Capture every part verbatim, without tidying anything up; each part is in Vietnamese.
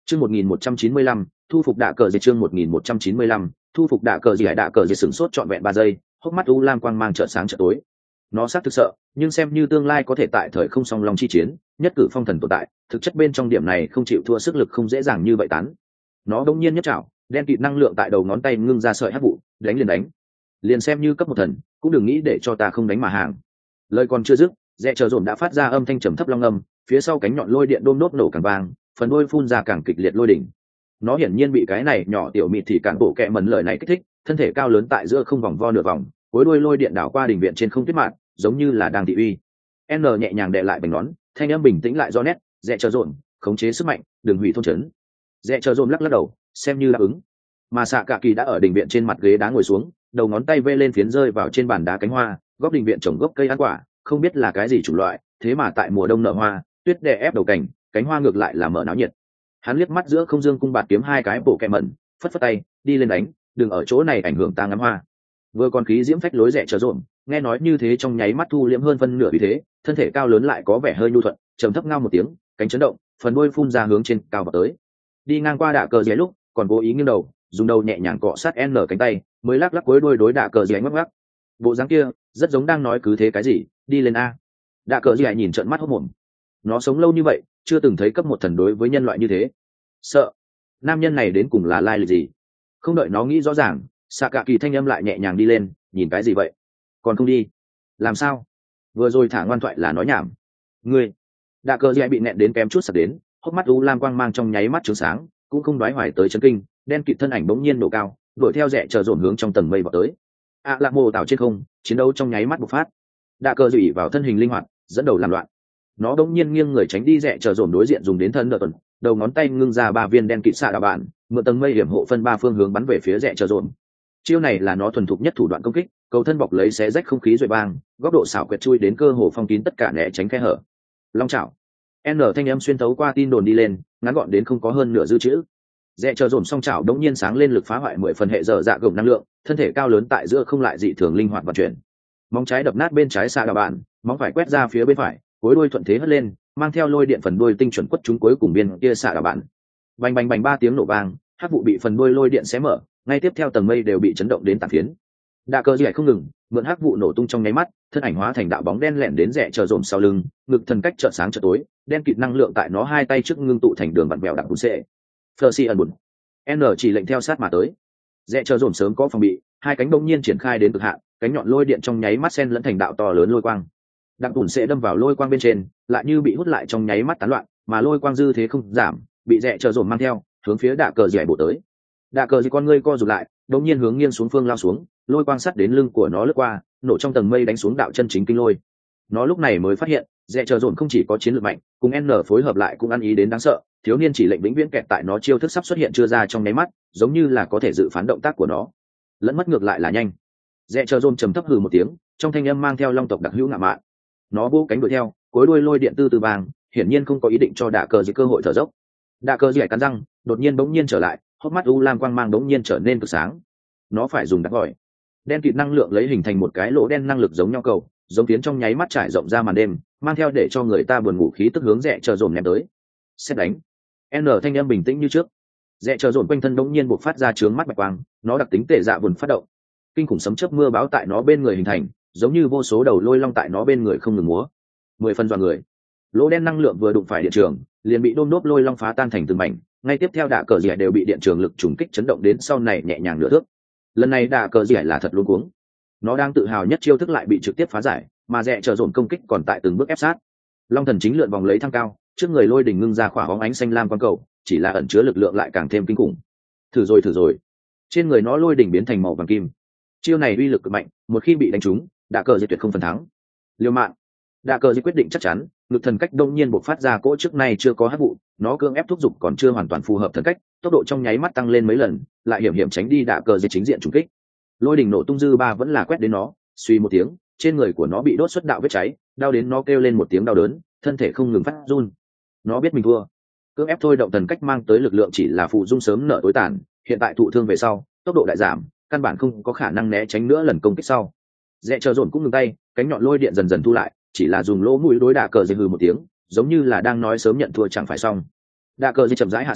Chương một nghìn một trăm chín mươi lăm, thu phục đạ cờ dịch chương một nghìn một trăm chín mươi lăm, thu phục đạ cờ gì hải đạ cờ dịch sửng sốt trọn vẹn ba giây, hốc mắt u lam quang mang chợt sáng chợt tối. Nó xác thực sợ, nhưng xem như tương lai có thể tại thời không song long chi chiến, nhất cử phong thần tồn tại, thực chất bên trong điểm này không chịu thua sức lực không dễ dàng như vậy tán. Nó đống nhiên nhất trảo, đen kịt năng lượng tại đầu ngón tay ngưng ra sợi hắc vụ, đánh liền đánh. Liền xem như cấp một thần, cũng đừng nghĩ để cho ta không đánh mà hàng. Lời còn chưa dứt, Rẽ chờ dồn đã phát ra âm thanh trầm thấp long âm, phía sau cánh nhọn lôi điện đôm đốt nổ càng vang, phần đuôi phun ra càng kịch liệt lôi đỉnh. Nó hiển nhiên bị cái này nhỏ tiểu mịt thì cản bộ kẹ mẩn lời này kích thích, thân thể cao lớn tại giữa không vòng vo nửa vòng, cuối đuôi lôi điện đảo qua đỉnh viện trên không tuyết mạn, giống như là đang thị uy. N nhẹ nhàng đè lại bành nón, thanh âm bình tĩnh lại do nét, Rẽ chờ dồn, khống chế sức mạnh, đừng hủy thôn trấn. Rẽ chờ dồn lắc lắc đầu, xem như đáp ứng. Mà xạ cả kỳ đã ở đỉnh viện trên mặt ghế đá ngồi xuống, đầu ngón tay vê lên phiến rơi vào trên bàn đá cánh hoa, góc đỉnh viện trồng gốc cây ăn quả, không biết là cái gì chủng loại, thế mà tại mùa đông nở hoa, tuyết đè ép đầu cảnh, cánh hoa ngược lại là mở náo nhiệt. Hắn liếc mắt giữa không dương cung bạt kiếm hai cái bộ kẹ mẩn, phất phất tay, đi lên đánh, đừng ở chỗ này ảnh hưởng ta ngắm hoa. Vừa còn khí diễm phách lối Rẽ chờ dồn, nghe nói như thế trong nháy mắt thu liễm hơn phân nửa vì thế, thân thể cao lớn lại có vẻ hơi nhu thuận, trầm thấp ngao một tiếng, cánh chấn động, phần đuôi phun ra hướng trên cao vào tới. Đi ngang qua đạ cờ giấy lúc, còn cố ý nghiêng đầu, dùng đầu nhẹ nhàng cọ sát N cánh tay, mới lắc lắc cuối đuôi đối đạ cờ giấy ngắc ngắc. Bộ dáng kia, rất giống đang nói cứ thế cái gì, đi lên a. Đạ cờ giấy nhìn trợn mắt hốt mồm. Nó sống lâu như vậy, chưa từng thấy cấp một thần đối với nhân loại như thế. Sợ. Nam nhân này đến cùng là lai lịch gì? Không đợi nó nghĩ rõ ràng, xạ cả kỳ thanh âm lại nhẹ nhàng đi lên, nhìn cái gì vậy? Còn không đi? Làm sao? Vừa rồi thả ngoan thoại là nói nhảm. Ngươi. Đạ cờ giấy bị nẹn đến kém chút sập đến, hốc mắt u lam quang mang trong nháy mắt chớp sáng, cũng không đoái hoài tới chấn kinh, đen kịt thân ảnh bỗng nhiên nổ cao, đuổi theo Rẽ chờ dồn hướng trong tầng mây vào tới. ạ à, lạc mồ tảo trên không, chiến đấu trong nháy mắt bộc phát. Đạ cờ dụy vào thân hình linh hoạt, dẫn đầu làm loạn. Nó bỗng nhiên nghiêng người tránh đi Rẽ chờ dồn đối diện dùng đến thân đợt tuần, đầu ngón tay ngưng ra ba viên đen kịt xạ đạo bạn, mượn tầng mây hiểm hộ phân ba phương hướng bắn về phía Rẽ chờ dồn. Chiêu này là nó thuần thục nhất thủ đoạn công kích, cầu thân bọc lấy xé rách không khí rồi bang, góc độ xảo quyệt chui đến cơ hồ phong kín tất cả né tránh khe hở. Long chảo. N thanh âm xuyên thấu qua tin đồn đi lên, ngắn gọn đến không có hơn nửa dư chữ. Rẽ chờ dồn song chảo đống nhiên sáng lên lực phá hoại mười phần hệ dở dạ gồng năng lượng, thân thể cao lớn tại giữa không lại dị thường linh hoạt vận chuyển. Móng trái đập nát bên trái xạ đạo bạn, móng phải quét ra phía bên phải, cuối đuôi thuận thế hất lên, mang theo lôi điện phần đuôi tinh chuẩn quất trúng cuối cùng biên kia xạ đạo bạn. Bành bành bành ba tiếng nổ vang, hắc vụ bị phần đuôi lôi điện xé mở, ngay tiếp theo tầng mây đều bị chấn động đến tàn phiến. Đạ cờ dẻ không ngừng, mượn hắc vụ nổ tung trong nháy mắt, thân ảnh hóa thành đạo bóng đen lẻn đến Rẽ chờ dồn sau lưng, ngực thần cách chợt sáng chợt tối, đen kịt năng lượng tại nó hai tay trước ngưng tụ thành đường vặn vẹo đặc bùn xệ. Fleur ẩn bùn. N chỉ lệnh theo sát mà tới. Rẽ chờ dồn sớm có phòng bị, hai cánh bỗng nhiên triển khai đến cực hạn, cánh nhọn lôi điện trong nháy mắt xen lẫn thành đạo to lớn lôi quang. Đặc bùn xệ đâm vào lôi quang bên trên, lại như bị hút lại trong nháy mắt tán loạn, mà lôi quang dư thế không giảm, bị Rẽ chờ dồn mang theo, hướng phía đạ cờ dẻ bổ tới. Đạ cờ dẻ con ngươi co rụt lại, đột nhiên hướng nghiêng xuống phương lao xuống, lôi quang sắt đến lưng của nó lướt qua, nổ trong tầng mây đánh xuống đạo chân chính kinh lôi. Nó lúc này mới phát hiện, Rẽ chờ dồn không chỉ có chiến lược mạnh, cùng N phối hợp lại cũng ăn ý đến đáng sợ, thiếu niên chỉ lệnh vĩnh viễn kẹt tại nó chiêu thức sắp xuất hiện chưa ra trong nháy mắt, giống như là có thể dự phán động tác của nó. Lẫn mất ngược lại là nhanh. Rẽ chờ dồn trầm thấp hừ một tiếng, trong thanh âm mang theo long tộc đặc hữu ngạo mạn. Nó vỗ cánh đuổi theo, cuối đuôi lôi điện tư từ vàng, hiển nhiên không có ý định cho đạ cờ dẻ cơ hội thở dốc. Đạ cờ dẻ cắn răng, đột nhiên bỗng nhiên trở lại, hốc mắt u lam quang mang bỗng nhiên trở nên cực sáng. Nó phải dùng đặc gọi. Đen kịt năng lượng lấy hình thành một cái lỗ đen năng lực giống nhau cầu, giống tiến trong nháy mắt trải rộng ra màn đêm, mang theo để cho người ta buồn ngủ khí tức hướng Rẽ chờ dồn ném tới. Xét đánh. N thanh âm bình tĩnh như trước. Rẽ chờ dồn quanh thân đống nhiên bộc phát ra chướng mắt bạch quang, nó đặc tính tệ dạ buồn phát động. Kinh khủng sấm chớp mưa báo tại nó bên người hình thành, giống như vô số đầu lôi long tại nó bên người không ngừng múa. Mười phần dọa người. Lỗ đen năng lượng vừa đụng phải điện trường, liền bị đôm đốp lôi long phá tan thành từng mảnh, ngay tiếp theo đạ cờ dẻ đều bị điện trường lực trùng kích chấn động đến sau này nhẹ nhàng nửa thước. Lần này đạ cờ dẻ là thật luống cuống. Nó đang tự hào nhất chiêu thức lại bị trực tiếp phá giải, mà Rẽ chờ dồn công kích còn tại từng bước ép sát. Long thần chính lượn vòng lấy thăng cao, trước người lôi đỉnh ngưng ra khỏa bóng ánh xanh lam quang cầu, chỉ là ẩn chứa lực lượng lại càng thêm kinh khủng. Thử rồi thử rồi, trên người nó lôi đỉnh biến thành màu vàng kim. Chiêu này uy lực cực mạnh, một khi bị đánh trúng, đạ cờ dẻ tuyệt không phần thắng. Liều mạng. Đạ cờ dẻ quyết định chắc chắn, lực thần cách đông nhiên bộc phát ra cỗ trước nay chưa có hắc vụ, nó cưỡng ép thúc giục còn chưa hoàn toàn phù hợp thần cách, tốc độ trong nháy mắt tăng lên mấy lần, lại hiểm hiểm tránh đi đạ cờ dẻ chính diện trùng kích. Lôi đỉnh nổ tung dư ba vẫn là quét đến nó, suy một tiếng, trên người của nó bị đốt xuất đạo vết cháy, đau đến nó kêu lên một tiếng đau đớn, thân thể không ngừng phát run. Nó biết mình thua, cưỡng ép thôi động thần cách mang tới lực lượng chỉ là phụ dung sớm nợ tối tàn, hiện tại thụ thương về sau, tốc độ đại giảm, căn bản không có khả năng né tránh nữa lần công kích sau. Rẽ chờ dồn cũng ngừng tay, cánh nhọn lôi điện dần dần thu lại, chỉ là dùng lỗ mũi đối đạ cờ dây hừ một tiếng, giống như là đang nói sớm nhận thua chẳng phải xong. Đạ cờ dây chậm rãi hạ xuống,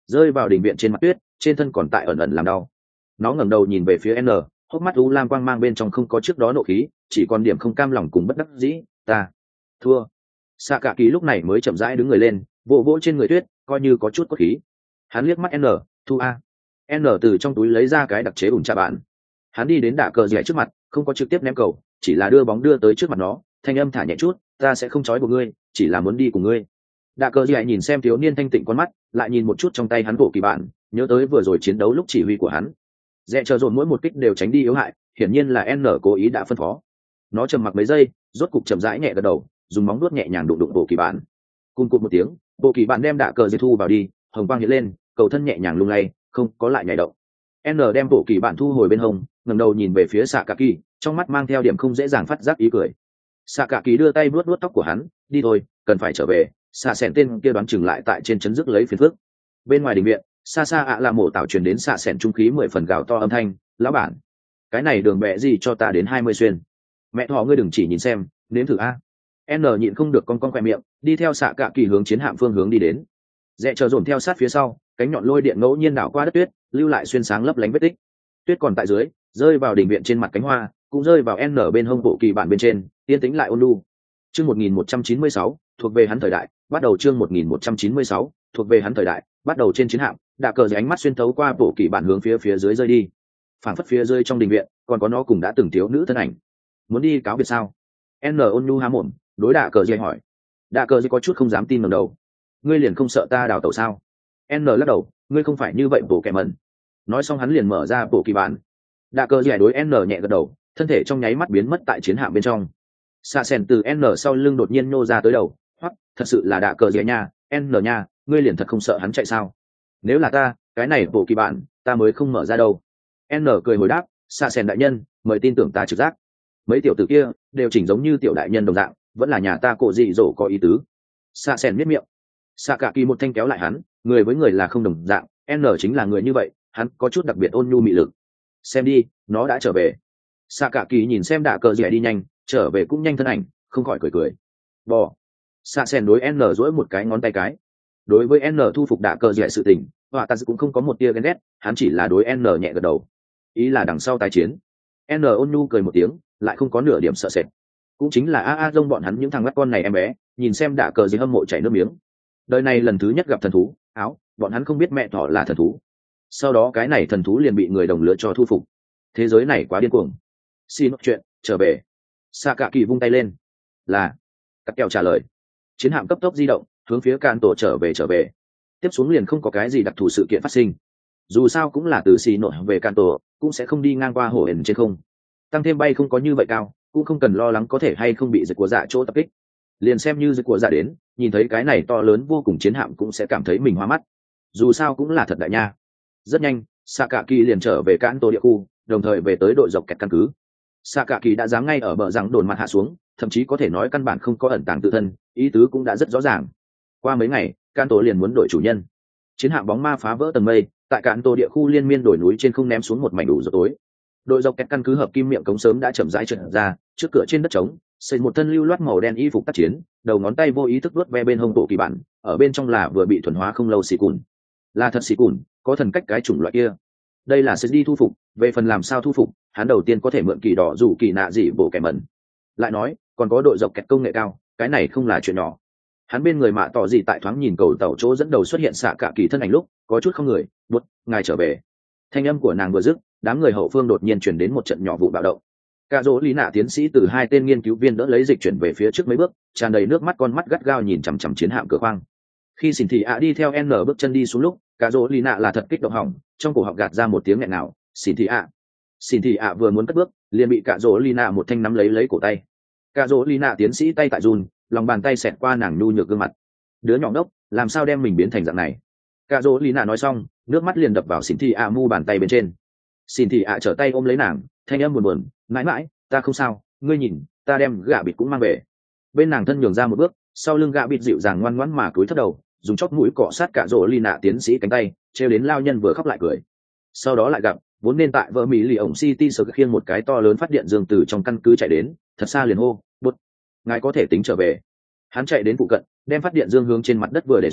rơi vào đình viện trên mặt tuyết, trên thân còn tại ẩn ẩn làm đau. Nó ngẩng đầu nhìn về phía N, hốc mắt u lam quang mang bên trong không có trước đó nộ khí, chỉ còn điểm không cam lòng cùng bất đắc dĩ. Ta thua. Xạ cả kỳ lúc này mới chậm rãi đứng người lên, vỗ vỗ trên người tuyết, coi như có chút cốt khí. Hắn liếc mắt N, thu a. N từ trong túi lấy ra cái đặc chế ủn trà bạn. Hắn đi đến đả cờ dẻ trước mặt, không có trực tiếp ném cầu, chỉ là đưa bóng đưa tới trước mặt nó, thanh âm thả nhẹ chút, ta sẽ không trói buộc ngươi, chỉ là muốn đi cùng ngươi. Đả cờ dẻ nhìn xem thiếu niên thanh tịnh con mắt, lại nhìn một chút trong tay hắn bộ kỳ bạn, nhớ tới vừa rồi chiến đấu lúc chỉ huy của hắn. Dẹ chờ dồn mỗi một kích đều tránh đi yếu hại, hiển nhiên là N cố ý đã phân phó. Nó trầm mặc mấy giây, rốt cục chậm rãi nhẹ gật đầu, dùng móng vuốt nhẹ nhàng đụng đụng bộ kỳ bạn. Cùng cụt một tiếng, bộ kỳ bạn đem đả cờ dẻ thu vào đi, hồng quang hiện lên, cầu thân nhẹ nhàng lung lay, không có lại nhảy động. N đem bộ kỳ bạn thu hồi bên hông, ngẩng đầu nhìn về phía Sạ Cả Kỳ, trong mắt mang theo điểm không dễ dàng phát giác ý cười. Sạ Cả Kỳ đưa tay vuốt vuốt tóc của hắn, đi thôi, cần phải trở về. Xạ sẻn tên kia đoán chừng lại tại trên chấn rước lấy phiền phức. Bên ngoài đình viện, xa xa ạ là mổ tạo truyền đến xạ sẻn trung khí mười phần gào to âm thanh, lão bản, cái này đường bẹ gì cho ta đến hai mươi xuyên. Mẹ thỏ ngươi đừng chỉ nhìn xem, nếm thử a. N nhịn không được con con khoe miệng, đi theo Sạ Cả Kỳ hướng chiến hạm phương hướng đi đến. Dẹ chờ dồn theo sát phía sau, cánh nhọn lôi điện ngẫu nhiên đảo qua đất tuyết, lưu lại xuyên sáng lấp lánh vết tích. Tuyết còn tại dưới, rơi vào đỉnh viện trên mặt cánh hoa, cũng rơi vào N bên hông bộ kỳ bản bên trên, yên tĩnh lại ôn lu. Chương một nghìn một trăm chín mươi sáu, thuộc về hắn thời đại, bắt đầu chương một nghìn một trăm chín mươi sáu, thuộc về hắn thời đại, bắt đầu trên chiến hạm, đạ cờ dưới ánh mắt xuyên thấu qua bộ kỳ bản hướng phía phía dưới rơi đi. Phảng phất phía dưới trong đình viện, còn có nó cùng đã từng thiếu nữ thân ảnh. Muốn đi cáo biệt sao? N ôn nhu há mồm, đối đạ cờ dưới hỏi. Đạ cờ dưới có chút không dám tin ngẩng đầu. Ngươi liền không sợ ta đào tẩu sao? N lắc đầu, ngươi không phải như vậy bộ kẻ mẩn. Nói xong hắn liền mở ra bộ kỳ bản. Đạ cờ dưới đối N nhẹ gật đầu, thân thể trong nháy mắt biến mất tại chiến hạm bên trong. Xạ sẻn từ N sau lưng đột nhiên nô ra tới đầu, hoặc thật sự là đạ cờ dưới nha, N nha, ngươi liền thật không sợ hắn chạy sao? Nếu là ta, cái này bộ kỳ bản, ta mới không mở ra đâu. N cười hồi đáp, xạ sẻn đại nhân, mời tin tưởng ta trực giác. Mấy tiểu tử kia đều chỉnh giống như tiểu đại nhân đồng dạng, vẫn là nhà ta cổ dị dỗ có ý tứ. Xạ sẻn miết miệng. Xạ cả kỳ một thanh kéo lại hắn, người với người là không đồng dạng, N chính là người như vậy, hắn có chút đặc biệt ôn nhu mị lực. Xem đi, nó đã trở về. Xạ cả kỳ nhìn xem đạ cờ dẻ đi nhanh, trở về cũng nhanh thân ảnh, không khỏi cười cười. Bò. Xạ sẻn đối N duỗi một cái ngón tay cái. Đối với N thu phục đạ cờ dẻ sự tình, họa ta cũng không có một tia ghen ghét, hắn chỉ là đối N nhẹ gật đầu. Ý là đằng sau tái chiến. N ôn nhu cười một tiếng, lại không có nửa điểm sợ sệt. Cũng chính là a a rông bọn hắn những thằng ngắt con này em bé, nhìn xem đạ cờ dẻ hâm mộ chảy nước miếng. Đời này lần thứ nhất gặp thần thú, áo, bọn hắn không biết mẹ thỏ là thần thú. Sau đó cái này thần thú liền bị người đồng lứa cho thu phục. Thế giới này quá điên cuồng. Xin chuyện, trở về. Xạ cả kỳ vung tay lên. Là. Cắt kèo trả lời. Chiến hạm cấp tốc di động, hướng phía can tổ trở về trở về. Tiếp xuống liền không có cái gì đặc thù sự kiện phát sinh. Dù sao cũng là từ xì nội về can tổ, cũng sẽ không đi ngang qua hồ ẩn trên không. Tăng thêm bay không có như vậy cao, cũng không cần lo lắng có thể hay không bị giật của dạ chỗ tập kích. Liền xem như giật của dạ đến, nhìn thấy cái này to lớn vô cùng chiến hạm cũng sẽ cảm thấy mình hoa mắt. Dù sao cũng là thật đại nha. Rất nhanh, Xạ cả kỳ liền trở về can tổ địa khu, đồng thời về tới đội dọc kẹt căn cứ. Xạ cả kỳ đã dám ngay ở bờ rằng đồn mặt hạ xuống, thậm chí có thể nói căn bản không có ẩn tàng tự thân, ý tứ cũng đã rất rõ ràng. Qua mấy ngày, can tổ liền muốn đổi chủ nhân. Chiến hạm bóng ma phá vỡ tầng mây, tại can tổ địa khu liên miên đồi núi trên không ném xuống một mảnh đủ rồi tối. Đội dọc kẹt căn cứ hợp kim miệng cống sớm đã chậm rãi trượt ra, trước cửa trên đất trống, xây một thân lưu loát màu đen y phục tác chiến, đầu ngón tay vô ý thức vuốt ve bên hông bộ kỳ bản, ở bên trong là vừa bị thuần hóa không lâu xì cùn. Là thật xì cùn, có thần cách cái chủng loại kia. Đây là sẽ đi thu phục, về phần làm sao thu phục, hắn đầu tiên có thể mượn kỳ đỏ dù kỳ nạ gì bộ kẻ mẩn. Lại nói, còn có đội dọc kẹt công nghệ cao, cái này không là chuyện nhỏ. Hắn bên người mạ tỏ gì tại thoáng nhìn cầu tàu chỗ dẫn đầu xuất hiện xạ cả kỳ thân ảnh lúc, có chút không người, buốt, ngài trở về. Thanh âm của nàng vừa dứt, đám người hậu phương đột nhiên chuyển đến một trận nhỏ vụ bạo động. Cả dỗ lý nạ tiến sĩ từ hai tên nghiên cứu viên đỡ lấy dịch chuyển về phía trước mấy bước, tràn đầy nước mắt con mắt gắt gao nhìn chằm chằm chiến hạm cửa khoang. Khi xỉn thị ạ đi theo N bước chân đi xuống lúc, cả dỗ lý nạ là thật kích động hỏng, trong cổ họng gạt ra một tiếng nghẹn nào, xỉn thị ạ. Xỉn thị ạ vừa muốn cất bước, liền bị cả dỗ lý nạ một thanh nắm lấy lấy cổ tay. Cả dỗ lý nạ tiến sĩ tay tại run, lòng bàn tay xẹt qua nàng nhu nhược gương mặt. Đứa nhỏ đốc, làm sao đem mình biến thành dạng này? Cả dỗ lý nạ nói xong, nước mắt liền đập vào xỉn thị ạ mu bàn tay bên trên. Xỉn thị ạ trở tay ôm lấy nàng, thanh âm buồn buồn, mãi mãi, ta không sao, ngươi nhìn, ta đem gạ bịt cũng mang về. Bên nàng thân nhường ra một bước, sau lưng gạ bịt dịu dàng ngoan ngoãn mà cúi thấp đầu, dùng chóp mũi cọ sát cả rỗ ly nạ tiến sĩ cánh tay, treo đến lao nhân vừa khóc lại cười. Sau đó lại gặp, vốn nên tại vợ mỹ lì ổng city sở khiêng một cái to lớn phát điện dương từ trong căn cứ chạy đến, thật xa liền hô, bút, ngài có thể tính trở về. Hắn chạy đến phụ cận, đem phát điện dương hướng trên mặt đất vừa để xuống,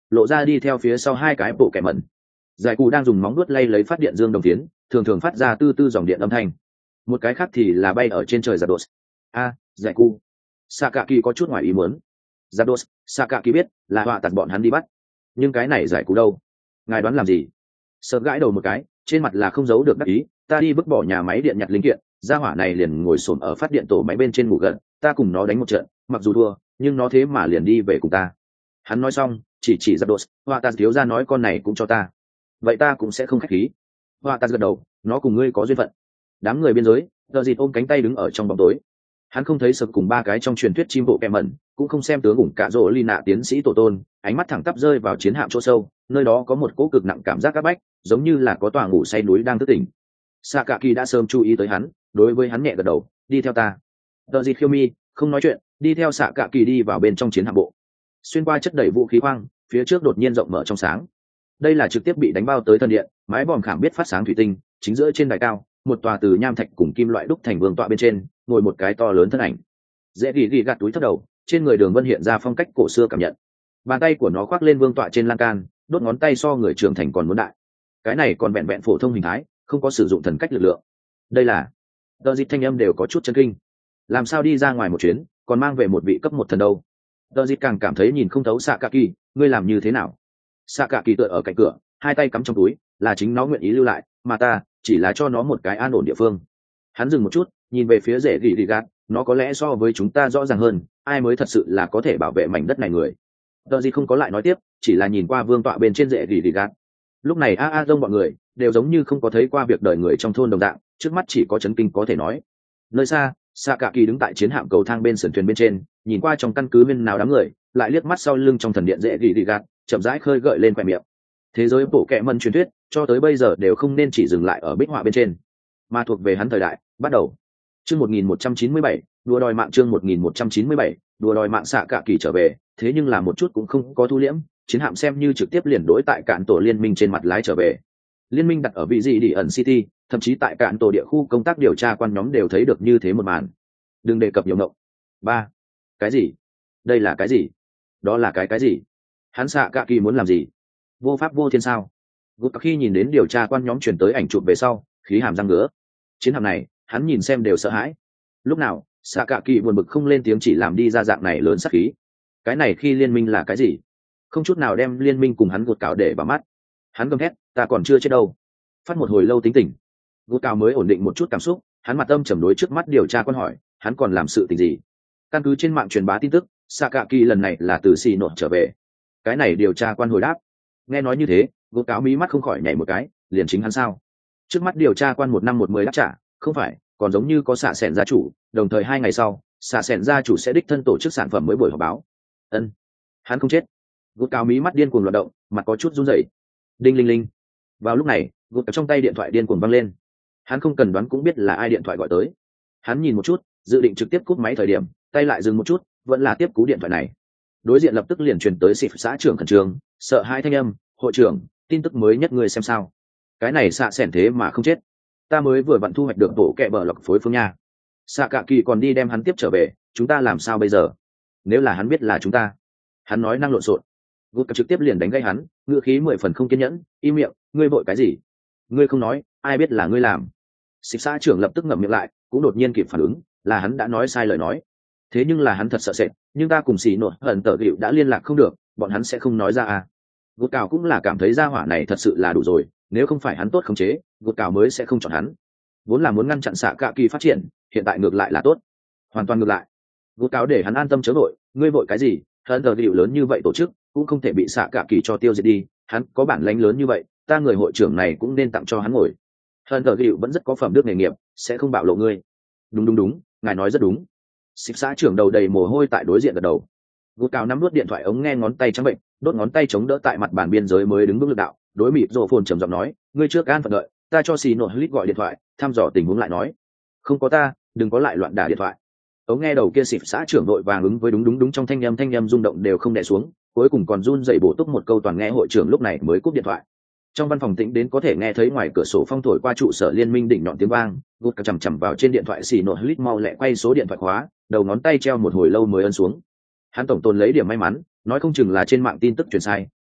lộ ra đi theo phía sau hai cái bộ kẻ mẩn. Giải cụ đang dùng móng vuốt lay lấy phát điện dương đồng tiến, thường thường phát ra tư tư dòng điện âm thanh. Một cái khác thì là bay ở trên trời giật đột. A, giải cụ. Sakaki có chút ngoài ý muốn. Giật đột, Sakaki biết là họa tạt bọn hắn đi bắt. Nhưng cái này giải cụ đâu? Ngài đoán làm gì? Sợ gãi đầu một cái, trên mặt là không giấu được đắc ý. Ta đi vứt bỏ nhà máy điện nhặt linh kiện, gia hỏa này liền ngồi xổm ở phát điện tổ máy bên trên ngủ gần. Ta cùng nó đánh một trận, mặc dù thua, nhưng nó thế mà liền đi về cùng ta. Hắn nói xong, chỉ chỉ giật đột, họa tạt thiếu ra nói con này cũng cho ta. Vậy ta cũng sẽ không khách khí. Họa tạt gật đầu, nó cùng ngươi có duyên phận. Đám người biên giới, Đờ Dịt ôm cánh tay đứng ở trong bóng tối. Hắn không thấy Sập cùng ba cái trong truyền thuyết chim bộ kẹ mẩn, cũng không xem tướng ủng cả rỗ ly nạ tiến sĩ tổ tôn, ánh mắt thẳng tắp rơi vào chiến hạm chỗ sâu, nơi đó có một cỗ cực nặng cảm giác áp bách, giống như là có tòa ngủ say núi đang thức tỉnh. Sakaki đã sớm chú ý tới hắn, đối với hắn nhẹ gật đầu, đi theo ta. Đờ Dịt khiêu mi, không nói chuyện, đi theo Sakaki đi vào bên trong chiến hạm bộ. Xuyên qua chất đầy vũ khí hoang, phía trước đột nhiên rộng mở trong sáng. Đây là trực tiếp bị đánh bao tới thân điện, mái vòm khảm biết phát sáng thủy tinh, chính giữa trên đài cao, một tòa từ nham thạch cùng kim loại đúc thành vương tọa bên trên, ngồi một cái to lớn thân ảnh. Dễ gỉ gỉ gạt túi thấp đầu, trên người Đường Vân hiện ra phong cách cổ xưa cảm nhận. Bàn tay của nó khoác lên vương tọa trên lan can, đốt ngón tay so người trưởng thành còn muốn đại. Cái này còn vẹn vẹn phổ thông hình thái, không có sử dụng thần cách lực lượng. Đây là Đờ Dịt thanh âm đều có chút chấn kinh. Làm sao đi ra ngoài một chuyến, còn mang về một vị cấp một thần đâu? Đờ Dịt càng cảm thấy nhìn không thấu Sakaki, ngươi làm như thế nào? Sakaki tựa ở cạnh cửa, hai tay cắm trong túi, là chính nó nguyện ý lưu lại, mà ta chỉ là cho nó một cái an ổn địa phương. Hắn dừng một chút, nhìn về phía rễ gỉ đi gạt, nó có lẽ so với chúng ta rõ ràng hơn, ai mới thật sự là có thể bảo vệ mảnh đất này người. Đờ gì không có lại nói tiếp, chỉ là nhìn qua vương tọa bên trên rễ gỉ đi gạt. Lúc này a a dông bọn người đều giống như không có thấy qua việc đời người trong thôn đồng dạng, trước mắt chỉ có chấn kinh có thể nói. Nơi xa, Sakaki đứng tại chiến hạm cầu thang bên sườn thuyền bên trên, nhìn qua trong căn cứ bên nào đám người, lại liếc mắt sau lưng trong thần điện rễ gỉ đi gạt, chậm rãi khơi gợi lên khóe miệng. Thế giới bộ kệ mân truyền thuyết cho tới bây giờ đều không nên chỉ dừng lại ở bích họa bên trên, mà thuộc về hắn thời đại bắt đầu. Chương một nghìn một trăm chín mươi bảy, đùa đòi mạng chương một nghìn một trăm chín mươi bảy, đùa đòi mạng xạ cạ kỳ trở về, thế nhưng là một chút cũng không có thu liễm, chiến hạm xem như trực tiếp liền đối tại cạn tổ liên minh trên mặt lái trở về. Liên minh đặt ở vị gì đi ẩn city, thậm chí tại cạn tổ địa khu công tác điều tra quan nhóm đều thấy được như thế một màn. Đừng đề cập nhiều ngộng. Ba, cái gì? Đây là cái gì? Đó là cái cái gì? Hắn xạ cạ kỳ muốn làm gì? Vô pháp vô thiên sao? Gút khi nhìn đến điều tra quan nhóm truyền tới ảnh chụp về sau, khí hàm răng ngứa. Chiến hạm này, hắn nhìn xem đều sợ hãi. Lúc nào, Sakaki buồn bực không lên tiếng, chỉ làm đi ra dạng này lớn sắc khí. Cái này khi liên minh là cái gì? Không chút nào đem liên minh cùng hắn gột cào để vào mắt. Hắn gầm thét, ta còn chưa chết đâu. Phát một hồi lâu tính tỉnh. Gột cào mới ổn định một chút cảm xúc, hắn mặt âm trầm đối trước mắt điều tra quan hỏi, hắn còn làm sự tình gì? Căn cứ trên mạng truyền bá tin tức, Sakaki lần này là từ xì nột trở về. Cái này điều tra quan hồi đáp. Nghe nói như thế, gột cáo mí mắt không khỏi nhảy một cái, liền chính hắn sao? Trước mắt điều tra quan một năm một mười đáp trả, không phải, còn giống như có xạ sẻn gia chủ, đồng thời hai ngày sau, xạ sẻn gia chủ sẽ đích thân tổ chức sản phẩm mới buổi họp báo. Ân, hắn không chết. Gột cáo mí mắt điên cuồng loạt động, mặt có chút run rẩy. Đinh linh linh. Vào lúc này, gột trong tay điện thoại điên cuồng văng lên. Hắn không cần đoán cũng biết là ai điện thoại gọi tới. Hắn nhìn một chút, dự định trực tiếp cúp máy thời điểm, tay lại dừng một chút, vẫn là tiếp cú điện thoại này. Đối diện lập tức liền truyền tới xịp xã trưởng khẩn trương, sợ hai thanh âm, hội trưởng, tin tức mới nhất người xem sao? Cái này xạ sẻn thế mà không chết. Ta mới vừa vặn thu hoạch được bộ kẹ bờ lọc phối phương nha. Xạ cạ kỳ còn đi đem hắn tiếp trở về, chúng ta làm sao bây giờ? Nếu là hắn biết là chúng ta. Hắn nói năng lộn xộn. Gút trực tiếp liền đánh gây hắn, ngựa khí mười phần không kiên nhẫn, im miệng, ngươi vội cái gì? Ngươi không nói, ai biết là ngươi làm? Xịp xã trưởng lập tức ngậm miệng lại, cũng đột nhiên kịp phản ứng, là hắn đã nói sai lời nói. Thế nhưng là hắn thật sợ sệt, nhưng ta cùng xì nột hận tờ gịu đã liên lạc không được, bọn hắn sẽ không nói ra à? Gút cào cũng là cảm thấy gia hỏa này thật sự là đủ rồi, nếu không phải hắn tốt khống chế, gút cào mới sẽ không chọn hắn. Vốn là muốn ngăn chặn xạ cạ kỳ phát triển, hiện tại ngược lại là tốt, hoàn toàn ngược lại. Gút cào để hắn an tâm chớ vội, ngươi vội cái gì? Hận tờ gịu lớn như vậy tổ chức, cũng không thể bị xạ cạ kỳ cho tiêu diệt đi. Hắn có bản lãnh lớn như vậy, ta người hội trưởng này cũng nên tặng cho hắn ngồi. Hận tờ gịu vẫn rất có phẩm đức nghề nghiệp, sẽ không bạo lộ ngươi. Đúng đúng đúng, ngài nói rất đúng. Xịp xã trưởng đầu đầy mồ hôi tại đối diện gật đầu. Gút cào nắm nuốt điện thoại ống nghe ngón tay trắng bệnh, đốt ngón tay chống đỡ tại mặt bàn biên giới mới đứng vững lực đạo, đối mịt rồ phồn trầm giọng nói, ngươi trước an phận đợi, ta cho xì nội lít gọi điện thoại thăm dò tình huống lại nói. Không có ta, đừng có lại loạn đả điện thoại. Ống nghe đầu kia xịp xã trưởng đội vàng ứng với đúng đúng đúng trong thanh âm thanh âm rung động đều không đè xuống, cuối cùng còn run dậy bổ túc một câu toàn nghe hội trưởng lúc này mới cúp điện thoại. Trong văn phòng tĩnh đến có thể nghe thấy ngoài cửa sổ phong thổi qua trụ sở liên minh đỉnh nhọn tiếng vang, gút chằm chằm vào trên điện thoại xì nội lít mau lẹ quay số điện thoại khóa, đầu ngón tay treo một hồi lâu mới ấn xuống. Hắn tổng tồn lấy điểm may mắn, nói không chừng là trên mạng tin tức truyền sai,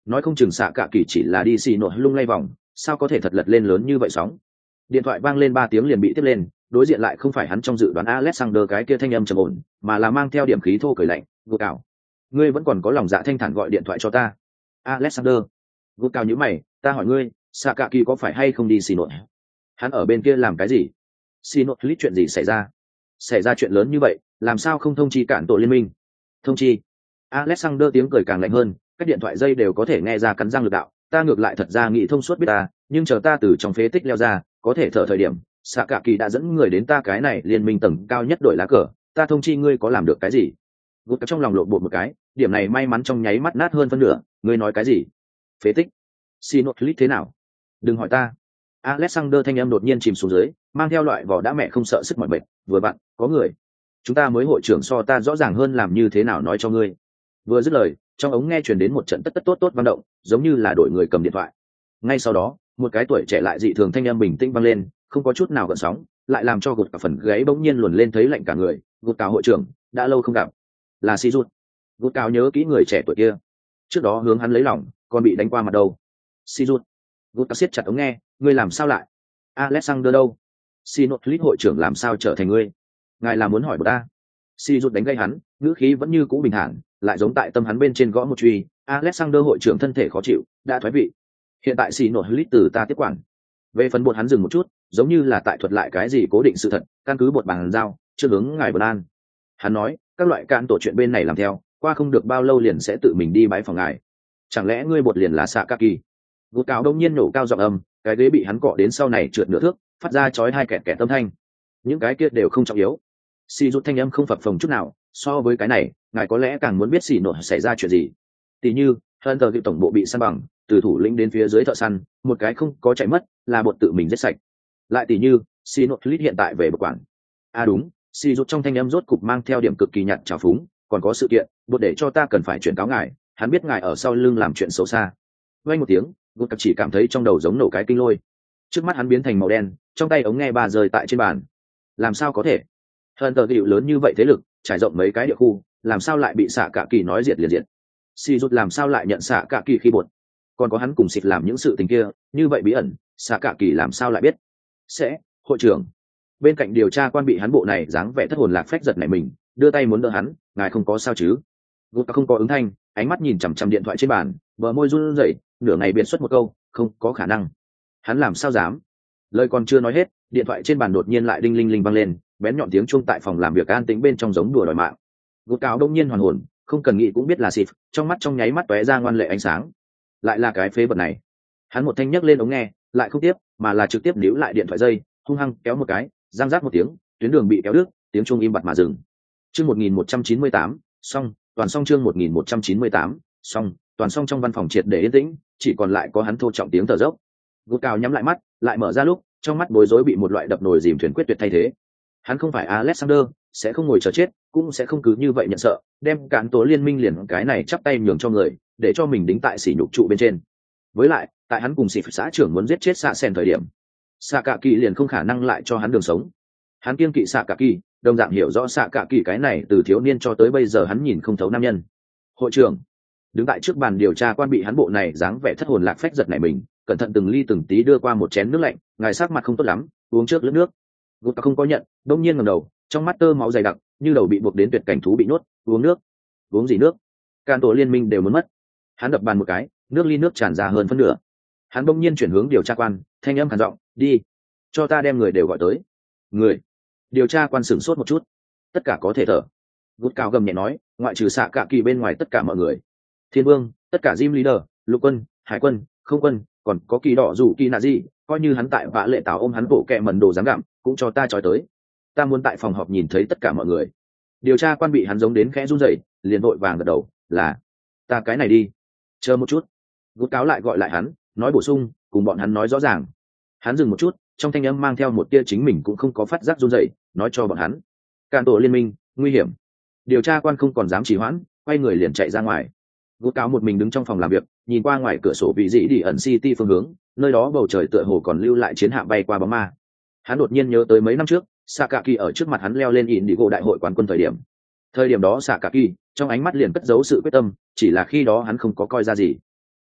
nói không chừng xạ cả kỳ chỉ là đi xì nội lung lay vòng, sao có thể thật lật lên lớn như vậy sóng. Điện thoại vang lên ba tiếng liền bị tiếp lên, đối diện lại không phải hắn trong dự đoán Alexander cái kia thanh âm trầm ổn, mà là mang theo điểm khí thô cười lạnh, "Gút cào, ngươi vẫn còn có lòng dạ thanh thản gọi điện thoại cho ta?" "Alexander." Gút cào nhíu mày, "Ta hỏi ngươi, xạ cả kỳ có phải hay không đi xì nội? Hắn ở bên kia làm cái gì? Xì nội lít chuyện gì xảy ra? Xảy ra chuyện lớn như vậy, làm sao không thông chi cản tổ liên minh?" "Thông chi?" Alexander tiếng cười càng lạnh hơn, các điện thoại dây đều có thể nghe ra cắn răng lực đạo, "Ta ngược lại thật ra nghĩ thông suốt biết ta, nhưng chờ ta từ trong phế tích leo ra, có thể thở thời điểm, xạ cả kỳ đã dẫn người đến ta cái này liên minh tầng cao nhất đổi lá cờ, ta thông chi ngươi có làm được cái gì?" Gút trong lòng lộn bột một cái, điểm này may mắn trong nháy mắt nát hơn phân nửa, "Ngươi nói cái gì? Phế tích? Sinotlit thế nào? Đừng hỏi ta." Alexander thanh âm đột nhiên chìm xuống dưới, mang theo loại vỏ đã mẹ không sợ sức mỏi bệnh, "Vừa bạn, có người. Chúng ta mới hội trưởng so ta rõ ràng hơn làm như thế nào nói cho ngươi." Vừa dứt lời, trong ống nghe truyền đến một trận tất tất tốt tốt vang động, giống như là đội người cầm điện thoại. Ngay sau đó, một cái tuổi trẻ lại dị thường thanh âm bình tĩnh vang lên, không có chút nào gợn sóng, lại làm cho gột cả phần gáy bỗng nhiên luồn lên thấy lạnh cả người. "Gột Cào hội trưởng, đã lâu không gặp." "Là Si Rút." Gột Cào nhớ kỹ người trẻ tuổi kia, trước đó hướng hắn lấy lòng, còn bị đánh qua mặt đầu. "Si Rút." Gột Cào siết chặt ống nghe, "Ngươi làm sao lại? Alexander đâu? Sinotlit hội trưởng làm sao trở thành ngươi? Ngài là muốn hỏi của ta?" Si Rút đánh gây hắn, ngữ khí vẫn như cũ bình thản, lại giống tại tâm hắn bên trên gõ một truy. "Alexander hội trưởng thân thể khó chịu, đã thoái vị. Hiện tại Sinotlit từ ta tiếp quản." Về phần bột hắn dừng một chút, giống như là tại thuật lại cái gì cố định sự thật, căn cứ bột bàn giao, chưa hướng ngài Bờ An. Hắn nói, các loại can tổ chuyện bên này làm theo, qua không được bao lâu liền sẽ tự mình đi bái phòng ngài. Chẳng lẽ ngươi bột liền là Sakaki? Gút cáo đông nhiên nổ cao giọng âm, cái ghế bị hắn cọ đến sau này trượt nửa thước, phát ra chói hai kẹt kẹt âm thanh. Những cái kia đều không trọng yếu. Si rút thanh âm không phập phồng chút nào, so với cái này, ngài có lẽ càng muốn biết xỉ nổ xảy ra chuyện gì. Tỷ như, hơn tờ tổng bộ bị săn bằng, từ thủ lĩnh đến phía dưới thợ săn, một cái không có chạy mất, là bột tự mình giết sạch. Lại tỷ như, Si nốt lít hiện tại về bậc quản. À đúng, Si rút trong thanh âm rốt cục mang theo điểm cực kỳ nhạt trào phúng, còn có sự kiện, bột để cho ta cần phải chuyển cáo ngài, hắn biết ngài ở sau lưng làm chuyện xấu xa. Vang một tiếng, bột chỉ cảm thấy trong đầu giống nổ cái kinh lôi. Trước mắt hắn biến thành màu đen, trong tay ống nghe bà rơi tại trên bàn. Làm sao có thể? Hơn tờ hiệu lớn như vậy thế lực, trải rộng mấy cái địa khu, làm sao lại bị xạ cả kỳ nói diệt liền diệt? Si rút làm sao lại nhận xạ cả kỳ khi bột? Còn có hắn cùng xịt làm những sự tình kia, như vậy bí ẩn, xạ cả kỳ làm sao lại biết? Sẽ, hội trưởng. Bên cạnh điều tra quan bị hắn bộ này dáng vẻ thất hồn lạc phách giật nảy mình, đưa tay muốn đỡ hắn, ngài không có sao chứ? Gút không có ứng thanh, ánh mắt nhìn chằm chằm điện thoại trên bàn, bờ môi run rẩy, nửa ngày biện xuất một câu, không có khả năng. Hắn làm sao dám? Lời còn chưa nói hết, điện thoại trên bàn đột nhiên lại đinh linh linh vang lên, bén nhọn tiếng chuông tại phòng làm việc an tĩnh bên trong giống đùa đòi mạng. Gút cáo đông nhiên hoàn hồn, không cần nghĩ cũng biết là xịt, trong mắt trong nháy mắt tóe ra ngoan lệ ánh sáng. Lại là cái phế vật này. Hắn một thanh nhấc lên ống nghe, lại không tiếp, mà là trực tiếp níu lại điện thoại dây, hung hăng kéo một cái, răng rác một tiếng, tuyến đường bị kéo đứt, tiếng chuông im bặt mà dừng. Chương một nghìn một trăm chín mươi tám, xong, toàn xong chương một nghìn một trăm chín mươi tám, xong, toàn xong trong văn phòng triệt để yên tĩnh, chỉ còn lại có hắn thô trọng tiếng thở dốc. Gút cao nhắm lại mắt, lại mở ra lúc, trong mắt bối rối bị một loại đập nồi dìm thuyền quyết tuyệt thay thế. Hắn không phải Alexander, sẽ không ngồi chờ chết, cũng sẽ không cứ như vậy nhận sợ, đem cản tố liên minh liền cái này chắp tay nhường cho người, để cho mình đính tại sỉ nhục trụ bên trên. Với lại, tại hắn cùng sĩ xã trưởng muốn giết chết xạ sen thời điểm, xạ cả kỳ liền không khả năng lại cho hắn đường sống. Hắn kiêng kỵ xạ cả kỳ, đồng dạng hiểu rõ xạ cả kỳ cái này từ thiếu niên cho tới bây giờ hắn nhìn không thấu nam nhân. Hội trưởng đứng tại trước bàn điều tra quan bị hắn bộ này dáng vẻ thất hồn lạc phách giật nảy mình, cẩn thận từng ly từng tí đưa qua một chén nước lạnh, ngài sắc mặt không tốt lắm, uống trước lướt nước. Gút không có nhận, đông nhiên ngẩng đầu, trong mắt tơ máu dày đặc, như đầu bị buộc đến tuyệt cảnh thú bị nhốt, uống nước. Uống gì nước? Can tổ liên minh đều muốn mất. Hắn đập bàn một cái, nước ly nước tràn ra hơn phân nửa. Hắn bỗng nhiên chuyển hướng điều tra quan, thanh âm khàn giọng, đi, cho ta đem người đều gọi tới. Người? Điều tra quan sửng sốt một chút. Tất cả có thể thở. Gút cao gầm nhẹ nói, ngoại trừ xạ cả kỳ bên ngoài tất cả mọi người. Thiên vương, tất cả Jim leader, lục quân, hải quân, không quân, còn có kỳ đỏ dù kỳ nạ gì, coi như hắn tại vã lệ táo ôm hắn bộ kẹ mần đồ dám gặm, cũng cho ta trói tới. Ta muốn tại phòng họp nhìn thấy tất cả mọi người. Điều tra quan bị hắn giống đến khẽ run rẩy, liền vội vàng gật đầu, là ta cái này đi. Chờ một chút. Gút cáo lại gọi lại hắn, nói bổ sung, cùng bọn hắn nói rõ ràng. Hắn dừng một chút, trong thanh âm mang theo một tia chính mình cũng không có phát giác run rẩy, nói cho bọn hắn. Cản tổ liên minh, nguy hiểm. Điều tra quan không còn dám trì hoãn, quay người liền chạy ra ngoài. Gút cáo một mình đứng trong phòng làm việc, nhìn qua ngoài cửa sổ vị dị đi ẩn city phương hướng, nơi đó bầu trời tựa hồ còn lưu lại chiến hạm bay qua bóng ma. Hắn đột nhiên nhớ tới mấy năm trước, Sakaki ở trước mặt hắn leo lên Indigo đại hội quán quân thời điểm. Thời điểm đó Sakaki trong ánh mắt liền cất giấu sự quyết tâm, chỉ là khi đó hắn không có coi ra gì.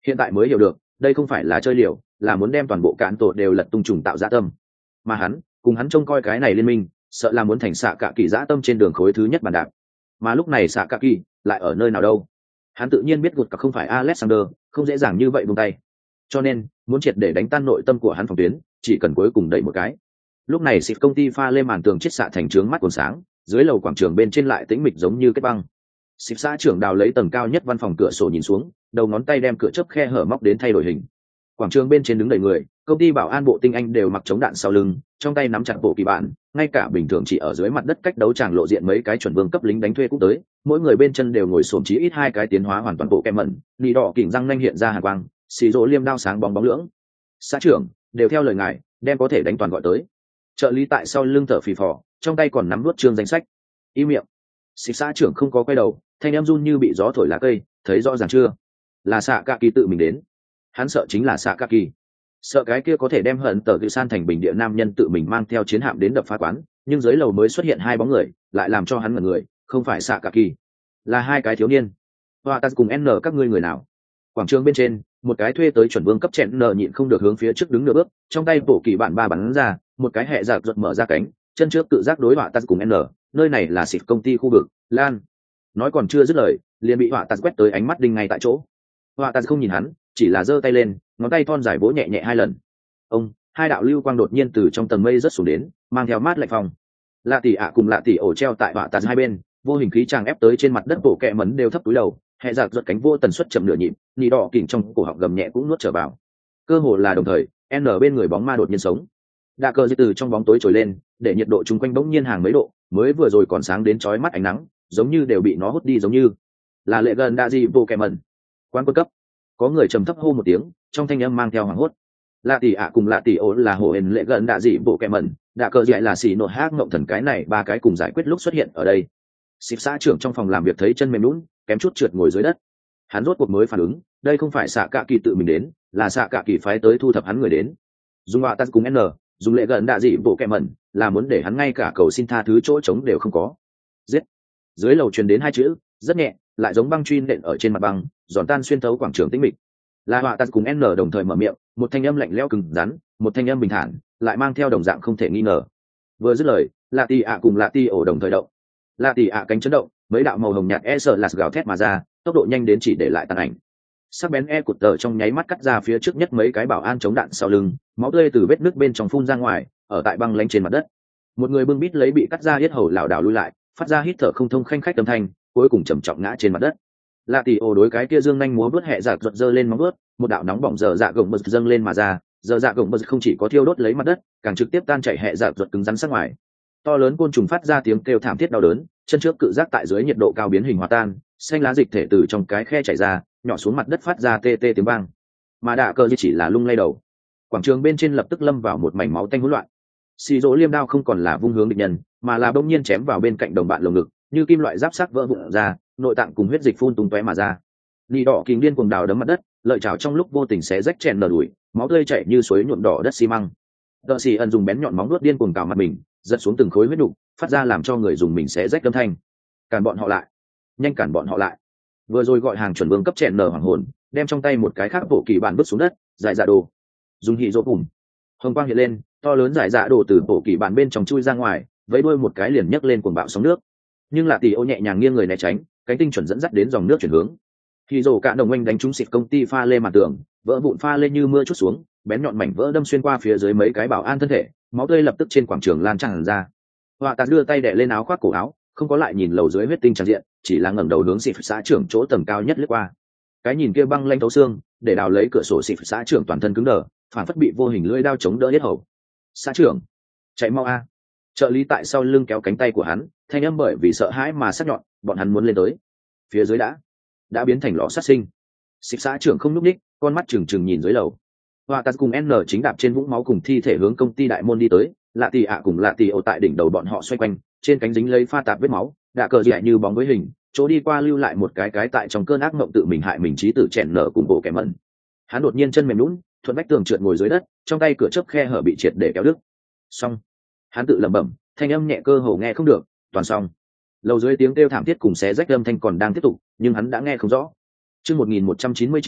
hiện tại mới hiểu được đây không phải là chơi liều, là muốn đem toàn bộ cạn tổ đều lật tung trùng tạo dã tâm. Mà hắn cùng hắn trông coi cái này liên minh, sợ là muốn thành xạ cả kỳ dã tâm trên đường khối thứ nhất bàn đạp. Mà lúc này xạ cả kỳ lại ở nơi nào đâu? Hắn tự nhiên biết gột cả không phải Alexander, không dễ dàng như vậy buông tay. Cho nên muốn triệt để đánh tan nội tâm của hắn phòng tuyến, chỉ cần cuối cùng đẩy một cái. Lúc này xịt công ty pha lên màn tường chết xạ thành trướng mắt còn sáng, dưới lầu quảng trường bên trên lại tĩnh mịch giống như cái băng. Xịt xã trưởng đào lấy tầng cao nhất văn phòng cửa sổ nhìn xuống, đầu ngón tay đem cửa chớp khe hở móc đến thay đổi hình. Quảng trường bên trên đứng đầy người, công ty bảo an bộ tinh anh đều mặc chống đạn sau lưng, trong tay nắm chặt bộ kỳ bản, ngay cả bình thường chỉ ở dưới mặt đất cách đấu tràng lộ diện mấy cái chuẩn vương cấp lính đánh thuê cũng tới, mỗi người bên chân đều ngồi xổm chí ít hai cái tiến hóa hoàn toàn bộ kem mẩn, nỉ đỏ kỉnh răng nanh hiện ra hàn quang, xì rỗ liêm đao sáng bóng bóng lưỡng. Xã trưởng đều theo lời ngài, đem có thể đánh toàn gọi tới. Trợ lý tại sau lưng thở phì phò, trong tay còn nắm nuốt trương danh sách. Im miệng. Xịt xã trưởng không có quay đầu, thanh em run như bị gió thổi lá cây, thấy rõ ràng chưa? Là xạ cả kỳ tự mình đến. Hắn sợ chính là xạ cả kỳ, sợ cái kia có thể đem hận tờ cự san thành bình địa nam nhân tự mình mang theo chiến hạm đến đập phá quán, nhưng dưới lầu mới xuất hiện hai bóng người, lại làm cho hắn ngẩn người, không phải xạ cả kỳ, là hai cái thiếu niên. Hoa ta cùng n các ngươi người nào? Quảng trường bên trên, một cái thuê tới chuẩn vương cấp chẹn n nhịn không được hướng phía trước đứng nửa bước, trong tay bổ kỳ bản ba bắn ra, một cái hệ giặc giật mở ra cánh, chân trước tự giác đối họa ta cùng n, nơi này là xịt công ty khu vực lan. Nói còn chưa dứt lời, liền bị họa ta quét tới ánh mắt đinh ngay tại chỗ. Họa ta không nhìn hắn, chỉ là giơ tay lên, ngón tay thon dài vỗ nhẹ nhẹ hai lần. Ông, hai đạo lưu quang đột nhiên từ trong tầng mây rớt xuống đến, mang theo mát lạnh phong. Lạ tỷ ạ cùng lạ tỷ ổ treo tại họa ta hai bên, vô hình khí tràng ép tới trên mặt đất, bộ kẹ mấn đều thấp túi đầu, hệ giặc giật cánh vô tần suất chậm nửa nhịp, nỉ đỏ kỉnh trong cổ họng gầm nhẹ cũng nuốt trở vào. Cơ hồ là đồng thời, n bên người bóng ma đột nhiên sống. Đạ cờ từ trong bóng tối trồi lên, để nhiệt độ chung quanh bỗng nhiên hàng mấy độ, mới vừa rồi còn sáng đến chói mắt ánh nắng, giống như đều bị nó hút đi giống như. Là lệ gần đa gì bộ kẹ mẩn. Quán quân cấp. Có người trầm thấp hô một tiếng, trong thanh âm mang theo hoảng hốt. Lạ tỷ ạ cùng lạ tỷ ố là hổ hền lệ gần đa gì bộ kẹ mẩn, đạ cờ dạy là xì nội hát ngộng thần, cái này ba cái cùng giải quyết lúc xuất hiện ở đây. Xịp xã trưởng trong phòng làm việc thấy chân mềm lún, kém chút trượt ngồi dưới đất. Hắn rốt cuộc mới phản ứng, đây không phải xạ cạ kỳ tự mình đến, là xạ cạ kỳ phái tới thu thập hắn người đến. Dùng họa ta cùng n, dùng lệ gần đạ dị bộ kẹ mẩn, là muốn để hắn ngay cả cầu xin tha thứ chỗ trống đều không có. Giết. Dưới lầu truyền đến hai chữ, rất nhẹ, lại giống băng truy nện ở trên mặt băng, giòn tan xuyên thấu quảng trường tĩnh mịch. Là họa ta cùng n đồng thời mở miệng, một thanh âm lạnh lẽo cứng rắn, một thanh âm bình thản, lại mang theo đồng dạng không thể nghi ngờ. Vừa dứt lời, lạ tỷ ạ cùng lạ tỷ ổ đồng thời động. Lạ tỷ ạ cánh chấn động, mấy đạo màu hồng nhạt e sợ là gào thét mà ra, tốc độ nhanh đến chỉ để lại tàn ảnh. Sắc bén e cụt tờ trong nháy mắt cắt ra phía trước nhất mấy cái bảo an chống đạn sau lưng, máu tươi từ vết nước bên trong phun ra ngoài, ở tại băng lánh trên mặt đất. Một người bưng bít lấy bị cắt ra yết hầu lảo đảo lui lại, phát ra hít thở không thông khanh khách âm thanh, cuối cùng trầm trọng ngã trên mặt đất. Lạ tỷ ổ đối cái kia dương nhanh múa vớt hẹ giặc giật giơ lên móng vớt, một đạo nóng bỏng dở dạ gồng bật dâng lên mà ra, dở dạ gồng bật không chỉ có thiêu đốt lấy mặt đất, càng trực tiếp tan chảy hẹ giặc giật cứng rắn sát ngoài. To lớn côn trùng phát ra tiếng kêu thảm thiết đau đớn, chân trước cự giác tại dưới nhiệt độ cao biến hình hòa tan, xanh lá dịch thể từ trong cái khe chảy ra, nhỏ xuống mặt đất phát ra tê tê tiếng vang. Mà đạ cơ chỉ là lung lay đầu. Quảng trường bên trên lập tức lâm vào một mảnh máu tanh hỗn loạn. Xì rỗ liêm đao không còn là vung hướng địch nhân, mà là bỗng nhiên chém vào bên cạnh đồng bạn lồng ngực, như kim loại giáp sắc vỡ vụn ra, nội tạng cùng huyết dịch phun tung tóe mà ra. Nỉ đỏ kình điên cuồng đào đấm mặt đất, lợi chảo trong lúc vô tình xé rách chèn nở đùi, máu tươi chảy như suối nhuộm đỏ đất xi măng. Đợ xì ẩn dùng bén nhọn móng vuốt điên cuồng cào mặt mình, giật xuống từng khối huyết nục, phát ra làm cho người dùng mình xé rách âm thanh. Cản bọn họ lại, nhanh cản bọn họ lại. Vừa rồi gọi hàng chuẩn vương cấp chèn nở hoàng hồn, đem trong tay một cái khác bộ kỳ bản vứt xuống đất, giải dạ đồ. Dùng hỉ rỗ bùm. Hồng quang hiện lên, to lớn giải dạ đồ từ bộ kỳ bản bên trong chui ra ngoài, vẫy đuôi một cái liền nhấc lên cuồng bạo sóng nước. Nhưng là tỷ ô nhẹ nhàng nghiêng người né tránh, cánh tinh chuẩn dẫn dắt đến dòng nước chuyển hướng. Hỉ rỗ cả đồng anh đánh trúng xịt công ty pha lê mặt tường, vỡ vụn pha lê như mưa chút xuống, bén nhọn mảnh vỡ đâm xuyên qua phía dưới mấy cái bảo an thân thể, máu tươi lập tức trên quảng trường lan tràn ra. Họa tạt đưa tay đè lên áo khoác cổ áo, không có lại nhìn lầu dưới huyết tinh tràn diện, chỉ là ngẩng đầu hướng xịt xã trưởng chỗ tầng cao nhất lướt qua. Cái nhìn kia băng lanh thấu xương, để đào lấy cửa sổ xịt xã trưởng toàn thân cứng đờ, phản phất bị vô hình lưỡi đao chống đỡ hết hầu. Xã trưởng, chạy mau a! Trợ lý tại sau lưng kéo cánh tay của hắn, thanh âm bởi vì sợ hãi mà sắc nhọn, bọn hắn muốn lên tới. Phía dưới đã đã biến thành lò sát sinh. Xịt xã trưởng không lúc ních, con mắt trừng trừng nhìn dưới lầu. Họa tạt cùng n chính đạp trên vũng máu cùng thi thể hướng công ty đại môn đi tới, lạ tỷ ạ cùng lạ tỷ ổ tại đỉnh đầu bọn họ xoay quanh, trên cánh dính lấy pha tạp vết máu, đạ cờ dại như bóng với hình, chỗ đi qua lưu lại một cái cái tại trong cơn ác mộng tự mình hại mình trí tử chèn nở cùng bộ kẻ mẩn. Hắn đột nhiên chân mềm lún, thuận vách tường trượt ngồi dưới đất, trong tay cửa chớp khe hở bị triệt để kéo đứt. Xong, hắn tự lẩm bẩm, thanh âm nhẹ cơ hồ nghe không được, toàn xong. Lầu dưới tiếng kêu thảm thiết cùng xé rách âm thanh còn đang tiếp tục, nhưng hắn đã nghe không rõ. Chương một nghìn một trăm chín mươi chín,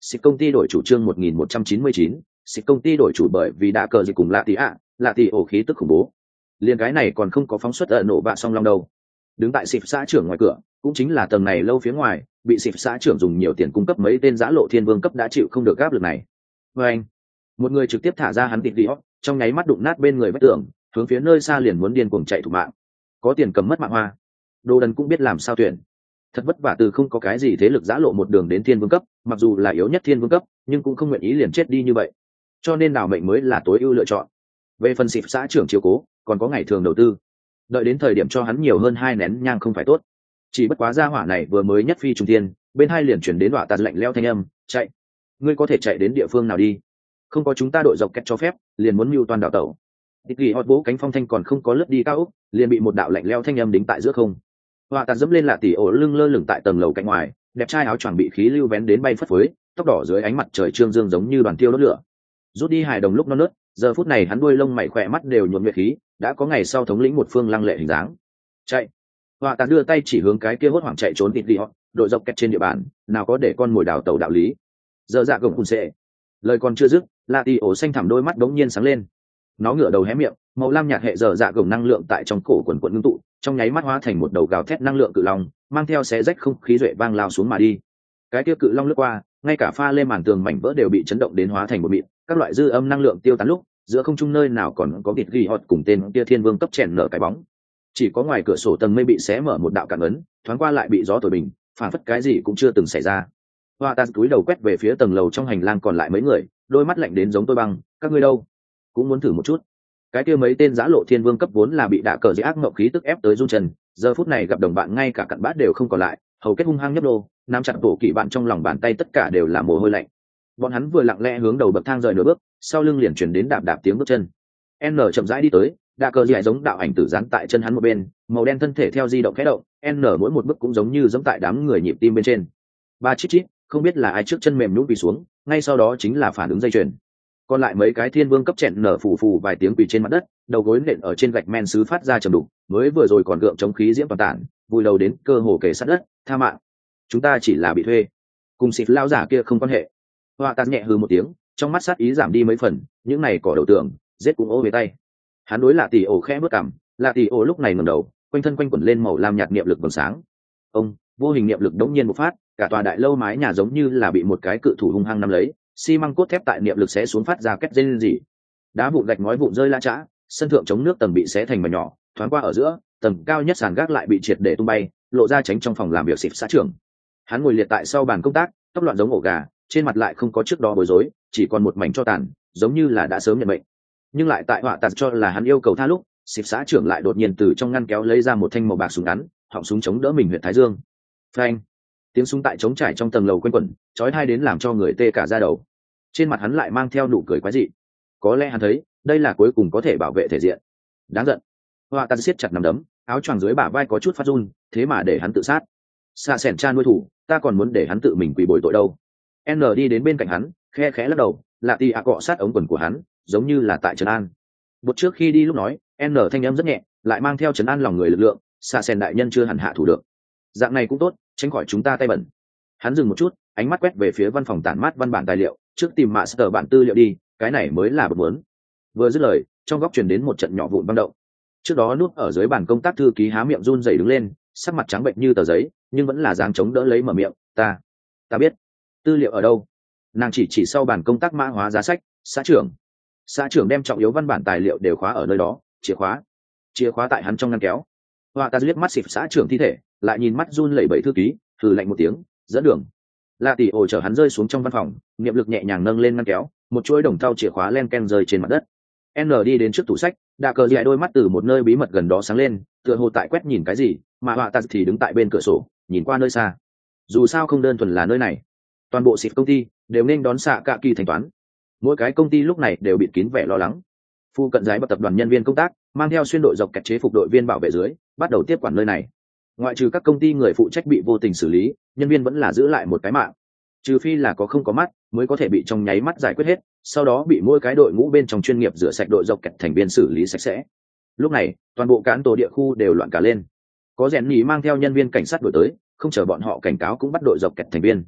xịt công ty đổi chủ trương một nghìn một trăm chín mươi chín, xịt công ty đổi chủ bởi vì đã cờ gì cùng lạ tỷ ạ, lạ tỷ ổ khí tức khủng bố. Liên cái này còn không có phóng xuất ở nổ bạ song long đâu. Đứng tại xịt xã trưởng ngoài cửa, cũng chính là tầng này lâu phía ngoài, bị xịt xã trưởng dùng nhiều tiền cung cấp mấy tên giã lộ thiên vương cấp đã chịu không được áp lực này. Và anh, một người trực tiếp thả ra hắn tịt đi hót, trong nháy mắt đụng nát bên người vách tường, hướng phía nơi xa liền muốn điên cuồng chạy thủ mạng. Có tiền cầm mất mạng hoa, đồ đần cũng biết làm sao tuyển. Thật vất vả từ không có cái gì thế lực giã lộ một đường đến thiên vương cấp, mặc dù là yếu nhất thiên vương cấp, nhưng cũng không nguyện ý liền chết đi như vậy. Cho nên đảo mệnh mới là tối ưu lựa chọn. Về phần xịt xã trưởng chiếu cố, còn có ngày thường đầu tư. Đợi đến thời điểm cho hắn nhiều hơn hai nén nhang không phải tốt. Chỉ bất quá gia hỏa này vừa mới nhất phi trùng thiên, bên hai liền chuyển đến đọa tạt lạnh leo thanh âm, chạy. Ngươi có thể chạy đến địa phương nào đi? Không có chúng ta đội dọc kẹt cho phép, liền muốn mưu toàn đảo tẩu. Tịch Kỳ hót vỗ cánh phong thanh còn không có lướt đi cao ốc, liền bị một đạo lạnh leo thanh âm đính tại giữa không. Họa tạt dẫm lên lạ tỉ ổ lưng lơ lửng tại tầng lầu cạnh ngoài, đẹp trai áo choàng bị khí lưu vén đến bay phất phới, tóc đỏ dưới ánh mặt trời trương dương giống như đoàn tiêu đốt lửa. Rút đi hài đồng lúc non nớt, giờ phút này hắn đuôi lông mày khỏe mắt đều nhuộm nguyệt khí, đã có ngày sau thống lĩnh một phương lăng lệ hình dáng. Chạy! Họa tạt đưa tay chỉ hướng cái kia hốt hoảng chạy trốn tịt đi họ, đội dọc kẹt trên địa bàn, nào có để con mồi đào tàu đạo lý. Giờ dạ gồng cùn xệ. Lời còn chưa dứt, lạ tỉ ổ xanh thẳm đôi mắt đống nhiên sáng lên. Nó ngửa đầu hé miệng, màu lam nhạt hệ giờ dạ gồng năng lượng tại trong cổ quần quần ngưng tụ, trong nháy mắt hóa thành một đầu gào thét năng lượng cự long, mang theo xé rách không khí duệ vang lao xuống mà đi. Cái kia cự long lướt qua, ngay cả pha lên màn tường mảnh vỡ đều bị chấn động đến hóa thành một mịn, các loại dư âm năng lượng tiêu tán lúc, giữa không trung nơi nào còn có vịt ghi hot cùng tên kia thiên vương cấp chèn nở cái bóng. Chỉ có ngoài cửa sổ tầng mây bị xé mở một đạo cản ấn, thoáng qua lại bị gió thổi bình, phản phất cái gì cũng chưa từng xảy ra. Hoa Taz cúi đầu quét về phía tầng lầu trong hành lang còn lại mấy người, đôi mắt lạnh đến giống tôi băng, các ngươi đâu? Cũng muốn thử một chút. Cái kia mấy tên giã lộ thiên vương cấp vốn là bị đả cờ dưới ác ngộng khí tức ép tới run chân, giờ phút này gặp đồng bạn ngay cả cặn bát đều không còn lại, hầu kết hung hăng nhấp đô, nắm chặt bộ kỵ bạn trong lòng bàn tay tất cả đều là mồ hôi lạnh. Bọn hắn vừa lặng lẽ hướng đầu bậc thang rời nửa bước, sau lưng liền chuyển đến đạp đạp tiếng bước chân. N chậm rãi đi tới, đả cờ dưới giống đạo ảnh tử dán tại chân hắn một bên, màu đen thân thể theo di động khẽ động, N mỗi một bước cũng giống như giống tại đám người nhịp tim bên trên. Ba chít chít, không biết là ai trước chân mềm nhũn quỳ xuống, ngay sau đó chính là phản ứng dây chuyền. Còn lại mấy cái thiên vương cấp chẹn nở phù phù vài tiếng quỳ trên mặt đất, đầu gối nện ở trên gạch men sứ phát ra trầm đục, mới vừa rồi còn gượng chống khí diễm toàn tản, vùi đầu đến cơ hồ kề sát đất, tha mạng. Chúng ta chỉ là bị thuê, cùng xịt lao giả kia không quan hệ. Hoa Tạt nhẹ hừ một tiếng, trong mắt sát ý giảm đi mấy phần, những này cỏ đầu tường, giết cũng ô về tay. Hắn đối Lạ Tỷ ổ khẽ bước cằm, Lạ Tỷ ổ lúc này ngẩng đầu, quanh thân quanh quẩn lên màu lam nhạt niệm lực vầng sáng. Ông, vô hình niệm lực đống nhiên bộc phát, cả tòa đại lâu mái nhà giống như là bị một cái cự thủ hung hăng nắm lấy, xi măng cốt thép tại niệm lực xé xuống phát ra két rên rỉ. Đá vụn gạch ngói vụn rơi la chã, sân thượng chống nước tầng bị xé thành mảnh nhỏ, thoáng qua ở giữa, tầng cao nhất sàn gác lại bị triệt để tung bay, lộ ra tránh trong phòng làm việc xịp xã trưởng. Hắn ngồi liệt tại sau bàn công tác, tóc loạn giống ổ gà, trên mặt lại không có trước đó bối rối, chỉ còn một mảnh cho tàn, giống như là đã sớm nhận mệnh. Nhưng lại tại họa tạt cho là hắn yêu cầu tha lúc, xịp xã trưởng lại đột nhiên từ trong ngăn kéo lấy ra một thanh màu bạc súng ngắn, họng súng chống đỡ mình huyện thái dương. Phanh! Tiếng súng tại trống trải trong tầng lầu quanh quẩn, chói tai đến làm cho người tê cả da đầu. Trên mặt hắn lại mang theo nụ cười quái dị. Có lẽ hắn thấy, đây là cuối cùng có thể bảo vệ thể diện. Đáng giận. Họa tạt siết chặt nắm đấm, áo choàng dưới bả vai có chút phát run, thế mà để hắn tự sát. Xạ sẻn cha nuôi thủ, ta còn muốn để hắn tự mình quỳ bồi tội đâu. N đi đến bên cạnh hắn, khe khẽ lắc đầu, Lạ Tỷ ạ cọ sát ống quần của hắn, giống như là tại trấn an. Bột trước khi đi lúc nói, N thanh âm rất nhẹ, lại mang theo trấn an lòng người lực lượng, xạ sẻn đại nhân chưa hẳn hạ thủ được. Dạng này cũng tốt, tránh khỏi chúng ta tay bẩn. Hắn dừng một chút, ánh mắt quét về phía văn phòng tản mát văn bản tài liệu, trước tìm mạ sở bản tư liệu đi, cái này mới là bột muốn. Vừa dứt lời, trong góc truyền đến một trận nhỏ vụn băng động. Trước đó núp ở dưới bàn công tác thư ký há miệng run rẩy đứng lên, sắc mặt trắng bệnh như tờ giấy, nhưng vẫn là dáng chống đỡ lấy mở miệng, ta, ta biết. Tư liệu ở đâu? Nàng chỉ chỉ sau bàn công tác mã hóa giá sách, xã trưởng. Xã trưởng đem trọng yếu văn bản tài liệu đều khóa ở nơi đó, chìa khóa, chìa khóa tại hắn trong ngăn kéo. Hoa ta liếc mắt xịt xã trưởng thi thể, lại nhìn mắt run lẩy bẩy thư ký, thử lạnh một tiếng, dẫn đường. Lạ Tỷ ổ chở hắn rơi xuống trong văn phòng, niệm lực nhẹ nhàng nâng lên ngăn kéo, một chuỗi đồng thau chìa khóa len ken rơi trên mặt đất. N đi đến trước tủ sách, đạ cờ dại đôi mắt từ một nơi bí mật gần đó sáng lên, tựa hồ tại quét nhìn cái gì, mà họa tạt thì đứng tại bên cửa sổ, nhìn qua nơi xa. Dù sao không đơn thuần là nơi này, toàn bộ xịt công ty đều nên đón xạ cạ kỳ thanh toán. Mỗi cái công ty lúc này đều bịt kín vẻ lo lắng. Phu cận giái bậc tập đoàn nhân viên công tác mang theo xuyên đội dọc kẹt chế phục đội viên bảo vệ dưới, bắt đầu tiếp quản nơi này. Ngoại trừ các công ty người phụ trách bị vô tình xử lý, nhân viên vẫn là giữ lại một cái mạng. Trừ phi là có không có mắt mới có thể bị trong nháy mắt giải quyết hết, sau đó bị mỗi cái đội ngũ bên trong chuyên nghiệp rửa sạch đội dọc kẹt thành viên xử lý sạch sẽ. Lúc này toàn bộ cán tổ địa khu đều loạn cả lên. Có rèn nhì mang theo nhân viên cảnh sát đuổi tới, không chờ bọn họ cảnh cáo cũng bắt đội dọc kẹt thành viên.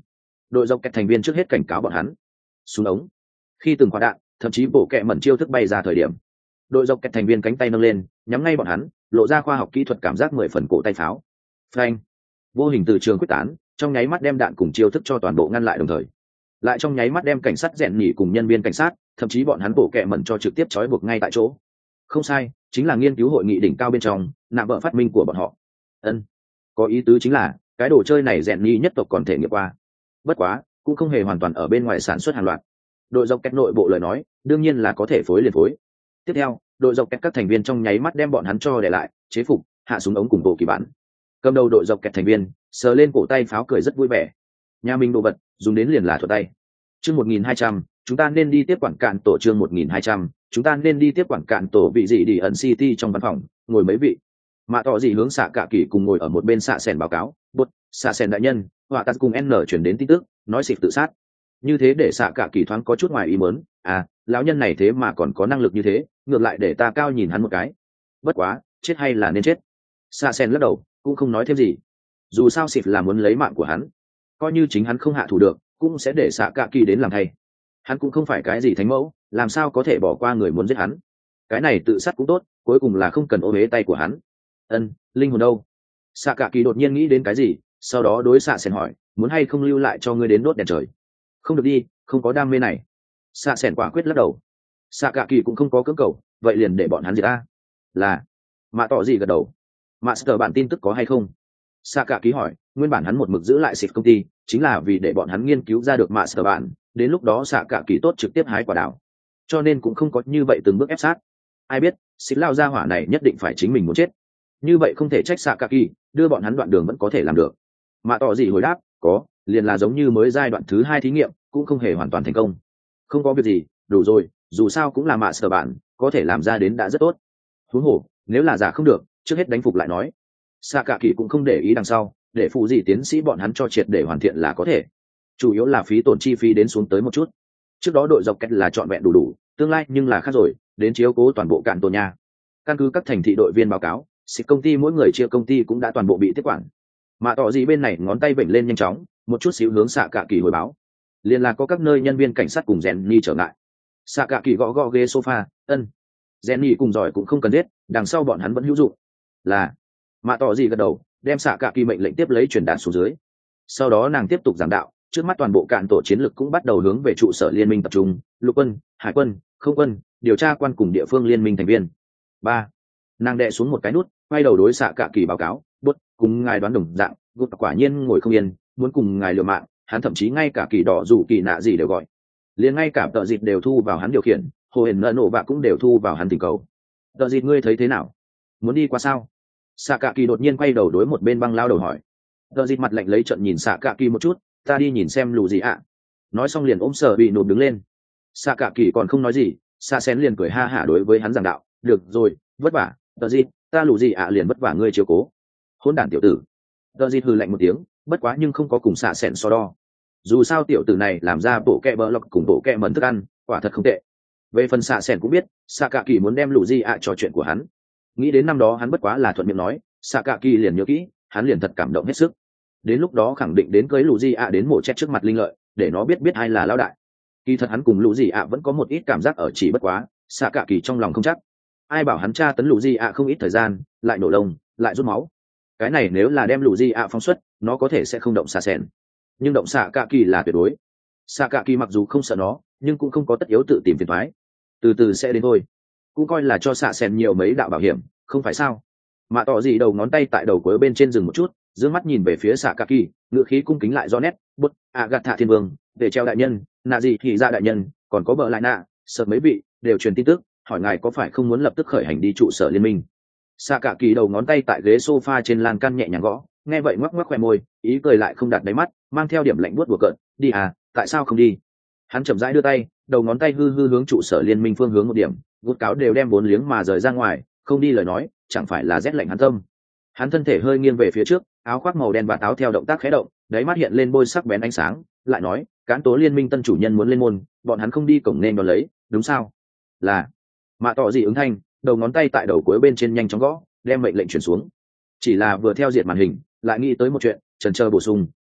đội dọc kẹt thành viên trước hết cảnh cáo bọn hắn súng ống khi từng quả đạn thậm chí bổ kẹ mẩn chiêu thức bay ra thời điểm đội dọc kẹt thành viên cánh tay nâng lên nhắm ngay bọn hắn lộ ra khoa học kỹ thuật cảm giác mười phần cổ tay pháo phanh vô hình từ trường quyết tán trong nháy mắt đem đạn cùng chiêu thức cho toàn bộ ngăn lại đồng thời lại trong nháy mắt đem cảnh sát rèn nhỉ cùng nhân viên cảnh sát thậm chí bọn hắn bổ kẹ mẩn cho trực tiếp trói buộc ngay tại chỗ. Không sai, chính là nghiên cứu hội nghị đỉnh cao bên trong nạm bợ phát minh của bọn họ. Ân, có ý tứ chính là cái đồ chơi này rèn nhỉ nhất tộc còn thể nghiệm qua, bất quá cũng không hề hoàn toàn ở bên ngoài sản xuất hàng loạt. Đội dọc kẹt nội bộ lời nói đương nhiên là có thể phối liền phối. Tiếp theo đội dọc kẹt các thành viên trong nháy mắt đem bọn hắn cho để lại chế phục hạ súng ống cùng bộ kỳ bản. Cầm đầu đội dọc kẹt thành viên sờ lên cổ tay pháo cười rất vui vẻ, nhà mình đồ vật dùng đến liền là thuật tay. Chương một nghìn hai trăm, chúng ta nên đi tiếp quản cạn tổ. Chương một nghìn hai trăm, chúng ta nên đi tiếp quản cạn tổ. Vị gì đi ẩn city trong văn phòng ngồi mấy vị mạ tỏ gì hướng xạ cả kỳ cùng ngồi ở một bên xạ sèn báo cáo bút xạ sèn đại nhân họa tạt cùng n chuyển đến tin tức nói xịt tự sát. Như thế để xạ cả kỳ thoáng có chút ngoài ý muốn, à lão nhân này thế mà còn có năng lực như thế, ngược lại để ta cao nhìn hắn một cái. Bất quá chết hay là nên chết. Xạ sèn lắc đầu cũng không nói thêm gì, dù sao xịt là muốn lấy mạng của hắn, coi như chính hắn không hạ thủ được cũng sẽ để xạ cả kỳ đến làm thay. Hắn cũng không phải cái gì thánh mẫu, làm sao có thể bỏ qua người muốn giết hắn. Cái này tự sát cũng tốt, cuối cùng là không cần ôm ế tay của hắn. Ân, linh hồn đâu? Xạ cả kỳ đột nhiên nghĩ đến cái gì, sau đó đối xạ sèn hỏi, muốn hay không lưu lại cho ngươi đến đốt đèn trời? Không được đi, không có đam mê này. Xạ sèn quả quyết lắc đầu. Xạ cả kỳ cũng không có cưỡng cầu, vậy liền để bọn hắn diệt ta. Là. Mạ tỏ gì gật đầu. Master bản tin tức có hay không? Xạ cả kỳ hỏi, nguyên bản hắn một mực giữ lại xịt công ty chính là vì để bọn hắn nghiên cứu ra được Master bản, đến lúc đó xạ cả kỳ tốt trực tiếp hái quả đào, cho nên cũng không có như vậy từng bước ép sát. Ai biết xịt lao ra hỏa này nhất định phải chính mình muốn chết, như vậy không thể trách xạ cả kỳ, đưa bọn hắn đoạn đường vẫn có thể làm được. Mà tỏ gì hồi đáp, có, liền là giống như mới giai đoạn thứ hai thí nghiệm cũng không hề hoàn toàn thành công. Không có việc gì, đủ rồi, dù sao cũng là Master bản, có thể làm ra đến đã rất tốt. Huống hồ nếu là giả không được, trước hết đánh phục lại nói. Xạ cả kỳ cũng không để ý đằng sau, để phụ gì tiến sĩ bọn hắn cho triệt để hoàn thiện là có thể, chủ yếu là phí tổn chi phí đến xuống tới một chút. Trước đó đội dọc kẹt là trọn vẹn đủ đủ, tương lai nhưng là khác rồi, đến chiếu cố toàn bộ cạn tổ nha. Căn cứ các thành thị đội viên báo cáo, xịt công ty mỗi người chia công ty cũng đã toàn bộ bị tiếp quản. Mà tỏ gì bên này ngón tay vểnh lên nhanh chóng, một chút xíu hướng xạ cả kỳ hồi báo. Liên là có các nơi nhân viên cảnh sát cùng Jenny trở ngại. Xạ cả kỳ gõ gõ ghế sofa, ân. Jenny cùng giỏi cũng không cần thiết, đằng sau bọn hắn vẫn hữu dụng. Là. Mà tỏ gì gật đầu, đem xạ cả kỳ mệnh lệnh tiếp lấy truyền đạt xuống dưới. Sau đó nàng tiếp tục giảng đạo, trước mắt toàn bộ cạn tổ chiến lực cũng bắt đầu hướng về trụ sở liên minh tập trung, lục quân, hải quân, không quân, điều tra quan cùng địa phương liên minh thành viên. Ba. Nàng đệ xuống một cái nút, quay đầu đối xạ cả kỳ báo cáo, bút cùng ngài đoán đồng dạng, gục quả nhiên ngồi không yên, muốn cùng ngài liều mạng, hắn thậm chí ngay cả kỳ đỏ dù kỳ nạ gì đều gọi, liền ngay cả tợ dịt đều thu vào hắn điều khiển, hồ hển nợ nổ và cũng đều thu vào hắn tình cầu. Tợ dịt ngươi thấy thế nào, muốn đi qua sao? Xạ cả kỳ đột nhiên quay đầu đối một bên băng lao đầu hỏi. Tợ dịt mặt lạnh lấy trận nhìn xạ cả kỳ một chút, ta đi nhìn xem lù gì ạ. Nói xong liền ôm sở bị nộp đứng lên. Xạ cả kỳ còn không nói gì, xạ xén liền cười ha hả đối với hắn giảng đạo, được rồi, vất vả, tợ dịt, ta lù gì ạ liền vất vả ngươi chiếu cố. Hỗn đản tiểu tử. Tợ dịt hừ lạnh một tiếng, bất quá nhưng không có cùng xạ xén so đo. Dù sao tiểu tử này làm ra bộ kẹ bờ lọc cùng bộ kẹ mẩn thức ăn, quả thật không tệ. Về phần xạ xén cũng biết, xạ cả kỳ muốn đem lù gì ạ cho chuyện của hắn. Nghĩ đến năm đó hắn bất quá là thuận miệng nói, xạ cả kỳ liền nhớ kỹ, hắn liền thật cảm động hết sức. Đến lúc đó khẳng định đến cưới lù gì ạ đến mổ chết trước mặt linh lợi, để nó biết biết ai là lão đại. Kỳ thật hắn cùng lù gì ạ vẫn có một ít cảm giác ở chỉ bất quá, xạ cả kỳ trong lòng không chắc. Ai bảo hắn tra tấn lù gì ạ không ít thời gian, lại nổ lông, lại rút máu. Cái này nếu là đem lù gì ạ phóng xuất, nó có thể sẽ không động xạ xẻn, nhưng động xạ cả kỳ là tuyệt đối. Xạ cả kỳ mặc dù không sợ nó, nhưng cũng không có tất yếu tự tìm phiền toái, từ từ sẽ đến thôi. Cũng coi là cho xạ xẻn nhiều mấy đạo bảo hiểm, không phải sao? Mà tỏ gì đầu ngón tay tại đầu cuối bên trên rừng một chút, dương mắt nhìn về phía xạ cả kỳ, ngựa khí cung kính lại do nét, bút à gạt thạ thiên vương, để treo đại nhân, nạ gì thì ra đại nhân, còn có bợ lại nạ, sợ mấy vị đều truyền tin tức, hỏi ngài có phải không muốn lập tức khởi hành đi trụ sở liên minh. Xạ cả kỳ đầu ngón tay tại ghế sofa trên lan can nhẹ nhàng gõ, nghe vậy ngoắc ngoắc khoe môi, ý cười lại không đặt đáy mắt, mang theo điểm lạnh buốt đùa cợt, đi à, tại sao không đi? Hắn chậm rãi đưa tay, đầu ngón tay hư hư hướng trụ sở liên minh phương hướng một điểm, gút cáo đều đem vốn liếng mà rời ra ngoài, không đi lời nói, chẳng phải là rét lạnh hắn tâm. Hắn thân thể hơi nghiêng về phía trước, áo khoác màu đen và táo theo động tác khẽ động, đáy mắt hiện lên bôi sắc bén ánh sáng, lại nói, cán tố liên minh tân chủ nhân muốn lên môn, bọn hắn không đi cổng nên đón lấy, đúng sao? Là. Mạ tỏ gì ứng thanh, đầu ngón tay tại đầu cuối bên trên nhanh chóng gõ, đem mệnh lệnh chuyển xuống. Chỉ là vừa theo diệt màn hình, lại nghĩ tới một chuyện, chần chờ bổ sung, bút,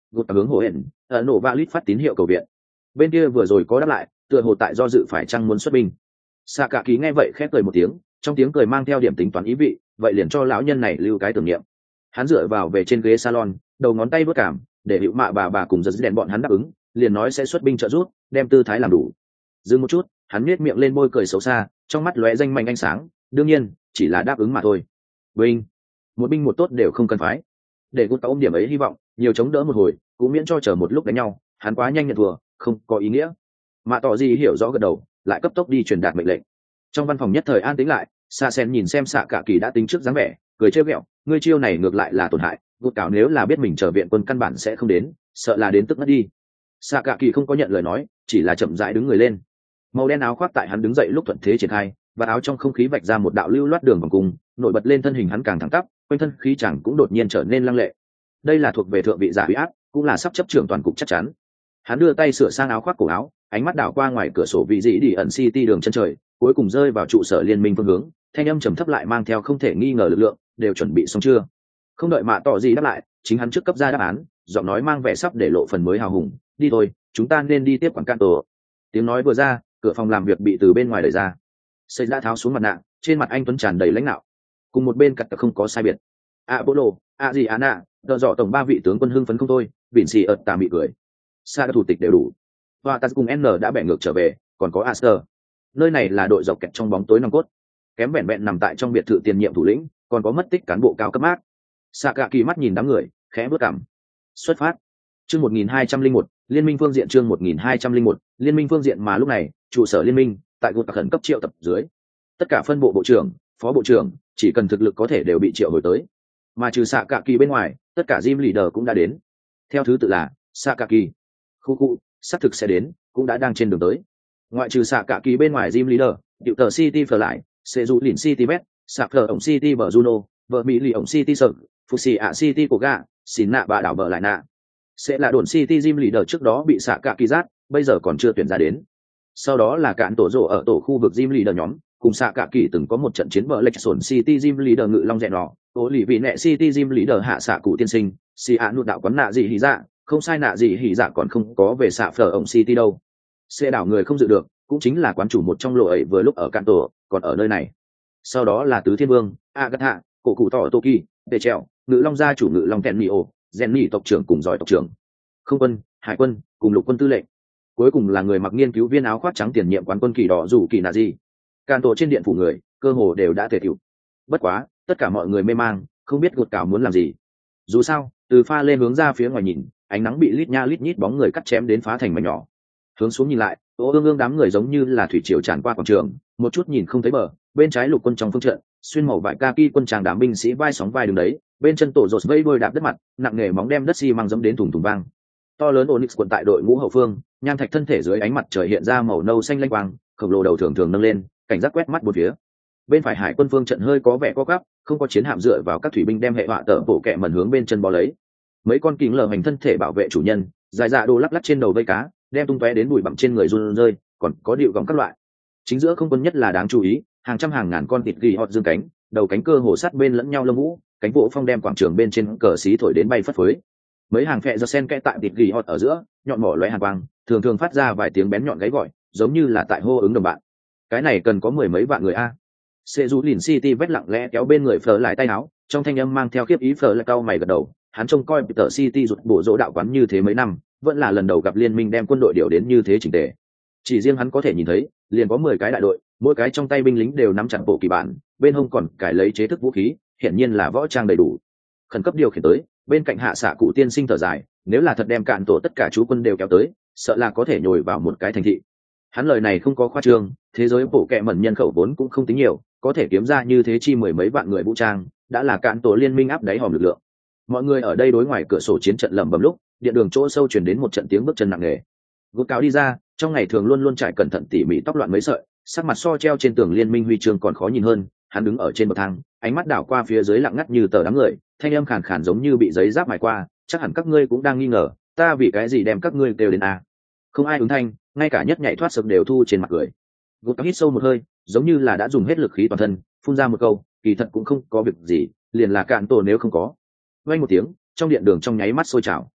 gục hướng hồ hển ở nổ va lít phát tín hiệu cầu viện. Bên kia vừa rồi có đáp lại, tựa hồ tại do dự phải chăng muốn xuất binh. Xạ cả kỳ nghe vậy khép cười một tiếng, trong tiếng cười mang theo điểm tính toán ý vị, vậy liền cho lão nhân này lưu cái tưởng niệm. Hắn dựa vào về trên ghế salon, đầu ngón tay vớt cảm, để hữu mạ bà bà cùng giật đèn bọn hắn đáp ứng, liền nói sẽ xuất binh trợ giúp, đem tư thái làm đủ. Dừng một chút, hắn nhếch miệng lên môi cười xấu xa, trong mắt lóe danh mạnh ánh sáng, đương nhiên, chỉ là đáp ứng mà thôi. Binh, một binh một tốt đều không cần phái. Để Gut ôm điểm ấy hy vọng, nhiều chống đỡ một hồi, cũng miễn cho chờ một lúc đánh nhau, hắn quá nhanh nhận thua, không có ý nghĩa. Mạ Tỏ gì hiểu rõ gật đầu, lại cấp tốc đi truyền đạt mệnh lệnh. Trong văn phòng nhất thời an tĩnh lại, Sa Sen nhìn xem Sạ Cả Kỳ đã tính trước dáng vẻ, cười trêu ghẹo, ngươi chiêu này ngược lại là tổn hại, Gut cảo nếu là biết mình chờ viện quân căn bản sẽ không đến, sợ là đến tức mất đi. Sạ Cả Kỳ không có nhận lời nói, chỉ là chậm rãi đứng người lên. Màu đen áo khoác tại hắn đứng dậy lúc thuận thế triển khai, và áo trong không khí vạch ra một đạo lưu loát đường vòng cung, nổi bật lên thân hình hắn càng thẳng tắp, quanh thân khí chẳng cũng đột nhiên trở nên lăng lệ. Đây là thuộc về thượng vị giả uy áp, cũng là sắp chấp trưởng toàn cục chắc chắn. Hắn đưa tay sửa sang áo khoác cổ áo, ánh mắt đảo qua ngoài cửa sổ vị dĩ đi ẩn city đường chân trời, cuối cùng rơi vào trụ sở liên minh phương hướng, thanh âm trầm thấp lại mang theo không thể nghi ngờ lực lượng, đều chuẩn bị xong chưa? Không đợi Mạ Tỏ gì đáp lại, chính hắn trước cấp ra đáp án, giọng nói mang vẻ sắp để lộ phần mới hào hùng, đi thôi, chúng ta nên đi tiếp quảng can tổ. Tiếng nói vừa ra, cửa phòng làm việc bị từ bên ngoài đẩy ra. Xây đã tháo xuống mặt nạ, trên mặt anh tuấn tràn đầy lãnh đạo, cùng một bên cặt không có sai biệt. Apollo, a gì Anna, đỡ dọ tổng ba vị tướng quân hưng phấn không thôi, vịn xì ợt tà mị cười. Sa thủ tịch đều đủ. Và ta cùng N đã bẻ ngược trở về, còn có Aster. Nơi này là đội dọc kẹt trong bóng tối nòng cốt, kém vẹn vẹn nằm tại trong biệt thự tiền nhiệm thủ lĩnh, còn có mất tích cán bộ cao cấp mát. Sa cả kỳ mắt nhìn đám người, khẽ bước cằm. Xuất phát. Chương một nghìn hai trăm lẻ một, liên minh phương diện chương một nghìn hai trăm lẻ một, liên minh phương diện mà lúc này, trụ sở liên minh, tại cuộc khẩn cấp triệu tập dưới. Tất cả phân bộ bộ trưởng, phó bộ trưởng, chỉ cần thực lực có thể đều bị triệu hồi tới. Mà trừ Sa cả kỳ bên ngoài, tất cả Jim leader cũng đã đến. Theo thứ tự là Sa cả kỳ, khu khu, xác thực sẽ đến, cũng đã đang trên đường tới. Ngoại trừ Sa cả kỳ bên ngoài Jim leader, tiểu tờ City phở lại, sẽ dụ lìn City Bet, sạc phở ổng City bờ Juno, vợ Mỹ lì ổng City Sở, Fuxi ạ City của gà, xin nạ bà đảo bờ lại nạ. Sẽ là đồn City Jim leader trước đó bị Sa cả kỳ rát, bây giờ còn chưa tuyển ra đến. Sau đó là cạn tổ rổ ở tổ khu vực Jim leader nhóm, cùng Sa cả kỳ từng có một trận chiến bờ lệch sổn City Jim leader ngự long dẹn nọ, ô lì vị nẹ City Jim leader hạ xạ cụ tiên sinh, xì ạ nụt đạo quán nạ gì hỉ dạ, không sai nạ gì hỉ dạ còn không có về xạ phở ổng City đâu. Sẽ đảo người không dự được, cũng chính là quán chủ một trong lộ ấy vừa lúc ở cạn tổ, còn ở nơi này. Sau đó là tứ thiên vương, Agatha, cổ cụ tỏ Toki, Tề Trèo, ngự long gia chủ ngự long Tenmio, Jenny tộc trưởng cùng giỏi tộc trưởng, không quân, hải quân, cùng lục quân tư lệnh. Cuối cùng là người mặc nghiên cứu viên áo khoác trắng tiền nhiệm quán quân kỳ đỏ dù kỳ nạ gì. Cạn tổ trên điện phủ người, cơ hồ đều đã thể tiểu. Bất quá, tất cả mọi người mê mang, không biết gột cảo muốn làm gì. Dù sao, từ pha lên hướng ra phía ngoài nhìn, ánh nắng bị lít nha lít nhít bóng người cắt chém đến phá thành mảnh nhỏ. Hướng xuống nhìn lại, ô ương ương đám người giống như là thủy triều tràn qua quảng trường, một chút nhìn không thấy bờ. Bên trái lục quân trong phương trận, xuyên màu vải kaki quân tràng đám binh sĩ vai sóng vai đứng đấy, bên chân tổ rột vây đôi đạp đất mặt, nặng nghề móng đem đất xi măng dẫm đến thùng thùng vang. To lớn Onyx quận tại đội ngũ hậu phương, nham thạch thân thể dưới ánh mặt trời hiện ra màu nâu xanh lanh quang, khổng lồ đầu thường thường nâng lên, cảnh giác quét mắt bốn phía. Bên phải hải quân phương trận hơi có vẻ co gắp, không có chiến hạm dựa vào các thủy binh đem hệ họa tở bộ kẹ mẩn hướng bên chân bò lấy. Mấy con kính lờ hành thân thể bảo vệ chủ nhân, dài dạ đồ lắc lắc trên đầu vây cá, đem tung tóe đến bụi bặm trên người run rơi, còn có điệu gọng các loại. Chính giữa không quân nhất là đáng chú ý, hàng trăm hàng ngàn con thịt gỉ hot dương cánh, đầu cánh cơ hồ sát bên lẫn nhau lông vũ, cánh vỗ phong đem quảng trường bên trên cờ xí thổi đến bay phất phới. Mấy hàng phệ giơ sen kẽ tại thịt gỉ hot ở giữa, nhọn mỏ lóe hàn quang, thường thường phát ra vài tiếng bén nhọn gáy gọi, giống như là tại hô ứng đồng bạn. Cái này cần có mười mấy vạn người a. Sẽ dù lìn City vét lặng lẽ kéo bên người phở lại tay áo, trong thanh âm mang theo khiếp ý phở lại cau mày gật đầu, hắn trông coi Peter City rụt bổ rỗ đạo quán như thế mấy năm, vẫn là lần đầu gặp liên minh đem quân đội điều đến như thế chỉnh tề. Chỉ riêng hắn có thể nhìn thấy, liền có mười cái đại đội, mỗi cái trong tay binh lính đều nắm chặt bộ kỳ bản, bên hông còn cài lấy chế thức vũ khí, hiển nhiên là võ trang đầy đủ. Khẩn cấp điều khiển tới, bên cạnh hạ xạ cụ tiên sinh thở dài, nếu là thật đem cạn tổ tất cả chú quân đều kéo tới, sợ là có thể nhồi vào một cái thành thị. Hắn lời này không có khoa trương, thế giới bộ kệ mẩn nhân khẩu vốn cũng không tính nhiều, có thể kiếm ra như thế chi mười mấy vạn người vũ trang, đã là cạn tổ liên minh áp đáy hòm lực lượng. Mọi người ở đây đối ngoài cửa sổ chiến trận lẩm bẩm lúc, điện đường chỗ sâu truyền đến một trận tiếng bước chân nặng nề. Gút cáo đi ra, trong ngày thường luôn luôn trải cẩn thận tỉ mỉ tóc loạn mấy sợi, sắc mặt so treo trên tường liên minh huy chương còn khó nhìn hơn. Hắn đứng ở trên bậc thang, ánh mắt đảo qua phía dưới lặng ngắt như tờ đám người, thanh âm khàn khàn giống như bị giấy giáp mài qua, chắc hẳn các ngươi cũng đang nghi ngờ, ta vì cái gì đem các ngươi đều đến à? Không ai ứng thanh, ngay cả nhất nhảy thoát sực đều thu trên mặt cười. Gút cáo hít sâu một hơi, giống như là đã dùng hết lực khí toàn thân, phun ra một câu, kỳ thật cũng không có việc gì, liền là cạn tổ nếu không có. Vang một tiếng, trong điện đường trong nháy mắt sôi trào.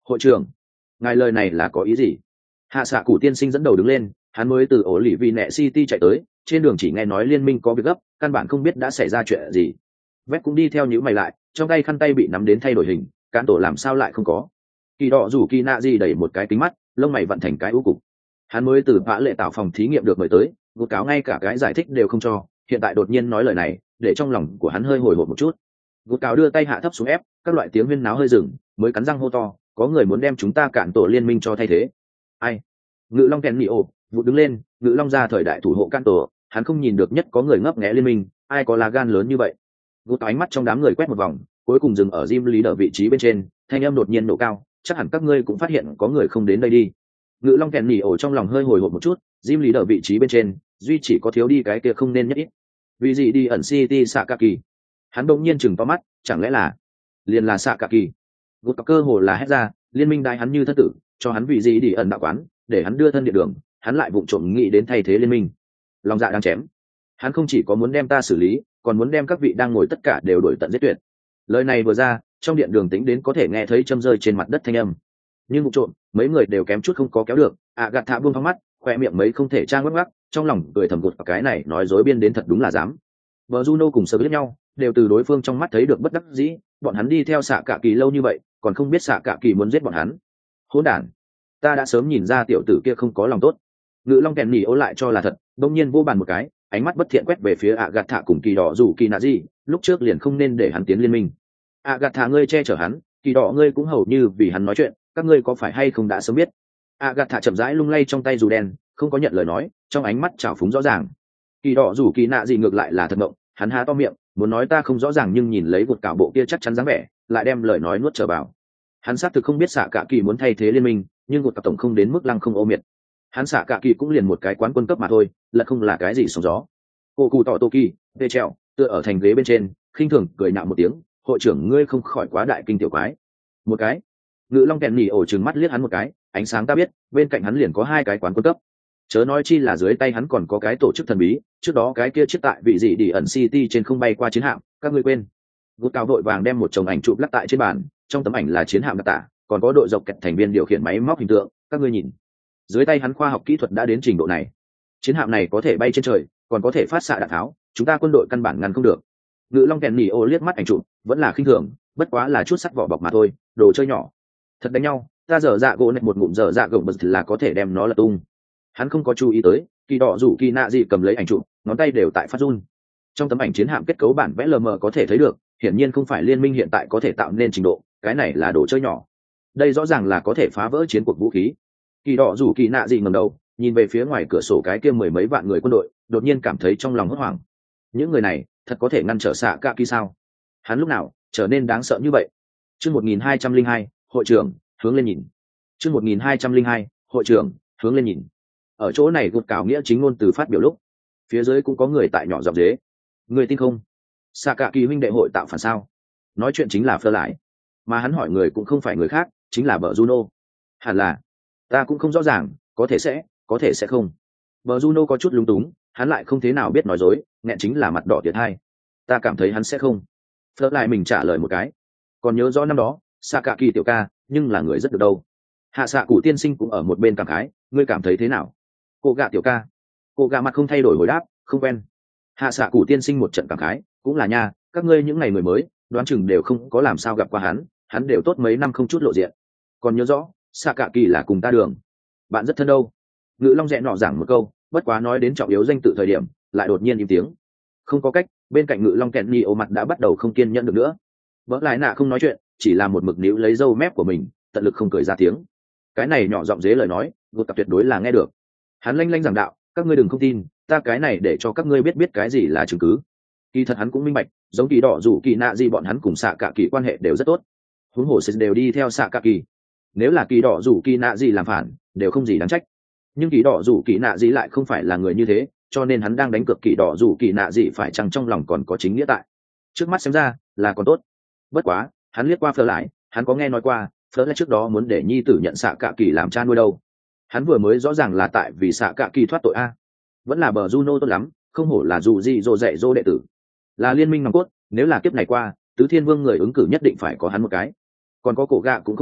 Hội trưởng, ngài lời này là có ý gì? Hạ xạ cụ tiên sinh dẫn đầu đứng lên, hắn mới từ ổ lì vì nẹ city chạy tới, trên đường chỉ nghe nói liên minh có việc gấp, căn bản không biết đã xảy ra chuyện gì. Vét cũng đi theo nhíu mày lại, trong tay khăn tay bị nắm đến thay đổi hình, cán tổ làm sao lại không có? Kỳ đỏ rủ kỳ nạ gì đẩy một cái kính mắt, lông mày vận thành cái u cục. Hắn mới từ vã lệ tạo phòng thí nghiệm được mời tới, vụ cáo ngay cả cái giải thích đều không cho, hiện tại đột nhiên nói lời này, để trong lòng của hắn hơi hồi hộp một chút. Vụ cáo đưa tay hạ thấp xuống ép, các loại tiếng huyên náo hơi dừng, mới cắn răng hô to, có người muốn đem chúng ta cản tổ liên minh cho thay thế. Ai? Ngự long kèn nỉ ồ, vụ đứng lên, ngự long ra thời đại thủ hộ cản tổ, hắn không nhìn được nhất có người ngấp nghé liên minh, ai có lá gan lớn như vậy? Vụ ánh mắt trong đám người quét một vòng, cuối cùng dừng ở Jim lý đỡ vị trí bên trên, thanh âm đột nhiên nổ cao, chắc hẳn các ngươi cũng phát hiện có người không đến đây đi. Ngự long kèn nỉ ồ trong lòng hơi hồi hộp một chút, Jim lý đỡ vị trí bên trên, duy chỉ có thiếu đi cái kia không nên nhất ít. Vì gì đi ẩn city Sakaki? Hắn bỗng nhiên chừng to mắt, chẳng lẽ là liền là Sakaki? Vụ cơ hồ là hét ra, liên minh đại hắn như thất tử, cho hắn vị gì đi ẩn đạo quán, để hắn đưa thân địa đường, hắn lại vụng trộm nghĩ đến thay thế liên minh. Lòng dạ đang chém. Hắn không chỉ có muốn đem ta xử lý, còn muốn đem các vị đang ngồi tất cả đều đuổi tận giết tuyệt. Lời này vừa ra, trong điện đường tính đến có thể nghe thấy châm rơi trên mặt đất thanh âm. Nhưng vụ trộm, mấy người đều kém chút không có kéo được, ạ gạt thạ buông thong mắt, khoe miệng mấy không thể trang ngắc ngắc, trong lòng cười thầm gột vào cái này nói dối biên đến thật đúng là dám. Bờ Juno cùng sờ biết nhau, đều từ đối phương trong mắt thấy được bất đắc dĩ, bọn hắn đi theo xạ cả kỳ lâu như vậy, còn không biết xạ cả kỳ muốn giết bọn hắn. Hỗn đản, ta đã sớm nhìn ra tiểu tử kia không có lòng tốt. Ngự long kèn nhỉ ố lại cho là thật, đông nhiên vô bàn một cái, ánh mắt bất thiện quét về phía ạ gạt thạ cùng kỳ đỏ rủ kỳ nạ gì, lúc trước liền không nên để hắn tiến liên minh. ạ gạt thạ ngươi che chở hắn, kỳ đỏ ngươi cũng hầu như vì hắn nói chuyện, các ngươi có phải hay không đã sớm biết? ạ gạt thạ chậm rãi lung lay trong tay dù đen, không có nhận lời nói, trong ánh mắt trào phúng rõ ràng. Kỳ đỏ rủ kỳ nạ gì ngược lại là thật mộng, hắn há to miệng, muốn nói ta không rõ ràng nhưng nhìn lấy một cảo bộ kia chắc chắn dáng vẻ, lại đem lời nói nuốt trở vào. Hắn xác thực không biết xạ cả kỳ muốn thay thế liên minh, nhưng một cặp tổng không đến mức lăng không ô miệt. Hắn xạ cả kỳ cũng liền một cái quán quân cấp mà thôi, là không là cái gì sóng gió. Cô cụ tỏ tô kỳ, tê trèo, tựa ở thành ghế bên trên, khinh thường cười nạo một tiếng, hội trưởng ngươi không khỏi quá đại kinh tiểu quái. Một cái. Ngự long kèn nhỉ ổ trừng mắt liếc hắn một cái, ánh sáng ta biết, bên cạnh hắn liền có hai cái quán quân cấp. Chớ nói chi là dưới tay hắn còn có cái tổ chức thần bí, trước đó cái kia chiếc tại vị gì đi ẩn city trên không bay qua chiến hạm, các ngươi quên. Gút cao vội vàng đem một chồng ảnh chụp lắc tại trên bàn, trong tấm ảnh là chiến hạm đặc tả, còn có đội dọc kẹt thành viên điều khiển máy móc hình tượng, các ngươi nhìn. Dưới tay hắn khoa học kỹ thuật đã đến trình độ này. Chiến hạm này có thể bay trên trời, còn có thể phát xạ đạn tháo, chúng ta quân đội căn bản ngăn không được. Ngự long kèn nỉ ô liếc mắt ảnh chụp, vẫn là khinh thường, bất quá là chút sắt vỏ bọc mà thôi, đồ chơi nhỏ. Thật đánh nhau, ta dở dạ gỗ nệ một ngụm dở dạ gỗ bật là có thể đem nó lật tung. Hắn không có chú ý tới, kỳ đỏ rủ kỳ nạ gì cầm lấy ảnh chụp, ngón tay đều tại phát run. Trong tấm ảnh chiến hạm kết cấu bản vẽ lờ mờ có thể thấy được, hiển nhiên không phải liên minh hiện tại có thể tạo nên trình độ, cái này là đồ chơi nhỏ. Đây rõ ràng là có thể phá vỡ chiến cuộc vũ khí. Kỳ đỏ rủ kỳ nạ gì ngẩng đầu, nhìn về phía ngoài cửa sổ cái kia mười mấy vạn người quân đội, đột nhiên cảm thấy trong lòng hốt hoảng. Những người này, thật có thể ngăn trở xạ cả kỳ sao? Hắn lúc nào trở nên đáng sợ như vậy? Chương một nghìn hai trăm lẻ hai, hội trưởng, hướng lên nhìn. Chương một nghìn hai trăm lẻ hai, hội trưởng, hướng lên nhìn. Ở chỗ này gột cào nghĩa chính ngôn từ phát biểu lúc, phía dưới cũng có người tại nhỏ giọng dế. Người tin không? Xạ cả kỳ huynh đệ hội tạo phản sao? Nói chuyện chính là Phơ lại, mà hắn hỏi người cũng không phải người khác, chính là bờ Juno. Hẳn là, ta cũng không rõ ràng, có thể sẽ, có thể sẽ không. Bờ Juno có chút lúng túng, hắn lại không thế nào biết nói dối, nghẹn chính là mặt đỏ tiệt hai. Ta cảm thấy hắn sẽ không. Phơ lại mình trả lời một cái. Còn nhớ rõ năm đó, xạ cả kỳ tiểu ca, nhưng là người rất được đâu. Hạ xạ cụ tiên sinh cũng ở một bên cảm khái, ngươi cảm thấy thế nào? Cô gạ tiểu ca. Cô gạ mặt không thay đổi hồi đáp, không quen. Hạ xạ cụ tiên sinh một trận cảm khái, cũng là nha, các ngươi những ngày người mới, đoán chừng đều không có làm sao gặp qua hắn, hắn đều tốt mấy năm không chút lộ diện. Còn nhớ rõ, xạ cả kỳ là cùng ta đường. Bạn rất thân đâu. Ngự long rẽ nọ giảng một câu, bất quá nói đến trọng yếu danh tự thời điểm, lại đột nhiên im tiếng. Không có cách, bên cạnh ngự long kẹn nhì ô mặt đã bắt đầu không kiên nhẫn được nữa. Vỡ lại nạ không nói chuyện, chỉ là một mực níu lấy râu mép của mình, tận lực không cười ra tiếng. Cái này nhỏ giọng dế lời nói, vượt tập tuyệt đối là nghe được. Hắn lanh lanh giảng đạo, các ngươi đừng không tin, ta cái này để cho các ngươi biết biết cái gì là chứng cứ. Kỳ thật hắn cũng minh bạch, giống kỳ đỏ rủ kỳ nạ gì bọn hắn cùng xạ cả kỳ quan hệ đều rất tốt. Huống hồ đều đi theo xạ cả kỳ. Nếu là kỳ đỏ rủ kỳ nạ gì làm phản, đều không gì đáng trách. Nhưng kỳ đỏ rủ kỳ nạ gì lại không phải là người như thế, cho nên hắn đang đánh cược kỳ đỏ rủ kỳ nạ gì phải chăng trong lòng còn có chính nghĩa tại. Trước mắt xem ra là còn tốt. Bất quá, hắn liếc qua Phơ lại, hắn có nghe nói qua, Phơ lại trước đó muốn để nhi tử nhận xạ cả kỳ làm cha nuôi đâu. Hắn vừa mới rõ ràng là tại vì xạ cả kỳ thoát tội a. Vẫn là bờ Juno tốt lắm, không hổ là dù gì dỗ dạy dỗ đệ tử. Là liên minh nòng cốt, nếu là kiếp này qua, tứ thiên vương người ứng cử nhất định phải có hắn một cái. Còn có cổ gạ cũng không tệ,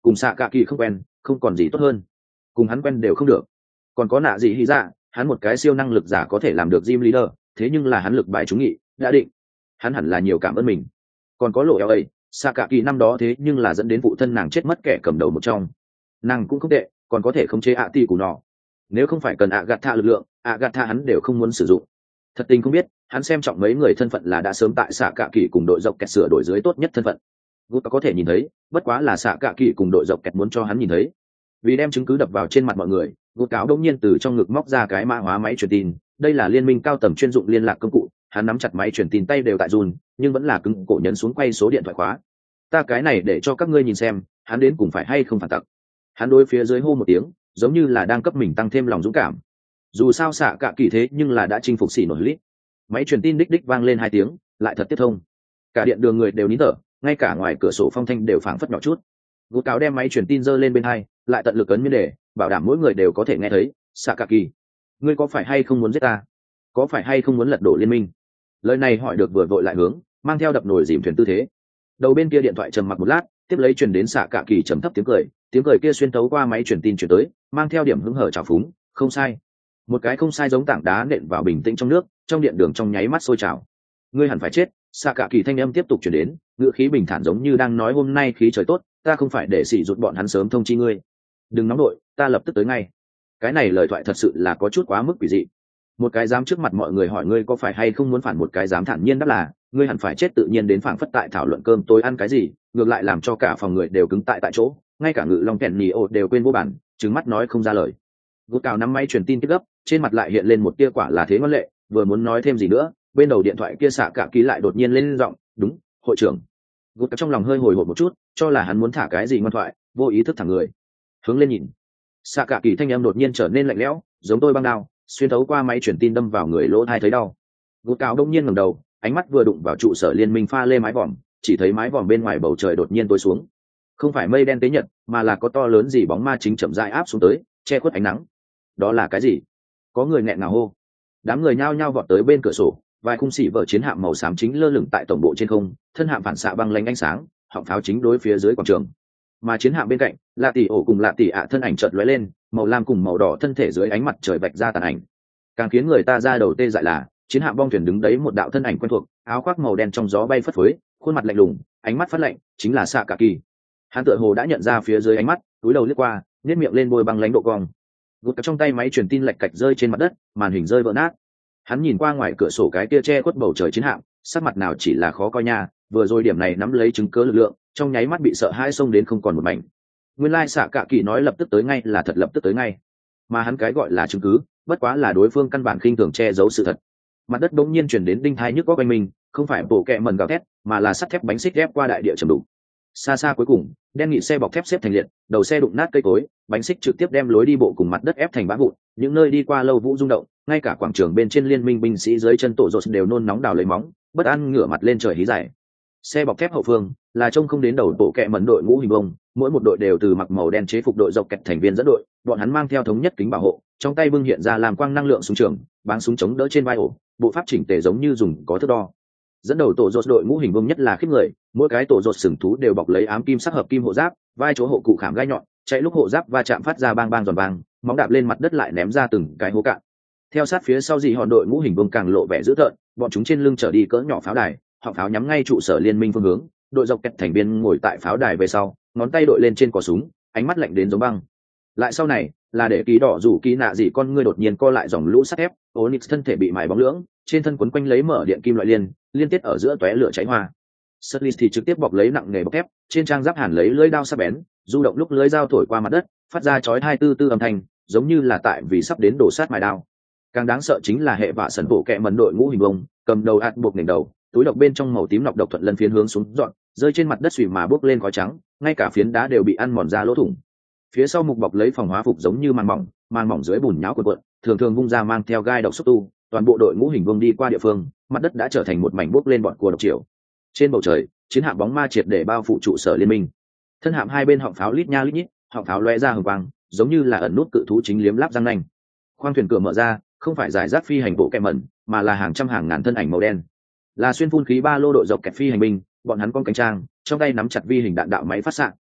cùng xạ cạ kỳ không quen không còn gì tốt hơn, cùng hắn quen đều không được. Còn có nạ gì hy dạ, hắn một cái siêu năng lực giả có thể làm được gym leader, thế nhưng là hắn lực bại trúng nghị đã định, hắn hẳn là nhiều cảm ơn mình. Còn có lộ eo ấy, xạ cạ kỳ năm đó thế nhưng là dẫn đến phụ thân nàng chết mất kẻ cầm đầu một trong, nàng cũng không tệ, còn có thể khống chế ạ ti của nó. Nếu không phải cần ạ gạt thạ lực lượng, ạ gạt thạ hắn đều không muốn sử dụng. Thật tình không biết hắn xem trọng mấy người thân phận là đã sớm tại xạ cạ kỳ cùng đội dọc kẹt sửa đổi dưới tốt nhất thân phận. Gut có thể nhìn thấy, bất quá là xạ cạ kỳ cùng đội dọc kẹt muốn cho hắn nhìn thấy. Vì đem chứng cứ đập vào trên mặt mọi người, Gut cáo đông nhiên từ trong ngực móc ra cái mã hóa máy truyền tin. Đây là liên minh cao tầng chuyên dụng liên lạc công cụ. Hắn nắm chặt máy truyền tin tay đều tại run, nhưng vẫn là cứng cổ nhấn xuống quay số điện thoại khóa. Ta cái này để cho các ngươi nhìn xem, hắn đến cùng phải hay không phản tặc. Hắn đối phía dưới hô một tiếng, giống như là đang cấp mình tăng thêm lòng dũng cảm. Dù sao xạ cạ kỳ thế nhưng là đã chinh phục xỉ nổi lít. Máy truyền tin đích đích vang lên hai tiếng, lại thật tiếp thông. Cả điện đường người đều nín thở, ngay cả ngoài cửa sổ phong thanh đều phảng phất nhỏ chút. Gút cáo đem máy truyền tin giơ lên bên hai, lại tận lực ấn miếng để bảo đảm mỗi người đều có thể nghe thấy. Xạ cạ kỳ, ngươi có phải hay không muốn giết ta? Có phải hay không muốn lật đổ liên minh? Lời này hỏi được vừa vội lại hướng, mang theo đập nồi dìm thuyền tư thế. Đầu bên kia điện thoại trầm mặc một lát, tiếp lấy truyền đến xạ cạ kỳ trầm thấp tiếng cười, tiếng cười kia xuyên tấu qua máy truyền tin truyền tới, mang theo điểm hứng hở trào phúng. Không sai, một cái không sai giống tảng đá nện vào bình tĩnh trong nước, trong điện đường trong nháy mắt sôi trào. Ngươi hẳn phải chết. Xạ cạ kỳ thanh âm tiếp tục truyền đến, ngữ khí bình thản giống như đang nói hôm nay khí trời tốt, ta không phải để xỉ rụt bọn hắn sớm thông chi ngươi. Đừng nóng đội, ta lập tức tới ngay. Cái này lời thoại thật sự là có chút quá mức quỷ dị. Một cái dám trước mặt mọi người hỏi ngươi có phải hay không muốn phản, một cái dám thản nhiên đáp là ngươi hẳn phải chết, tự nhiên đến phảng phất tại thảo luận cơm tối ăn cái gì, ngược lại làm cho cả phòng người đều cứng tại tại chỗ, ngay cả ngự long kèn nhì ột đều quên vô bản, trừng mắt nói không ra lời. Gút cào nắm máy truyền tin tiếp gấp, trên mặt lại hiện lên một tia quả là thế ngoan lệ, vừa muốn nói thêm gì nữa, bên đầu điện thoại kia xạ cạ kỳ lại đột nhiên lên giọng, đúng, hội trưởng. Gút trong lòng hơi hồi hộp một chút, cho là hắn muốn thả cái gì ngoan thoại, vô ý thức thẳng người hướng lên nhìn. Xạ cạ kỳ thanh âm đột nhiên trở nên lạnh lẽo, giống tôi băng đao xuyên thấu qua máy truyền tin đâm vào người lỗ tai thấy đau. Gút cào đông nhiên ngẩng đầu, ánh mắt vừa đụng vào trụ sở liên minh pha lê mái vòm, chỉ thấy mái vòm bên ngoài bầu trời đột nhiên tối xuống, không phải mây đen tế nhật, mà là có to lớn gì bóng ma chính chậm rãi áp xuống tới, che khuất ánh nắng. Đó là cái gì? Có người nghẹn ngào hô. Đám người nhao nhao vọt tới bên cửa sổ, vài khung xỉ vở chiến hạm màu xám chính lơ lửng tại tổng bộ trên không, thân hạm phản xạ băng lánh ánh sáng, họng pháo chính đối phía dưới quảng trường. Mà chiến hạm bên cạnh, lạ tỷ ổ cùng lạ tỷ ạ thân ảnh chợt lóe lên, màu lam cùng màu đỏ thân thể dưới ánh mặt trời vạch ra tàn ảnh. Càng khiến người ta ra đầu tê dại là chiến hạm bong thuyền đứng đấy một đạo thân ảnh quen thuộc, áo khoác màu đen trong gió bay phất phới, khuôn mặt lạnh lùng, ánh mắt phát lạnh, chính là xạ cạ kỳ. Hắn tựa hồ đã nhận ra phía dưới ánh mắt, túi đầu liếc qua, nhếch miệng lên bôi băng lãnh độ cong. Gút trong tay máy truyền tin lạch cạch rơi trên mặt đất, màn hình rơi vỡ nát. Hắn nhìn qua ngoài cửa sổ cái kia che khuất bầu trời chiến hạm, sắc mặt nào chỉ là khó coi nha, vừa rồi điểm này nắm lấy chứng cứ lực lượng, trong nháy mắt bị sợ hãi xông đến không còn một mảnh. Nguyên lai xạ cạ kỳ nói lập tức tới ngay là thật lập tức tới ngay, mà hắn cái gọi là chứng cứ, bất quá là đối phương căn bản khinh thường che giấu sự thật. Mặt đất bỗng nhiên truyền đến đinh thai nhức có quanh mình, không phải bộ kẹ mần gào thét, mà là sắt thép bánh xích ghép qua đại địa trầm đủ. Xa xa cuối cùng, đen nghị xe bọc thép xếp thành liệt, đầu xe đụng nát cây cối, bánh xích trực tiếp đem lối đi bộ cùng mặt đất ép thành bã vụn, những nơi đi qua lâu vũ rung động, ngay cả quảng trường bên trên liên minh binh sĩ dưới chân tổ rột đều nôn nóng đào lấy móng, bất an ngửa mặt lên trời hí giải. Xe bọc thép hậu phương là trông không đến đầu bộ kẹ mẩn đội ngũ hình bông, mỗi một đội đều từ mặc màu đen chế phục đội dọc kẹt thành viên dẫn đội, bọn hắn mang theo thống nhất kính bảo hộ, trong tay bưng hiện ra làm quang năng lượng súng trường, báng súng chống đỡ trên vai ổ, bộ pháp chỉnh tề giống như dùng có thước đo. Dẫn đầu tổ rột đội ngũ hình bông nhất là khiếp người, mỗi cái tổ rột sừng thú đều bọc lấy ám kim sắc hợp kim hộ giáp, vai chỗ hộ cụ khảm gai nhọn, chạy lúc hộ giáp va chạm phát ra bang bang giòn vang, móng đạp lên mặt đất lại ném ra từng cái hố cạn. Theo sát phía sau dị hòn đội ngũ hình bông càng lộ vẻ dữ tợn, bọn chúng trên lưng trở đi cỡ nhỏ pháo đài, họng pháo nhắm ngay trụ sở liên minh phương hướng, đội dọc kẹt thành viên ngồi tại pháo đài về sau, ngón tay đội lên trên cò súng, ánh mắt lạnh đến giống băng. Lại sau này là để ký đỏ rủ ký nạ dị con ngươi đột nhiên co lại dòng lũ sắt thép, Onyx thân thể bị mài bóng lưỡng, trên thân quấn quanh lấy mở điện kim loại liên, liên tiếp ở giữa tóe lửa cháy hoa. Sutlis thì trực tiếp bọc lấy nặng nghề bọc thép, trên trang giáp hàn lấy lưỡi dao sắc bén, du động lúc lưỡi dao thổi qua mặt đất, phát ra chói tai tư tư âm thanh, giống như là tại vì sắp đến đổ sát mài đao. Càng đáng sợ chính là hệ vạ sần bộ kẹ mần đội ngũ hình bông, cầm đầu ạt buộc đỉnh đầu, túi độc bên trong màu tím nọc độc thuận lân phiến hướng xuống dọn, rơi trên mặt đất xùy mà bốc lên khói trắng, ngay cả phiến đá đều bị ăn mòn ra lỗ thủng. Phía sau mục bọc lấy phòng hóa phục giống như màn mỏng, màn mỏng dưới bùn nhão cuộn cuộn, thường thường vung ra mang theo gai độc xúc tu, toàn bộ đội ngũ hình vuông đi qua địa phương, mặt đất đã trở thành một mảnh bốc lên bọn cua độc triều. Trên bầu trời, chiến hạm bóng ma triệt để bao phủ trụ sở liên minh. Thân hạm hai bên họng pháo lít nha lít nhít, họng pháo lóe ra hừng quang, giống như là ẩn nút cự thú chính liếm láp răng nanh. Khoang thuyền cửa mở ra, không phải giải rác phi hành bộ kẹm mẩn, mà là hàng trăm hàng ngàn thân ảnh màu đen. Là xuyên phun khí ba lô đội dọc kẹt phi hành binh, bọn hắn con cánh trang, trong tay nắm chặt vi hình đạn đạo máy phát xạ,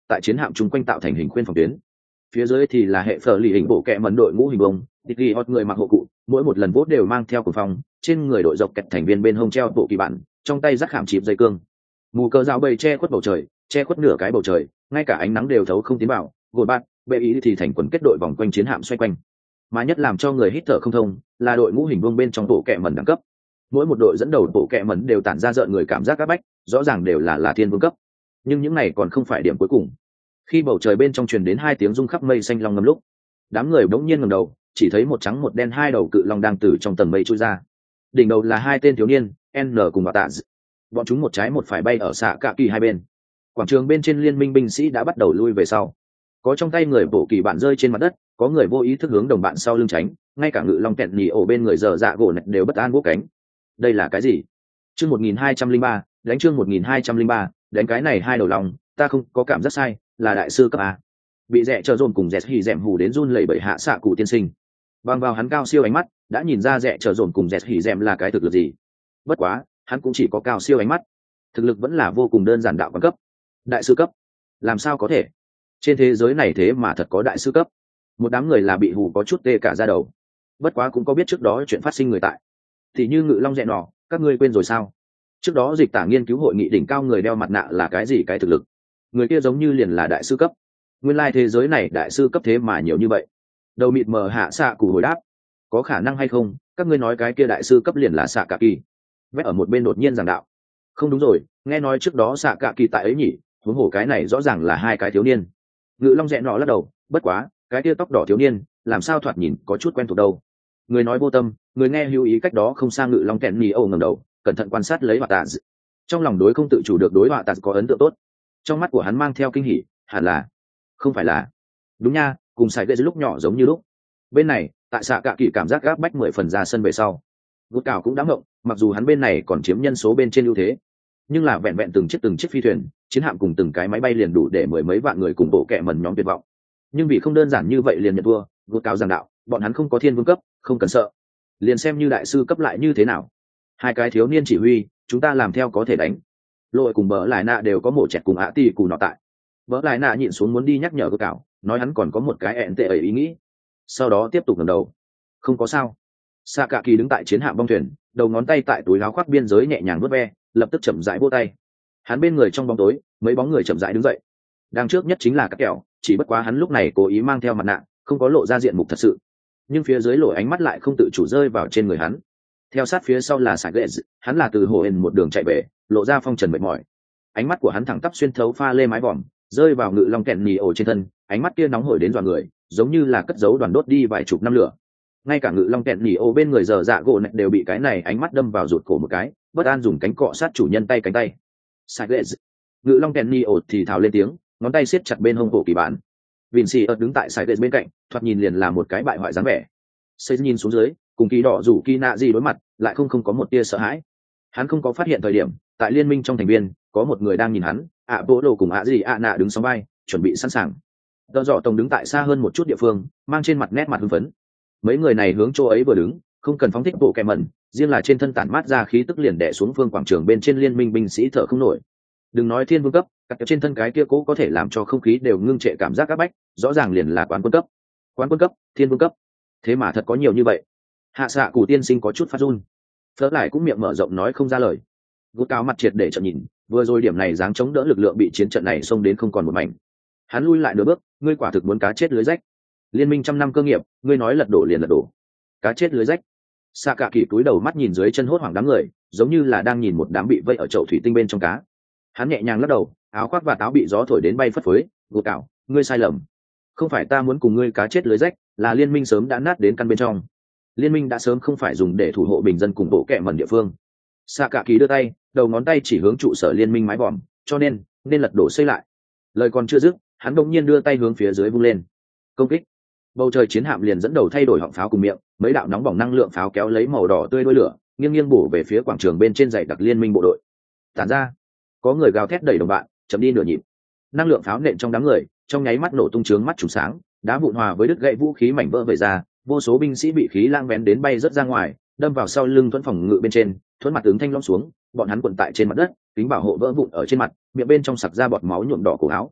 tại chiến hạm chung quanh tạo thành hình khuyên phòng tuyến. Phía dưới thì là hệ phở lì hình bộ kẹ mẩn đội ngũ hình bông, tịt ghi hót người mặc hộ cụ, mỗi một lần vốt đều mang theo cuồng phong, trên người đội dọc kẹt thành viên bên hông treo bộ kỳ bản, trong tay rắc khảm chìm dây cương. Mù cờ rào bầy che khuất bầu trời, che khuất nửa cái bầu trời, ngay cả ánh nắng đều thấu không tiến vào. Gột bát, bệ ý thì thành quần kết đội vòng quanh chiến hạm xoay quanh. Mà nhất làm cho người hít thở không thông là đội ngũ hình vuông bên trong bộ kẹ mẩn đẳng cấp. Mỗi một đội dẫn đầu bộ kẹ mẩn đều tản ra rợn người cảm giác áp bách, rõ ràng đều là là thiên vương cấp. Nhưng những này còn không phải điểm cuối cùng. Khi bầu trời bên trong truyền đến hai tiếng rung khắp mây xanh long ngâm lúc, đám người bỗng nhiên ngẩng đầu, chỉ thấy một trắng một đen hai đầu cự long đang từ trong tầng mây trôi ra. Đỉnh đầu là hai tên thiếu niên, N cùng Tạ. Bọn chúng một trái một phải bay ở xạ cạ kỳ hai bên. Quảng trường bên trên liên minh binh sĩ đã bắt đầu lui về sau. Có trong tay người bộ kỳ bạn rơi trên mặt đất, có người vô ý thức hướng đồng bạn sau lưng tránh, ngay cả ngự long kẹt nhì ổ bên người dở dạ gỗ nạch đều bất an bốc cánh. Đây là cái gì? Chương một nghìn hai trăm lẻ ba, đánh chương một nghìn hai trăm lẻ ba, đánh cái này hai đầu lòng, ta không có cảm giác sai, là đại sư cấp a. Bị rẻ chờ dồn cùng rẻ hỉ dẻm hù đến run lẩy bẩy hạ xạ cụ tiên sinh. Bằng vào hắn cao siêu ánh mắt, đã nhìn ra rẻ chờ dồn cùng rẻ hỉ dẻm là cái thực lực gì. Bất quá, hắn cũng chỉ có cao siêu ánh mắt, thực lực vẫn là vô cùng đơn giản đạo quan cấp. Đại sư cấp? Làm sao có thể? Trên thế giới này thế mà thật có đại sư cấp. Một đám người là bị hù có chút tê cả da đầu. Bất quá cũng có biết trước đó chuyện phát sinh người tại. Thì như ngự long rẽ nỏ, các ngươi quên rồi sao? Trước đó dịch tả nghiên cứu hội nghị đỉnh cao người đeo mặt nạ là cái gì cái thực lực? Người kia giống như liền là đại sư cấp. Nguyên lai thế giới này đại sư cấp thế mà nhiều như vậy. Đầu mịt mờ hạ xạ cụ hồi đáp, có khả năng hay không? Các ngươi nói cái kia đại sư cấp liền là xạ cả kỳ. Vét ở một bên đột nhiên giảng đạo, không đúng rồi, nghe nói trước đó xạ cả kỳ tại ấy nhỉ? Huống hồ cái này rõ ràng là hai cái thiếu niên. Ngự long rẽ nọ lắc đầu, bất quá cái kia tóc đỏ thiếu niên làm sao thoạt nhìn có chút quen thuộc đâu. Người nói vô tâm, người nghe hữu ý, cách đó không xa ngự long kẹn nhì âu ngẩng đầu cẩn thận quan sát lấy họa tạ. Trong lòng đối không tự chủ được đối họa tạ có ấn tượng tốt, trong mắt của hắn mang theo kinh hỉ, hẳn là không phải là đúng nha, cùng sai ghệ lúc nhỏ giống như lúc. Bên này tại xạ cạ kỳ cảm giác gáp bách mười phần ra sân về sau, gút cào cũng đã ngộng, mặc dù hắn bên này còn chiếm nhân số bên trên ưu thế, nhưng là vẹn vẹn từng chiếc từng chiếc phi thuyền chiến hạm cùng từng cái máy bay liền đủ để mười mấy vạn người cùng bộ kẹ mần nhóm tuyệt vọng. Nhưng vì không đơn giản như vậy liền nhận thua, gút cào giảng đạo, bọn hắn không có thiên vương cấp, không cần sợ, liền xem như đại sư cấp lại như thế nào. Hai cái thiếu niên chỉ huy, chúng ta làm theo có thể đánh. Lội cùng bỡ lại nạ đều có mổ chẹt cùng ạ tì cù nọ tại. Bỡ lại nạ nhịn xuống muốn đi nhắc nhở gút cào, nói hắn còn có một cái ẹn tệ ấy ý nghĩ, sau đó tiếp tục ngẩng đầu. Không có sao. Sa Cạ Kỳ đứng tại chiến hạm bong thuyền, đầu ngón tay tại túi áo khoác biên giới nhẹ nhàng vuốt ve, lập tức chậm rãi vỗ tay. Hắn bên người trong bóng tối, mấy bóng người chậm rãi đứng dậy. Đang trước nhất chính là các kẹo, chỉ bất quá hắn lúc này cố ý mang theo mặt nạ, không có lộ ra diện mục thật sự. Nhưng phía dưới lội ánh mắt lại không tự chủ rơi vào trên người hắn. Theo sát phía sau là Sải Lệ, hắn là từ hồ hền một đường chạy về, lộ ra phong trần mệt mỏi. Ánh mắt của hắn thẳng tắp xuyên thấu pha lê mái vòm, rơi vào ngự long kẹn nhì ổ trên thân, ánh mắt kia nóng hổi đến dọa người, giống như là cất giấu đoàn đốt đi vài chục năm lửa. Ngay cả ngự long kẹn nhì ổ bên người giờ dạ gỗ này đều bị cái này ánh mắt đâm vào ruột cổ một cái, bất an dùng cánh cọ sát chủ nhân tay cánh tay. Sải Lệ, ngự long kẹn nhì ổ thì thào lên tiếng, ngón tay siết chặt bên hông cổ kỳ bản. Vịn xì ớt đứng tại Sải Lệ bên cạnh, thoạt nhìn liền là một cái bại hoại dáng vẻ. Xây nhìn xuống dưới, cùng kỳ đỏ rủ kỳ nạ gì đối mặt, lại không không có một tia sợ hãi. Hắn không có phát hiện thời điểm, tại liên minh trong thành viên có một người đang nhìn hắn, ạ bộ đồ cùng ạ gì ạ nạ đứng sóng vai, chuẩn bị sẵn sàng. Đờ dọ tổng đứng tại xa hơn một chút địa phương, mang trên mặt nét mặt hưng phấn. Mấy người này hướng chỗ ấy vừa đứng, không cần phóng thích bộ kẹ mẩn, riêng là trên thân tản mát ra khí tức liền đè xuống phương quảng trường bên trên liên minh binh sĩ thở không nổi. Đừng nói thiên vương cấp, các trên thân cái kia cố có thể làm cho không khí đều ngưng trệ cảm giác áp bách, rõ ràng liền là quán quân cấp. Quán quân cấp, thiên vương cấp, thế mà thật có nhiều như vậy. Hạ xạ cụ tiên sinh có chút phát run, phớt lại cũng miệng mở rộng nói không ra lời. Gút cáo mặt triệt để trợn nhìn, vừa rồi điểm này dáng chống đỡ lực lượng bị chiến trận này xông đến không còn một mảnh. Hắn lui lại nửa bước, ngươi quả thực muốn cá chết lưới rách. Liên minh trăm năm cơ nghiệp, ngươi nói lật đổ liền lật đổ. Cá chết lưới rách. Xạ cả kỳ cúi đầu mắt nhìn dưới chân hốt hoảng đám người, giống như là đang nhìn một đám bị vây ở chậu thủy tinh bên trong cá. Hắn nhẹ nhàng lắc đầu, áo khoác và táo bị gió thổi đến bay phất phới. Gút cáo, ngươi sai lầm. Không phải ta muốn cùng ngươi cá chết lưới rách, là liên minh sớm đã nát đến căn bên trong. Liên minh đã sớm không phải dùng để thủ hộ bình dân cùng bộ kệ mẩn địa phương. Xạ cả kỳ đưa tay, đầu ngón tay chỉ hướng trụ sở liên minh mái vòm, cho nên nên lật đổ xây lại. Lời còn chưa dứt, hắn đột nhiên đưa tay hướng phía dưới vung lên, công kích. Bầu trời chiến hạm liền dẫn đầu thay đổi họng pháo cùng miệng, mấy đạo nóng bỏng năng lượng pháo kéo lấy màu đỏ tươi đuôi lửa, nghiêng nghiêng bổ về phía quảng trường bên trên dãy đặc liên minh bộ đội. Tản ra, có người gào thét đẩy đồng bạn, chậm đi nửa nhịp. Năng lượng pháo nện trong đám người, trong nháy mắt nổ tung trướng mắt trùng sáng, đá vụn hòa với đứt gãy vũ khí mảnh vỡ vẩy ra, vô số binh sĩ bị khí lang vén đến bay rất ra ngoài, đâm vào sau lưng thuẫn phòng ngự bên trên, thuẫn mặt tướng thanh lõm xuống, bọn hắn quần tại trên mặt đất, kính bảo hộ vỡ vụn ở trên mặt, miệng bên trong sặc ra bọt máu nhuộm đỏ cổ áo.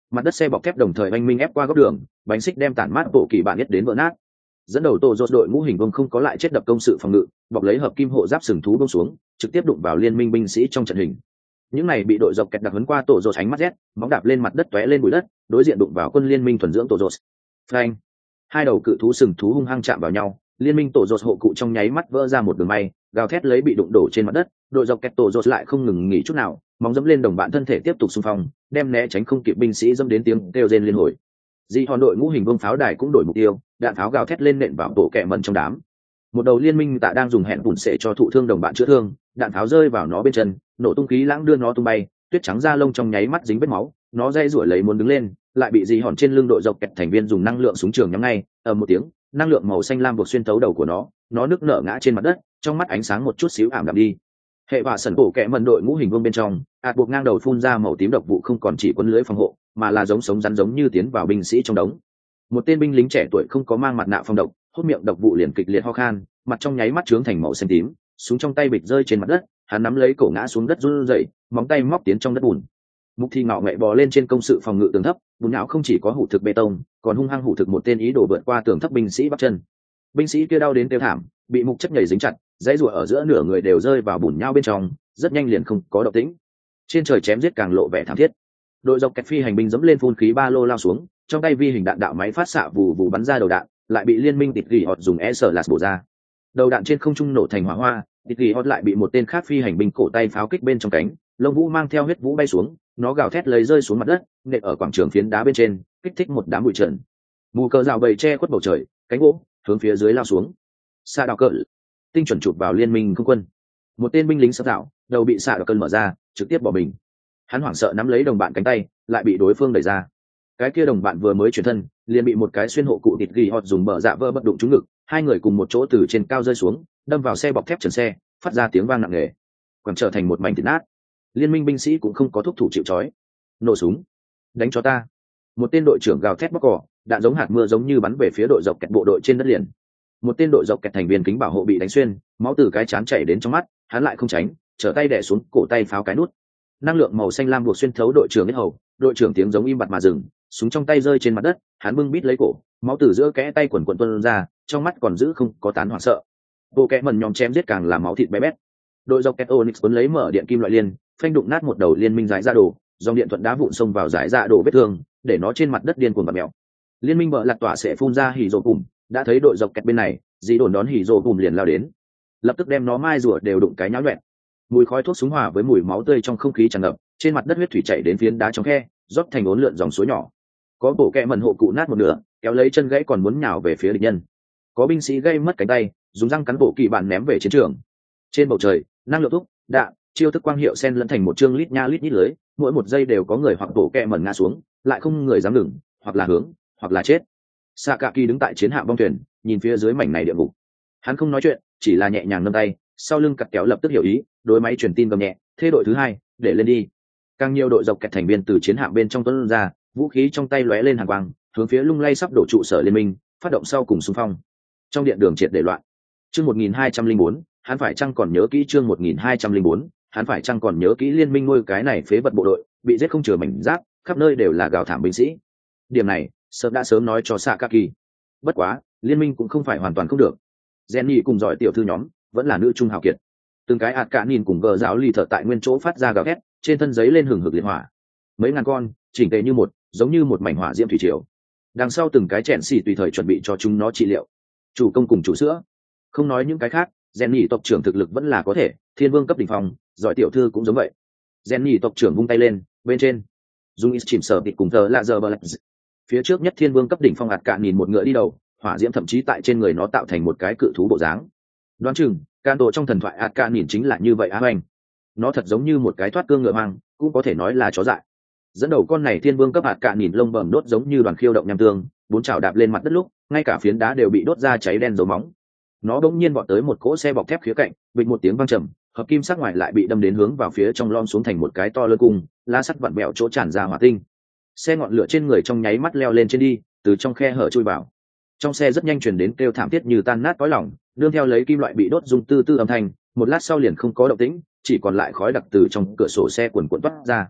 mặt đất xe bọc thép đồng thời oanh minh ép qua góc đường, bánh xích đem tản mát bộ kỳ bản nhất đến vỡ nát. Dẫn đầu tổ dột đội ngũ hình vuông không có lại chết đập công sự phòng ngự, bọc lấy hợp kim hộ giáp sừng thú bông xuống, trực tiếp đụng vào liên minh binh sĩ trong trận hình. Những này bị đội dọc kẹt đặc huấn qua tổ dột ánh mắt rét, bóng đạp lên mặt đất tóe lên bụi đất, đối diện đụng vào quân liên minh thuần dưỡng tổ dột. Phanh! Hai đầu cự thú sừng thú hung hăng chạm vào nhau, liên minh tổ dột hộ cụ trong nháy mắt vỡ ra một đường may, gào thét lấy bị đụng đổ trên mặt đất, đội dọc kẹt tổ dột lại không ngừng nghỉ chút nào, móng dẫm lên đồng bạn thân thể tiếp tục xung phong, đem né tránh không kịp binh sĩ dẫm đến tiếng kêu rên liên hồi. Dị hòn đội ngũ hình vương pháo đài cũng đổi mục tiêu, đạn pháo gào thét lên nện vào tổ kẹ mần trong đám. Một đầu liên minh tạ đang dùng hẹn bùn sệ cho thụ thương đồng bạn chữa thương, đạn pháo rơi vào nó bên chân, nổ tung khí lãng đưa nó tung bay, tuyết trắng da lông trong nháy mắt dính vết máu, nó dây rủi lấy muốn đứng lên, lại bị dị hòn trên lưng đội dọc kẹt thành viên dùng năng lượng súng trường nhắm ngay, ở một tiếng, năng lượng màu xanh lam buộc xuyên thấu đầu của nó, nó nức nở ngã trên mặt đất, trong mắt ánh sáng một chút xíu ảm đạm đi. Hệ quả sần cổ kẹ mần đội ngũ hình vương bên trong, ạt buộc ngang đầu phun ra màu tím độc vụ không còn chỉ quấn lưới phòng hộ, mà là giống sống rắn giống như tiến vào binh sĩ trong đống. Một tên binh lính trẻ tuổi không có mang mặt nạ phòng độc, hốt miệng độc vụ liền kịch liệt ho khan, mặt trong nháy mắt trướng thành màu xanh tím, súng trong tay bịch rơi trên mặt đất, hắn nắm lấy cổ ngã xuống đất run rẩy, móng tay móc tiến trong đất bùn. Mục Thi ngạo nghệ bò lên trên công sự phòng ngự tường thấp, bùn nhão không chỉ có hủ thực bê tông, còn hung hăng hủ thực một tên ý đồ vượt qua tường thấp binh sĩ bắp chân. Binh sĩ kia đau đến tiêu thảm, bị mục chất nhảy dính chặt, dãy rùa ở giữa nửa người đều rơi vào bùn nhão bên trong, rất nhanh liền không có động tĩnh. Trên trời chém giết càng lộ vẻ thảm thiết. Đội dọc kẹt phi hành binh dẫm lên phun khí ba lô lao xuống, trong tay vi hình đạn đạo máy phát xạ vù vù bắn ra đầu đạn, lại bị liên minh tịt gỉ họt dùng e sờ lạt bổ ra. Đầu đạn trên không trung nổ thành hỏa hoa, tịt gỉ họt lại bị một tên khác phi hành binh cổ tay pháo kích bên trong cánh, lông vũ mang theo huyết vũ bay xuống, nó gào thét lấy rơi xuống mặt đất, nện ở quảng trường phiến đá bên trên, kích thích một đám bụi trần. Mù cờ rào bầy che khuất bầu trời, cánh gỗ hướng phía dưới lao xuống. Xạ đạo cỡ tinh chuẩn chụp vào liên minh không quân. Một tên binh lính sập đạo, đầu bị xạ đạo cơn mở ra, trực tiếp bỏ mình. Hắn hoảng sợ nắm lấy đồng bạn cánh tay, lại bị đối phương đẩy ra. Cái kia đồng bạn vừa mới chuyển thân, liền bị một cái xuyên hộ cụ thịt gỉ họt dùng bờ dạ vỡ bất đụng trúng ngực, hai người cùng một chỗ từ trên cao rơi xuống, đâm vào xe bọc thép trần xe, phát ra tiếng vang nặng nề, quẳng trở thành một mảnh thịt nát. Liên minh binh sĩ cũng không có thúc thủ chịu trói, nổ súng, đánh cho ta! Một tên đội trưởng gào thét bóc cỏ, đạn giống hạt mưa giống như bắn về phía đội dọc kẹt bộ đội trên đất liền. Một tên đội dọc kẹt thành viên kính bảo hộ bị đánh xuyên, máu từ cái chán chảy đến trong mắt, hắn lại không tránh, trở tay đè xuống cổ tay pháo cái nút. Năng lượng màu xanh lam buộc xuyên thấu đội trưởng hết hầu, đội trưởng tiếng giống im bặt mà dừng, súng trong tay rơi trên mặt đất, hắn bưng bít lấy cổ, máu từ giữa kẽ tay quần quần tuôn ra, trong mắt còn giữ không có tán hoảng sợ. Bộ kẽ mần nhóm chém giết càng làm máu thịt bé bét. Đội dọc kẹt Onyx cuốn lấy mở điện kim loại liên, phanh đụng nát một đầu liên minh giải ra đồ, dòng điện thuận đá vụn xông vào giải ra đồ vết thương, để nó trên mặt đất điên cuồng bật mèo. Liên minh bợ lật tỏa sẽ phun ra hỉ rồ bùm, đã thấy đội dọc kẹt bên này, dì đồn đón hỉ rồ bùm liền lao đến, lập tức đem nó mai rùa đều đụng cái nháo loẹt. Mùi khói thuốc súng hòa với mùi máu tươi trong không khí tràn ngập, trên mặt đất huyết thủy chảy đến phiến đá trong khe, rót thành uốn lượn dòng suối nhỏ. Có bộ kẹ mần hộ cụ nát một nửa, kéo lấy chân gãy còn muốn nhào về phía địch nhân. Có binh sĩ gây mất cánh tay, dùng răng cắn bộ kỳ bản ném về chiến trường. Trên bầu trời, năng lượng thuốc, đạn, chiêu thức quang hiệu xen lẫn thành một chương lít nha lít nhít lưới, mỗi một giây đều có người hoặc bộ kẹ mần ngã xuống, lại không người dám ngừng, hoặc là hướng, hoặc là chết. Sakaki đứng tại chiến hạm bong thuyền, nhìn phía dưới mảnh này địa ngục. Hắn không nói chuyện, chỉ là nhẹ nhàng nâng tay, sau lưng cặt kéo lập tức hiểu ý, đối máy truyền tin gầm nhẹ, thế đội thứ hai, để lên đi. Càng nhiều đội dọc kẹt thành viên từ chiến hạm bên trong tuấn ra, vũ khí trong tay lóe lên hàng quang, hướng phía lung lay sắp đổ trụ sở liên minh, phát động sau cùng xung phong. Trong điện đường triệt để loạn. Chương một nghìn hai trăm lẻ bốn, hắn phải chăng còn nhớ kỹ chương một nghìn hai trăm lẻ bốn, hắn phải chăng còn nhớ kỹ liên minh nuôi cái này phế vật bộ đội, bị giết không chừa mảnh giáp, khắp nơi đều là gào thảm binh sĩ. Điểm này, sớm đã sớm nói cho Sakaki. Bất quá, liên minh cũng không phải hoàn toàn không được. Jenny cùng giỏi tiểu thư nhóm, vẫn là nữ trung hào kiệt. Từng cái ạt cả nhìn cùng gờ giáo ly thở tại nguyên chỗ phát ra gào thét, trên thân giấy lên hừng hực liệt hỏa. Mấy ngàn con, chỉnh tề như một, giống như một mảnh hỏa diễm thủy triều. Đằng sau từng cái chèn xì tùy thời chuẩn bị cho chúng nó trị liệu. Chủ công cùng chủ sữa. Không nói những cái khác, Jenny tộc trưởng thực lực vẫn là có thể, thiên vương cấp đỉnh phong, giỏi tiểu thư cũng giống vậy. Jenny tộc trưởng vung tay lên, bên trên, dùng ít chìm sở tịt cùng thờ lạ giờ bờ lạch. Phía trước nhất thiên vương cấp đỉnh phong ạt cả nhìn một ngựa đi đầu, hỏa diễm thậm chí tại trên người nó tạo thành một cái cự thú bộ dáng. Đoán chừng, can tổ trong thần thoại ạt cả nhìn chính là như vậy á hoành. Nó thật giống như một cái thoát cương ngựa hoang, cũng có thể nói là chó dại. Dẫn đầu con này thiên vương cấp ạt cả nhìn lông bẩm đốt giống như đoàn khiêu động nham tương, bốn chảo đạp lên mặt đất lúc, ngay cả phiến đá đều bị đốt ra cháy đen dấu móng. Nó bỗng nhiên vọt tới một cỗ xe bọc thép khía cạnh, bịch một tiếng vang trầm, hợp kim sắc ngoài lại bị đâm đến hướng vào phía trong lom xuống thành một cái to lớn cung, lá sắt vặn bẹo chỗ tràn ra hỏa tinh. Xe ngọn lửa trên người trong nháy mắt leo lên trên đi, từ trong khe hở chui vào. Trong xe rất nhanh truyền đến kêu thảm thiết như tan nát cõi lòng, đương theo lấy kim loại bị đốt rung tư tư âm thanh, một lát sau liền không có động tĩnh, chỉ còn lại khói đặc từ trong cửa sổ xe cuồn cuộn toát ra.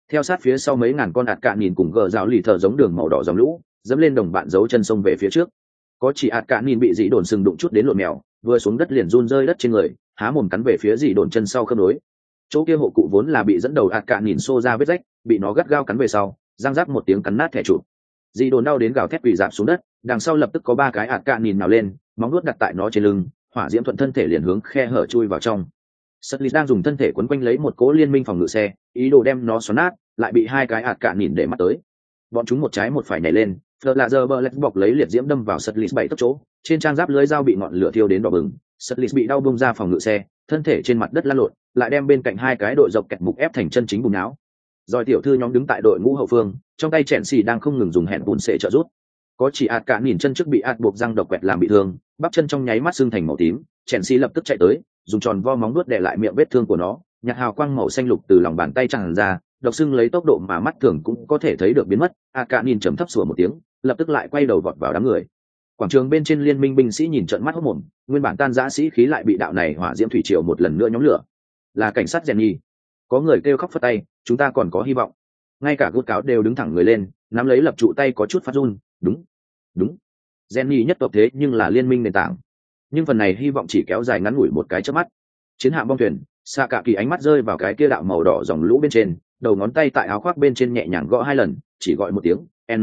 Theo sát phía sau mấy ngàn con ạt cạn nhìn cùng gờ rào lì thờ giống đường màu đỏ dòng lũ dẫm lên đồng bạn giấu chân sông về phía trước. Có chỉ ạt cạn nhìn bị dị đồn sừng đụng chút đến lộn mèo, vừa xuống đất liền run rơi đất trên người, há mồm cắn về phía dị đồn chân sau khớp nối. Chỗ kia hộ cụ vốn là bị dẫn đầu ạt cạn nhìn xô ra vết rách, bị nó gắt gao cắn về sau, răng rắc một tiếng cắn nát thẻ trụ. Dị đồn đau đến gào thét quỳ rạp xuống đất, đằng sau lập tức có ba cái ạt cạn nhìn nào lên, móng nuốt đặt tại nó trên lưng, hỏa diễm thuận thân thể liền hướng khe hở chui vào trong. Sutlis đang dùng thân thể quấn quanh lấy một cỗ liên minh phòng ngự xe, ý đồ đem nó xoắn nát, lại bị hai cái ạt cạn nhìn để mắt tới. Bọn chúng một trái một phải nhảy lên, Fleur laser bullet bọc lấy liệt diễm đâm vào Sutlis bảy tấc chỗ, trên trang giáp lưới dao bị ngọn lửa thiêu đến đỏ bừng. Sutlis bị đau bung ra phòng ngự xe, thân thể trên mặt đất lăn lộn, lại đem bên cạnh hai cái đội dọc kẹt mục ép thành chân chính bùn não. Rồi tiểu thư nhóm đứng tại đội ngũ hậu phương, trong tay chèn xì đang không ngừng dùng hẹn bùn sệ trợ rút. Có chỉ ạt cạn nhìn chân trước bị ạt buộc răng độc quẹt làm bị thương, bắp chân trong nháy mắt sưng thành màu tím, chèn xì lập tức chạy tới, dùng tròn vo móng vuốt đè lại miệng vết thương của nó, nhạt hào quang màu xanh lục từ lòng bàn tay tràn ra, độc sưng lấy tốc độ mà mắt thường cũng có thể thấy được biến mất. ạt cạn nhìn trầm thấp sủa một tiếng, lập tức lại quay đầu vọt vào đám người. Quảng trường bên trên liên minh binh sĩ nhìn trợn mắt hốt mồm, nguyên bản tan rã sĩ khí lại bị đạo này hỏa diễm thủy triều một lần nữa nhóm lửa. Là cảnh sát Jenny. Có người kêu khóc phất tay, chúng ta còn có hy vọng. Ngay cả gút cáo đều đứng thẳng người lên, nắm lấy lập trụ tay có chút phát run. Đúng, đúng. Jenny nhất tộc thế nhưng là liên minh nền tảng. Nhưng phần này hy vọng chỉ kéo dài ngắn ngủi một cái chớp mắt. Chiến hạm bong thuyền, xạ cả kỳ ánh mắt rơi vào cái kia đạo màu đỏ dòng lũ bên trên, đầu ngón tay tại áo khoác bên trên nhẹ nhàng gõ hai lần, chỉ gọi một tiếng n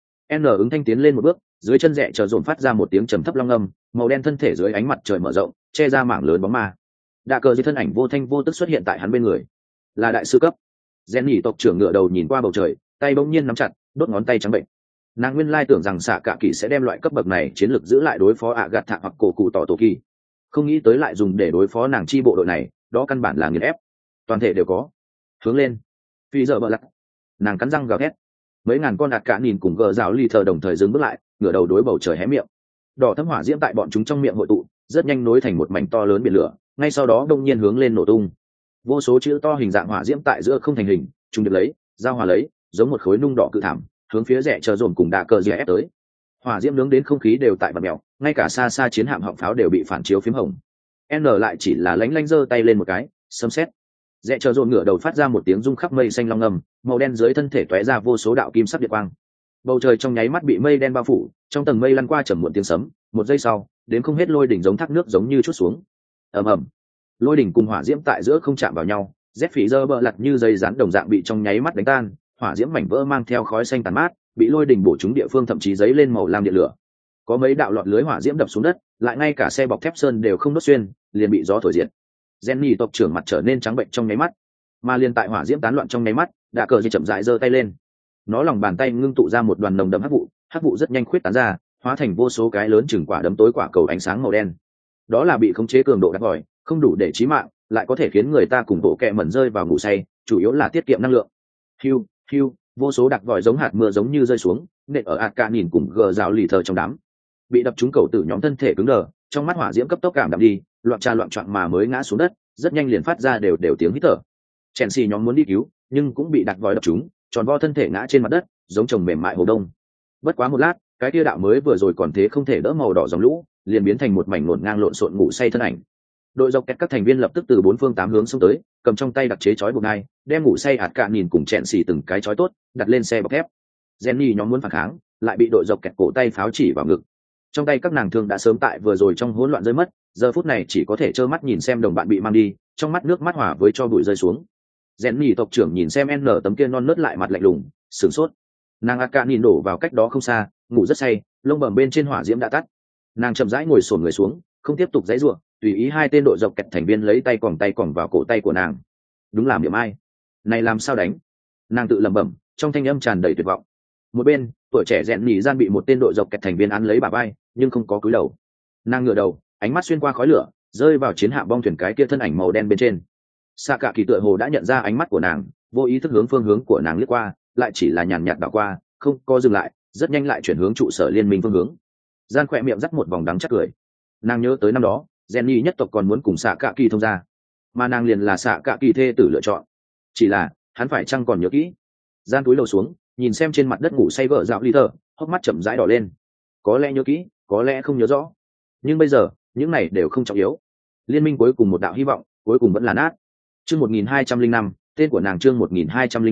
n ứng thanh tiến lên một bước, dưới chân rẽ chờ dồn phát ra một tiếng trầm thấp long âm, màu đen thân thể dưới ánh mặt trời mở rộng, che ra mảng lớn bóng ma. Đạ cờ dưới thân ảnh vô thanh vô tức xuất hiện tại hắn bên người, là đại sư cấp. Jenny tộc trưởng ngựa đầu nhìn qua bầu trời, tay bỗng nhiên nắm chặt, đốt ngón tay trắng bệnh. Nàng nguyên lai tưởng rằng xạ cả kỳ sẽ đem loại cấp bậc này chiến lược giữ lại đối phó ạ gạt thạ hoặc cổ cụ tỏ tổ kỳ, không nghĩ tới lại dùng để đối phó nàng chi bộ đội này, đó căn bản là nghiền ép. Toàn thể đều có hướng lên, phi giờ bờ lắc. Nàng cắn răng gào thét. Mấy ngàn con ạt cả nhìn cùng gờ rào ly thờ đồng thời dừng bước lại, ngửa đầu đối bầu trời hé miệng. Đỏ thấm hỏa diễm tại bọn chúng trong miệng hội tụ, rất nhanh nối thành một mảnh to lớn biển lửa, ngay sau đó đông nhiên hướng lên nổ tung. Vô số chữ to hình dạng hỏa diễm tại giữa không thành hình, chúng được lấy, giao hòa lấy, giống một khối nung đỏ cự thảm, hướng phía rẽ chờ dồn cùng đạ cờ dì ép tới. Hỏa diễm nướng đến không khí đều tại vạt mèo, ngay cả xa xa chiến hạm họng pháo đều bị phản chiếu phím hồng. N lại chỉ là lánh lánh giơ tay lên một cái, sấm sét. Rẽ chờ dồn ngửa đầu phát ra một tiếng rung khắp mây xanh long ngầm, màu đen dưới thân thể tóe ra vô số đạo kim sắc điện quang. Bầu trời trong nháy mắt bị mây đen bao phủ, trong tầng mây lăn qua trầm muộn tiếng sấm, một giây sau, đến không hết lôi đỉnh giống thác nước giống như chút xuống. Ầm ầm. Lôi đỉnh cùng hỏa diễm tại giữa không chạm vào nhau, rét phỉ dơ bờ lật như dây rắn đồng dạng bị trong nháy mắt đánh tan, hỏa diễm mảnh vỡ mang theo khói xanh tàn mát, bị lôi đỉnh bổ trúng địa phương thậm chí giấy lên màu lam điện lửa. Có mấy đạo lọt lưới hỏa diễm đập xuống đất, lại ngay cả xe bọc thép sơn đều không đốt xuyên, liền bị gió thổi diệt. Jenny tộc trưởng mặt trở nên trắng bệnh trong nháy mắt, mà liền tại hỏa diễm tán loạn trong nháy mắt, đã cờ gì chậm rãi giơ tay lên. Nó lòng bàn tay ngưng tụ ra một đoàn nồng đậm hắc vụ, hắc vụ rất nhanh khuyết tán ra, hóa thành vô số cái lớn chừng quả đấm tối quả cầu ánh sáng màu đen. Đó là bị khống chế cường độ đặc vòi, không đủ để chí mạng, lại có thể khiến người ta cùng bộ kẹ mẩn rơi vào ngủ say, chủ yếu là tiết kiệm năng lượng. Hiu, hiu, vô số đặc vòi giống hạt mưa giống như rơi xuống, nện ở ạt cả nhìn cùng gờ rào lì thờ trong đám. Bị đập trúng cầu tử nhóm thân thể cứng đờ, trong mắt hỏa diễm cấp tốc cảm đạm đi, loạn trà loạn choạng mà mới ngã xuống đất, rất nhanh liền phát ra đều đều tiếng hít thở. Chèn xì nhóm muốn đi cứu, nhưng cũng bị đặc vòi đập trúng, tròn vo thân thể ngã trên mặt đất, giống chồng mềm mại hồ đông. Bất quá một lát, cái kia đạo mới vừa rồi còn thế không thể đỡ màu đỏ dòng lũ, liền biến thành một mảnh lộn ngang lộn xộn ngủ say thân ảnh. Đội dọc kẹt các thành viên lập tức từ bốn phương tám hướng xông tới, cầm trong tay đặc chế chói buộc ngai, đem ngủ say ạt cạn nhìn cùng chèn xì từng cái chói tốt, đặt lên xe bọc thép. Jenny nhóm muốn phản kháng, lại bị đội dọc kẹt cổ tay pháo chỉ vào ngực. Trong tay các nàng thương đã sớm tại vừa rồi trong hỗn loạn rơi mất, giờ phút này chỉ có thể trơ mắt nhìn xem đồng bạn bị mang đi, trong mắt nước mắt hòa với cho bụi rơi xuống. Jenny tộc trưởng nhìn xem N tấm kia non nớt lại mặt lạnh lùng, sửng sốt. Nàng ạt cạn nhìn đổ vào cách đó không xa, ngủ rất say, lông bầm bên trên hỏa diễm đã tắt. Nàng chậm rãi ngồi xổm người xuống, không tiếp tục giãy giụa, tùy ý hai tên đội dọc kẹt thành viên lấy tay quòng tay quòng vào cổ tay của nàng. Đúng làm điểm ai? Này làm sao đánh? Nàng tự lẩm bẩm, trong thanh âm tràn đầy tuyệt vọng. Một bên, tuổi trẻ rèn nhì gian bị một tên đội dọc kẹt thành viên án lấy bả vai, nhưng không có cúi đầu. Nàng ngửa đầu, ánh mắt xuyên qua khói lửa, rơi vào chiến hạm bong thuyền cái kia thân ảnh màu đen bên trên. Sa cả kỳ tựa hồ đã nhận ra ánh mắt của nàng, vô ý thức hướng phương hướng của nàng liếc qua, lại chỉ là nhàn nhạt đảo qua, không có dừng lại, rất nhanh lại chuyển hướng trụ sở liên minh phương hướng. Gian khỏe miệng dắt một vòng đắng chắc cười. Nàng nhớ tới năm đó, Jenny nhất tộc còn muốn cùng Sa cả kỳ thông gia, mà nàng liền là Sa cả kỳ thê tử lựa chọn. Chỉ là, hắn phải chăng còn nhớ kỹ? Gian túi lầu xuống, nhìn xem trên mặt đất ngủ say vợ dạo ly thở, hốc mắt chậm rãi đỏ lên. Có lẽ nhớ kỹ, có lẽ không nhớ rõ, nhưng bây giờ những này đều không trọng yếu. Liên minh cuối cùng một đạo hy vọng, cuối cùng vẫn là nát. Chương một nghìn hai trăm linh năm, tên của nàng chương một nghìn hai trăm linh năm,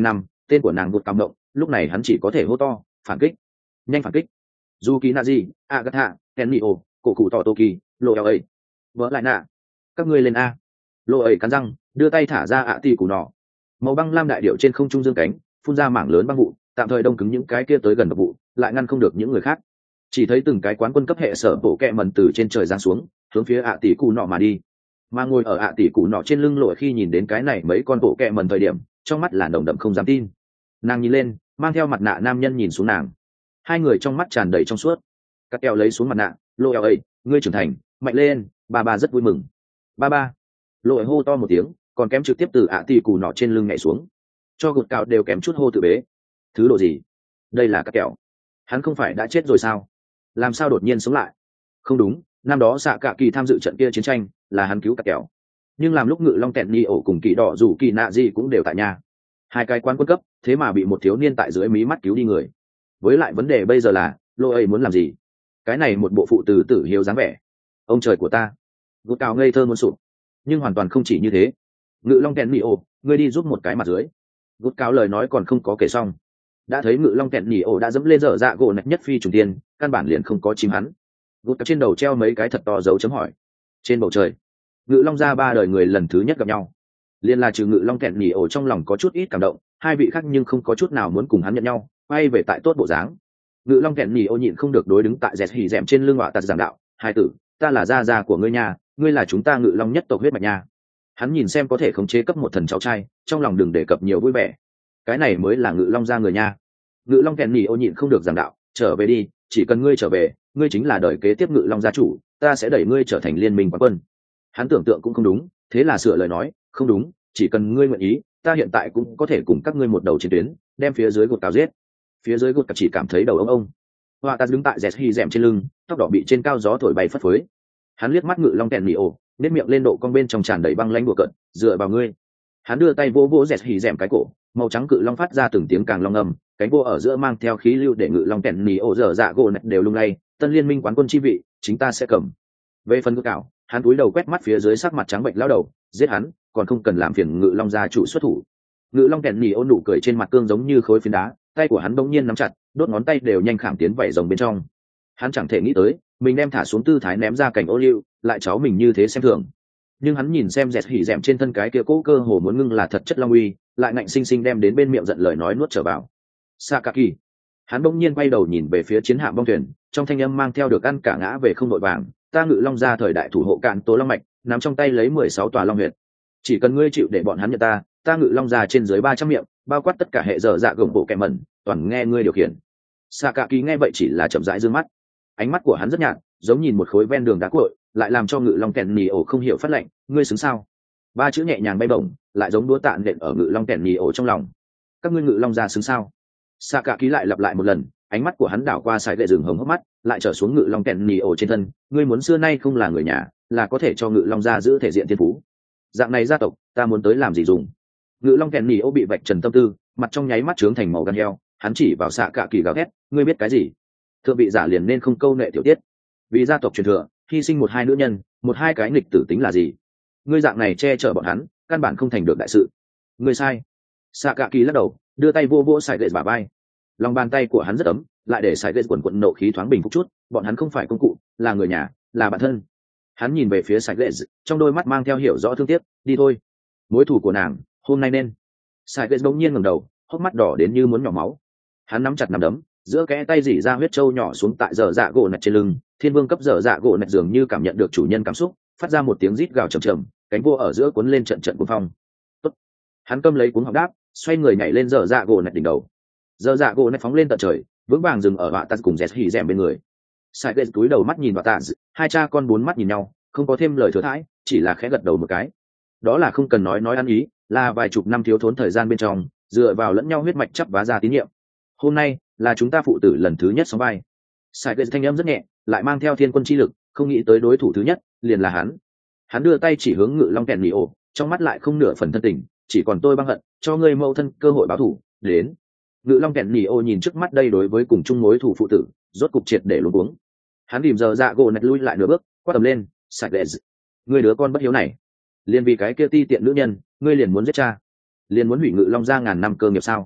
tên của nàng vụt cảm động, lúc này hắn chỉ có thể hô to phản kích, nhanh phản kích. Dù kỳ nazi agatha ennio cổ cụ tỏ toki lộ eo ấy vỡ lại nạ, các ngươi lên a. lộ ấy cắn răng đưa tay thả ra ạ tì cù nọ, màu băng lam đại điệu trên không trung dương cánh phun ra mảng lớn băng vụ, tạm thời đông cứng những cái kia tới gần độc vụ, lại ngăn không được những người khác. Chỉ thấy từng cái quán quân cấp hệ sở bộ kẹ mần từ trên trời giáng xuống, hướng phía ạ tỷ cù nọ mà đi. Mà ngồi ở ạ tỷ cù nọ trên lưng lội khi nhìn đến cái này mấy con bộ kẹ mần thời điểm, trong mắt là nồng đậm không dám tin. Nàng nhìn lên, mang theo mặt nạ nam nhân nhìn xuống nàng, hai người trong mắt tràn đầy trong suốt. Cắt keo lấy xuống mặt nạ, lộ eo ấy, ngươi trưởng thành, mạnh lên, ba ba rất vui mừng. Ba ba. Lộ hô to một tiếng, còn kém trực tiếp từ ạ tỷ cù nọ trên lưng nhảy xuống, cho gột cào đều kém chút hô tự bế. Thứ độ gì? Đây là cắt kẹo. Hắn không phải đã chết rồi sao? Làm sao đột nhiên sống lại? Không đúng, năm đó xạ cả kỳ tham dự trận kia chiến tranh là hắn cứu cắt kẹo, nhưng làm lúc ngự long tẹn đi ổ cùng kỳ đỏ dù kỳ nạ gì cũng đều tại nhà. Hai cái quan quân cấp thế mà bị một thiếu niên tại dưới mí mắt cứu đi người. Với lại vấn đề bây giờ là lô ấy muốn làm gì? Cái này một bộ phụ từ tử hiếu dáng vẻ. Ông trời của ta, gột cào ngây thơ muốn sụp. Nhưng hoàn toàn không chỉ như thế. Ngự long tẹn đi ổ, ngươi đi giúp một cái mặt dưới. Gột cào lời nói còn không có kể xong, đã thấy ngự long kẹn nhỉ ổ đã dẫm lên dở dạ gỗ nạch nhất phi trùng tiên, căn bản liền không có chim hắn. Gột trên đầu treo mấy cái thật to dấu chấm hỏi. Trên bầu trời, ngự long ra ba đời người lần thứ nhất gặp nhau, liền là trừ ngự long kẹn nhỉ ổ trong lòng có chút ít cảm động, hai vị khác nhưng không có chút nào muốn cùng hắn nhận nhau, quay về tại tốt bộ dáng. Ngự long kẹn nhỉ ổ nhịn không được đối đứng tại dẹt hỉ dẹm trên lưng họa tạt giảng đạo, hai tử, ta là gia gia của ngươi nhà, ngươi là chúng ta ngự long nhất tộc huyết mạch nha. Hắn nhìn xem có thể khống chế cấp một thần cháu trai, trong lòng đừng đề cập nhiều vui vẻ. Cái này mới là ngự long gia người nha. Ngự long kèn nhỉ ô nhịn không được giảng đạo, trở về đi, chỉ cần ngươi trở về, ngươi chính là đời kế tiếp ngự long gia chủ, ta sẽ đẩy ngươi trở thành liên minh quán quân. Hắn tưởng tượng cũng không đúng, thế là sửa lời nói, không đúng, chỉ cần ngươi nguyện ý, ta hiện tại cũng có thể cùng các ngươi một đầu chiến tuyến, đem phía dưới gột cào giết. Phía dưới gột cào chỉ cảm thấy đầu ông ông. Hoa ta đứng tại dẹt hi dẹm trên lưng, tóc đỏ bị trên cao gió thổi bay phất phới. Hắn liếc mắt ngự long kèn nhỉ ô, nét miệng lên độ cong bên trong tràn đầy băng lãnh đùa cợt, dựa vào ngươi. Hắn đưa tay vỗ vỗ dẹt hỉ dẻm cái cổ, màu trắng cự long phát ra từng tiếng càng long ngầm, cánh vô ở giữa mang theo khí lưu để ngự long kẹn nỉ ổ dở dạ gỗ nạch đều lung lay. Tân liên minh quán quân chi vị, chính ta sẽ cầm. Về phần ngự cạo, hắn cúi đầu quét mắt phía dưới sắc mặt trắng bệnh lao đầu, giết hắn, còn không cần làm phiền ngự long gia chủ xuất thủ. Ngự long kẹn nỉ ổ nụ cười trên mặt cương giống như khối phiến đá, tay của hắn bỗng nhiên nắm chặt, đốt ngón tay đều nhanh khảm tiến vảy rồng bên trong. Hắn chẳng thể nghĩ tới, mình đem thả xuống tư thái ném ra cảnh ô liu, lại cháu mình như thế xem thường. Nhưng hắn nhìn xem dẹt hỉ dẻm trên thân cái kia cố cơ hồ muốn ngưng là thật chất long uy, lại ngạnh sinh sinh đem đến bên miệng giận lời nói nuốt trở vào. Sakaki. Hắn bỗng nhiên quay đầu nhìn về phía chiến hạm bong thuyền, trong thanh âm mang theo được ăn cả ngã về không đội vàng, ta ngự long ra thời đại thủ hộ cạn tố long mạch, nắm trong tay lấy mười sáu tòa long huyệt. Chỉ cần ngươi chịu để bọn hắn nhận ta, ta ngự long ra trên dưới ba trăm miệng, bao quát tất cả hệ dở dạ gồng bộ kẻ mẩn, toàn nghe ngươi điều khiển. Sakaki nghe vậy chỉ là chậm rãi dương mắt, ánh mắt của hắn rất nhạt, giống nhìn một khối ven đường đá cuội, lại làm cho ngự long kèn nỉ ổ không hiểu phát lệnh, ngươi xứng sao? Ba chữ nhẹ nhàng bay bổng, lại giống đũa tạ nện ở ngự long kèn nỉ ổ trong lòng. Các ngươi ngự long ra xứng sao? Sakaki lại lặp lại một lần, ánh mắt của hắn đảo qua sải gậy rừng hồng hốc mắt, lại trở xuống ngự long kèn nỉ ổ trên thân, ngươi muốn xưa nay không là người nhà, là có thể cho ngự long ra giữ thể diện thiên phú. Dạng này gia tộc, ta muốn tới làm gì dùng? Ngự long kèn nỉ ổ bị vạch trần tâm tư, mặt trong nháy mắt trướng thành màu gan heo, hắn chỉ vào Sakaki gào thét, ngươi biết cái gì? Thượng vị giả liền nên không câu nệ tiểu tiết. Vì gia tộc truyền thừa, hy sinh một hai nữ nhân, một hai cái nghịch tử tính là gì? Ngươi dạng này che chở bọn hắn, căn bản không thành được đại sự. Ngươi sai. Sakaki lắc đầu, đưa tay vô vô sải gậy bả vai. Lòng bàn tay của hắn rất ấm, lại để sải gậy quần quần nộ khí thoáng bình phục chút, bọn hắn không phải công cụ, là người nhà, là bạn thân. Hắn nhìn về phía sải gậy, trong đôi mắt mang theo hiểu rõ thương tiếc, đi thôi. Mối thù của nàng, hôm nay nên. Sải gậy bỗng nhiên ngẩng đầu, hốc mắt đỏ đến như muốn nhỏ máu. Hắn nắm chặt nắm đấm, giữa kẽ tay dỉ ra huyết trâu nhỏ xuống tại dở dạ gỗ nạch trên lưng. Thiên vương cấp dở dạ gỗ nạch dường như cảm nhận được chủ nhân cảm xúc, phát ra một tiếng rít gào trầm trầm, cánh vô ở giữa cuốn lên trận trận cuồng phong. Tốt. Hắn câm lấy cuốn họng đáp, xoay người nhảy lên dở dạ gỗ nạch đỉnh đầu. Dở dạ gỗ nạch phóng lên tận trời, vững vàng dừng ở họa tạt cùng dẹt hỉ dẻm bên người. Sai lên túi đầu mắt nhìn họa tạt, hai cha con bốn mắt nhìn nhau, không có thêm lời thừa thãi, chỉ là khẽ gật đầu một cái. Đó là không cần nói nói ăn ý, là vài chục năm thiếu thốn thời gian bên trong, dựa vào lẫn nhau huyết mạch chắp vá ra tín nhiệm. Hôm nay là chúng ta phụ tử lần thứ nhất sóng vai. Sai lên thanh âm rất nhẹ, lại mang theo thiên quân chi lực, không nghĩ tới đối thủ thứ nhất liền là hắn. Hắn đưa tay chỉ hướng ngự long kèn nỉ ổ, trong mắt lại không nửa phần thân tình, chỉ còn tôi băng hận, cho ngươi mâu thân cơ hội báo thù. Đến. Ngự long kèn nỉ ổ nhìn trước mắt đây đối với cùng chung mối thù phụ tử, rốt cục triệt để luống cuống. Hắn tìm giờ dạ gỗ nạch lui lại nửa bước, quát tầm lên, sạch lệ, ngươi đứa con bất hiếu này, liền vì cái kia ti tiện nữ nhân, ngươi liền muốn giết cha, liền muốn hủy ngự long ra ngàn năm cơ nghiệp sao?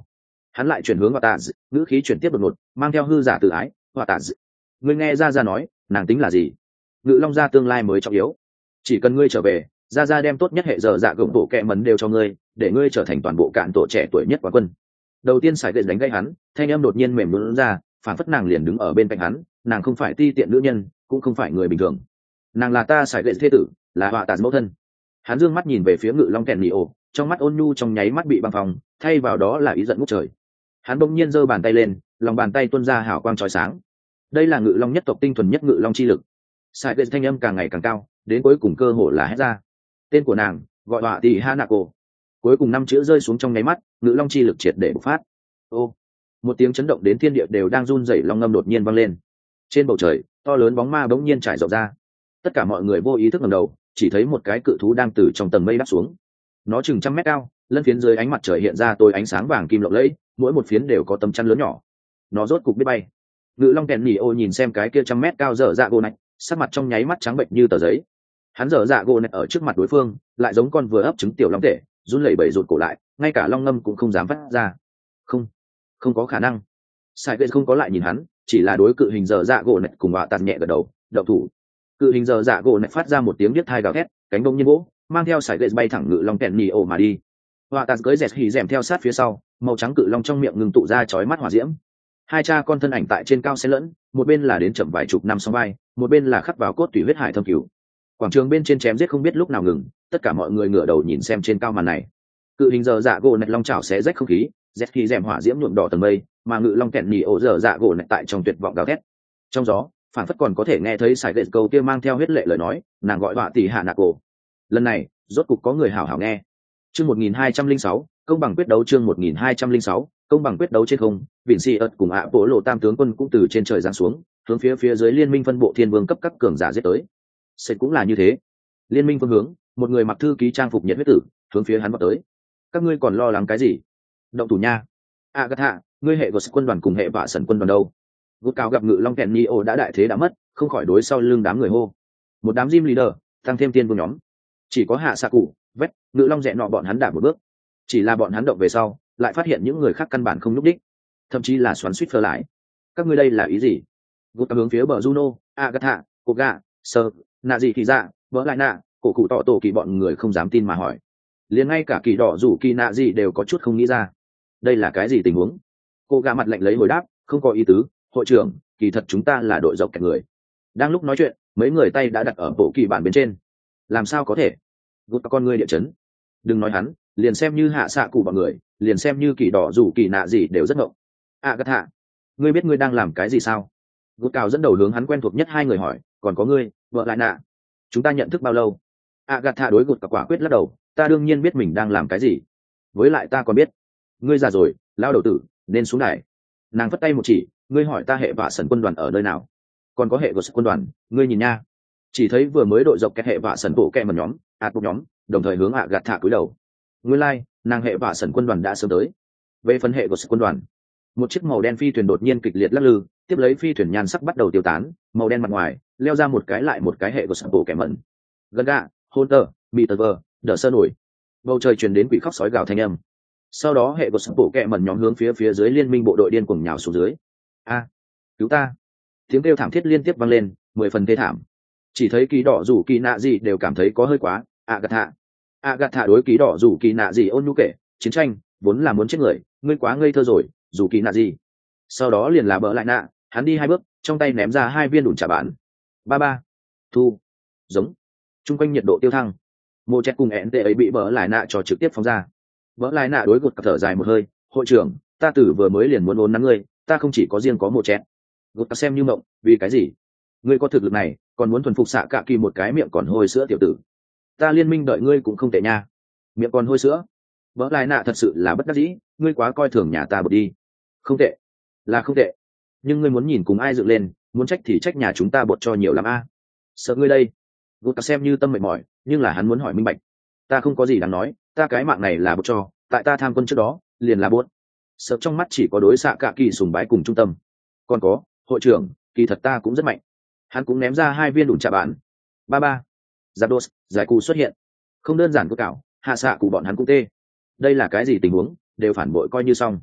Hắn lại chuyển hướng vào tạ d... ngữ khí chuyển tiếp đột ngột, mang theo hư giả tự ái. Vào tạ d... ngươi nghe ra ra nói nàng tính là gì? Ngự long gia tương lai mới trọng yếu, chỉ cần ngươi trở về, ra ra đem tốt nhất hệ giờ dạ gồng bộ kẹ mấn đều cho ngươi, để ngươi trở thành toàn bộ cạn tổ trẻ tuổi nhất quán quân. Đầu tiên sải gậy đánh gây hắn, thanh em đột nhiên mềm lún ra, phản phất nàng liền đứng ở bên cạnh hắn, nàng không phải ti tiện nữ nhân, cũng không phải người bình thường, nàng là ta sải gậy thế tử, là họa tạt mẫu thân. Hắn dương mắt nhìn về phía ngự long kẹn nỉ ổ, trong mắt ôn nhu trong nháy mắt bị băng phòng, thay vào đó là ý giận ngút trời. Hắn bỗng nhiên giơ bàn tay lên, lòng bàn tay tuôn ra hào quang chói sáng. Đây là ngự long nhất tộc tinh thuần nhất ngự long chi lực. Sải gậy thanh âm càng ngày càng cao, đến cuối cùng cơ hồ là hét ra. Tên của nàng gọi họa tỷ Hanako. Cuối cùng năm chữ rơi xuống trong nháy mắt, ngự long chi lực triệt để bộc phát. Ô, một tiếng chấn động đến thiên địa đều đang run rẩy long ngâm đột nhiên vang lên. Trên bầu trời, to lớn bóng ma bỗng nhiên trải rộng ra. Tất cả mọi người vô ý thức ngẩng đầu, chỉ thấy một cái cự thú đang từ trong tầng mây đáp xuống. Nó chừng trăm mét cao, lân phiến dưới ánh mặt trời hiện ra tối ánh sáng vàng kim lộng lẫy, mỗi một phiến đều có tấm chắn lớn nhỏ. Nó rốt cục biết bay. Ngự long kèn nhỉ ô nhìn xem cái kia trăm mét cao dở dạ gỗ này, sắc mặt trong nháy mắt trắng bệnh như tờ giấy. Hắn dở dạ gỗ này ở trước mặt đối phương, lại giống con vừa ấp trứng tiểu long tể, run lẩy bẩy rụt cổ lại, ngay cả long ngâm cũng không dám phát ra. Không, không có khả năng. Sai Ghét không có lại nhìn hắn, chỉ là đối cự hình dở dạ gỗ này cùng họa tạt nhẹ gật đầu, động thủ. Cự hình dở dạ gỗ này phát ra một tiếng biết thai gào thét, cánh bông nhiên vỗ, mang theo Sai Ghét bay thẳng ngự long kèn nhỉ ổ mà đi. Họa tạt cưỡi dẹt hỉ dẻm theo sát phía sau, màu trắng cự long trong miệng ngừng tụ ra chói mắt hỏa diễm. Hai cha con thân ảnh tại trên cao xen lẫn, một bên là đến chậm vài chục năm song vai, một bên là khắc vào cốt tủy huyết hải thâm cửu. Quảng trường bên trên chém giết không biết lúc nào ngừng, tất cả mọi người ngửa đầu nhìn xem trên cao màn này. Cự hình dở dạ gỗ nạch long chảo xé rách không khí, rét khi rèm hỏa diễm nhuộm đỏ tầng mây, mà ngự long kẹn nhỉ ổ dở dạ gỗ nạch tại trong tuyệt vọng gào thét. Trong gió, phản phất còn có thể nghe thấy sải gậy câu kia mang theo huyết lệ lời nói, nàng gọi họa tỷ hạ nạc cổ. Lần này, rốt cục có người hảo hảo nghe. Chương một nghìn hai trăm linh sáu, công bằng quyết đấu. Chương một nghìn hai trăm linh sáu, công bằng quyết đấu. Trên không, Vịnh Si ớt cùng ạ bộ lộ tam tướng quân cũng từ trên trời giáng xuống, hướng phía phía dưới liên minh phân bộ thiên vương cấp các cường giả giết tới. Sẽ cũng là như thế. Liên minh phương hướng, một người mặc thư ký trang phục nhiệt huyết tử, hướng phía hắn vọt tới. Các ngươi còn lo lắng cái gì? Động thủ nha. Agatha, ngươi hệ của quân đoàn cùng hệ vạ sần quân đoàn đâu? Gút cao gặp ngự long kẹn nỉ ổ đã đại thế đã mất, không khỏi đối sau lưng đám người hô. Một đám gym leader, tăng thêm tiên vương nhóm. Chỉ có hạ xạ cụ, vét, ngự long dẹn nọ bọn hắn đạp một bước. Chỉ là bọn hắn động về sau, lại phát hiện những người khác căn bản không nhúc đích, thậm chí là xoắn suýt phơ lại. Các ngươi đây là ý gì? Gút cao hướng phía bờ Juno, Agatha, Koga, Sơ, nạ gì thì ra, vỡ lại nạ, cổ cụ tỏ tổ kỳ bọn người không dám tin mà hỏi. Liền ngay cả kỳ đỏ rủ kỳ nạ gì đều có chút không nghĩ ra. Đây là cái gì tình huống? Cô gà mặt lạnh lấy hồi đáp, không có ý tứ, hội trưởng, kỳ thật chúng ta là đội dọc kẹt người. Đang lúc nói chuyện, mấy người tay đã đặt ở bộ kỳ bản bên trên. Làm sao có thể? Gút con ngươi địa chấn. Đừng nói hắn, liền xem như hạ xạ cụ bọn người, liền xem như kỳ đỏ rủ kỳ nạ gì đều rất ngộng. À gắt hạ, ngươi biết ngươi đang làm cái gì sao? Gút cào dẫn đầu hướng hắn quen thuộc nhất hai người hỏi, còn có ngươi, vợ lại nạ. Chúng ta nhận thức bao lâu? À gắt hạ đối gút quả quyết lắc đầu, ta đương nhiên biết mình đang làm cái gì. Với lại ta còn biết, ngươi già rồi, lao đầu tử, nên xuống đài. Nàng phất tay một chỉ, ngươi hỏi ta hệ vạ sần quân đoàn ở nơi nào? Còn có hệ của quân đoàn, ngươi nhìn nha. Chỉ thấy vừa mới đội dọc cái hệ vạ sần bộ kẹ một nhóm, ạt một nhóm, đồng thời hướng ạ gạt thả cúi đầu. Ngươi lai, nàng hệ vạ sần quân đoàn đã sớm tới. Về phần hệ của quân đoàn, một chiếc màu đen phi thuyền đột nhiên kịch liệt lắc lư, tiếp lấy phi thuyền nhan sắc bắt đầu tiêu tán, màu đen mặt ngoài leo ra một cái lại một cái hệ của sần bộ kẹ mẩn. Gần gạ, hôn tơ, bị tờ vờ, đỡ sơ nổi. Bầu trời truyền đến quỷ khóc sói gào thanh âm. Sau đó hệ của sập bộ kẹ mẩn nhóm hướng phía phía dưới liên minh bộ đội điên cuồng nhào xuống dưới. A, cứu ta! Tiếng kêu thảm thiết liên tiếp vang lên, mười phần thê thảm. Chỉ thấy kỳ đỏ rủ kỳ nạ gì đều cảm thấy có hơi quá. Agatha, Agatha đối kỳ đỏ rủ kỳ nạ gì ôn nhu kể, chiến tranh vốn là muốn chết người, ngươi quá ngây thơ rồi, rủ kỳ nạ gì. Sau đó liền là bỡ lại nạ, hắn đi hai bước, trong tay ném ra hai viên đùn trả bản. Ba ba, thu, giống. Trung quanh nhiệt độ tiêu thăng. Mô chết cùng ẹn tệ ấy bị bỡ lại nạ cho trực tiếp phóng ra. Bỡ lại nạ đối gột thở dài một hơi, hội trưởng, ta tử vừa mới liền muốn ôn nắn ngươi, ta không chỉ có riêng có một chết. Gột xem như mộng, vì cái gì? Ngươi có thực lực này, còn muốn thuần phục xạ cạ kỳ một cái miệng còn hôi sữa tiểu tử. Ta liên minh đợi ngươi cũng không tệ nha. Miệng còn hôi sữa. Bỡ lại nạ thật sự là bất đắc dĩ, ngươi quá coi thường nhà ta bật đi. Không tệ, là không tệ. Nhưng ngươi muốn nhìn cùng ai dựng lên, muốn trách thì trách nhà chúng ta bột cho nhiều lắm a. Sợ ngươi đây. Gột xem như tâm mệt mỏi, nhưng là hắn muốn hỏi minh bạch. Ta không có gì đáng nói, ta cái mạng này là bột cho, tại ta tham quân trước đó, liền là bột. Sợ trong mắt chỉ có đối xạ cạ kỳ sùng bái cùng trung tâm. Còn có, hội trưởng, kỳ thật ta cũng rất mạnh. Hắn cũng ném ra hai viên đùn trả bản. Ba ba. Zapdos, giải cụ xuất hiện. Không đơn giản của cảo, hạ xạ cụ bọn hắn cũng tê. Đây là cái gì tình huống, đều phản bội coi như xong.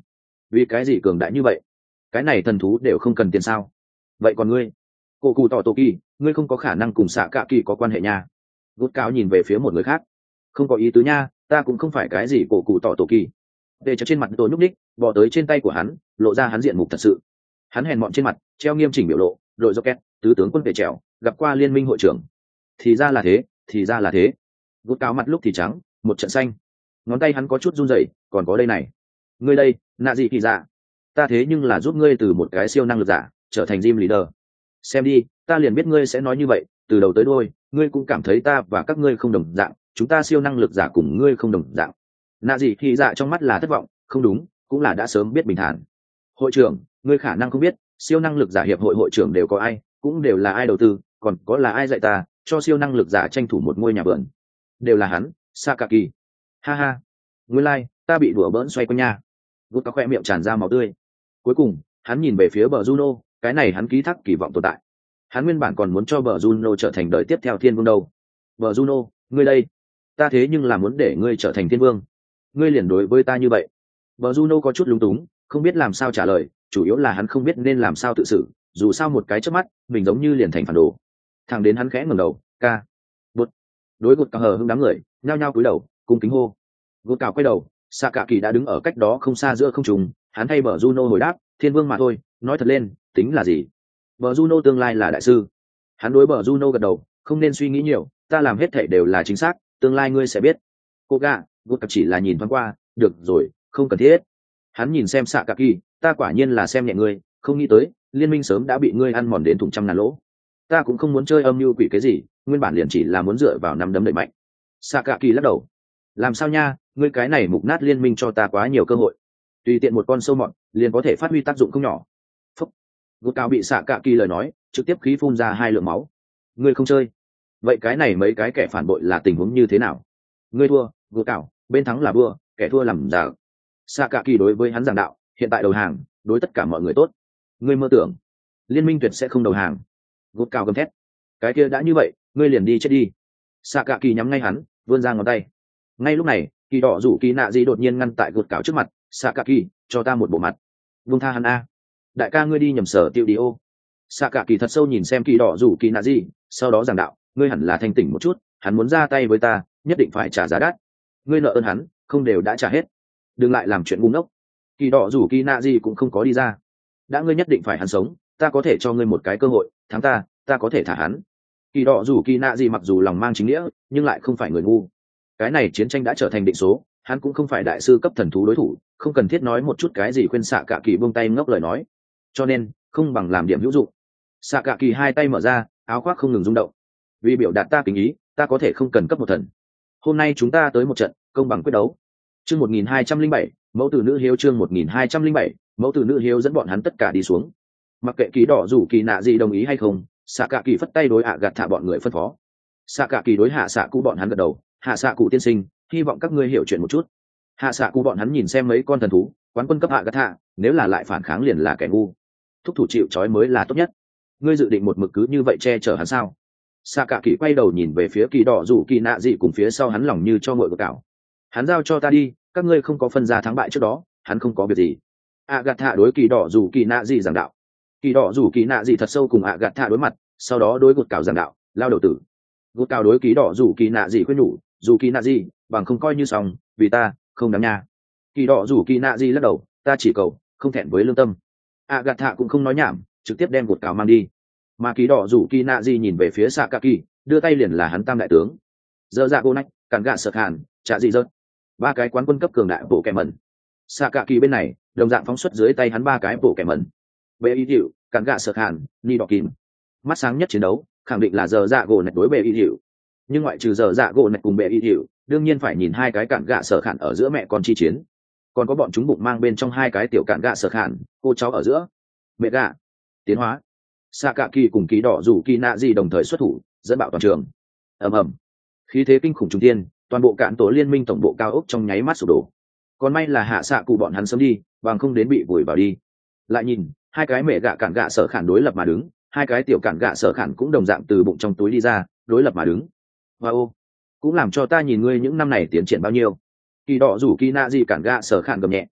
vì cái gì cường đại như vậy? Cái này thần thú đều không cần tiền sao? Vậy còn ngươi, cô cụ tỏ tổ kỳ, ngươi không có khả năng cùng xạ cạ kỳ có quan hệ nha. Gút cáo nhìn về phía một người khác. Không có ý tứ nha, ta cũng không phải cái gì cổ cụ tỏ tổ kỳ. Để cho trên mặt tôi nhúc ních, bỏ tới trên tay của hắn, lộ ra hắn diện mục thật sự. Hắn hèn mọn trên mặt, treo nghiêm chỉnh biểu lộ, đội rocket, tứ tướng quân vệ trèo, gặp qua liên minh hội trưởng. Thì ra là thế, thì ra là thế. Gút cáo mặt lúc thì trắng, một trận xanh. Ngón tay hắn có chút run rẩy, còn có đây này. Ngươi đây, nạ gì thì dạ. Ta thế nhưng là giúp ngươi từ một cái siêu năng lực giả trở thành gym leader. Xem đi, ta liền biết ngươi sẽ nói như vậy, từ đầu tới đuôi, ngươi cũng cảm thấy ta và các ngươi không đồng dạng, chúng ta siêu năng lực giả cùng ngươi không đồng dạng. Nạ gì thì dạ trong mắt là thất vọng, không đúng, cũng là đã sớm biết bình thản. Hội trưởng, ngươi khả năng không biết, siêu năng lực giả hiệp hội hội trưởng đều có ai, cũng đều là ai đầu tư, còn có là ai dạy ta, cho siêu năng lực giả tranh thủ một ngôi nhà vườn. Đều là hắn, Sakaki. Ha ha, nguyên lai, like, ta bị đùa bỡn xoay quanh nha. Gút có khoe miệng tràn ra máu tươi. Cuối cùng, hắn nhìn về phía bờ Juno, cái này hắn ký thác kỳ vọng tồn tại. Hắn nguyên bản còn muốn cho bờ Juno trở thành đời tiếp theo thiên vương đâu. Bờ Juno, ngươi đây, ta thế nhưng là muốn để ngươi trở thành thiên vương. Ngươi liền đối với ta như vậy. Bờ Juno có chút lúng túng, không biết làm sao trả lời, chủ yếu là hắn không biết nên làm sao tự xử, dù sao một cái chớp mắt, mình giống như liền thành phản đồ. Thằng đến hắn khẽ ngẩng đầu, ca. Bụt. Đối gột cào hờ hững đám người, nhao nhao cúi đầu, cung kính hô. Gột cào quay đầu, Sakaki đã đứng ở cách đó không xa giữa không trung, hắn thay bờ Juno hồi đáp, thiên vương mà thôi, nói thật lên, tính là gì? Bờ Juno tương lai là đại sư. Hắn đối bờ Juno gật đầu, không nên suy nghĩ nhiều, ta làm hết thảy đều là chính xác, tương lai ngươi sẽ biết. Cô gà, gột chỉ là nhìn thoáng qua, được rồi, không cần thiết. Hắn nhìn xem Sakaki, ta quả nhiên là xem nhẹ ngươi, không nghĩ tới, liên minh sớm đã bị ngươi ăn mòn đến thủng trăm ngàn lỗ. Ta cũng không muốn chơi âm mưu quỷ cái gì, nguyên bản liền chỉ là muốn dựa vào năm đấm đẩy mạnh. Sakaki lắc đầu. Làm sao nha, ngươi cái này mục nát liên minh cho ta quá nhiều cơ hội. Tùy tiện một con sâu mọt, liền có thể phát huy tác dụng không nhỏ. Phúc. Gút cao bị Sakaki lời nói, trực tiếp khí phun ra hai lượng máu. Ngươi không chơi. Vậy cái này mấy cái kẻ phản bội là tình huống như thế nào? Ngươi thua, Gút cao, bên thắng là vua, kẻ thua làm giả. Sakaki đối với hắn giảng đạo, hiện tại đầu hàng, đối tất cả mọi người tốt. Ngươi mơ tưởng, liên minh tuyệt sẽ không đầu hàng. Gút cao gầm thét. Cái kia đã như vậy, ngươi liền đi chết đi. Sakaki nhắm ngay hắn, vươn ra ngón tay. Ngay lúc này, kỳ đỏ rủ kỳ nạ gì đột nhiên ngăn tại gút cao trước mặt. Sakaki, cho ta một bộ mặt. Vung tha hắn a. Đại ca ngươi đi nhầm sở tiêu đi ô. Sakaki thật sâu nhìn xem kỳ đỏ rủ kỳ nạ gì, sau đó giảng đạo, ngươi hẳn là thanh tỉnh một chút, hắn muốn ra tay với ta, nhất định phải trả giá đắt. Ngươi nợ ơn hắn, không đều đã trả hết. Đừng lại làm chuyện ngu ngốc. Kỳ đỏ rủ kỳ nạ gì cũng không có đi ra. Đã ngươi nhất định phải hắn sống, ta có thể cho ngươi một cái cơ hội, thắng ta, ta có thể thả hắn. Kỳ đỏ rủ kỳ nạ gì mặc dù lòng mang chính nghĩa, nhưng lại không phải người ngu. Cái này chiến tranh đã trở thành định số, hắn cũng không phải đại sư cấp thần thú đối thủ, không cần thiết nói một chút cái gì khuyên xạ cả kỳ buông tay ngốc lời nói. Cho nên, không bằng làm điểm hữu dụng. Xạ cả kỳ hai tay mở ra, áo khoác không ngừng rung động. Vì biểu đạt ta kính ý, ta có thể không cần cấp một thần. Hôm nay chúng ta tới một trận công bằng quyết đấu. Chương một nghìn hai trăm linh bảy, mẫu tử nữ hiếu chương một nghìn hai trăm linh bảy, mẫu tử nữ hiếu dẫn bọn hắn tất cả đi xuống. Mặc kệ kỳ đỏ rủ kỳ nạ gì đồng ý hay không, xạ cả kỳ phất tay đối hạ gạt thả bọn người phân phó. Xạ cả kỳ đối hạ xạ cụ bọn hắn gật đầu, hạ xạ cụ tiên sinh, hy vọng các ngươi hiểu chuyện một chút. Hạ xạ cụ bọn hắn nhìn xem mấy con thần thú, quán quân cấp hạ gạt thả, nếu là lại phản kháng liền là kẻ ngu. Thúc thủ chịu trói mới là tốt nhất. Ngươi dự định một mực cứ như vậy che chở hắn sao? Xạ cả kỳ quay đầu nhìn về phía kỳ đỏ rủ kỳ nạ gì cùng phía sau hắn lòng như cho ngội vực cảo. Hắn giao cho ta đi, các ngươi không có phân ra thắng bại trước đó, hắn không có việc gì. ạ gạt thạ đối kỳ đỏ rủ kỳ nạ gì giảng đạo. Kỳ đỏ rủ kỳ nạ gì thật sâu cùng ạ gạt thạ đối mặt, sau đó đối gột cào giảng đạo, lao đầu tử. Gột cào đối kỳ đỏ rủ kỳ nạ gì khuyên nhủ, rủ kỳ nạ gì, bằng không coi như xong, vì ta, không đáng nha. Kỳ đỏ rủ kỳ nạ gì lắc đầu, ta chỉ cầu, không thẹn với lương tâm. ạ gạt thạ cũng không nói nhảm, trực tiếp đem gột cào mang đi. Mà kỳ đỏ rủ kỳ nạ gì nhìn về phía Sakaki, đưa tay liền là hắn tam đại tướng. Dơ dạ cô nách, cản gạ sợ hàn, trả gì rớt. Ba cái quán quân cấp cường đại bộ kẻ mẩn. Sakaki bên này, đồng dạng phóng xuất dưới tay hắn ba cái bộ kẻ mẩn. Bệ y hiệu, cản gạ sợ hàn, ni đỏ kìm. Mắt sáng nhất chiến đấu, khẳng định là dơ dạ gỗ nạch đối bệ y hiệu. Nhưng ngoại trừ dơ dạ gỗ nạch cùng bệ y hiệu, đương nhiên phải nhìn hai cái cản gạ sợ hàn ở giữa mẹ con chi chiến. Còn có bọn chúng bụng mang bên trong hai cái tiểu cản gạ sợ hàn, cô cháu ở giữa. Mẹ gạ, tiến hóa. Sakaki cùng kỳ đỏ rủ kỳ nạ gì đồng thời xuất thủ, dẫn bạo toàn trường. Ầm ầm, khí thế kinh khủng trung tiên, toàn bộ cạn tổ liên minh tổng bộ cao ốc trong nháy mắt sụp đổ. Còn may là hạ xạ cụ bọn hắn sớm đi, bằng không đến bị vùi vào đi. Lại nhìn, hai cái mẹ gạ cản gạ sở khản đối lập mà đứng, hai cái tiểu cản gạ sở khản cũng đồng dạng từ bụng trong túi đi ra, đối lập mà đứng. Wow, cũng làm cho ta nhìn ngươi những năm này tiến triển bao nhiêu. Kỳ đỏ rủ kỳ nạ gì cản gạ sở khản gầm nhẹ.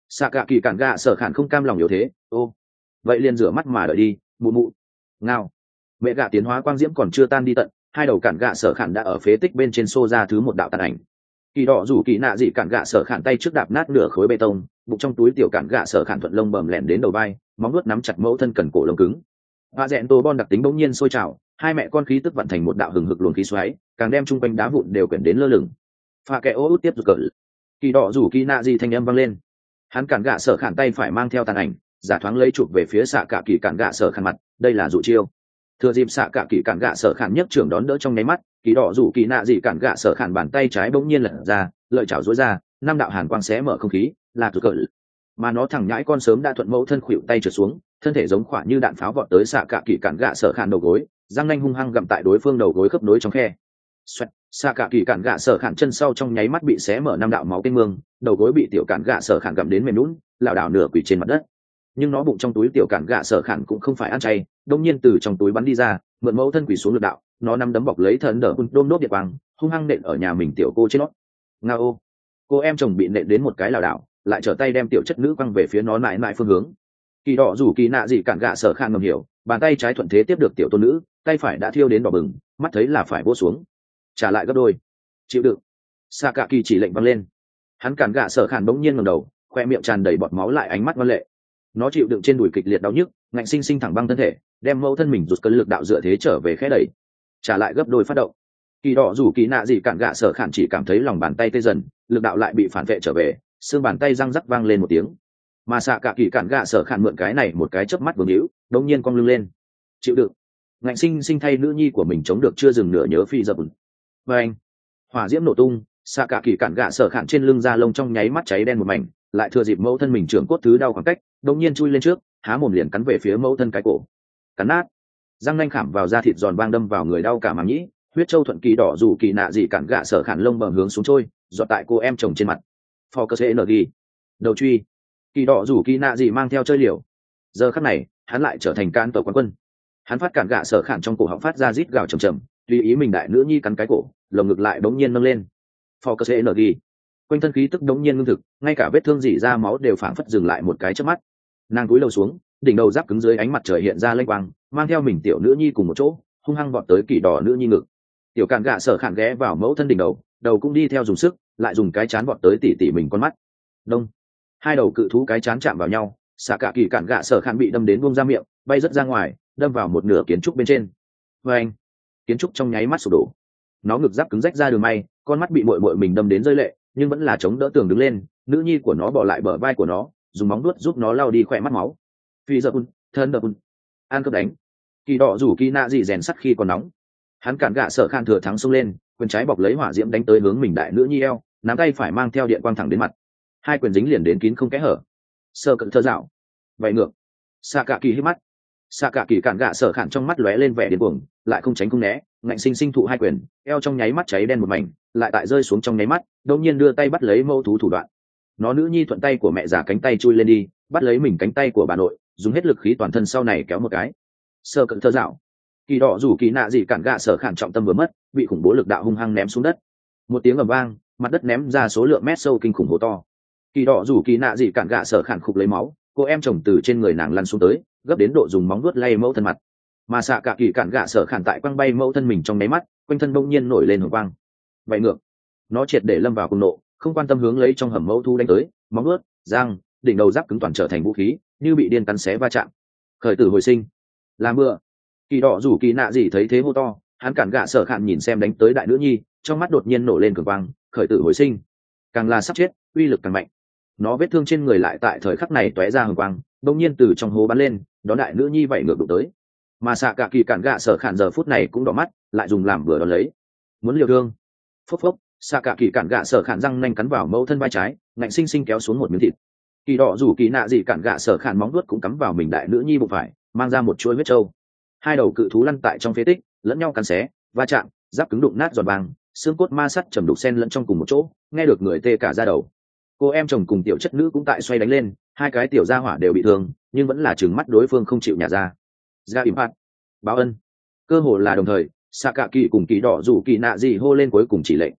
xạ cả kỳ cản gạ sở khản không cam lòng yếu thế. Ô, vậy liền rửa mắt mà đợi đi. Mụ mụ. Ngao. Mẹ gạ tiến hóa quang diễm còn chưa tan đi tận, hai đầu cản gạ sở khản đã ở phế tích bên trên xô ra thứ một đạo tàn ảnh. Kỳ đỏ rủ kỳ nạ dị cản gạ sở khản tay trước đạp nát nửa khối bê tông, bụng trong túi tiểu cản gạ sở khản thuận lông bầm lẻn đến đầu vai, móng nuốt nắm chặt mẫu thân cần cổ lông cứng. Hoa rẽn tô bon đặc tính bỗng nhiên sôi trào, hai mẹ con khí tức vận thành một đạo hừng hực luồng khí xoáy, càng đem chung quanh đá vụn đều quyển đến lơ lửng. Pha kẻ ô út tiếp rụt cỡ. Kỳ đỏ rủ kỳ nạ dị thanh âm vang lên. Hắn cản gạ sở khản tay phải mang theo tàn ảnh, giả thoáng lấy chụp về phía xạ cả kỳ cản gạ sở khản mặt, đây là dụ chiêu. Thừa dịp xạ cả kỳ cản gạ sở khản nhấc trưởng đón đỡ trong nháy mắt, kỳ đỏ rủ kỳ nạ dị cản gạ sở khản bàn tay trái bỗng nhiên lật ra, lợi chảo rối ra, năm đạo hàn quang xé mở không khí, là rụt cỡ. Mà nó thẳng nhãi con sớm đã thuận mẫu thân khuỵu tay trượt xuống, thân thể giống khỏa như đạn pháo vọt tới xạ cả kỳ cản gạ sở khản đầu gối, răng nanh hung hăng gặm tại đối phương đầu gối khớp nối trong khe. Xoẹt, xạ cả kỳ cản gạ sở khản chân sau trong nháy mắt bị xé mở năm đạo máu kênh mương, đầu gối bị tiểu cản gạ sở khản gặm đến mềm nhũn, lảo đảo nửa quỳ trên mặt đất. Nhưng nó bụng trong túi tiểu cản gạ sở khản cũng không phải ăn chay, đông nhiên từ trong túi bắn đi ra, mượn mẫu thân quỳ xuống lực đạo, nó nắm đấm bọc lấy thần đỡ đôm đốt địa quang, hung hăng nện ở nhà mình tiểu cô trên nó. Ngao, cô em chồng bị nện đến một cái lảo đảo, lại trở tay đem tiểu chất nữ quăng về phía nó mãi mãi phương hướng. Kỳ đỏ rủ kỳ nạ gì cản gạ sở khản ngầm hiểu, bàn tay trái thuận thế tiếp được tiểu tôn nữ, tay phải đã thiêu đến đỏ bừng, mắt thấy là phải vỗ xuống, trả lại gấp đôi. Chịu đựng. Xạ cả kỳ chỉ lệnh vang lên. Hắn cản gạ sở khản bỗng nhiên ngẩng đầu, khoe miệng tràn đầy bọt máu lại ánh mắt ngoan lệ. Nó chịu đựng trên đùi kịch liệt đau nhức, ngạnh sinh sinh thẳng băng thân thể, đem mẫu thân mình rụt cân lực đạo dựa thế trở về khẽ đẩy, trả lại gấp đôi phát động. Kỳ đỏ rủ kỳ nạ gì cản gạ sở khản chỉ cảm thấy lòng bàn tay tê dần, lực đạo lại bị phản vệ trở về, xương bàn tay răng rắc vang lên một tiếng. Mà xạ cả kỳ cản gạ sở khản mượn cái này một cái chớp mắt vương hữu, đột nhiên cong lưng lên. Chịu đựng. Ngạnh sinh sinh thay nữ nhi của mình chống được chưa dừng nửa nhớ phi dập. Và anh, hỏa diễm nổ tung, xạ cả kỳ cản gạ sở khản trên lưng da lông trong nháy mắt cháy đen một mảnh, lại thừa dịp mẫu thân mình trưởng cốt thứ đau khoảng cách, đột nhiên chui lên trước, há mồm liền cắn về phía mẫu thân cái cổ, cắn nát, răng nanh khảm vào da thịt giòn vang đâm vào người đau cả màng nhĩ, huyết châu thuận kỳ đỏ dù kỳ nạ gì cản gạ sở khản lông bầm hướng xuống trôi, giọt tại cô em chồng trên mặt. Focus energy, đầu truy, kỳ đỏ dù kỳ nạ gì mang theo chơi liều. Giờ khắc này, hắn lại trở thành can tàu quán quân. Hắn phát cản gạ sở khản trong cổ họng phát ra rít gào trầm trầm, tùy ý mình đại nữ nhi cắn cái cổ, lồng ngực lại bỗng nhiên nâng lên. Focus energy, quanh thân khí tức đống nhiên ngưng thực, ngay cả vết thương rỉ ra máu đều phảng phất dừng lại một cái chớp mắt. Nàng cúi đầu xuống, đỉnh đầu giáp cứng dưới ánh mặt trời hiện ra lênh quang, mang theo mình tiểu nữ nhi cùng một chỗ, hung hăng vọt tới kỳ đỏ nữ nhi ngực. Tiểu cản gạ sở khản ghé vào mẫu thân đỉnh đầu, đầu cũng đi theo dùng sức, lại dùng cái chán vọt tới tỉ tỉ mình con mắt. Đông, hai đầu cự thú cái chán chạm vào nhau, xạ cả kỳ cản gạ sở khản bị đâm đến buông ra miệng, bay rất ra ngoài, đâm vào một nửa kiến trúc bên trên. Và anh, kiến trúc trong nháy mắt sụp đổ. Nó ngực giáp cứng rách ra đường may, con mắt bị muội muội mình đâm đến rơi lệ, nhưng vẫn là chống đỡ tường đứng lên. Nữ nhi của nó bỏ lại bờ vai của nó, dùng móng vuốt giúp nó lau đi khỏe mắt máu. Phi giờ un, thân đập un, an cướp đánh. Kỳ đỏ rủ kỳ nạ dị rèn sắt khi còn nóng. Hắn cản gạ sở khản thừa thắng xông lên, quyền trái bọc lấy hỏa diễm đánh tới hướng mình đại nữ nhi eo, nắm tay phải mang theo điện quang thẳng đến mặt. Hai quyền dính liền đến kín không kẽ hở. Sơ cận thơ dạo. Vậy ngược. Xạ cả kỳ hít mắt. Xạ cả kỳ cản gạ sở khản trong mắt lóe lên vẻ điên cuồng, lại không tránh không né, ngạnh sinh sinh thụ hai quyền, eo trong nháy mắt cháy đen một mảnh, lại tại rơi xuống trong nháy mắt, đột nhiên đưa tay bắt lấy mâu thú thủ đoạn. Nó nữ nhi thuận tay của mẹ già cánh tay chui lên đi, bắt lấy mình cánh tay của bà nội, dùng hết lực khí toàn thân sau này kéo một cái. Sơ cận thơ dạo. Kỳ đỏ rủ kỳ nạ gì cản gạ sở khản trọng tâm vừa mất, bị khủng bố lực đạo hung hăng ném xuống đất. Một tiếng ầm vang, mặt đất ném ra số lượng mét sâu kinh khủng hố to. Kỳ đỏ rủ kỳ nạ gì cản gạ sở khản khục lấy máu, cô em chồng từ trên người nàng lăn xuống tới, gấp đến độ dùng móng vuốt lay mẫu thân mặt. Mà xạ cả kỳ cản gạ sở khản tại quăng bay mẫu thân mình trong nháy mắt, quanh thân bỗng nhiên nổi lên hồng quang. Vậy ngược, nó triệt để lâm vào cùng nộ, không quan tâm hướng lấy trong hầm mẫu thu đánh tới, móng vuốt, răng, đỉnh đầu giáp cứng toàn trở thành vũ khí, như bị điên cắn xé va chạm. Khởi tử hồi sinh, làm mưa. Kỳ đỏ rủ kỳ nạ gì thấy thế hô to, hắn cản gạ sở khản nhìn xem đánh tới đại nữ nhi, trong mắt đột nhiên nổ lên cường quang, khởi tử hồi sinh, càng là sắp chết, uy lực càng mạnh. Nó vết thương trên người lại tại thời khắc này tóe ra hồng quang, đông nhiên từ trong hố bắn lên, đó đại nữ nhi vậy ngược đụng tới. Mà xạ cả kỳ cản gạ sở khản giờ phút này cũng đỏ mắt, lại dùng làm bừa đón lấy, muốn liều thương. Phốc phốc, xạ cả kỳ cản gạ sở khản răng nanh cắn vào mẫu thân vai trái, ngạnh sinh sinh kéo xuống một miếng thịt. Kỳ đỏ rủ kỳ nạ gì cản gạ sở khản móng vuốt cũng cắm vào mình đại nữ nhi bụng phải, mang ra một chuỗi huyết trâu. Hai đầu cự thú lăn tại trong phế tích, lẫn nhau cắn xé, va chạm, giáp cứng đụng nát giòn vàng, xương cốt ma sắt trầm đục xen lẫn trong cùng một chỗ, nghe được người tê cả da đầu. Cô em chồng cùng tiểu chất nữ cũng tại xoay đánh lên, hai cái tiểu gia hỏa đều bị thương, nhưng vẫn là trừng mắt đối phương không chịu nhả ra. Ra impact, báo ân. Cơ hồ là đồng thời, xạ cả kỳ cùng kỳ đỏ rủ kỳ nạ gì hô lên cuối cùng chỉ lệnh.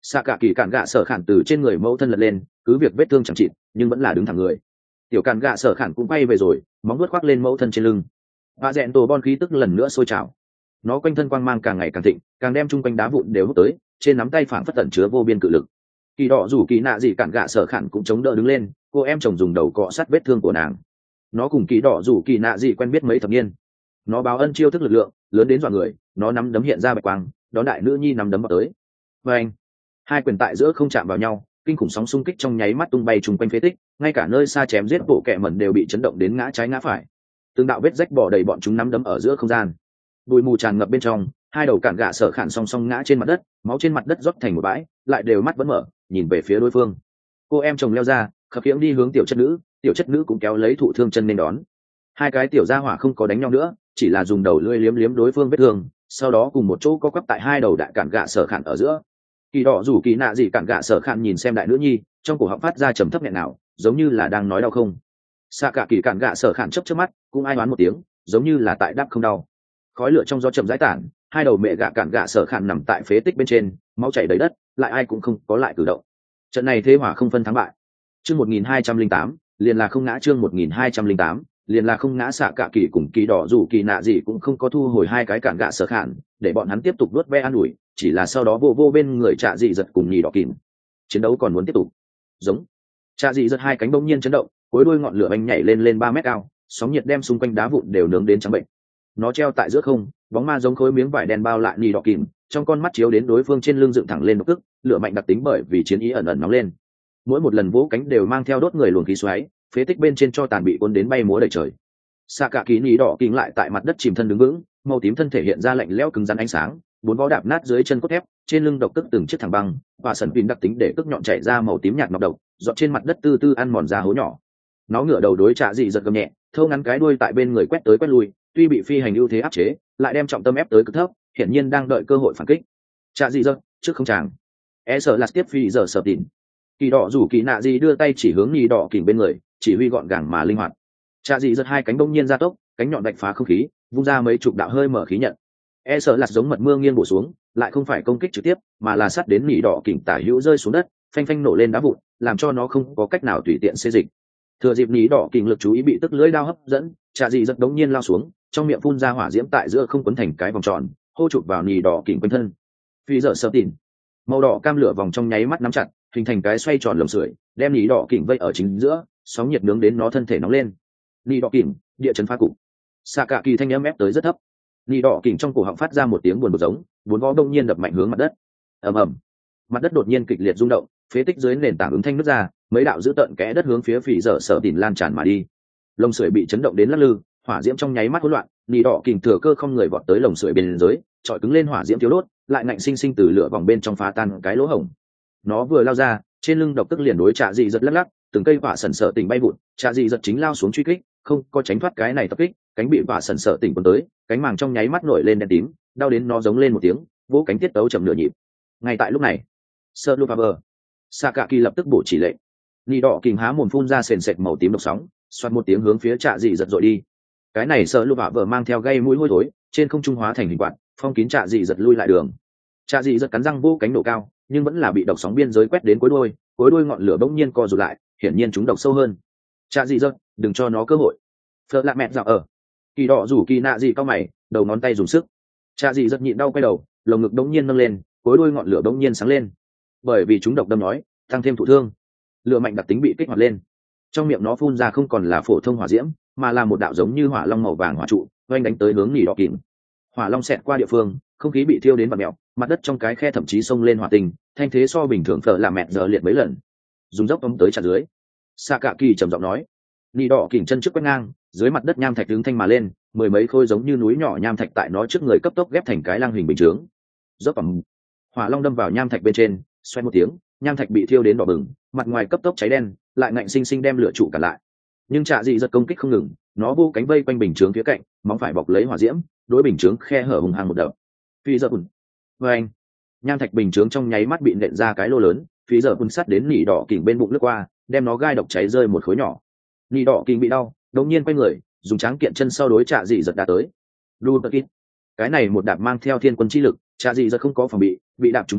xạ cả kỳ cản gạ sở khản từ trên người mẫu thân lật lên, cứ việc vết thương chẳng chịt nhưng vẫn là đứng thẳng người. Tiểu cản gạ sở khản cũng bay về rồi, móng vuốt khoác lên mẫu thân trên lưng. Và rẽn tổ bon khí tức lần nữa sôi trào, nó quanh thân quang mang càng ngày càng thịnh, càng đem chung quanh đá vụn đều hút tới, trên nắm tay phảng phất tẩn chứa vô biên cự lực. Kỳ đỏ rủ kỳ nạ gì cản gạ sở khản cũng chống đỡ đứng lên, cô em chồng dùng đầu cọ sát vết thương của nàng. Nó cùng kỳ đỏ rủ kỳ nạ gì quen biết mấy thập niên, nó báo ân chiêu thức lực lượng lớn đến dọa người, nó nắm đấm hiện ra bạch quang, đón đại nữ nhi nắm đấm vào tới. Và anh, hai quyền tại giữa không chạm vào nhau, kinh khủng sóng xung kích trong nháy mắt tung bay chung quanh phế tích, ngay cả nơi xa chém giết bộ kẻ mẩn đều bị chấn động đến ngã trái ngã phải. Từng đạo vết rách bỏ đầy bọn chúng nắm đấm ở giữa không gian, bụi mù tràn ngập bên trong, hai đầu cản gạ sở khản song song ngã trên mặt đất, máu trên mặt đất rót thành một bãi, lại đều mắt vẫn mở nhìn về phía đối phương. Cô em chồng leo ra khập khiễng đi hướng tiểu chất nữ, tiểu chất nữ cũng kéo lấy thụ thương chân nên đón. Hai cái tiểu gia hỏa không có đánh nhau nữa, chỉ là dùng đầu lưỡi liếm liếm đối phương vết thương, sau đó cùng một chỗ co quắp tại hai đầu đại cản gạ sở khản ở giữa. Kỳ đỏ rủ kỳ nạ gì cản gạ sở khản nhìn xem đại nữ nhi, trong cổ họng phát ra trầm thấp nghẹn nào, giống như là đang nói đau không. Xạ cả kỳ cản gạ sở khản chớp chớp mắt, cũng ai đoán một tiếng, giống như là tại đáp không đau. Khói lửa trong gió chậm rãi tản, hai đầu mẹ gạ cản gạ sở khản nằm tại phế tích bên trên, máu chảy đầy đất, lại ai cũng không có lại cử động. Trận này thế hỏa không phân thắng bại. Chương một nghìn hai trăm linh tám, liền là không ngã. Chương một nghìn hai trăm linh tám, liền là không ngã. Xạ cả kỳ cùng kỳ đỏ rủ kỳ nạ gì cũng không có thu hồi hai cái cản gạ sở khản, để bọn hắn tiếp tục nuốt ve an ủi, chỉ là sau đó vô vô bên người Trạ Dị giật cùng nhì đỏ kìm. Chiến đấu còn muốn tiếp tục. Giống. Trạ Dị giật hai cánh bỗng nhiên chấn động, cuối đuôi ngọn lửa bánh nhảy lên lên ba mét cao, sóng nhiệt đem xung quanh đá vụn đều nướng đến trắng bệnh. Nó treo tại giữa không, bóng ma giống khối miếng vải đen bao lại nhì đỏ kìm, trong con mắt chiếu đến đối phương trên lưng dựng thẳng lên một tức, lửa mạnh đặc tính bởi vì chiến ý ẩn ẩn nóng lên. Mỗi một lần vỗ cánh đều mang theo đốt người luồng khí xoáy, phế tích bên trên cho tàn bị cuốn đến bay múa đầy trời. Xạ cả kỳ nhì đỏ kìm lại tại mặt đất chìm thân đứng vững, màu tím thân thể hiện ra lạnh lẽo cứng rắn ánh sáng, bốn vó đạp nát dưới chân cốt thép, trên lưng độc tức từng chiếc thẳng băng, và sần pin đặc tính để tức nhọn chảy ra màu tím nhạt nọc độc, dọn trên mặt đất tư tư ăn mòn ra hố nhỏ. Nó ngửa đầu đối Trạ Dị giật gầm nhẹ, thâu ngắn cái đuôi tại bên người quét tới quét lui, tuy bị phi hành ưu thế áp chế, lại đem trọng tâm ép tới cực thấp, hiển nhiên đang đợi cơ hội phản kích. Trạ Dị giật trước không chàng, e sợ là tiếp phi giờ sợ tịn. Kỳ đỏ rủ kỳ nạ gì đưa tay chỉ hướng nhì đỏ kìm bên người, chỉ huy gọn gàng mà linh hoạt. Trạ Dị giật hai cánh bỗng nhiên ra tốc, cánh nhọn đạch phá không khí, vung ra mấy chục đạo hơi mở khí nhận. E sợ là giống mật mưa nghiêng bổ xuống, lại không phải công kích trực tiếp, mà là sát đến nhì đỏ kìm tả hữu rơi xuống đất, phanh phanh nổ lên đá vụn, làm cho nó không có cách nào tùy tiện xê dịch. Thừa dịp nhì đỏ kìm lực chú ý bị tức lưỡi đao hấp dẫn, Trạ Dị giật đống nhiên lao xuống, trong miệng phun ra hỏa diễm tại giữa không quấn thành cái vòng tròn, hô chụp vào nhì đỏ kìm quanh thân. Phi giờ sợ tỉn, màu đỏ cam lửa vòng trong nháy mắt nắm chặt, hình thành cái xoay tròn lồng sưởi, đem nhì đỏ kìm vây ở chính giữa, sóng nhiệt nướng đến nó thân thể nóng lên. Nhì đỏ kìm, địa chấn phá cụ. Xạ cả kỳ thanh âm ép tới rất thấp. Nhì đỏ kìm trong cổ họng phát ra một tiếng buồn bực giống, bốn vó đông nhiên đập mạnh hướng mặt đất. Ầm ầm, mặt đất đột nhiên kịch liệt rung động, phế tích dưới nền tảng ứng thanh nứt ra, mấy đạo dữ tợn kẽ đất hướng phía phỉ dở sợ tỉn lan tràn mà đi. Lồng sưởi bị chấn động đến lắc lư, hỏa diễm trong nháy mắt hỗn loạn, nhì đỏ kìm thừa cơ không người vọt tới lồng sưởi bên dưới, trọi cứng lên hỏa diễm thiếu đốt, lại ngạnh sinh sinh từ lửa vòng bên trong phá tan cái lỗ hổng. Nó vừa lao ra, trên lưng độc tức liền đối Trạ Dị giật lắc lắc, từng cây hỏa sần sợ tỉnh bay vụt, Trạ Dị giật chính lao xuống truy kích, không có tránh thoát cái này tập kích, cánh bị hỏa sần sợ tỉnh cuốn tới, cánh màng trong nháy mắt nổi lên đen tím, đau đến nó giống lên một tiếng, vỗ cánh tiết tấu chậm nửa nhịp. Ngay tại lúc này, Sir Lufaber, Sakaki lập tức bổ chỉ lệnh. Nhì đỏ kìm há mồm phun ra sền sệt màu tím độc sóng, xoát một tiếng hướng phía Trạ Dị giật dội đi. Cái này Sir Lufaber mang theo gây mũi hôi thối, trên không trung hóa thành hình quạt, phong kín Trạ Dị giật lui lại đường. Trạ Dị giật cắn răng vô cánh nổ cao, nhưng vẫn là bị độc sóng biên giới quét đến cuối đuôi, cuối đuôi ngọn lửa bỗng nhiên co rụt lại, hiển nhiên chúng độc sâu hơn. Trạ Dị giật, đừng cho nó cơ hội. Phật lạ mẹ dạo ở. Kỳ đỏ rủ kỳ nạ dị cao mày, đầu ngón tay dùng sức. Trạ Dị giật nhịn đau quay đầu, lồng ngực bỗng nhiên nâng lên, cuối đuôi ngọn lửa bỗng nhiên sáng lên. Bởi vì chúng độc đâm nói, tăng thêm thụ thương, lửa mạnh đặc tính bị kích hoạt lên. Trong miệng nó phun ra không còn là phổ thông hỏa diễm, mà là một đạo giống như hỏa long màu vàng hỏa trụ, oanh đánh tới hướng nhì đỏ kìm. Hỏa long xẹt qua địa phương, không khí bị thiêu đến vặn mèo, mặt đất trong cái khe thậm chí xông lên hỏa tinh, thanh thế so bình thường Phở là mẹ giờ liệt mấy lần. Dùng dốc ống tới chặt dưới. Sakaki trầm giọng nói. Nhì đỏ kìm chân trước quét ngang, dưới mặt đất nham thạch đứng thanh mà lên, mười mấy khối giống như núi nhỏ nham thạch tại nó trước người cấp tốc ghép thành cái lăng hình bình chướng. Dốc ẩm. Hỏa long đâm vào nham thạch bên trên, xoay một tiếng, nham thạch bị thiêu đến đỏ bừng, mặt ngoài cấp tốc cháy đen, lại ngạnh sinh sinh đem lửa trụ cả lại. Nhưng Trạ Dị giật công kích không ngừng, nó vô cánh vây quanh bình chướng phía cạnh, móng phải bọc lấy hỏa diễm, đối bình chướng khe hở hùng hăng một đập. Phi giờ bùn. Vâng. Nham thạch bình chướng trong nháy mắt bị nện ra cái lô lớn, phi giờ bùn sắt đến nỉ đỏ kình bên bụng lướt qua, đem nó gai độc cháy rơi một khối nhỏ. Nỉ đỏ kình bị đau, đột nhiên quay người, dùng tráng kiện chân sau đối Trạ Dị giật đá tới. Lu Tật Kít. Cái này một đạp mang theo thiên quân chi lực, Trạ Dị giật không có phòng bị, bị đạp trúng cánh,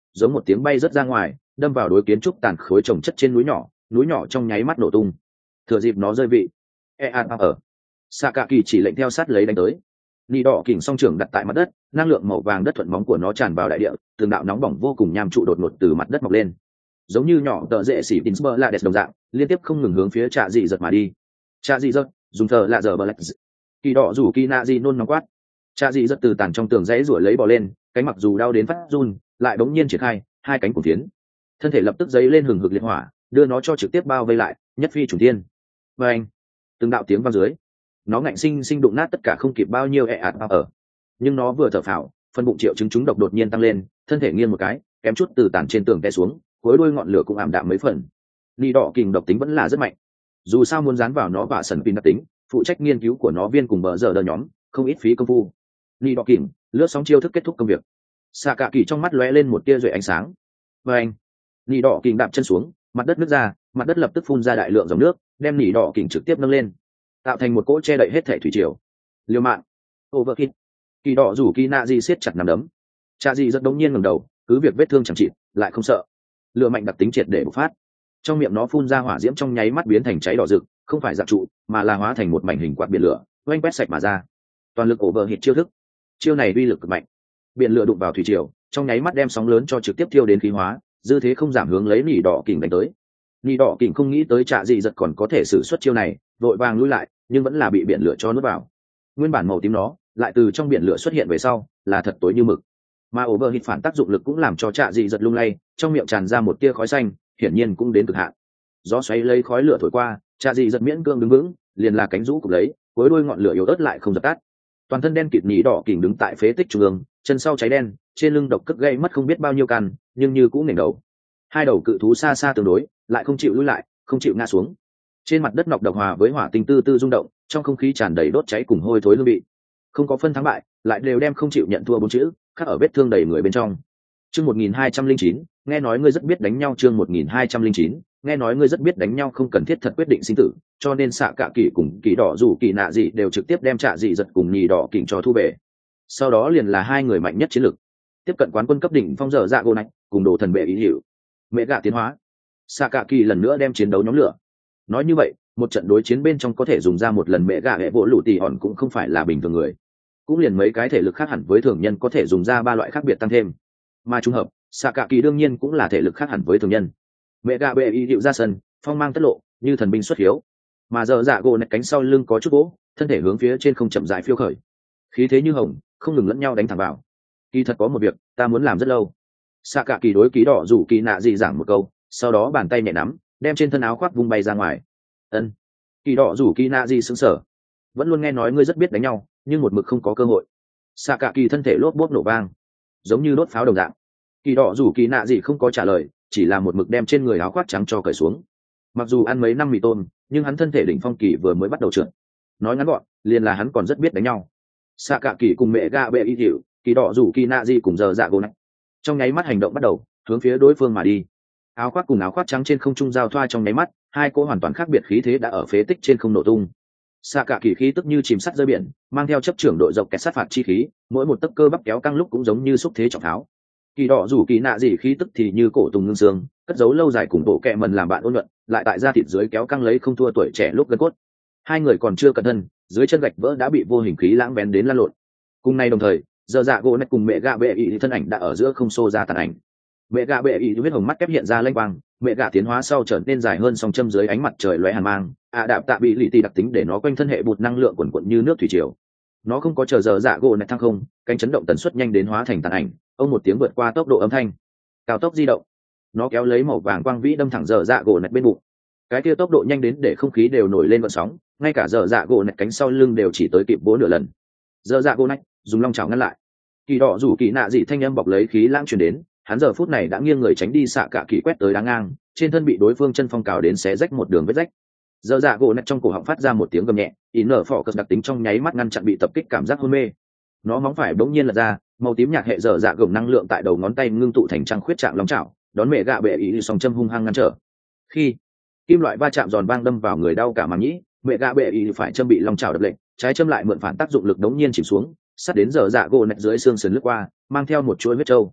giống một tiếng bay rớt ra ngoài, đâm vào đối kiến trúc tàn khối trồng chất trên núi nhỏ, núi nhỏ trong nháy mắt nổ tung. Thừa dịp nó rơi vị, e a ở xạ cạ kỳ chỉ lệnh theo sát lấy đánh tới. Nị đỏ kỉnh song trưởng đặt tại mặt đất, năng lượng màu vàng đất thuận móng của nó tràn vào đại địa, từng đạo nóng bỏng vô cùng nham trụ đột ngột từ mặt đất mọc lên, giống như nhỏ tợ dễ xỉ Pinsper là đẹp đồng dạng, liên tiếp không ngừng hướng phía Trạ Dị Giật mà đi. Trạ Dị Giật dùng thờ lạ giờ bờ lạch. Kỳ đỏ rủ Kỳ Nạ Dị nôn nóng quát. Trạ Dị Giật từ tàn trong tường dãy rủa lấy bò lên, cánh mặc dù đau đến phát run, lại bỗng nhiên triển khai, hai cánh cuồng tiến. Thân thể lập tức dấy lên hừng hực liệt hỏa, đưa nó cho trực tiếp bao vây lại, nhất phi trùng thiên. Và anh, từng đạo tiếng vang dưới, nó ngạnh sinh sinh đụng nát tất cả không kịp bao nhiêu ẹ ạt ở. Nhưng nó vừa thở phào, phân bụng triệu chứng trúng độc đột nhiên tăng lên, thân thể nghiêng một cái, kém chút từ tàn trên tường té xuống, cuối đuôi ngọn lửa cũng ảm đạm mấy phần. Nị đỏ kình độc tính vẫn là rất mạnh, dù sao muốn dán vào nó và sần pin đặc tính, phụ trách nghiên cứu của nó viên cùng bờ giờ đờ nhóm không ít phí công phu. Nị đỏ kình lướt sóng chiêu thức kết thúc công việc. Xạ cạ kỳ trong mắt lóe lên một tia rưỡi ánh sáng. Và anh, nị đỏ kình đạp chân xuống, mặt đất nứt ra, mặt đất lập tức phun ra đại lượng dòng nước, đem nị đỏ kình trực tiếp nâng lên, tạo thành một cỗ che đậy hết thể thủy triều. Liều mạng, overkill. Kỳ đỏ rủ Kỳ Nạ Dị siết chặt nắm đấm. Trạ Dị rất đống nhiên ngẩng đầu, cứ việc vết thương chẳng trị, lại không sợ. Lửa mạnh đặc tính triệt để bộc phát, trong miệng nó phun ra hỏa diễm trong nháy mắt biến thành cháy đỏ rực, không phải dạng trụ mà là hóa thành một mảnh hình quạt biển lửa, oanh quét sạch mà ra. Toàn lực overhit chiêu thức, chiêu này uy lực cực mạnh. Biển lửa đụng vào thủy triều, trong nháy mắt đem sóng lớn cho trực tiếp thiêu đến khí hóa, dư thế không giảm hướng lấy nỉ đỏ kình đánh tới. Nỉ đỏ kình không nghĩ tới Trạ Dị giật còn có thể sử xuất chiêu này, vội vàng lùi lại, nhưng vẫn là bị biển lửa cho nuốt vào. Nguyên bản màu tím nó lại từ trong biển lửa xuất hiện về sau, là thật tối như mực. Mà overhit phản tác dụng lực cũng làm cho Trạ Dị giật lung lay, trong miệng tràn ra một tia khói xanh, hiển nhiên cũng đến cực hạn. Gió xoáy lấy khói lửa thổi qua, Trạ Dị giật miễn cương đứng vững, liền là cánh rũ cụp lấy, cuối đuôi ngọn lửa yếu ớt lại không dập tắt. Toàn thân đen kịt nỉ đỏ kình đứng tại phế tích trung ương, chân sau cháy đen, trên lưng độc cất gây mất không biết bao nhiêu căn, nhưng như cũng nền đầu. Hai đầu cự thú xa xa tương đối, lại không chịu lùi lại, không chịu ngã xuống. Trên mặt đất nọc độc hòa với hỏa tinh tư tư rung động, trong không khí tràn đầy đốt cháy cùng hôi thối hương vị. Không có phân thắng bại, lại đều đem không chịu nhận thua bốn chữ khắc ở vết thương đầy người bên trong. Chương một nghìn hai trăm lẻ chín, nghe nói ngươi rất biết đánh nhau. Chương một nghìn hai trăm lẻ chín, nghe nói ngươi rất biết đánh nhau, không cần thiết thật quyết định sinh tử, cho nên xạ cả kỳ cùng kỳ đỏ dù kỳ nạ gì đều trực tiếp đem Trạ Dị giật cùng nhì đỏ kình cho thu về. Sau đó liền là hai người mạnh nhất chiến lược tiếp cận quán quân cấp đỉnh phong dở dạ gỗ này cùng đồ thần bệ ý hiệu mẹ gạ tiến hóa. Xạ cả kỳ lần nữa đem chiến đấu nhóm lửa. Nói như vậy, một trận đối chiến bên trong có thể dùng ra một lần mẹ gạ hệ bộ lũ tỉ hòn cũng không phải là bình thường người, cũng liền mấy cái thể lực khác hẳn với thường nhân có thể dùng ra ba loại khác biệt tăng thêm, mà trùng hợp xạ cả kỳ đương nhiên cũng là thể lực khác hẳn với thường nhân. Mẹ gạ bệ y hiệu ra sân, phong mang tất lộ như thần binh xuất hiếu, mà giờ dạ gỗ nạch cánh sau lưng có chút gỗ, thân thể hướng phía trên không chậm rãi phiêu khởi, khí thế như hồng, không ngừng lẫn nhau đánh thẳng vào. Kỳ thật có một việc ta muốn làm rất lâu. Xạ cả kỳ đối Ký đỏ rủ Kỳ nạ dị giảng một câu, sau đó bàn tay nhẹ nắm, đem trên thân áo khoác vung bay ra ngoài. Ân. Kỳ đỏ rủ Kỳ nạ dị sững sờ, vẫn luôn nghe nói ngươi rất biết đánh nhau, nhưng một mực không có cơ hội. Xạ cả kỳ thân thể lốp bốp nổ vang, giống như đốt pháo đồng dạng. Kỳ đỏ rủ Kỳ nạ dị không có trả lời, chỉ là một mực đem trên người áo khoác trắng cho cởi xuống. Mặc dù ăn mấy năm mì tôm, nhưng hắn thân thể đỉnh phong kỳ vừa mới bắt đầu trượt. Nói ngắn gọn, liền là hắn còn rất biết đánh nhau. Xạ cả kỳ cùng mẹ gạ bệ y hiệu, Kỳ đỏ rủ Kỳ nạ dị cùng giờ dạ gỗ này, trong nháy mắt hành động bắt đầu, hướng phía đối phương mà đi. Áo khoác cùng áo khoác trắng trên không trung giao thoa trong nháy mắt, hai cỗ hoàn toàn khác biệt khí thế đã ở phế tích trên không nổ tung. Xạ cả kỳ khí tức như chìm sắt rơi biển, mang theo chấp trưởng đội dọc kẹt sát phạt chi khí, mỗi một tấc cơ bắp kéo căng lúc cũng giống như xúc thế trọng tháo. Kỳ đỏ rủ Kỳ nạ dị khí tức thì như cổ tùng ngưng xương, cất giấu lâu dài cùng bộ kẹ mần làm bạn ôn nhuận, lại tại da thịt dưới kéo căng lấy không thua tuổi trẻ lúc gân cốt. Hai người còn chưa cẩn thân, dưới chân gạch vỡ đã bị vô hình khí lãng bén đến lăn lộn. Cùng nay đồng thời, giờ dạ gỗ nạch cùng mẹ gạ bệ ý thân ảnh đã ở giữa không xô ra tàn ảnh. Mẹ gạ bệ ý huyết hồng mắt kép hiện ra lanh quang, mẹ gạ tiến hóa sau trở nên dài hơn, song châm dưới ánh mặt trời lóe hàn mang, ạ đạp tạ bị lì tì đặc tính để nó quanh thân hệ bụt năng lượng quần quận như nước thủy triều. Nó không có chờ giờ dạ gỗ nạch thăng không, cánh chấn động tần suất nhanh đến hóa thành tàn ảnh, ông một tiếng vượt qua tốc độ âm thanh, cao tốc di động. Nó kéo lấy màu vàng quang vĩ đâm thẳng giờ dạ gỗ nạch bên bụng. Cái kia tốc độ nhanh đến để không khí đều nổi lên vận sóng, ngay cả giờ dạ gỗ nạch cánh sau lưng đều chỉ tới kịp bố nửa lần. Giờ dạ gỗ nạch dùng long chảo ngăn lại. Kỳ đỏ rủ Kỳ nạ dị thanh âm bọc lấy khí lãng truyền đến, hắn giờ phút này đã nghiêng người tránh đi xạ cả kỳ quét tới đáng ngang, trên thân bị đối phương chân phong cào đến xé rách một đường vết rách. Giờ dạ gỗ nạch trong cổ họng phát ra một tiếng gầm nhẹ, ý nở phỏ cất đặc tính trong nháy mắt ngăn chặn bị tập kích cảm giác hôn mê. Nó móng phải bỗng nhiên lật ra, màu tím nhạt hệ giờ dạ gồng năng lượng tại đầu ngón tay ngưng tụ thành trăng khuyết trạng long chảo, đón mẹ gạ bệ ý song châm hung hăng ngăn trở. Khi kim loại va chạm giòn vang đâm vào người đau cả màng nhĩ, mẹ gạ bệ ý phải châm bị long chảo đập lệnh, trái châm lại mượn phản tác dụng lực đống nhiên chìm xuống, sát đến giờ dạ gỗ nạch dưới xương sườn lướt qua, mang theo một chuỗi huyết trâu.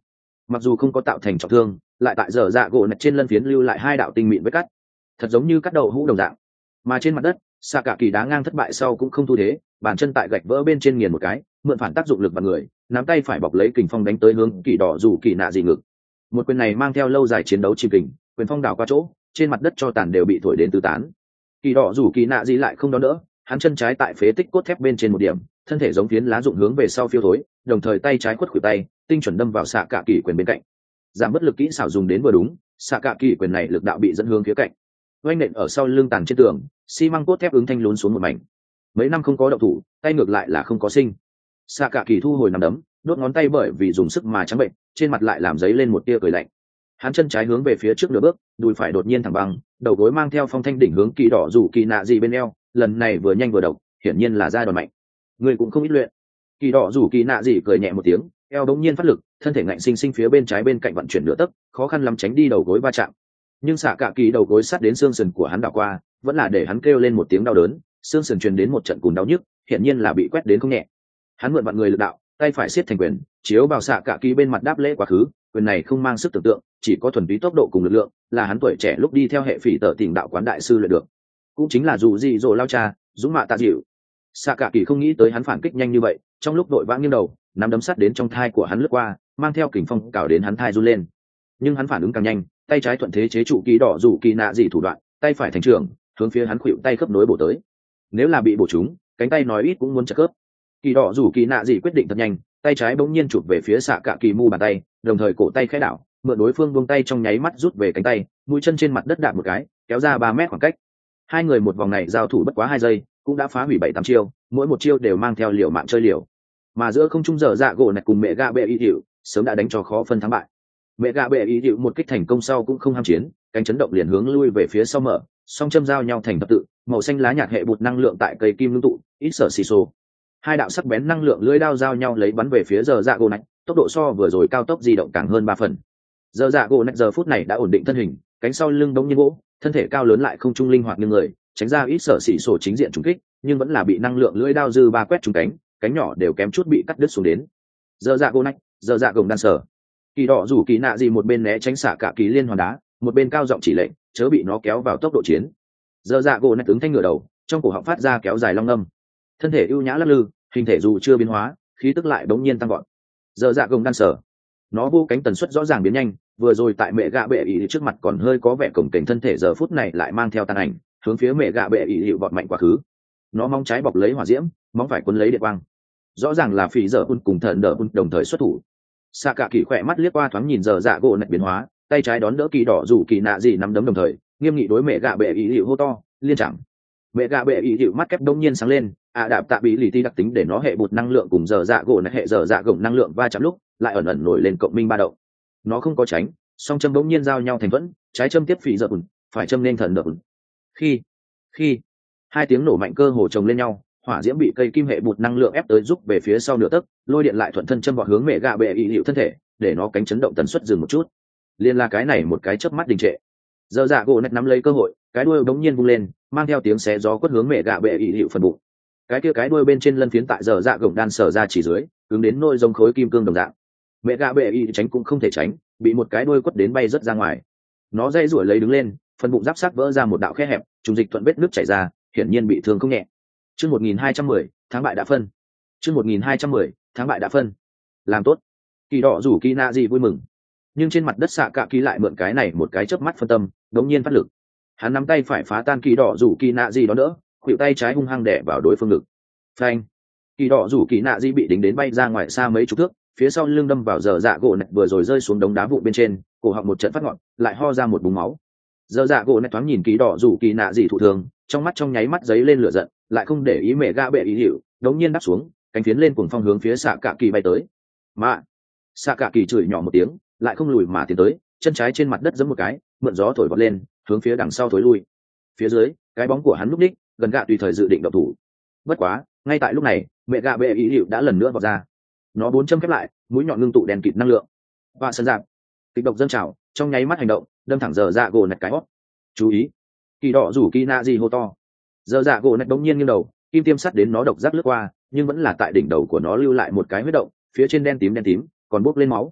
mặc dù không có tạo thành trọng thương, lại tại giờ dạ gỗ nạch trên lân phiến lưu lại hai đạo tinh mịn vết cắt, thật giống như cắt đầu hũ đồng dạng. Mà trên mặt đất, xạ cả kỳ đá ngang thất bại sau cũng không thu thế, bàn chân tại gạch vỡ bên trên nghiền một cái, mượn phản tác dụng lực vào người, nắm tay phải bọc lấy kình phong đánh tới hướng kỳ đỏ dù kỳ nạ gì ngực. Một quyền này mang theo lâu dài chiến đấu chìm kình, quyền phong đảo qua chỗ, trên mặt đất cho tàn đều bị thổi đến tứ tán. Kỳ đỏ dù kỳ nạ gì lại không đón đỡ, hắn chân trái tại phế tích cốt thép bên trên một điểm, thân thể giống phiến lá rụng hướng về sau phiêu thối, đồng thời tay trái quất khuỷu tay, tinh chuẩn đâm vào xạ cả kỳ quyền bên cạnh. Giảm bất lực kỹ xảo dùng đến vừa đúng, xạ cả kỳ quyền này lực đạo bị dẫn hướng phía cạnh, oanh nện ở sau lưng tàn trên tường, xi măng cốt thép ứng thanh lún xuống một mảnh. Mấy năm không có động thủ, tay ngược lại là không có sinh. Xạ cả kỳ thu hồi nắm đấm, đốt ngón tay bởi vì dùng sức mà trắng bệnh, trên mặt lại làm giấy lên một tia cười lạnh. Hắn chân trái hướng về phía trước nửa bước, đùi phải đột nhiên thẳng băng, đầu gối mang theo phong thanh đỉnh hướng kỳ đỏ rủ kỳ nạ gì bên eo, lần này vừa nhanh vừa độc, hiển nhiên là ra đòn mạnh. Người cũng không ít luyện. Kỳ đỏ rủ kỳ nạ gì cười nhẹ một tiếng, eo đống nhiên phát lực, thân thể ngạnh sinh sinh phía bên trái bên cạnh vận chuyển nửa tấc, khó khăn lắm tránh đi đầu gối va chạm. Nhưng xạ cả kỳ đầu gối sát đến xương sườn của hắn đảo qua, vẫn là để hắn kêu lên một tiếng đau đớn, xương sườn truyền đến một trận cùn đau nhức, hiển nhiên là bị quét đến không nhẹ. Hắn mượn vặn người lực đạo, tay phải siết thành quyền, chiếu vào xạ cả kỳ bên mặt đáp lễ quá khứ, quyền này không mang sức tưởng tượng, chỉ có thuần túy tốc độ cùng lực lượng, là hắn tuổi trẻ lúc đi theo hệ phỉ tở tỉnh đạo quán đại sư luyện được. Cũng chính là dù gì rồi lao cha, dũng mạ tạ dịu. Xạ cả kỳ không nghĩ tới hắn phản kích nhanh như vậy, trong lúc đội vã nghiêng đầu, nắm đấm sắt đến trong thai của hắn lướt qua, mang theo kình phong cào đến hắn thai run lên. Nhưng hắn phản ứng càng nhanh, tay trái thuận thế chế trụ kỳ đỏ rủ kỳ nạ gì thủ đoạn, tay phải thành trường, hướng phía hắn khuỵu tay khớp nối bổ tới. Nếu là bị bổ trúng, cánh tay nói ít cũng muốn chặt khớp. Kỳ đỏ rủ kỳ nạ gì quyết định thật nhanh, tay trái bỗng nhiên chụp về phía xạ cả kỳ mu bàn tay, đồng thời cổ tay khẽ đảo, mượn đối phương buông tay trong nháy mắt rút về cánh tay, mũi chân trên mặt đất đạp một cái, kéo ra ba mét khoảng cách. Hai người một vòng này giao thủ bất quá hai giây, cũng đã phá hủy bảy tám chiêu, mỗi một chiêu đều mang theo liều mạng chơi liều. Mà giữa không trung giờ dạ gỗ nạch cùng mẹ gạ bệ y hiệu, sớm đã đánh cho khó phân thắng bại. Mẹ gạ bệ y hiệu một kích thành công sau cũng không ham chiến, cánh chấn động liền hướng lui về phía sau mở, song châm giao nhau thành thập tự, màu xanh lá nhạt hệ bụt năng lượng tại cây kim ngưng tụ, ít sở xì xô. Hai đạo sắc bén năng lượng lưỡi đao giao nhau lấy bắn về phía giờ dạ gỗ nạch, tốc độ so vừa rồi cao tốc di động càng hơn ba phần. Giờ dạ gỗ nạch giờ phút này đã ổn định thân hình, cánh sau lưng đống nhiên gỗ, thân thể cao lớn lại không trung linh hoạt như người, tránh ra ít sở xì xô chính diện trúng kích, nhưng vẫn là bị năng lượng lưỡi đao dư ba quét trúng cánh, cánh nhỏ đều kém chút bị cắt đứt xuống đến. Giờ dạ gỗ nạch, giờ dạ gồng đan sở. Kỳ đỏ rủ kỳ nạ gì một bên né tránh xả cả kỳ liên hoàn đá, một bên cao giọng chỉ lệnh, chớ bị nó kéo vào tốc độ chiến. Giờ dạ gỗ nạch tướng thanh ngửa đầu, trong cổ họng phát ra kéo dài long âm, thân thể ưu nhã lắc lư, hình thể dù chưa biến hóa, khí tức lại bỗng nhiên tăng gọn. Giờ dạ gồng đan sở, nó vô cánh tần suất rõ ràng biến nhanh, vừa rồi tại mẹ gạ bệ ý trước mặt còn hơi có vẻ cổng kềnh, thân thể giờ phút này lại mang theo tàn ảnh, hướng phía mẹ gạ bệ ý hiệu vọt mạnh quá khứ. Nó móng trái bọc lấy hỏa diễm, móng phải cuốn lấy điện quang, rõ ràng là phí giờ un cùng thần đỡ un đồng thời xuất thủ. Xạ cả kỳ khỏe mắt liếc qua thoáng nhìn giờ dạ gỗ nạch biến hóa, tay trái đón đỡ kỳ đỏ rủ kỳ nạ gì nắm đấm đồng thời nghiêm nghị đối mẹ gạ bệ ý hiệu hô to liên chẳng. Mẹ gạ bệ ý hiệu mắt kép đông nhiên sáng lên, à đạp tạ bị lì ti đặc tính để nó hệ bụt năng lượng cùng giờ dạ gỗ nạch hệ giờ dạ gồng năng lượng va chạm lúc lại ẩn ẩn nổi lên cộng minh ba động. Nó không có tránh, song châm bỗng nhiên giao nhau thành vẫn, trái châm tiếp phí giờ un, phải châm nên thần đỡ un. Khi khi hai tiếng nổ mạnh cơ hồ chồng lên nhau, hỏa diễm bị cây kim hệ bụt năng lượng ép tới giúp về phía sau nửa tấc, lôi điện lại thuận thân châm vọt hướng mẹ gạ bệ ý hiệu thân thể, để nó cánh chấn động tần suất dừng một chút. Liên là cái này một cái chớp mắt đình trệ. Giờ dạ gỗ nạch nắm lấy cơ hội, cái đuôi bỗng nhiên vung lên, mang theo tiếng xé gió quất hướng mẹ gạ bệ ý hiệu phần bụng. Cái kia cái đuôi bên trên lân phiến tại giờ dạ gồng đan sở ra chỉ dưới, cứng đến nôi giống khối kim cương đồng dạng. Mẹ gạ bệ ý tránh cũng không thể tránh, bị một cái đuôi quất đến bay rất ra ngoài. Nó dây rủi lấy đứng lên, phần bụng giáp sát vỡ ra một đạo khe hẹp, trùng dịch thuận vết nước chảy ra, hiển nhiên bị thương không nhẹ. Chương một nghìn hai trăm mười, tháng bại đã phân. Chương một nghìn hai trăm mười, tháng bại đã phân. Làm tốt. Kỳ đỏ rủ kỳ nạ gì vui mừng. Nhưng trên mặt đất xạ cả kỳ lại mượn cái này một cái chớp mắt phân tâm, đống nhiên phát lực. Hắn nắm tay phải phá tan kỳ đỏ rủ kỳ nạ gì đó nữa, khuỷu tay trái hung hăng đè vào đối phương ngực. Phanh. Kỳ đỏ rủ kỳ nạ gì bị đính đến bay ra ngoài xa mấy chục thước, phía sau lưng đâm vào giờ dạ gỗ nạch vừa rồi rơi xuống đống đá vụn bên trên, cổ họng một trận phát ngọn, lại ho ra một búng máu. Giờ dạ gỗ nạch thoáng nhìn kỳ đỏ rủ kỳ nạ gì thụ thường, trong mắt trong nháy mắt giấy lên lửa giận, lại không để ý mẹ gạ bệ ý hiệu, đống nhiên đáp xuống, cánh phiến lên cuồng phong hướng phía xạ cả kỳ bay tới. Mà xạ cả kỳ chửi nhỏ một tiếng, lại không lùi mà tiến tới, chân trái trên mặt đất giẫm một cái, mượn gió thổi vọt lên, hướng phía đằng sau thối lui. Phía dưới, cái bóng của hắn lúc đích, gần gạ tùy thời dự định động thủ. Bất quá, ngay tại lúc này, mẹ gạ bệ ý hiệu đã lần nữa vọt ra. Nó bốn châm khép lại, mũi nhọn ngưng tụ đèn kịt năng lượng. Và sân giảm, kịch độc dâng trào, trong nháy mắt hành động, đâm thẳng giờ dạ gỗ nạch cái hót. Chú ý, kỳ đỏ rủ kỳ nạ gì hô to. Giờ dạ gỗ nạch bỗng nhiên nghiêng đầu, kim tiêm sắt đến nó độc giác lướt qua, nhưng vẫn là tại đỉnh đầu của nó lưu lại một cái huyết động, phía trên đen tím đen tím, còn bốc lên máu.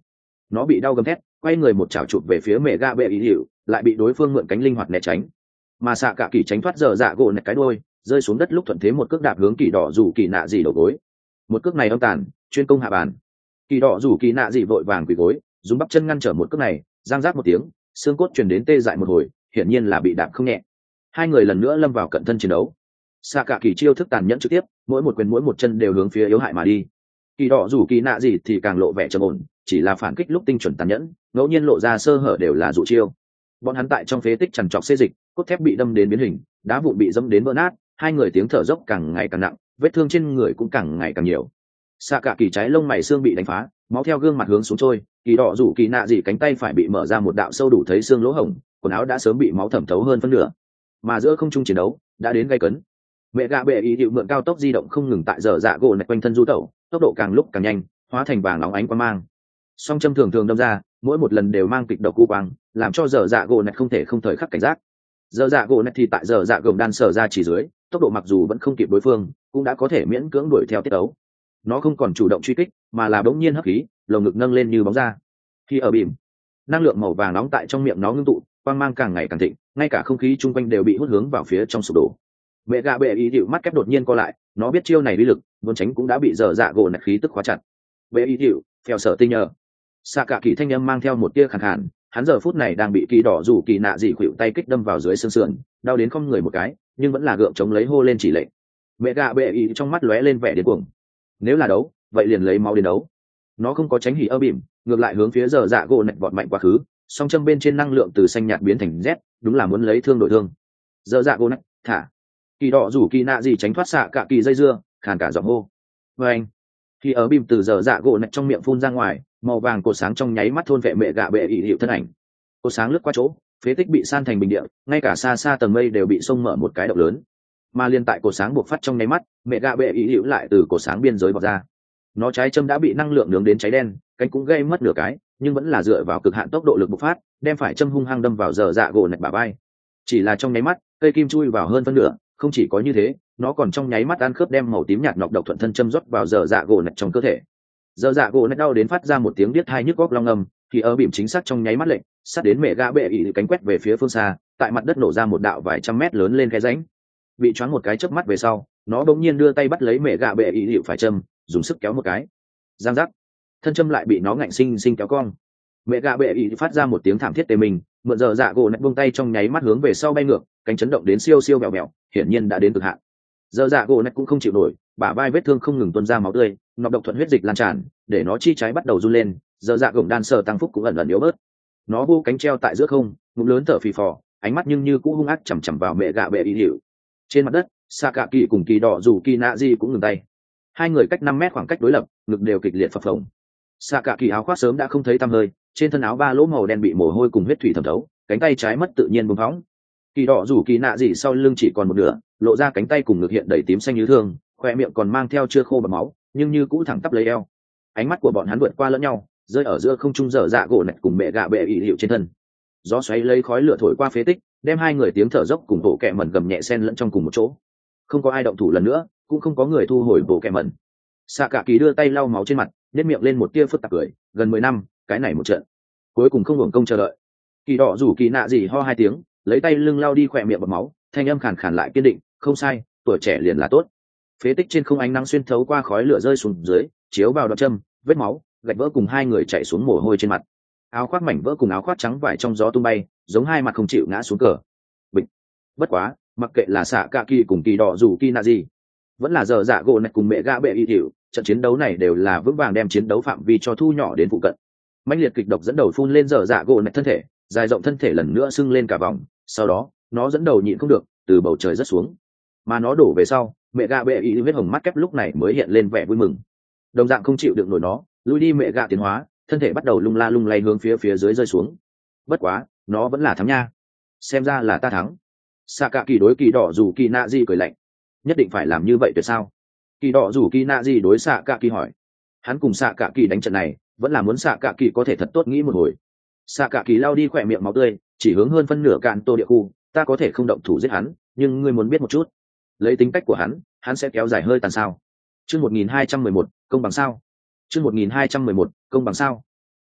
nó bị đau gầm thét, quay người một chảo chụp về phía mẹ gạ bệ ý hiệu, lại bị đối phương mượn cánh linh hoạt né tránh. Mà xạ cả kỳ tránh thoát giờ dạ gỗ nẹt cái đuôi, rơi xuống đất lúc thuận thế một cước đạp hướng kỳ đỏ rủ kỳ nạ gì đầu gối. Một cước này âm tàn, chuyên công hạ bàn. Kỳ đỏ rủ kỳ nạ gì vội vàng quỳ gối, dùng bắp chân ngăn trở một cước này, giang rác một tiếng, xương cốt truyền đến tê dại một hồi, hiển nhiên là bị đạp không nhẹ. Hai người lần nữa lâm vào cận thân chiến đấu. Xạ cả kỳ chiêu thức tàn nhẫn trực tiếp, mỗi một quyền mỗi một chân đều hướng phía yếu hại mà đi. Kỳ đỏ rủ kỳ nạ gì thì càng lộ vẻ trầm ổn, chỉ là phản kích lúc tinh chuẩn tàn nhẫn, ngẫu nhiên lộ ra sơ hở đều là dụ chiêu. Bọn hắn tại trong phế tích trằn trọc xê dịch, cốt thép bị đâm đến biến hình, đá vụn bị dẫm đến vỡ nát, hai người tiếng thở dốc càng ngày càng nặng, vết thương trên người cũng càng ngày càng nhiều. Xạ cả kỳ trái lông mày xương bị đánh phá, máu theo gương mặt hướng xuống trôi, kỳ đỏ rủ kỳ nạ gì cánh tay phải bị mở ra một đạo sâu đủ thấy xương lỗ hổng, quần áo đã sớm bị máu thẩm thấu hơn phân nửa. Mà giữa không trung chiến đấu đã đến gay cấn. Mẹ gạ bệ ý hiệu mượn cao tốc di động không ngừng tại giờ dạ gỗ nạch quanh thân du tẩu, tốc độ càng lúc càng nhanh, hóa thành vàng óng ánh quang mang. Song châm thường thường đâm ra, mỗi một lần đều mang kịch độc cu quang, làm cho giờ dạ gỗ nạch không thể không thời khắc cảnh giác. Giờ dạ gỗ nạch thì tại giờ dạ gồng đan sở ra chỉ dưới, tốc độ mặc dù vẫn không kịp đối phương, cũng đã có thể miễn cưỡng đuổi theo tiết tấu. Nó không còn chủ động truy kích, mà là bỗng nhiên hấp khí, lồng ngực nâng lên như bóng ra. Khi ở bìm, năng lượng màu vàng nóng tại trong miệng nó ngưng tụ, quang mang càng ngày càng thịnh, ngay cả không khí chung quanh đều bị hút hướng vào phía trong sụp đổ. Mẹ gạ bệ ý hiệu mắt kép đột nhiên co lại, nó biết chiêu này uy lực, muốn tránh cũng đã bị dở dạ gỗ nạch khí tức khóa chặt. Bệ ý hiệu theo sở tinh nhờ, xạ cả kỳ thanh âm mang theo một tia khàn khàn, hắn giờ phút này đang bị kỳ đỏ rủ kỳ nạ dị khuỵu tay kích đâm vào dưới xương sườn, đau đến không người một cái, nhưng vẫn là gượng chống lấy hô lên chỉ lệnh. Mẹ gạ bệ ý trong mắt lóe lên vẻ điên cuồng. Nếu là đấu, vậy liền lấy máu đến đấu. Nó không có tránh hỉ ơ bìm, ngược lại hướng phía dở dạ gỗ nạch vọt mạnh quá khứ, song châm bên trên năng lượng từ xanh nhạt biến thành rét, đúng là muốn lấy thương đổi thương. Dở dạ gỗ nạch thả, kỳ đỏ rủ kỳ nạ gì tránh thoát xạ cả kỳ dây dưa, khàn cả giọng hô. Và anh, khi ở bìm từ dở dạ gỗ nạch trong miệng phun ra ngoài, màu vàng cột sáng trong nháy mắt thôn vệ mẹ gạ bệ ỉ hiệu thân ảnh. Cột sáng lướt qua chỗ, phế tích bị san thành bình địa, ngay cả xa xa tầng mây đều bị xông mở một cái động lớn. Mà liên tại cột sáng buộc phát trong nháy mắt, mẹ gạ bệ ỉ hiệu lại từ cột sáng biên giới vọt ra. Nó trái châm đã bị năng lượng nướng đến cháy đen, cánh cũng gây mất nửa cái, nhưng vẫn là dựa vào cực hạn tốc độ lực bộc phát, đem phải châm hung hăng đâm vào dở dạ gỗ nạch bả vai. Chỉ là trong nháy mắt, cây kim chui vào hơn phân nửa, không chỉ có như thế, nó còn trong nháy mắt ăn khớp đem màu tím nhạt nọc độc thuận thân châm rót vào dở dạ gỗ nạch trong cơ thể. Dở dạ gỗ nạch đau đến phát ra một tiếng điếc tai nhức óc long ngầm, thì ở bìm chính xác trong nháy mắt lệnh, sát đến mẹ gã bệ ỉ cánh quét về phía phương xa, tại mặt đất nổ ra một đạo vài trăm mét lớn lên cái rãnh. Bị choáng một cái chớp mắt về sau, nó bỗng nhiên đưa tay bắt lấy mẹ gã bệ ỉ hiệu phải châm, dùng sức kéo một cái. Giang giác, thân châm lại bị nó ngạnh sinh sinh kéo cong. Mẹ gã bệ ỉ phát ra một tiếng thảm thiết tê mình, mượn dở dạ gỗ nạch buông tay trong nháy mắt hướng về sau bay ngược, cánh chấn động đến siêu siêu bèo bèo, hiển nhiên đã đến cực hạn. Dở dạ gỗ nạch cũng không chịu nổi, bả vai vết thương không ngừng tuôn ra máu tươi, nọc độc thuận huyết dịch lan tràn, để nó chi trái bắt đầu run lên, dở dạ gồng đan sở tăng phúc cũng ẩn ẩn yếu bớt. Nó vô cánh treo tại giữa không, ngụm lớn thở phì phò, ánh mắt nhưng như cũ hung ác chằm chằm vào mẹ gã bệ ỉ hiệu. Trên mặt đất, xạ cả kỳ cùng kỳ đỏ dù kỳ nạ di cũng ngừng tay. Hai người cách năm mét khoảng cách đối lập, ngực đều kịch liệt phập phồng. Xạ cả kỳ áo khoác sớm đã không thấy tăm hơi, trên thân áo ba lỗ màu đen bị mồ hôi cùng huyết thủy thẩm thấu, cánh tay trái mất tự nhiên bùng phóng. Kỳ đỏ rủ kỳ nạ gì sau lưng chỉ còn một nửa, lộ ra cánh tay cùng ngực hiện đầy tím xanh như thương, khoe miệng còn mang theo chưa khô bọt máu, nhưng như cũ thẳng tắp lấy eo. Ánh mắt của bọn hắn vượt qua lẫn nhau, rơi ở giữa không trung dở dạ gỗ nạch cùng mẹ gạ bệ ỉ hiệu trên thân. Gió xoáy lấy khói lửa thổi qua phế tích, đem hai người tiếng thở dốc cùng bộ kẹ mẩn gầm nhẹ xen lẫn trong cùng một chỗ. Không có ai động thủ lần nữa, cũng không có người thu hồi bộ kẹ mẩn. Xạ cả kỳ đưa tay lau máu trên mặt, nếp miệng lên một tia phức tạp cười, gần mười năm, cái này một trận, cuối cùng không hưởng công chờ đợi. Kỳ đỏ rủ kỳ nạ gì ho hai tiếng, lấy tay lưng lau đi khỏe miệng bọt máu, thanh âm khàn khàn lại kiên định, không sai, tuổi trẻ liền là tốt. Phế tích trên không ánh nắng xuyên thấu qua khói lửa rơi xuống dưới, chiếu vào đoạn châm, vết máu, gạch vỡ cùng hai người chạy xuống mồ hôi trên mặt. Áo khoác mảnh vỡ cùng áo khoác trắng vải trong gió tung bay, giống hai mặt không chịu ngã xuống cờ. Bịch. Bất quá, mặc kệ là xạ cả kỳ cùng kỳ đỏ rủ kỳ nạ gì, vẫn là giờ dạ gỗ nạch cùng mẹ gã bệ y hiệu, trận chiến đấu này đều là vững vàng đem chiến đấu phạm vi cho thu nhỏ đến phụ cận. Mãnh liệt kịch độc dẫn đầu phun lên giờ dạ gỗ nạch thân thể, dài rộng thân thể lần nữa sưng lên cả vòng, sau đó nó dẫn đầu nhịn không được, từ bầu trời rớt xuống. Mà nó đổ về sau, mẹ gã bệ y huyết hồng mắt kép lúc này mới hiện lên vẻ vui mừng. Đồng dạng không chịu đựng nổi nó, lui đi mẹ gã tiến hóa, thân thể bắt đầu lung la lung lay hướng phía phía dưới rơi xuống. Bất quá, nó vẫn là thắng nha. Xem ra là ta thắng. Xạ cả kỳ đối kỳ đỏ rủ kỳ nạ di cười lạnh. Nhất định phải làm như vậy tuyệt sao? Kỳ đỏ rủ kỳ nạ di đối xạ cả kỳ hỏi. Hắn cùng xạ cả kỳ đánh trận này, vẫn là muốn xạ cả kỳ có thể thật tốt nghĩ một hồi. Xạ cả kỳ lao đi khỏe miệng máu tươi, chỉ hướng hơn phân nửa cạn tô địa khu. Ta có thể không động thủ giết hắn, nhưng ngươi muốn biết một chút, lấy tính cách của hắn, hắn sẽ kéo dài hơi tàn sao? Chương một nghìn hai trăm mười một, công bằng sao? Chương một nghìn hai trăm mười một, công bằng sao?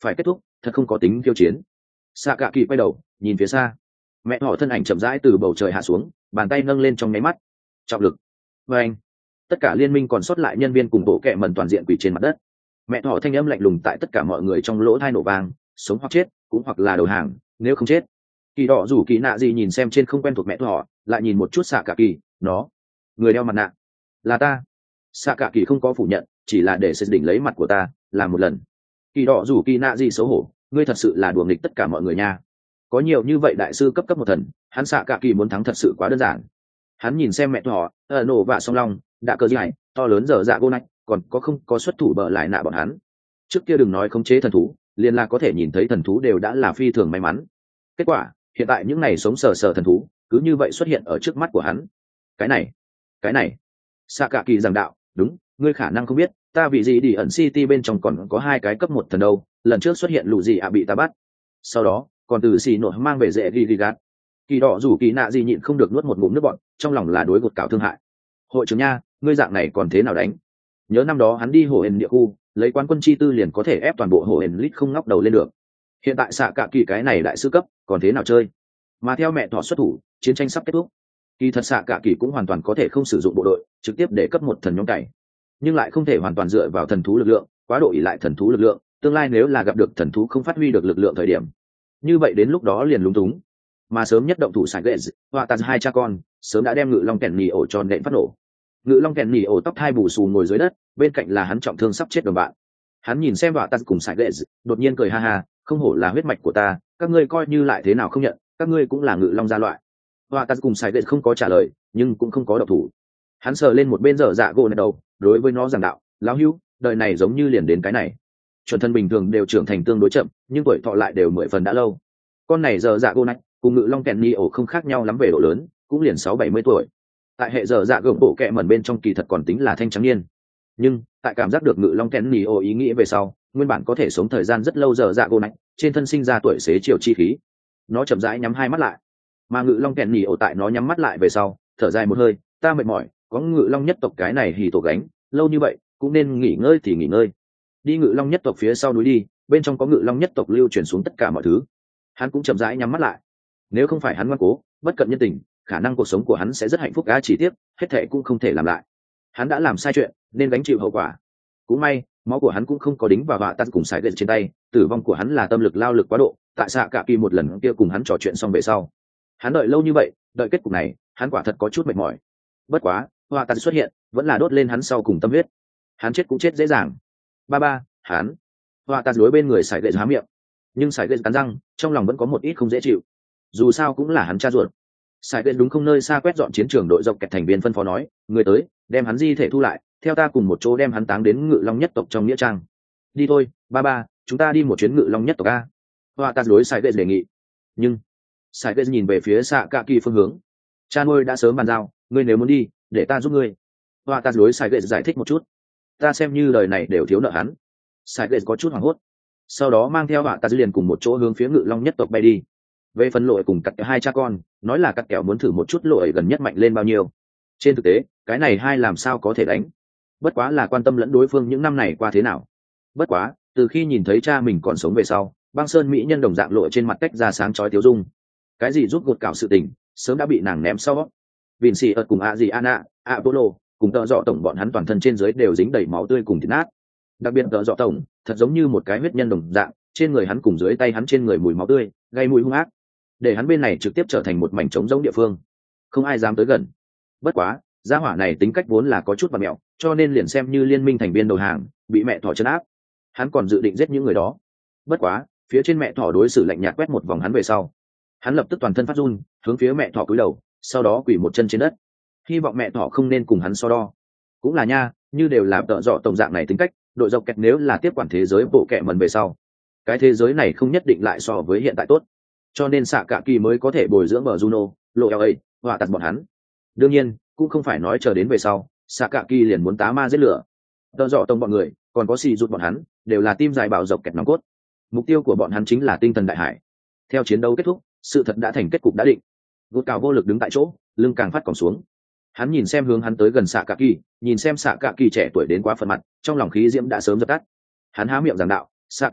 phải kết thúc, thật không có tính khiêu chiến. Xạ cả kỳ quay đầu nhìn phía xa, mẹ họ thân ảnh chậm rãi từ bầu trời hạ xuống, bàn tay nâng lên trong nháy mắt, trọng lực và anh tất cả liên minh còn sót lại nhân viên cùng bộ kệ mần toàn diện quỳ trên mặt đất. Mẹ họ thanh âm lạnh lùng tại tất cả mọi người trong lỗ tai nổ vang, sống hoặc chết, cũng hoặc là đầu hàng, nếu không chết. Kỳ đỏ rủ kỳ nạ gì nhìn xem trên không quen thuộc mẹ họ, lại nhìn một chút xạ cả kỳ, nó người đeo mặt nạ là ta. Xạ cả kỳ không có phủ nhận, chỉ là để xây đỉnh lấy mặt của ta làm một lần. Kỳ đỏ rủ kỳ nạ gì xấu hổ, ngươi thật sự là đùa nghịch tất cả mọi người nha. Có nhiều như vậy đại sư cấp cấp một thần, hắn xạ cả kỳ muốn thắng thật sự quá đơn giản. Hắn nhìn xem mẹ họ, ở nổ và song long đã cờ dài to lớn dở dạ gô nách, còn có không có xuất thủ bờ lại nạ bọn hắn. Trước kia đừng nói khống chế thần thú, liền là có thể nhìn thấy thần thú đều đã là phi thường may mắn. Kết quả hiện tại những này sống sờ sờ thần thú cứ như vậy xuất hiện ở trước mắt của hắn. Cái này cái này xạ cả kỳ giảng đạo, đúng, ngươi khả năng không biết, ta vì gì đi ẩn city bên trong còn có hai cái cấp một thần đâu, lần trước xuất hiện lũ gì ạ bị ta bắt, sau đó còn từ xì nội mang về dễ ghi ghi gạt. Kỳ đỏ rủ kỳ nạ gì nhịn không được nuốt một ngụm nước bọt, trong lòng là đối gột cào thương hại. Hội trưởng nha, ngươi dạng này còn thế nào đánh? Nhớ năm đó hắn đi hồ hển địa khu, lấy quán quân chi tư liền có thể ép toàn bộ hồ hển lít không ngóc đầu lên được. Hiện tại xạ cả kỳ cái này đại sư cấp, còn thế nào chơi? Mà theo mẹ thọ xuất thủ, chiến tranh sắp kết thúc. Kỳ thật xạ cả kỳ cũng hoàn toàn có thể không sử dụng bộ đội, trực tiếp để cấp một thần nhóm cày, nhưng lại không thể hoàn toàn dựa vào thần thú lực lượng, quá độ ỷ lại thần thú lực lượng, tương lai nếu là gặp được thần thú không phát huy được lực lượng thời điểm, như vậy đến lúc đó liền lúng túng. Mà sớm nhất động thủ sải lệ họa tạt hai cha con sớm đã đem ngự long kèn nhì ổ tròn nện phát nổ. Ngự long kèn nhì ổ tóc hai bù xù ngồi dưới đất, bên cạnh là hắn trọng thương sắp chết đồng bạn. Hắn nhìn xem họa tạt cùng sải lệ, đột nhiên cười ha ha, không hổ là huyết mạch của ta, các ngươi coi như lại thế nào không nhận, các ngươi cũng là ngự long gia loại. Họa tạt cùng sải lệ không có trả lời, nhưng cũng không có động thủ. Hắn sờ lên một bên dở dạ gỗ nẹt đầu, đối với nó giảng đạo, lão hữu, đời này giống như liền đến cái này. Chuẩn thân bình thường đều trưởng thành tương đối chậm, nhưng tuổi thọ lại đều mười phần đã lâu. Con này dở dạ gỗ nẹt cùng ngự long kèn ni ổ không khác nhau lắm về độ lớn, cũng liền sáu bảy mươi tuổi. Tại hệ dở dạ gồng bộ kẹ mẩn bên trong kỳ thật còn tính là thanh trắng niên, nhưng tại cảm giác được ngự long kèn ni ổ ý nghĩa về sau, nguyên bản có thể sống thời gian rất lâu dở dạ gỗ nẹt trên thân sinh ra tuổi xế chiều chi khí. Nó chậm rãi nhắm hai mắt lại, mà ngự long kèn ni ổ tại nó nhắm mắt lại về sau thở dài một hơi, ta mệt mỏi, có ngự long nhất tộc cái này hì tổ gánh lâu như vậy, cũng nên nghỉ ngơi thì nghỉ ngơi. Đi ngự long nhất tộc phía sau núi đi, bên trong có ngự long nhất tộc lưu truyền xuống tất cả mọi thứ. Hắn cũng chậm rãi nhắm mắt lại. Nếu không phải hắn ngoan cố bất cận nhân tình, khả năng cuộc sống của hắn sẽ rất hạnh phúc. Cá chỉ tiếp hết thệ cũng không thể làm lại. Hắn đã làm sai chuyện nên gánh chịu hậu quả. Cũng may máu của hắn cũng không có đính vào họa tắt cùng sải gậy trên tay. Tử vong của hắn là tâm lực lao lực quá độ. Tại xạ cả kỳ một lần kia cùng hắn trò chuyện xong về sau, hắn đợi lâu như vậy, đợi kết cục này, hắn quả thật có chút mệt mỏi. Bất quá họa tắt xuất hiện vẫn là đốt lên hắn sau cùng tâm huyết. Hắn chết cũng chết dễ dàng. Ba ba, hắn họa tắt đối bên người sải gậy há miệng, nhưng sải gậy cắn răng, trong lòng vẫn có một ít không dễ chịu. Dù sao cũng là hắn cha ruột. Sải gậy đúng không nơi xa quét dọn chiến trường đội dọc kẹt thành viên phân phó nói, người tới đem hắn di thể thu lại, theo ta cùng một chỗ đem hắn táng đến ngự long nhất tộc trong nghĩa trang. Đi thôi ba ba, chúng ta đi một chuyến ngự long nhất tộc a. Họa tắt đối sải gậy đề nghị. Nhưng sải gậy nhìn về phía xạ cạ kỳ phương hướng, cha nuôi đã sớm bàn giao, ngươi nếu muốn đi để ta giúp ngươi. Họa tắt đối sải gậy giải thích một chút, ta xem như đời này đều thiếu nợ hắn. Sải gậy có chút hoảng hốt, sau đó mang theo họa tắt liền cùng một chỗ hướng phía ngự long nhất tộc bay đi. Về phần lội cùng cắt kẹo hai cha con, nói là cắt kẹo muốn thử một chút lội gần nhất mạnh lên bao nhiêu. Trên thực tế cái này hai làm sao có thể đánh, bất quá là quan tâm lẫn đối phương những năm này qua thế nào. Bất quá từ khi nhìn thấy cha mình còn sống về sau, băng sơn mỹ nhân đồng dạng lội trên mặt tách ra sáng chói tiếu dung. Cái gì giúp gột cạo sự tình sớm đã bị nàng ném sau. Vịn xì ợt cùng a gì ana apollo cùng tợ dọ tổng bọn hắn toàn thân trên dưới đều dính đầy máu tươi cùng thịt nát. Đặc biệt tợ dọ tổng thật giống như một cái huyết nhân đồng dạng, trên người hắn cùng dưới tay hắn trên người mùi máu tươi gây mùi hung ác, để hắn bên này trực tiếp trở thành một mảnh trống rỗng địa phương, không ai dám tới gần. Bất quá gia hỏa này tính cách vốn là có chút bạt mẹo, cho nên liền xem như liên minh thành viên đầu hàng bị mẹ thỏ trấn áp, hắn còn dự định giết những người đó. Bất quá phía trên mẹ thỏ đối xử lạnh nhạt quét một vòng hắn về sau, hắn lập tức toàn thân phát run, hướng phía mẹ thỏ cúi đầu, sau đó quỳ một chân trên đất, hy vọng mẹ thỏ không nên cùng hắn so đo. Cũng là nha, như đều là tợ dọ tổng dạng này tính cách, đội dọc kẹt nếu là tiếp quản thế giới bộ kẹ mần về sau, cái thế giới này không nhất định lại so với hiện tại tốt. Cho nên xạ cả kỳ mới có thể bồi dưỡng bờ Juno, lộ eo ấy họa tạt bọn hắn. Đương nhiên cũng không phải nói chờ đến về sau xạ cả kỳ liền muốn tá ma giết lửa. Tợ dọ tổng bọn người còn có xì rụt bọn hắn đều là tim dài bảo dọc kẹt nòng cốt, mục tiêu của bọn hắn chính là tinh thần đại hải. Theo chiến đấu kết thúc, sự thật đã thành kết cục đã định. Gột cào vô lực đứng tại chỗ, lưng càng phát còng xuống. Hắn nhìn xem hướng hắn tới gần xạ cả kỳ, nhìn xem xạ cả kỳ trẻ tuổi đến quá phần mặt, trong lòng khí diễm đã sớm dập tắt. Hắn há miệng giảng đạo, xạ cả kỳ,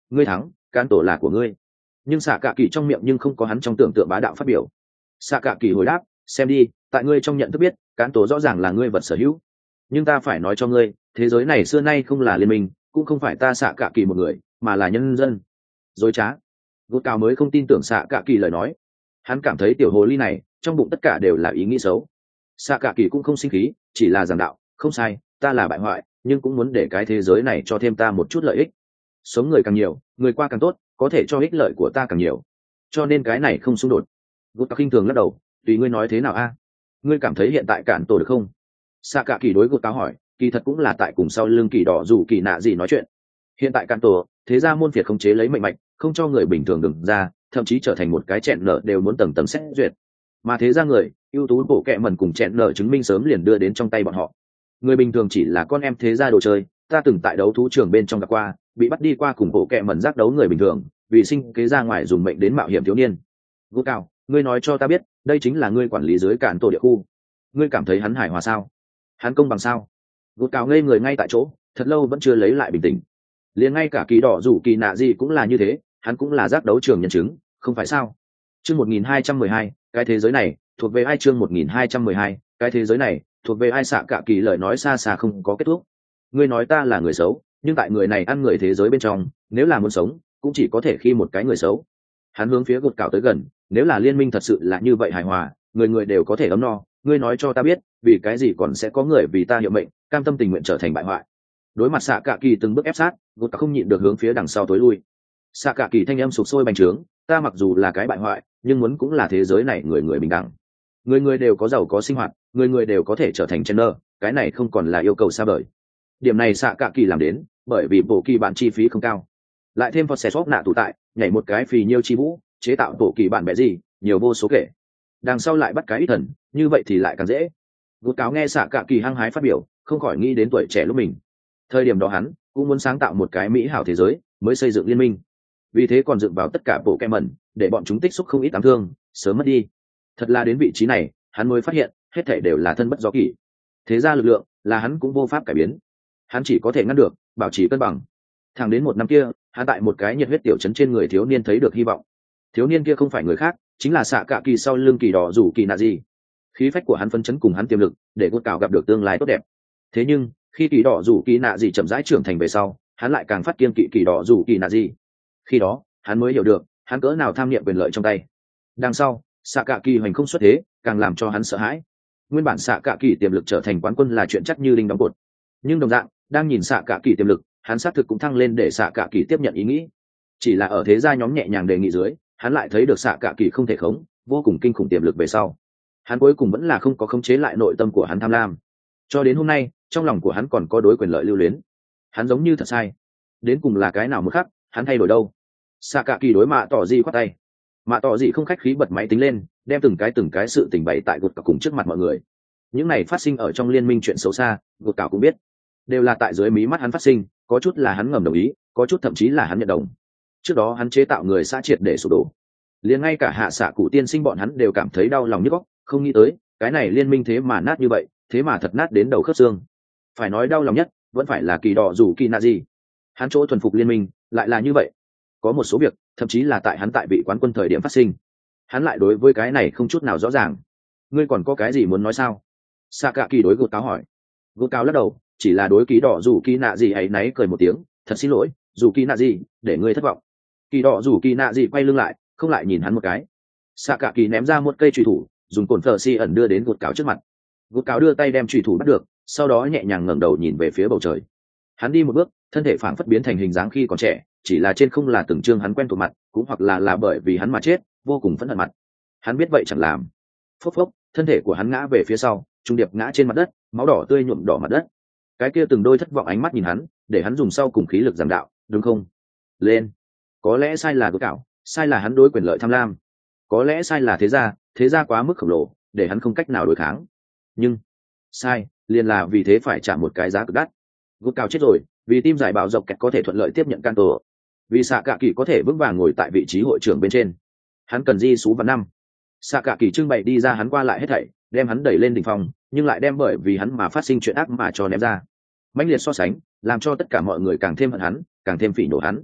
ngươi thắng, cán tổ là của ngươi. Nhưng xạ cạ kỳ trong miệng nhưng không có hắn trong tưởng tượng bá đạo phát biểu. Xạ cạ kỳ hồi đáp, xem đi, tại ngươi trong nhận thức biết cán tổ rõ ràng là ngươi vật sở hữu, nhưng ta phải nói cho ngươi, thế giới này xưa nay không là liên minh, cũng không phải ta xạ cạ kỳ một người, mà là nhân dân. Dối trá. Gút cao mới không tin tưởng xạ cạ kỳ lời nói. Hắn cảm thấy tiểu hồ ly này trong bụng tất cả đều là ý nghĩ xấu. Xạ cạ kỳ cũng không sinh khí, chỉ là giảng đạo, không sai, ta là bại hoại, nhưng cũng muốn để cái thế giới này cho thêm ta một chút lợi ích. Sống người càng nhiều, người qua càng tốt, có thể cho ích lợi của ta càng nhiều, cho nên cái này không xung đột. Gút cao khinh thường lắc đầu, tùy ngươi nói thế nào a. Ngươi cảm thấy hiện tại cản tổ được không? Xạ cạ kỳ đối gút cao hỏi, kỳ thật cũng là tại cùng sau lưng kỳ đỏ dù kỳ nạ gì nói chuyện. Hiện tại cản tổ, thế ra môn phiệt khống chế lấy mệnh mạch, không cho người bình thường đừng ra, thậm chí trở thành một cái chẹn nợ đều muốn tầng tầng xét duyệt. Mà thế ra người ưu tú bộ kệ mẩn cùng chẹn nợ chứng minh sớm liền đưa đến trong tay bọn họ. Người bình thường chỉ là con em thế ra đồ chơi. Ta từng tại đấu thú trường bên trong gặp qua, bị bắt đi qua cùng bộ kệ mẩn giác đấu người bình thường, vì sinh kế ra ngoài dùng mệnh đến mạo hiểm thiếu niên. Gút cao, ngươi nói cho ta biết, đây chính là ngươi quản lý dưới cản tổ địa khu. Ngươi cảm thấy hắn hài hòa sao? Hắn công bằng sao? Gút cao ngây người ngay tại chỗ, thật lâu vẫn chưa lấy lại bình tĩnh. Liền ngay cả kỳ đỏ rủ kỳ nạ gì cũng là như thế, hắn cũng là giác đấu trường nhân chứng, không phải sao? Chương một nghìn hai trăm mười hai, cái thế giới này thuộc về ai? Chương một nghìn hai trăm mười hai, cái thế giới này thuộc về ai? Xạ cạ kỳ lời nói xa xa không có kết thúc. Ngươi nói ta là người xấu, nhưng tại người này ăn người thế giới bên trong, nếu là muốn sống, cũng chỉ có thể khi một cái người xấu. Hắn hướng phía gột cào tới gần, nếu là liên minh thật sự là như vậy hài hòa, người người đều có thể ấm no, ngươi nói cho ta biết, vì cái gì còn sẽ có người vì ta hiệu mệnh, cam tâm tình nguyện trở thành bại hoại? Đối mặt xạ cạ kỳ từng bước ép sát, gột cào không nhịn được hướng phía đằng sau tối lui. Xạ cạ kỳ thanh âm sụp sôi bành trướng, ta mặc dù là cái bại hoại, nhưng muốn cũng là thế giới này người người bình đẳng, người người đều có giàu có sinh hoạt, người người đều có thể trở thành chen nơ, cái này không còn là yêu cầu xa vời. Điểm này xạ cạ kỳ làm đến, bởi vì bộ kỳ bản chi phí không cao, lại thêm phật xẻ xóp nạ tụ tại, nhảy một cái phì nhiêu chi vũ, chế tạo bộ kỳ bản bẻ gì nhiều vô số kể, đằng sau lại bắt cái ít thần, như vậy thì lại càng dễ. Gút cáo nghe xạ cạ kỳ hăng hái phát biểu, không khỏi nghĩ đến tuổi trẻ lúc mình. Thời điểm đó hắn cũng muốn sáng tạo một cái mỹ hảo thế giới, mới xây dựng liên minh, vì thế còn dựng vào tất cả bộ kem mẩn, để bọn chúng tích xúc không ít ám thương, sớm mất đi. Thật là đến vị trí này, hắn mới phát hiện hết thảy đều là thân bất do kỷ. Thế ra lực lượng là hắn cũng vô pháp cải biến, hắn chỉ có thể ngăn được, bảo trì cân bằng. Thẳng đến một năm kia, hắn tại một cái nhiệt huyết tiểu trấn trên người thiếu niên thấy được hy vọng. Thiếu niên kia không phải người khác, chính là xạ cạ kỳ sau lưng kỳ đỏ rủ kỳ nạ gì. Khí phách của hắn phấn chấn cùng hắn tiềm lực, để gút cào gặp được tương lai tốt đẹp. Thế nhưng khi kỳ đỏ rủ kỳ nạ gì chậm rãi trưởng thành về sau, hắn lại càng phát kiên kỵ kỳ đỏ rủ kỳ nạ gì. Khi đó hắn mới hiểu được hắn cỡ nào tham niệm quyền lợi trong tay. Đằng sau xạ cạ kỳ hoành không xuất thế, càng làm cho hắn sợ hãi. Nguyên bản xạ cạ kỳ tiềm lực trở thành quán quân là chuyện chắc như đinh đóng cột, nhưng đồng dạng đang nhìn xạ cạ kỳ tiềm lực, hắn xác thực cũng thăng lên để xạ cạ kỳ tiếp nhận ý nghĩ. Chỉ là ở thế gia nhóm nhẹ nhàng đề nghị dưới, hắn lại thấy được xạ cạ kỳ không thể khống, vô cùng kinh khủng tiềm lực về sau, hắn cuối cùng vẫn là không có khống chế lại nội tâm của hắn tham lam. Cho đến hôm nay trong lòng của hắn còn có đối quyền lợi lưu luyến. Hắn giống như thật sai, đến cùng là cái nào một khắc hắn thay đổi đâu? Xạ cạ kỳ đối mạ tỏ gì khoát tay, mạ tỏ gì không khách khí bật máy tính lên, đem từng cái từng cái sự tình bày tại gột cả cùng trước mặt mọi người. Những này phát sinh ở trong liên minh chuyện xấu xa, gột cả cũng biết, đều là tại dưới mí mắt hắn phát sinh, có chút là hắn ngầm đồng ý, có chút thậm chí là hắn nhận đồng. Trước đó hắn chế tạo người xã triệt để sụp đổ, liền ngay cả hạ xạ cụ tiên sinh bọn hắn đều cảm thấy đau lòng nhức óc, không nghĩ tới cái này liên minh thế mà nát như vậy, thế mà thật nát đến đầu khớp xương. Phải nói đau lòng nhất vẫn phải là kỳ đỏ rủ kỳ nạ gì, hắn chỗ thuần phục liên minh lại là như vậy. Có một số việc thậm chí là tại hắn tại vị quán quân thời điểm phát sinh, hắn lại đối với cái này không chút nào rõ ràng. Ngươi còn có cái gì muốn nói sao? Xạ cạ kỳ đối gột cáo hỏi. Gột cáo lắc đầu, chỉ là đối kỳ đỏ rủ kỳ nạ gì ấy náy cười một tiếng, thật xin lỗi rủ kỳ nạ gì, để ngươi thất vọng. Kỳ đỏ rủ kỳ nạ gì quay lưng lại, không lại nhìn hắn một cái. Xạ cạ kỳ ném ra một cây chùy thủ, dùng cồn phở si ẩn đưa đến gột cáo trước mặt. Gột cáo đưa tay đem chùy thủ bắt được, sau đó nhẹ nhàng ngẩng đầu nhìn về phía bầu trời. Hắn đi một bước, thân thể phảng phất biến thành hình dáng khi còn trẻ, chỉ là trên không là từng trương hắn quen thuộc mặt, cũng hoặc là là bởi vì hắn mà chết, vô cùng phẫn hận mặt. Hắn biết vậy chẳng làm. Phốc phốc, thân thể của hắn ngã về phía sau, trung điệp ngã trên mặt đất, máu đỏ tươi nhuộm đỏ mặt đất. Cái kia từng đôi thất vọng ánh mắt nhìn hắn, để hắn dùng sau cùng khí lực giảng đạo, đúng không? Lên. Có lẽ sai là của cảo, sai là hắn đối quyền lợi tham lam. Có lẽ sai là thế gia, thế gia quá mức khổng lồ, để hắn không cách nào đối kháng. Nhưng sai, liền là vì thế phải trả một cái giá cực đắt. Gút cao chết rồi, vì team giải bảo dọc kẹt có thể thuận lợi tiếp nhận can tổ, vì xạ cạ kỳ có thể vững vàng ngồi tại vị trí hội trưởng bên trên, hắn cần di số vào năm. Xạ cạ kỳ trưng bày đi ra hắn qua lại hết thảy, đem hắn đẩy lên đỉnh phong, nhưng lại đem bởi vì hắn mà phát sinh chuyện ác mà cho ném ra. Mãnh liệt so sánh làm cho tất cả mọi người càng thêm hận hắn, càng thêm phỉ nhổ hắn.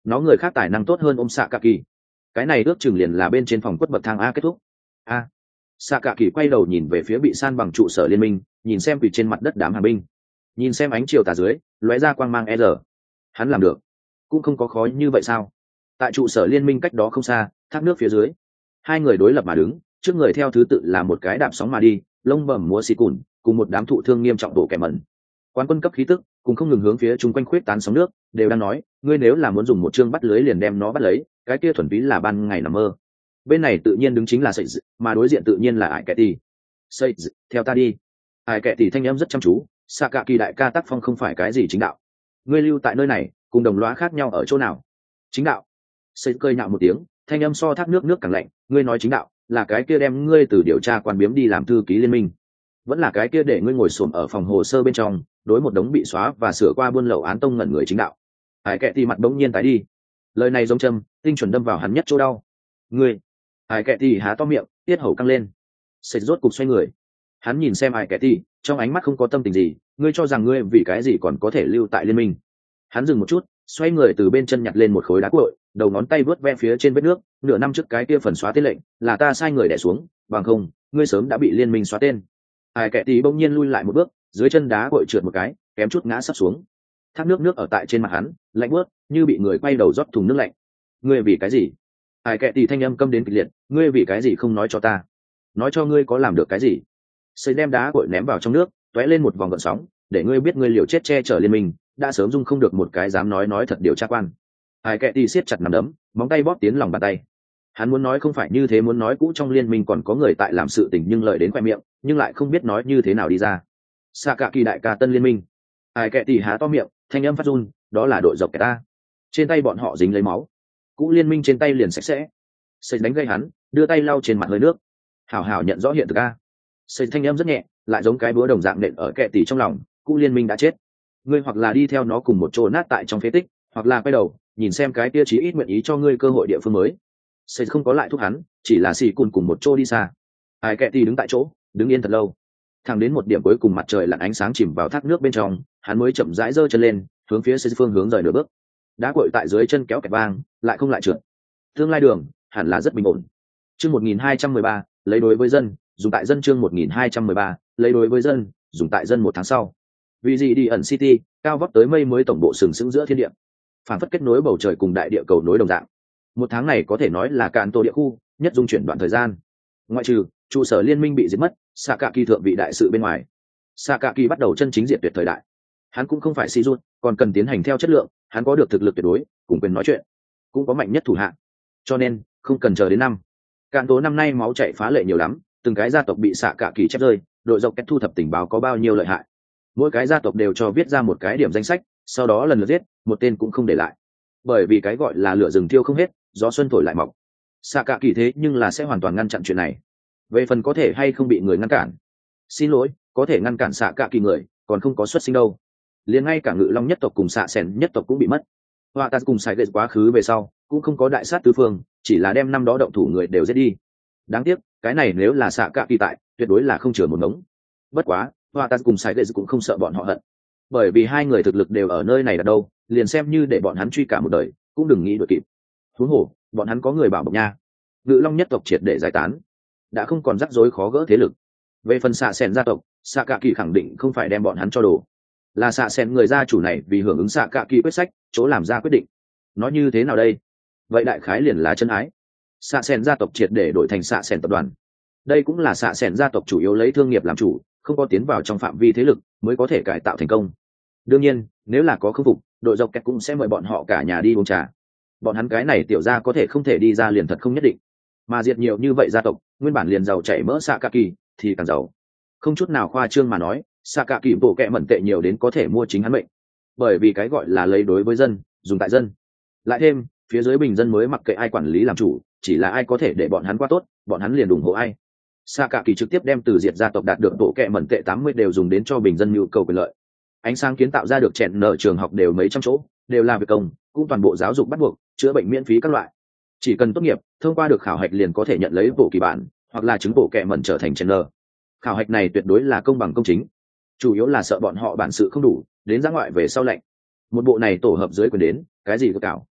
nó người khác tài năng tốt hơn ôm xạ cả kỳ. Cái này ước chừng liền là bên trên phòng quất bậc thang a kết thúc. A. Xạ cả kỳ quay đầu nhìn về phía bị san bằng trụ sở liên minh, nhìn xem quỳ trên mặt đất đám hàng binh, nhìn xem ánh chiều tà dưới lóe ra quang mang e rờ. Hắn làm được, cũng không có khó như vậy sao? Tại trụ sở liên minh cách đó không xa, thác nước phía dưới, hai người đối lập mà đứng, trước người theo thứ tự là một cái đạp sóng mà đi, lông bẩm múa xì cùn, cùng một đám thụ thương nghiêm trọng đổ kẻ mẩn. Quán quân cấp khí tức cùng không ngừng hướng phía chung quanh khuyết tán sóng nước, đều đang nói, ngươi nếu là muốn dùng một chương bắt lưới liền đem nó bắt lấy, cái kia thuần túy là ban ngày nằm mơ. Bên này tự nhiên đứng chính là Sậy, mà đối diện tự nhiên là Ải Kệ Tỷ. Sậy, theo ta đi. Ải Kệ Tỷ thanh âm rất chăm chú, Sạ Cạ Kỳ đại ca tác phong không phải cái gì chính đạo. Ngươi lưu tại nơi này, cùng đồng lõa khác nhau ở chỗ nào? Chính đạo. Sậy cười nhạo một tiếng, thanh âm so thác nước nước càng lạnh, ngươi nói chính đạo, là cái kia đem ngươi từ điều tra quan biếm đi làm thư ký liên minh, vẫn là cái kia để ngươi ngồi xổm ở phòng hồ sơ bên trong, đối một đống bị xóa và sửa qua buôn lậu án tông ngẩn người chính đạo? Ải Kệ Tỷ mặt bỗng nhiên tái đi, lời này giống châm tinh chuẩn đâm vào hắn nhất chỗ đau. Ngươi. Ải Kệ Tỷ há to miệng, tiết hầu căng lên. Sệt rốt cục xoay người, hắn nhìn xem Ải Kệ Tỷ, trong ánh mắt không có tâm tình gì. Ngươi cho rằng ngươi vì cái gì còn có thể lưu tại liên minh? Hắn dừng một chút, xoay người từ bên chân nhặt lên một khối đá cuội, đầu ngón tay vớt ve phía trên vết nước. Nửa năm trước cái kia phần xóa tên lệnh là ta sai người đẻ xuống, bằng không ngươi sớm đã bị liên minh xóa tên. Ải Kệ Tỷ bỗng nhiên lui lại một bước, dưới chân đá cuội trượt một cái, kém chút ngã sắp xuống. Thác nước nước ở tại trên mặt hắn, lạnh buốt, như bị người quay đầu rót thùng nước lạnh. Ngươi vì cái gì? Ải Kệ Tỷ thanh âm câm đến kịch liệt, ngươi vì cái gì không nói cho ta? Nói cho ngươi có làm được cái gì? Xây đem đá cuội ném vào trong nước, tóe lên một vòng gợn sóng, để ngươi biết ngươi liều chết che chở liên minh, đã sớm dung không được một cái dám nói nói thật điều tra quan. Ải Kệ Tỷ siết chặt nắm đấm, móng tay bóp tiến lòng bàn tay. Hắn muốn nói không phải như thế, muốn nói cũ trong liên minh còn có người tại làm sự tình nhưng lợi đến khoe miệng, nhưng lại không biết nói như thế nào đi ra. Sạ Cạ Kỳ đại ca tân liên minh. Ải Kệ Tỷ há to miệng, thanh âm phát run, đó là đội dọc kẻ ta. Trên tay bọn họ dính lấy máu, cũ liên minh trên tay liền sạch sẽ. Sệt đánh gây hắn, đưa tay lau trên mặt hơi nước. Hảo hảo nhận rõ hiện thực a. Sệt thanh âm rất nhẹ, lại giống cái búa đồng dạng nện ở Kệ Tỷ trong lòng, cũ liên minh đã chết. Ngươi hoặc là đi theo nó cùng một chỗ nát tại trong phế tích, hoặc là quay đầu nhìn xem cái kia chí ít nguyện ý cho ngươi cơ hội địa phương mới. Sệt không có lại thúc hắn, chỉ là xì cùn cùng một chỗ đi xa. Ải Kệ Tỷ đứng tại chỗ, đứng yên thật lâu, thẳng đến một điểm cuối cùng mặt trời lặn ánh sáng chìm vào thác nước bên trong, hắn mới chậm rãi giơ chân lên, hướng phía Sệt phương hướng rời nửa bước. Đá cuội tại dưới chân kéo kẹt vang, lại không lại trượt. Tương lai đường hẳn là rất bình ổn. Chương một nghìn hai trăm mười ba, lấy đối với dân, dùng tại dân. Chương một nghìn hai trăm mười ba, lấy đối với dân, dùng tại dân. Một tháng sau, vì gì đi ẩn City, cao vóc tới mây mới tổng bộ sừng sững giữa thiên địa, phản phất kết nối bầu trời cùng đại địa cầu nối đồng dạng. Một tháng này có thể nói là cạn tô địa khu nhất dung chuyển đoạn thời gian. Ngoại trừ trụ sở liên minh bị diệt mất, Sạ Cạ Kỳ thượng vị đại sự bên ngoài, Sạ Cạ Kỳ bắt đầu chân chính diệt tuyệt thời đại. Hắn cũng không phải si rút, còn cần tiến hành theo chất lượng. Hắn có được thực lực tuyệt đối, cùng quyền nói chuyện, cũng có mạnh nhất thủ hạ, cho nên không cần chờ đến năm cạn tố năm nay máu chạy phá lệ nhiều lắm. Từng cái gia tộc bị Sạ Cạ Kỳ chép rơi, đội dọc kết thu thập tình báo có bao nhiêu lợi hại, mỗi cái gia tộc đều cho viết ra một cái điểm danh sách, sau đó lần lượt giết, một tên cũng không để lại. Bởi vì cái gọi là lửa rừng thiêu không hết, gió xuân thổi lại mọc. Sạ Cạ Kỳ thế nhưng là sẽ hoàn toàn ngăn chặn chuyện này. Về phần có thể hay không bị người ngăn cản, xin lỗi, có thể ngăn cản Sạ Cạ Kỳ người còn không có xuất sinh đâu. Liền ngay cả Ngự Long nhất tộc cùng Xạ Sẻn nhất tộc cũng bị mất. Hoa ta cùng sai lệ quá khứ về sau cũng không có đại sát tứ phương, chỉ là đem năm đó động thủ người đều giết đi. Đáng tiếc cái này nếu là Sạ Cạ Kỳ tại, tuyệt đối là không chừa một ngống. Bất quá Hoa ta cùng sai lệ cũng không sợ bọn họ hận, bởi vì hai người thực lực đều ở nơi này là đâu, liền xem như để bọn hắn truy cả một đời cũng đừng nghĩ đuổi kịp. Huống hồ bọn hắn có người bảo bọc nha. Ngự Long nhất tộc triệt để giải tán, đã không còn rắc rối khó gỡ thế lực. Về phần Xạ Sẻn gia tộc, Sạ Cạ Kỳ khẳng định không phải đem bọn hắn cho đồ, là Xạ Sẻn người gia chủ này vì hưởng ứng Sạ Cạ Kỳ quyết sách chỗ làm ra quyết định. Nói như thế nào đây? Vậy đại khái liền là chân ái. Xạ Sẻn gia tộc triệt để đổi thành Xạ Sẻn tập đoàn. Đây cũng là Xạ Sẻn gia tộc chủ yếu lấy thương nghiệp làm chủ, không có tiến vào trong phạm vi thế lực mới có thể cải tạo thành công. Đương nhiên nếu là có khâm phục, đội dọc kẹt cũng sẽ mời bọn họ cả nhà đi uống trà. Bọn hắn cái này tiểu gia có thể không thể đi ra liền thật không nhất định, mà diệt nhiều như vậy gia tộc nguyên bản liền giàu chảy mỡ Sạ Cạ Kỳ thì càng giàu. Không chút nào khoa trương mà nói, Sạ Cạ Kỳ bộ kẹ mẩn tệ nhiều đến có thể mua chính hắn mệnh. Bởi vì cái gọi là lấy đối với dân, dùng tại dân. Lại thêm phía dưới bình dân mới mặc kệ ai quản lý làm chủ, chỉ là ai có thể để bọn hắn qua tốt, bọn hắn liền ủng hộ ai. Sạ Cạ Kỳ trực tiếp đem từ diệt gia tộc đạt được bộ kẹ mẩn tệ tám mươi đều dùng đến cho bình dân nhu cầu quyền lợi. Ánh sáng kiến tạo ra được chèn nợ trường học đều mấy trăm chỗ, đều là việc công, cũng toàn bộ giáo dục bắt buộc, chữa bệnh miễn phí các loại. Chỉ cần tốt nghiệp, thông qua được khảo hạch liền có thể nhận lấy bộ kỳ bản, hoặc là chứng bộ kẹ mẩn trở thành chèn nợ. Khảo hạch này tuyệt đối là công bằng công chính, chủ yếu là sợ bọn họ bản sự không đủ, đến ra ngoại về sau lệnh. Một bộ này tổ hợp dưới quyền đến, cái gì có cảo.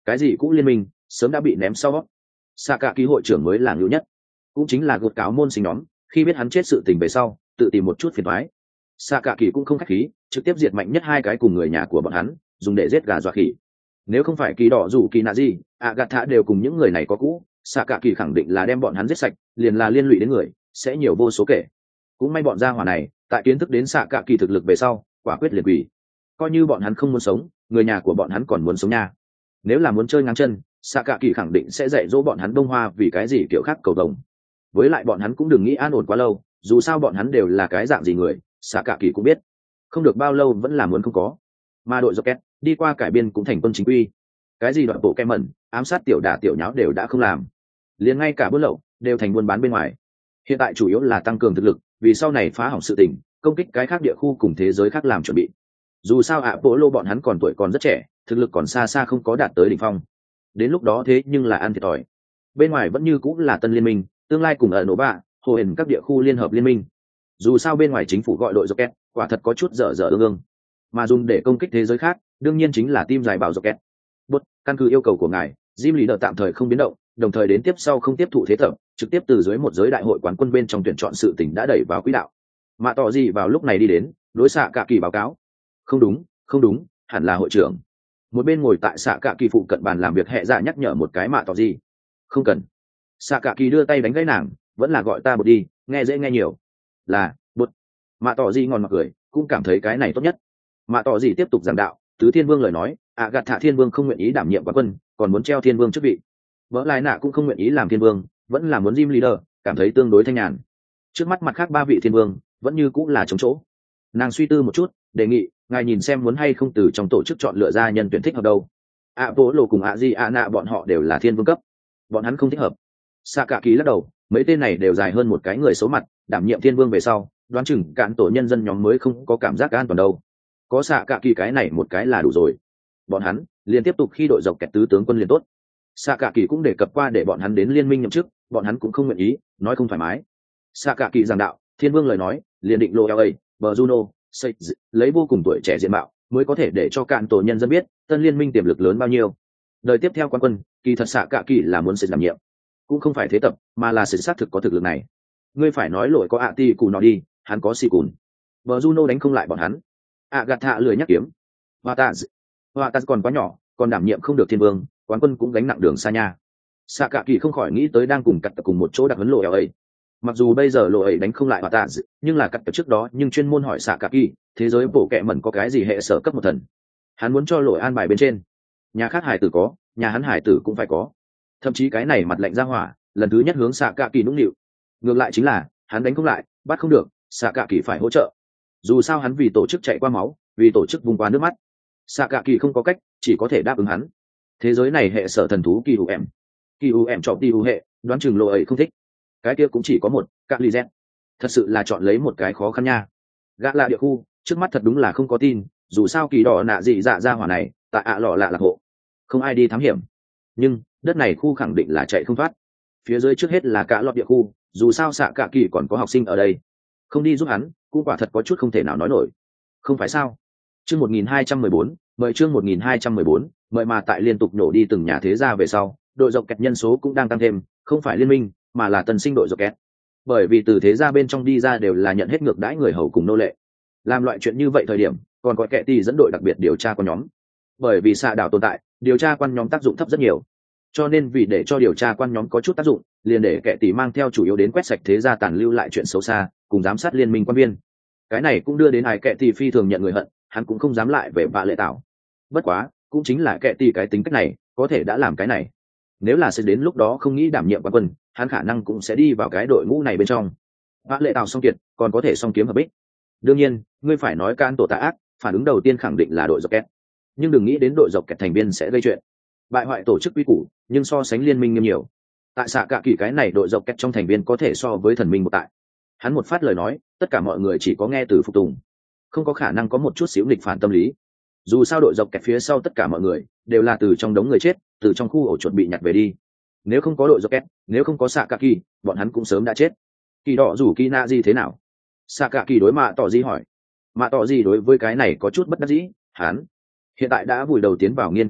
cái gì cũ liên minh sớm đã bị ném sau. Xạ cả kỳ hội trưởng mới là ngưu nhất, cũng chính là gột cáo môn sinh nhóm, khi biết hắn chết sự tình về sau tự tìm một chút phiền toái. Xạ cả kỳ cũng không khách khí, trực tiếp diệt mạnh nhất hai cái cùng người nhà của bọn hắn, dùng để giết gà dọa khỉ. Nếu không phải kỳ đỏ rủ kỳ nạ gì ạ gạt thạ đều cùng những người này có cũ, xạ cả kỳ khẳng định là đem bọn hắn giết sạch, liền là liên lụy đến người sẽ nhiều vô số kể. Cũng may bọn gia hỏa này tại kiến thức đến xạ cả kỳ thực lực về sau quả quyết liền quỷ, coi như bọn hắn không muốn sống, người nhà của bọn hắn còn muốn sống nha. Nếu là muốn chơi ngang chân, xạ cả kỳ khẳng định sẽ dạy dỗ bọn hắn đông hoa vì cái gì kiểu khác cầu đồng. Với lại bọn hắn cũng đừng nghĩ an ổn quá lâu, dù sao bọn hắn đều là cái dạng gì người xạ cả kỳ cũng biết, không được bao lâu vẫn là muốn không có. Mà đội Rocket đi qua cải biên cũng thành quân chính quy, cái gì đoạn bộ kem mẩn ám sát tiểu đả tiểu nháo đều đã không làm, liền ngay cả buôn lậu đều thành buôn bán bên ngoài. Hiện tại chủ yếu là tăng cường thực lực, vì sau này phá hỏng sự tình, công kích cái khác địa khu cùng thế giới khác làm chuẩn bị. Dù sao ạ bộ lô bọn hắn còn tuổi còn rất trẻ, thực lực còn xa xa không có đạt tới đỉnh phong, đến lúc đó thế nhưng là ăn thiệt thòi. Bên ngoài vẫn như cũng là tân liên minh, tương lai cùng ở nổ bạ hồ hển các địa khu liên hợp liên minh. Dù sao bên ngoài chính phủ gọi đội Rocket quả thật có chút dở dở ương ương, mà dùng để công kích thế giới khác đương nhiên chính là team dài bảo Rocket. Bút, căn cứ yêu cầu của ngài, Jim Leader tạm thời không biến động, đồng thời đến tiếp sau không tiếp thụ thế tập, trực tiếp từ dưới một giới đại hội quán quân bên trong tuyển chọn sự tình đã đẩy vào quỹ đạo. Mạ tỏ gì vào lúc này đi đến, đối xạ cả kỳ báo cáo. Không đúng, không đúng, hẳn là hội trưởng. Một bên ngồi tại xạ cả kỳ phụ cận bàn làm việc hệ dạ nhắc nhở một cái mạ tỏ gì. Không cần. Xạ cả kỳ đưa tay đánh gãy nàng, vẫn là gọi ta bột đi, nghe dễ nghe nhiều. Là bột. Mạ tỏ gì ngon mặt cười, cũng cảm thấy cái này tốt nhất. Mạ tỏ gì tiếp tục giảng đạo, tứ thiên vương lời nói, ạ gạt thả thiên vương không nguyện ý đảm nhiệm quán quân, còn muốn treo thiên vương chức vị. Vỡ lại nạ cũng không nguyện ý làm thiên vương, vẫn là muốn Jim Leader, cảm thấy tương đối thanh nhàn. Trước mắt mặt khác ba vị thiên vương vẫn như cũng là chống chỗ. Nàng suy tư một chút, đề nghị ngài nhìn xem muốn hay không từ trong tổ chức chọn lựa ra nhân tuyển thích hợp đâu. ạ bố lộ cùng ạ di ạ nạ bọn họ đều là thiên vương cấp, bọn hắn không thích hợp. Xạ cả kỳ lắc đầu, mấy tên này đều dài hơn một cái người xấu mặt, đảm nhiệm thiên vương về sau đoán chừng cạn tổ nhân dân nhóm mới không có cảm giác an toàn đâu. Có xạ cả kỳ cái này một cái là đủ rồi, bọn hắn liền tiếp tục khi đội dọc kẹt tứ tướng quân liền tốt. Xạ cả kỳ cũng đề cập qua để bọn hắn đến liên minh nhậm chức, bọn hắn cũng không nguyện ý, nói không thoải mái. Xạ cả kỳ giảng đạo, thiên vương lời nói liền định lộ la bờ juno xây lấy vô cùng tuổi trẻ diện mạo mới có thể để cho cạn tổ nhân dân biết tân liên minh tiềm lực lớn bao nhiêu. Đời tiếp theo quan quân kỳ thật xạ cả kỳ là muốn sẽ đảm nhiệm, cũng không phải thế tập, mà là sự xác thực có thực lực này. Ngươi phải nói lỗi có ạ ti cù nó đi, hắn có xì cùn, bờ juno đánh không lại bọn hắn. ạ gạt thạ lười nhắc kiếm, hoa ta hoa ta còn quá nhỏ, còn đảm nhiệm không được thiên vương, quán quân cũng gánh nặng đường xa nha. Xạ cả kỳ không khỏi nghĩ tới đang cùng cắt tập cùng một chỗ đặc huấn lộ ấy. Mặc dù bây giờ lộ ấy đánh không lại hòa tạ, nhưng là cắt tập trước đó nhưng chuyên môn hỏi xạ cả kỳ thế giới bổ kẹ mẩn có cái gì hệ sở cấp một thần, hắn muốn cho lội an bài bên trên. Nhà khác hải tử có, nhà hắn hải tử cũng phải có. Thậm chí cái này mặt lạnh ra hỏa lần thứ nhất hướng xạ cả kỳ nũng nịu. Ngược lại chính là hắn đánh không lại, bắt không được, xạ cả kỳ phải hỗ trợ. Dù sao hắn vì tổ chức chạy qua máu, vì tổ chức vùng qua nước mắt, xạ cả kỳ không có cách, chỉ có thể đáp ứng hắn. Thế giới này hệ sở thần thú kỳ hữu em kỳ hữu em chọn đi hữu hệ, đoán chừng lộ ấy không thích. Cái kia cũng chỉ có một các ly z, thật sự là chọn lấy một cái khó khăn nha. Gã lạ địa khu trước mắt thật đúng là không có tin, dù sao kỳ đỏ nạ dị dạ ra hỏa này tại ạ lọ lạ lạc hộ, không ai đi thám hiểm. Nhưng đất này khu khẳng định là chạy không thoát. Phía dưới trước hết là cả lọt địa khu, dù sao xạ cả kỳ còn có học sinh ở đây, không đi giúp hắn cũng quả thật có chút không thể nào nói nổi, không phải sao. Chương một nghìn hai trăm mười bốn, mời chương một nghìn hai trăm mười bốn, mời mà tại liên tục nổ đi từng nhà thế gia về sau, đội dọc kẹt nhân số cũng đang tăng thêm, không phải liên minh mà là tân sinh đội dọc kẹt. Bởi vì từ thế gia bên trong đi ra đều là nhận hết ngược đãi người hầu cùng nô lệ. Làm loại chuyện như vậy thời điểm, còn có kẻ tì dẫn đội đặc biệt điều tra quan nhóm. Bởi vì xạ đảo tồn tại, điều tra quan nhóm tác dụng thấp rất nhiều. Cho nên vì để cho điều tra quan nhóm có chút tác dụng, liền để kẻ tì mang theo chủ yếu đến quét sạch thế gia tàn lưu lại chuyện xấu xa, cùng giám sát liên minh quan viên. Cái này cũng đưa đến ai kẻ tì phi thường nhận người hận, hắn cũng không dám lại về vạ lệ tảo. Bất quá cũng chính là kẻ tì cái tính cách này có thể đã làm cái này. Nếu là sẽ đến lúc đó không nghĩ đảm nhiệm quan quân, hắn khả năng cũng sẽ đi vào cái đội ngũ này bên trong. Vạ lệ tảo song kiệt còn có thể song kiếm hợp bích. Đương nhiên ngươi phải nói can tổ tạ ác, phản ứng đầu tiên khẳng định là đội dọc kẹt, nhưng đừng nghĩ đến đội dọc kẹt thành viên sẽ gây chuyện, bại hoại tổ chức quy củ, nhưng so sánh liên minh nghiêm nhiều. Tại xạ cả kỳ cái này đội dọc kẹt trong thành viên có thể so với thần minh một tại. Hắn một phát lời nói, tất cả mọi người chỉ có nghe từ phục tùng, không có khả năng có một chút xíu nghịch phản tâm lý. Dù sao đội dọc kẹt phía sau tất cả mọi người đều là từ trong đống người chết, từ trong khu ổ chuột bị nhặt về đi. Nếu không có đội dọc kẹt, nếu không có xạ cả kỳ, bọn hắn cũng sớm đã chết. Kỳ đỏ rủ kỳ na gì thế nào? Xạ cả kỳ đối mạ tỏ gì hỏi. Mạ tỏ gì đối với cái này có chút bất đắc dĩ, hắn hiện tại đã vùi đầu tiến vào nghiên cứu bộ,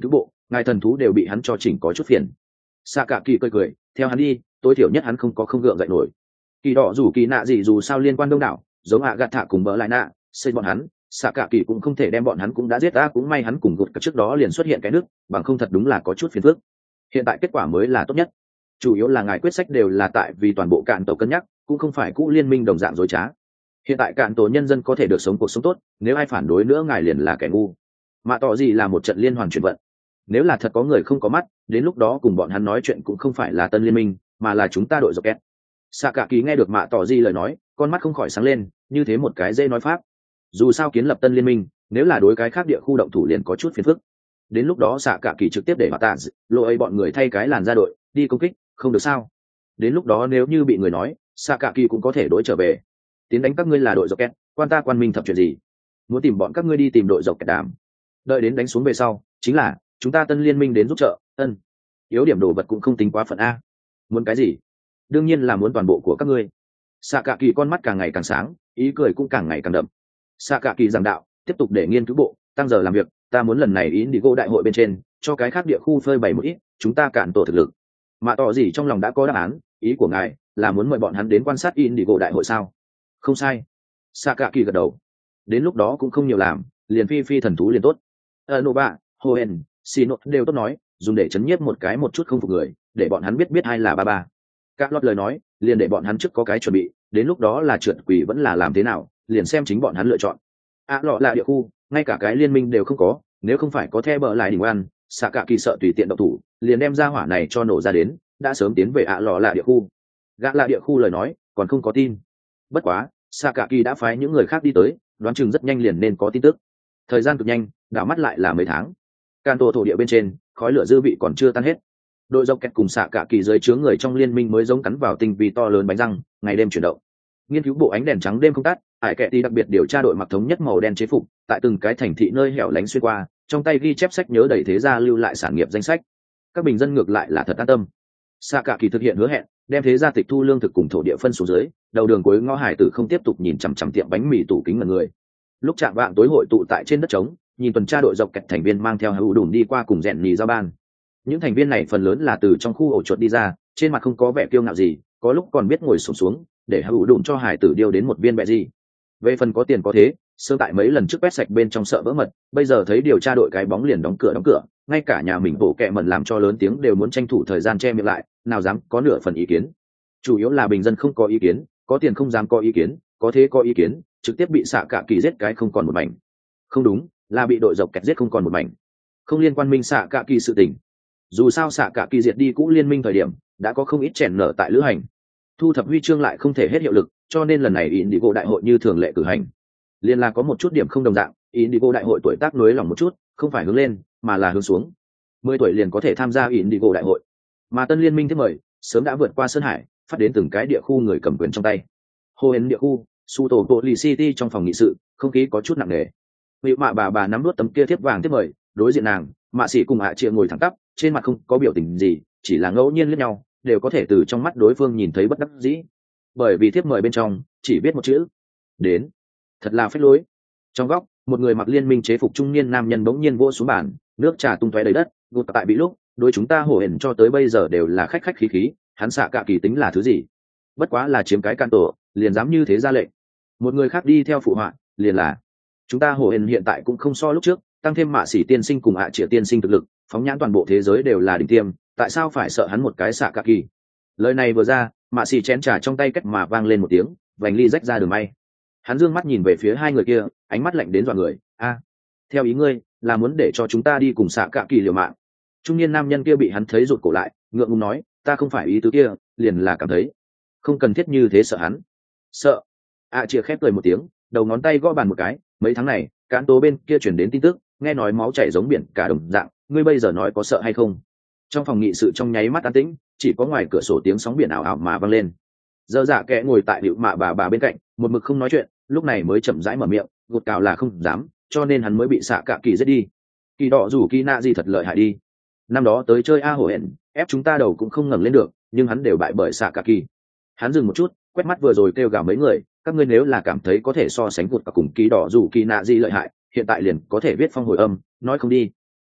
ngài thần thú đều bị hắn cho chỉnh có chút phiền. Xạ cả kỳ cười cười, theo hắn đi, tối thiểu nhất hắn không có không gượng dậy nổi. Kỳ đỏ dù kỳ nạ gì dù sao liên quan đông đảo, giống hạ gạt thạ cùng bỡ lại nạ, xây bọn hắn, xạ cả kỳ cũng không thể đem bọn hắn cũng đã giết ta, cũng may hắn cùng gột cả trước đó liền xuất hiện cái nước, bằng không thật đúng là có chút phiền phức. Hiện tại kết quả mới là tốt nhất. Chủ yếu là ngài quyết sách đều là tại vì toàn bộ cạn tổ cân nhắc, cũng không phải cũ liên minh đồng dạng dối trá. Hiện tại cạn tổ nhân dân có thể được sống cuộc sống tốt, nếu ai phản đối nữa ngài liền là kẻ ngu. Mà tỏ gì là một trận liên hoàn chuyển vận. Nếu là thật có người không có mắt, đến lúc đó cùng bọn hắn nói chuyện cũng không phải là tân liên minh, mà là chúng ta đội dọc kẹt. Xạ cả kỳ nghe được mạ tỏ gì lời nói, con mắt không khỏi sáng lên, như thế một cái dễ nói pháp. Dù sao kiến lập tân liên minh, nếu là đối cái khác địa khu động thủ liền có chút phiền phức. Đến lúc đó xạ cả kỳ trực tiếp để họ tạ lộ ấy bọn người thay cái làn ra đội đi công kích, không được sao? Đến lúc đó nếu như bị người nói, xạ cả kỳ cũng có thể đối trở về. Tiến đánh các ngươi là đội dọc kẹt, quan ta quan minh thập chuyện gì? Muốn tìm bọn các ngươi đi tìm đội dọc kẹt đàm. Đợi đến đánh xuống về sau, chính là chúng ta tân liên minh đến giúp trợ. Ân, yếu điểm đồ vật cũng không tính quá phận a. Muốn cái gì? Đương nhiên là muốn toàn bộ của các ngươi. Xạ cả kỳ con mắt càng ngày càng sáng, ý cười cũng càng ngày càng đậm. Xạ cả kỳ giảng đạo, tiếp tục để nghiên cứu bộ tăng giờ làm việc, ta muốn lần này Indigo đại hội bên trên cho cái khác địa khu phơi bày một ít, chúng ta cản tổ thực lực. Mà tỏ gì trong lòng đã có đáp án, ý của ngài là muốn mời bọn hắn đến quan sát Indigo đại hội sao? Không sai. Xạ cả kỳ gật đầu. Đến lúc đó cũng không nhiều làm, liền phi phi thần thú liền tốt. Ờ Nova, Hoen, Sinot đều tốt nói, dùng để chấn nhiếp một cái một chút không phục người, để bọn hắn biết biết ai là ba ba. Các lót lời nói, liền để bọn hắn trước có cái chuẩn bị, đến lúc đó là trượt quỷ vẫn là làm thế nào, liền xem chính bọn hắn lựa chọn. À lọ là địa khu, ngay cả cái liên minh đều không có, nếu không phải có the bờ lại đỉnh oan, xạ cả kỳ sợ tùy tiện độc thủ, liền đem ra hỏa này cho nổ ra đến, đã sớm tiến về ạ à lọ là địa khu. Gã là địa khu lời nói, còn không có tin. Bất quá, xạ cả kỳ đã phái những người khác đi tới, đoán chừng rất nhanh liền nên có tin tức. Thời gian cực nhanh, đảo mắt lại là mấy tháng. Can tổ thổ địa bên trên, khói lửa dư vị còn chưa tan hết. Đội dọc kẹt cùng xạ cả kỳ dưới chướng người trong liên minh mới giống cắn vào tinh vi to lớn bánh răng, ngày đêm chuyển động. Nghiên cứu bộ ánh đèn trắng đêm không tắt, hải kệ thì đặc biệt điều tra đội mặc thống nhất màu đen chế phục, tại từng cái thành thị nơi hẻo lánh xuyên qua, trong tay ghi chép sách nhớ đầy thế gia lưu lại sản nghiệp danh sách. Các bình dân ngược lại là thật an tâm. Xạ cả kỳ thực hiện hứa hẹn, đem thế gia tịch thu lương thực cùng thổ địa phân xuống dưới, đầu đường cuối ngõ hải tử không tiếp tục nhìn chằm chằm tiệm bánh mì tủ kính mật người. Lúc chạm vạng tối hội tụ tại trên đất trống, nhìn tuần tra đội dọc kẹt thành viên mang theo hữu đùn đi qua cùng rèn nhì giao ban. Những thành viên này phần lớn là từ trong khu ổ chuột đi ra, trên mặt không có vẻ kiêu ngạo gì, có lúc còn biết ngồi xổm xuống, để hữu đùn cho hải tử điêu đến một viên bẹ gì. Về phần có tiền có thế, sơ tại mấy lần trước quét sạch bên trong sợ vỡ mật, bây giờ thấy điều tra đội cái bóng liền đóng cửa đóng cửa, ngay cả nhà mình bộ kẹ mẩn làm cho lớn tiếng đều muốn tranh thủ thời gian che miệng lại, nào dám có nửa phần ý kiến. Chủ yếu là bình dân không có ý kiến, có tiền không dám có ý kiến, có thế có ý kiến, trực tiếp bị xạ cả kỳ giết cái không còn một mảnh. Không đúng, là bị đội dọc kẹt giết không còn một mảnh. Không liên quan minh xạ cả kỳ sự tình. Dù sao xạ cả kỳ diệt đi cũ liên minh thời điểm, đã có không ít chèn nở tại lữ hành. Thu thập huy chương lại không thể hết hiệu lực, cho nên lần này Indigo đại hội như thường lệ cử hành. Liên là có một chút điểm không đồng dạng, Indigo đại hội tuổi tác nối lòng một chút, không phải hướng lên, mà là hướng xuống. Mười tuổi liền có thể tham gia Indigo đại hội. Mà tân liên minh thiết mời, sớm đã vượt qua Sơn Hải, phát đến từng cái địa khu người cầm quyền trong tay. Hoen địa khu, Suto Poly City trong phòng nghị sự, không khí có chút nặng nề. Vị mạ bà bà nắm nuốt tấm kia thiếp vàng thiết mời, đối diện nàng, mạ sĩ cùng hạ à ngồi thẳng tắp, trên mặt không có biểu tình gì, chỉ là ngẫu nhiên liếc nhau, đều có thể từ trong mắt đối phương nhìn thấy bất đắc dĩ. Bởi vì thiếp mời bên trong chỉ biết một chữ: đến. Thật là phách lối. Trong góc, một người mặc liên minh chế phục trung niên nam nhân bỗng nhiên vỗ xuống bàn, nước trà tung tóe đầy đất, gục tại bị lúc, đối chúng ta hổ hển cho tới bây giờ đều là khách khách khí khí, hắn xạ cả kỳ tính là thứ gì? Bất quá là chiếm cái can tổ, liền dám như thế ra lệnh. Một người khác đi theo phụ họa, liền là chúng ta hổ hển hiện tại cũng không so lúc trước, tăng thêm mạ sĩ tiên sinh cùng ạ à trịa tiên sinh thực lực, phóng nhãn toàn bộ thế giới đều là đỉnh tiêm, tại sao phải sợ hắn một cái xạ cả kỳ? Lời này vừa ra, mạ xì chén trà trong tay cách mà vang lên một tiếng, vành ly rách ra đường may. Hắn dương mắt nhìn về phía hai người kia, ánh mắt lạnh đến dọa người. A, theo ý ngươi là muốn để cho chúng ta đi cùng xạ cả kỳ liều mạng? Trung niên nam nhân kia bị hắn thấy rụt cổ lại, ngượng ngùng nói, ta không phải ý tứ kia, liền là cảm thấy không cần thiết như thế sợ hắn. Sợ? À chia khép cười một tiếng, đầu ngón tay gõ bàn một cái, mấy tháng này cán tố bên kia chuyển đến tin tức, nghe nói máu chảy giống biển cả đồng dạng, ngươi bây giờ nói có sợ hay không? Trong phòng nghị sự trong nháy mắt an tĩnh, chỉ có ngoài cửa sổ tiếng sóng biển ảo ảo mà vang lên. Dơ dạ kẽ ngồi tại hiệu mạ bà bà bên cạnh, một mực không nói chuyện, lúc này mới chậm rãi mở miệng, gột cào là không dám, cho nên hắn mới bị xạ cả kỳ giết đi. Kỳ đỏ rủ kỳ nạ gì thật lợi hại đi. Năm đó tới chơi a hổ hẹn, ép chúng ta đầu cũng không ngẩng lên được, nhưng hắn đều bại bởi xạ cả kỳ. Hắn dừng một chút, quét mắt vừa rồi kêu gào mấy người, các ngươi nếu là cảm thấy có thể so sánh gột cả cùng kỳ đỏ rủ kỳ nạ gì lợi hại, hiện tại liền có thể viết phong hồi âm, nói không đi.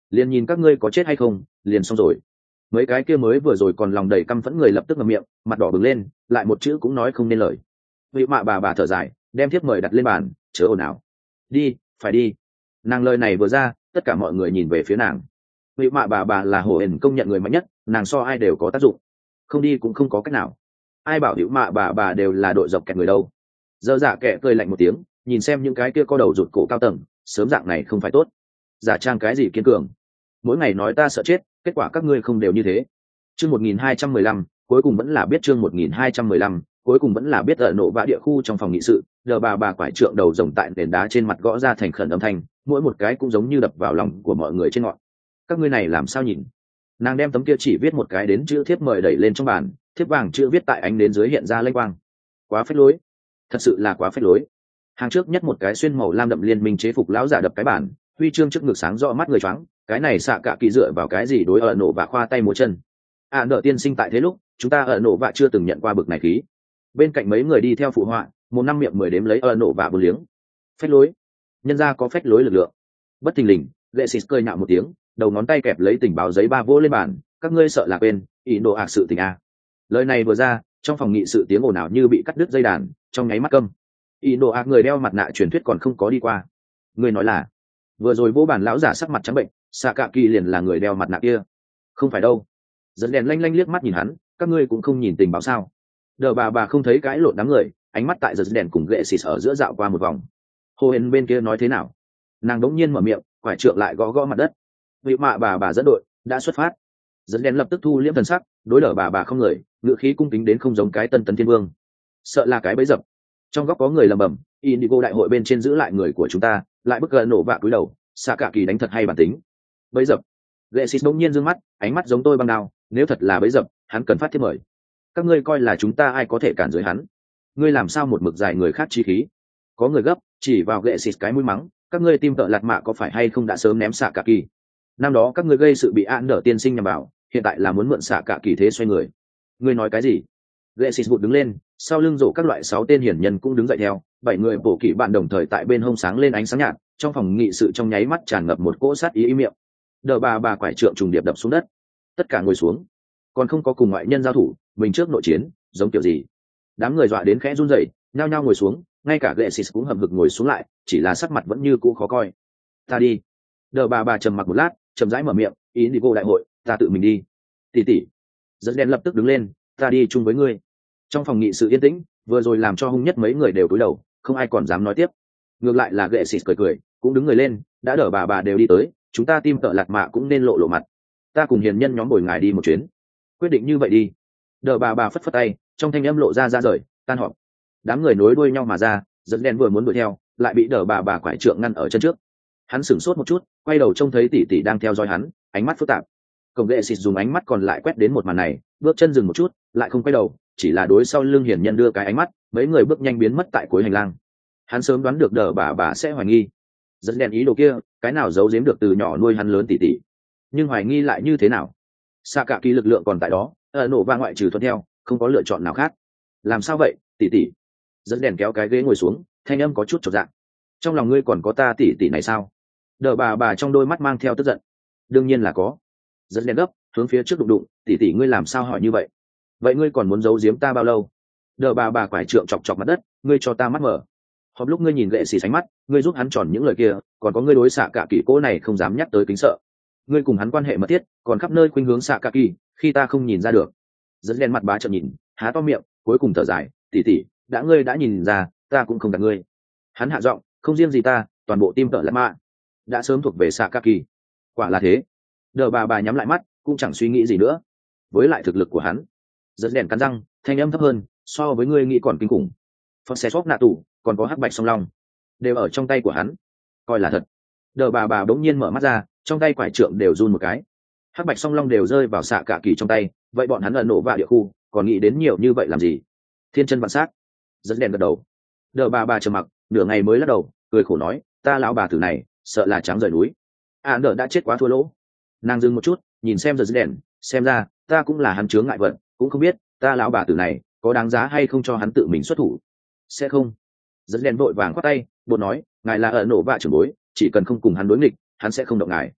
liền nhìn các ngươi có chết hay không, liền xong rồi. Mấy cái kia mới vừa rồi còn lòng đầy căm phẫn người lập tức ngậm miệng, mặt đỏ bừng lên, lại một chữ cũng nói không nên lời. Vị mạ bà bà thở dài, đem thiếp mời đặt lên bàn, chớ ồn ào. Đi, phải đi. Nàng lời này vừa ra, tất cả mọi người nhìn về phía nàng. Vị mạ bà bà là hổ hển công nhận người mạnh nhất, nàng so ai đều có tác dụng, không đi cũng không có cách nào. Ai bảo hữu mạ bà bà đều là đội dọc kẹt người đâu. Dơ dạ kệ cười lạnh một tiếng, nhìn xem những cái kia co đầu rụt cổ cao tầng, sớm dạng này không phải tốt. Giả trang cái gì kiên cường, mỗi ngày nói ta sợ chết, kết quả các ngươi không đều như thế. Chương một nghìn hai trăm mười lăm, cuối cùng vẫn là biết chương một nghìn hai trăm mười lăm, cuối cùng vẫn là biết ở nộ vã địa khu trong phòng nghị sự, đờ bà bà quải trượng đầu rồng tại nền đá trên mặt gõ ra thành khẩn âm thanh, mỗi một cái cũng giống như đập vào lòng của mọi người trên ngọn. Các ngươi này làm sao nhìn? Nàng đem tấm kia chỉ viết một cái đến chữ thiếp mời đẩy lên trong bàn, thiếp vàng chữ viết tại ánh đến dưới hiện ra lênh quang. Quá phách lối, thật sự là quá phách lối. Hàng trước nhất một cái xuyên màu lam đậm liên minh chế phục lão giả đập cái bàn, huy chương trước ngực sáng rõ mắt người choáng, cái này xạ cả kỳ dựa vào cái gì đối ở nổ và khoa tay múa chân. À nợ tiên sinh tại thế lúc chúng ta ở nổ vạ chưa từng nhận qua bực này khí. Bên cạnh mấy người đi theo phụ họa, một năm miệng mười đếm lấy ở nổ vạ bù liếng. Phách lối, nhân ra có phách lối lực lượng. Bất thình lình, lệ xịt cười nhạo một tiếng, đầu ngón tay kẹp lấy tình báo giấy ba vỗ lên bàn, các ngươi sợ là quên ý đồ ạc sự tình a. Lời này vừa ra, trong phòng nghị sự tiếng ồn ào như bị cắt đứt dây đàn, trong nháy mắt câm. Ý đồ ạc người đeo mặt nạ truyền thuyết còn không có đi qua. Người nói là vừa rồi vô bản lão giả sắc mặt trắng bệnh, xạ cạ kỳ liền là người đeo mặt nạ kia. Không phải đâu. Dẫn đèn lanh lanh liếc mắt nhìn hắn, các ngươi cũng không nhìn tình báo sao? Đờ bà bà không thấy cãi lộn đám người, ánh mắt tại giật đèn cùng ghệ xịt ở giữa dạo qua một vòng. Hồ hên bên kia nói thế nào? Nàng đống nhiên mở miệng, quải trượng lại gõ gõ mặt đất. Vị mạ bà bà dẫn đội đã xuất phát. Dẫn đèn lập tức thu liễm thần sắc, đối đỡ bà bà không người, ngựa khí cung kính đến không giống cái tân tấn thiên vương. Sợ là cái bẫy dập. Trong góc có người lầm bầm, Indigo đại hội bên trên giữ lại người của chúng ta, lại bức gần nổ vạ cúi đầu, xạ cả kỳ đánh thật hay bản tính. Bẫy dập. Ghệ xịt đống nhiên dương mắt, ánh mắt giống tôi băng đao, nếu thật là bẫy dập, hắn cần phát thiết mời. Các ngươi coi là chúng ta ai có thể cản dưới hắn? Ngươi làm sao một mực dài người khác chi khí? Có người gấp, chỉ vào ghệ xịt cái mũi mắng, các ngươi tim tợ lạt mạ có phải hay không đã sớm ném xạ cả kỳ? Năm đó các ngươi gây sự bị án đỡ tiên sinh nhằm vào, hiện tại là muốn mượn xạ cả kỳ thế xoay người. Ngươi nói cái gì? Ghệ xịt vụt đứng lên, sau lưng rổ các loại sáu tên hiển nhân cũng đứng dậy theo, bảy người bổ kỵ bạn đồng thời tại bên hông sáng lên ánh sáng nhạt, trong phòng nghị sự trong nháy mắt tràn ngập một cỗ sát ý, ý miệng. Đờ bà bà quải trượng trùng điệp đập xuống đất, tất cả ngồi xuống. Còn không có cùng ngoại nhân giao thủ, mình trước nội chiến, giống kiểu gì? Đám người dọa đến khẽ run rẩy, nhao nhao ngồi xuống, ngay cả Gleasis cũng hậm hực ngồi xuống lại, chỉ là sắc mặt vẫn như cũ khó coi. Ta đi. Đờ bà bà trầm mặc một lát, chậm rãi mở miệng, ý đi vô đại hội, ta tự mình đi. Tỷ tỷ. Dẫn đèn lập tức đứng lên, ta đi chung với ngươi. Trong phòng nghị sự yên tĩnh, vừa rồi làm cho hung nhất mấy người đều cúi đầu, không ai còn dám nói tiếp. Ngược lại là Gleasis cười cười, cũng đứng người lên, đã đỡ bà bà đều đi tới, chúng ta tim tợ lạt mạ cũng nên lộ lộ mặt. Ta cùng hiền nhân nhóm bồi ngài đi một chuyến. Quyết định như vậy đi. Đờ bà bà phất phất tay, trong thanh âm lộ ra ra rời, tan họp. Đám người nối đuôi nhau mà ra, dẫn đèn vừa muốn đuổi theo, lại bị đờ bà bà quải trượng ngăn ở chân trước. Hắn sửng sốt một chút, quay đầu trông thấy tỷ tỷ đang theo dõi hắn, ánh mắt phức tạp. Cổng Gệ xịt dùng ánh mắt còn lại quét đến một màn này, bước chân dừng một chút, lại không quay đầu, chỉ là đối sau lưng hiển nhân đưa cái ánh mắt, mấy người bước nhanh biến mất tại cuối hành lang. Hắn sớm đoán được đờ bà bà sẽ hoài nghi. Dẫn đèn ý đồ kia, cái nào giấu giếm được từ nhỏ nuôi hắn lớn tỷ tỷ. Nhưng hoài nghi lại như thế nào? Xạ cả kỳ lực lượng còn tại đó, ở nổ va ngoại trừ thuận theo, không có lựa chọn nào khác. Làm sao vậy, tỷ tỷ? Dẫn đèn kéo cái ghế ngồi xuống, thanh âm có chút chột dạ. Trong lòng ngươi còn có ta tỷ tỷ này sao? Đờ bà bà trong đôi mắt mang theo tức giận. Đương nhiên là có. Dẫn đèn gấp, hướng phía trước đụng đụng, tỷ tỷ ngươi làm sao hỏi như vậy? Vậy ngươi còn muốn giấu giếm ta bao lâu? Đờ bà bà quải trượng chọc chọc mặt đất, ngươi cho ta mắt mở. Họp lúc ngươi nhìn Gệ xì sánh mắt, ngươi giúp hắn tròn những lời kia, còn có ngươi đối xạ cả kỳ cố này không dám nhắc tới kính sợ. Ngươi cùng hắn quan hệ mật thiết, còn khắp nơi khuynh hướng xạ cả kỳ, khi ta không nhìn ra được. Dẫn đèn mặt bá trợn nhìn, há to miệng, cuối cùng thở dài, tỷ tỷ, đã ngươi đã nhìn ra, ta cũng không gạt ngươi. Hắn hạ giọng, không riêng gì ta, toàn bộ tim tợ lạt mạ đã sớm thuộc về xạ cả kỳ. Quả là thế. Đờ bà bà nhắm lại mắt, cũng chẳng suy nghĩ gì nữa. Với lại thực lực của hắn, dẫn đèn cắn răng, thanh âm thấp hơn, so với ngươi nghĩ còn kinh khủng. Phật xe sóc nạ tủ, còn có hắc bạch song long, đều ở trong tay của hắn. Coi là thật. Đờ bà bà bỗng nhiên mở mắt ra, trong tay quải trượng đều run một cái. Hắc bạch song long đều rơi vào xạ cả kỳ trong tay, vậy bọn hắn ẩn nổ vào địa khu, còn nghĩ đến nhiều như vậy làm gì? Thiên chân vạn sát. Dẫn đèn gật đầu. Đờ bà bà trầm mặc, nửa ngày mới lắc đầu, cười khổ nói, ta lão bà tử này, sợ là trắng rời núi. À nợ đã chết quá thua lỗ. Nàng dừng một chút, nhìn xem dẫn đèn, xem ra ta cũng là hắn chướng ngại vật, cũng không biết ta lão bà tử này có đáng giá hay không cho hắn tự mình xuất thủ. Sẽ không. Dẫn đèn vội vàng khoát tay, bột nói, ngài là ở nổ vạ trưởng bối, chỉ cần không cùng hắn đối nghịch, hắn sẽ không động ngài.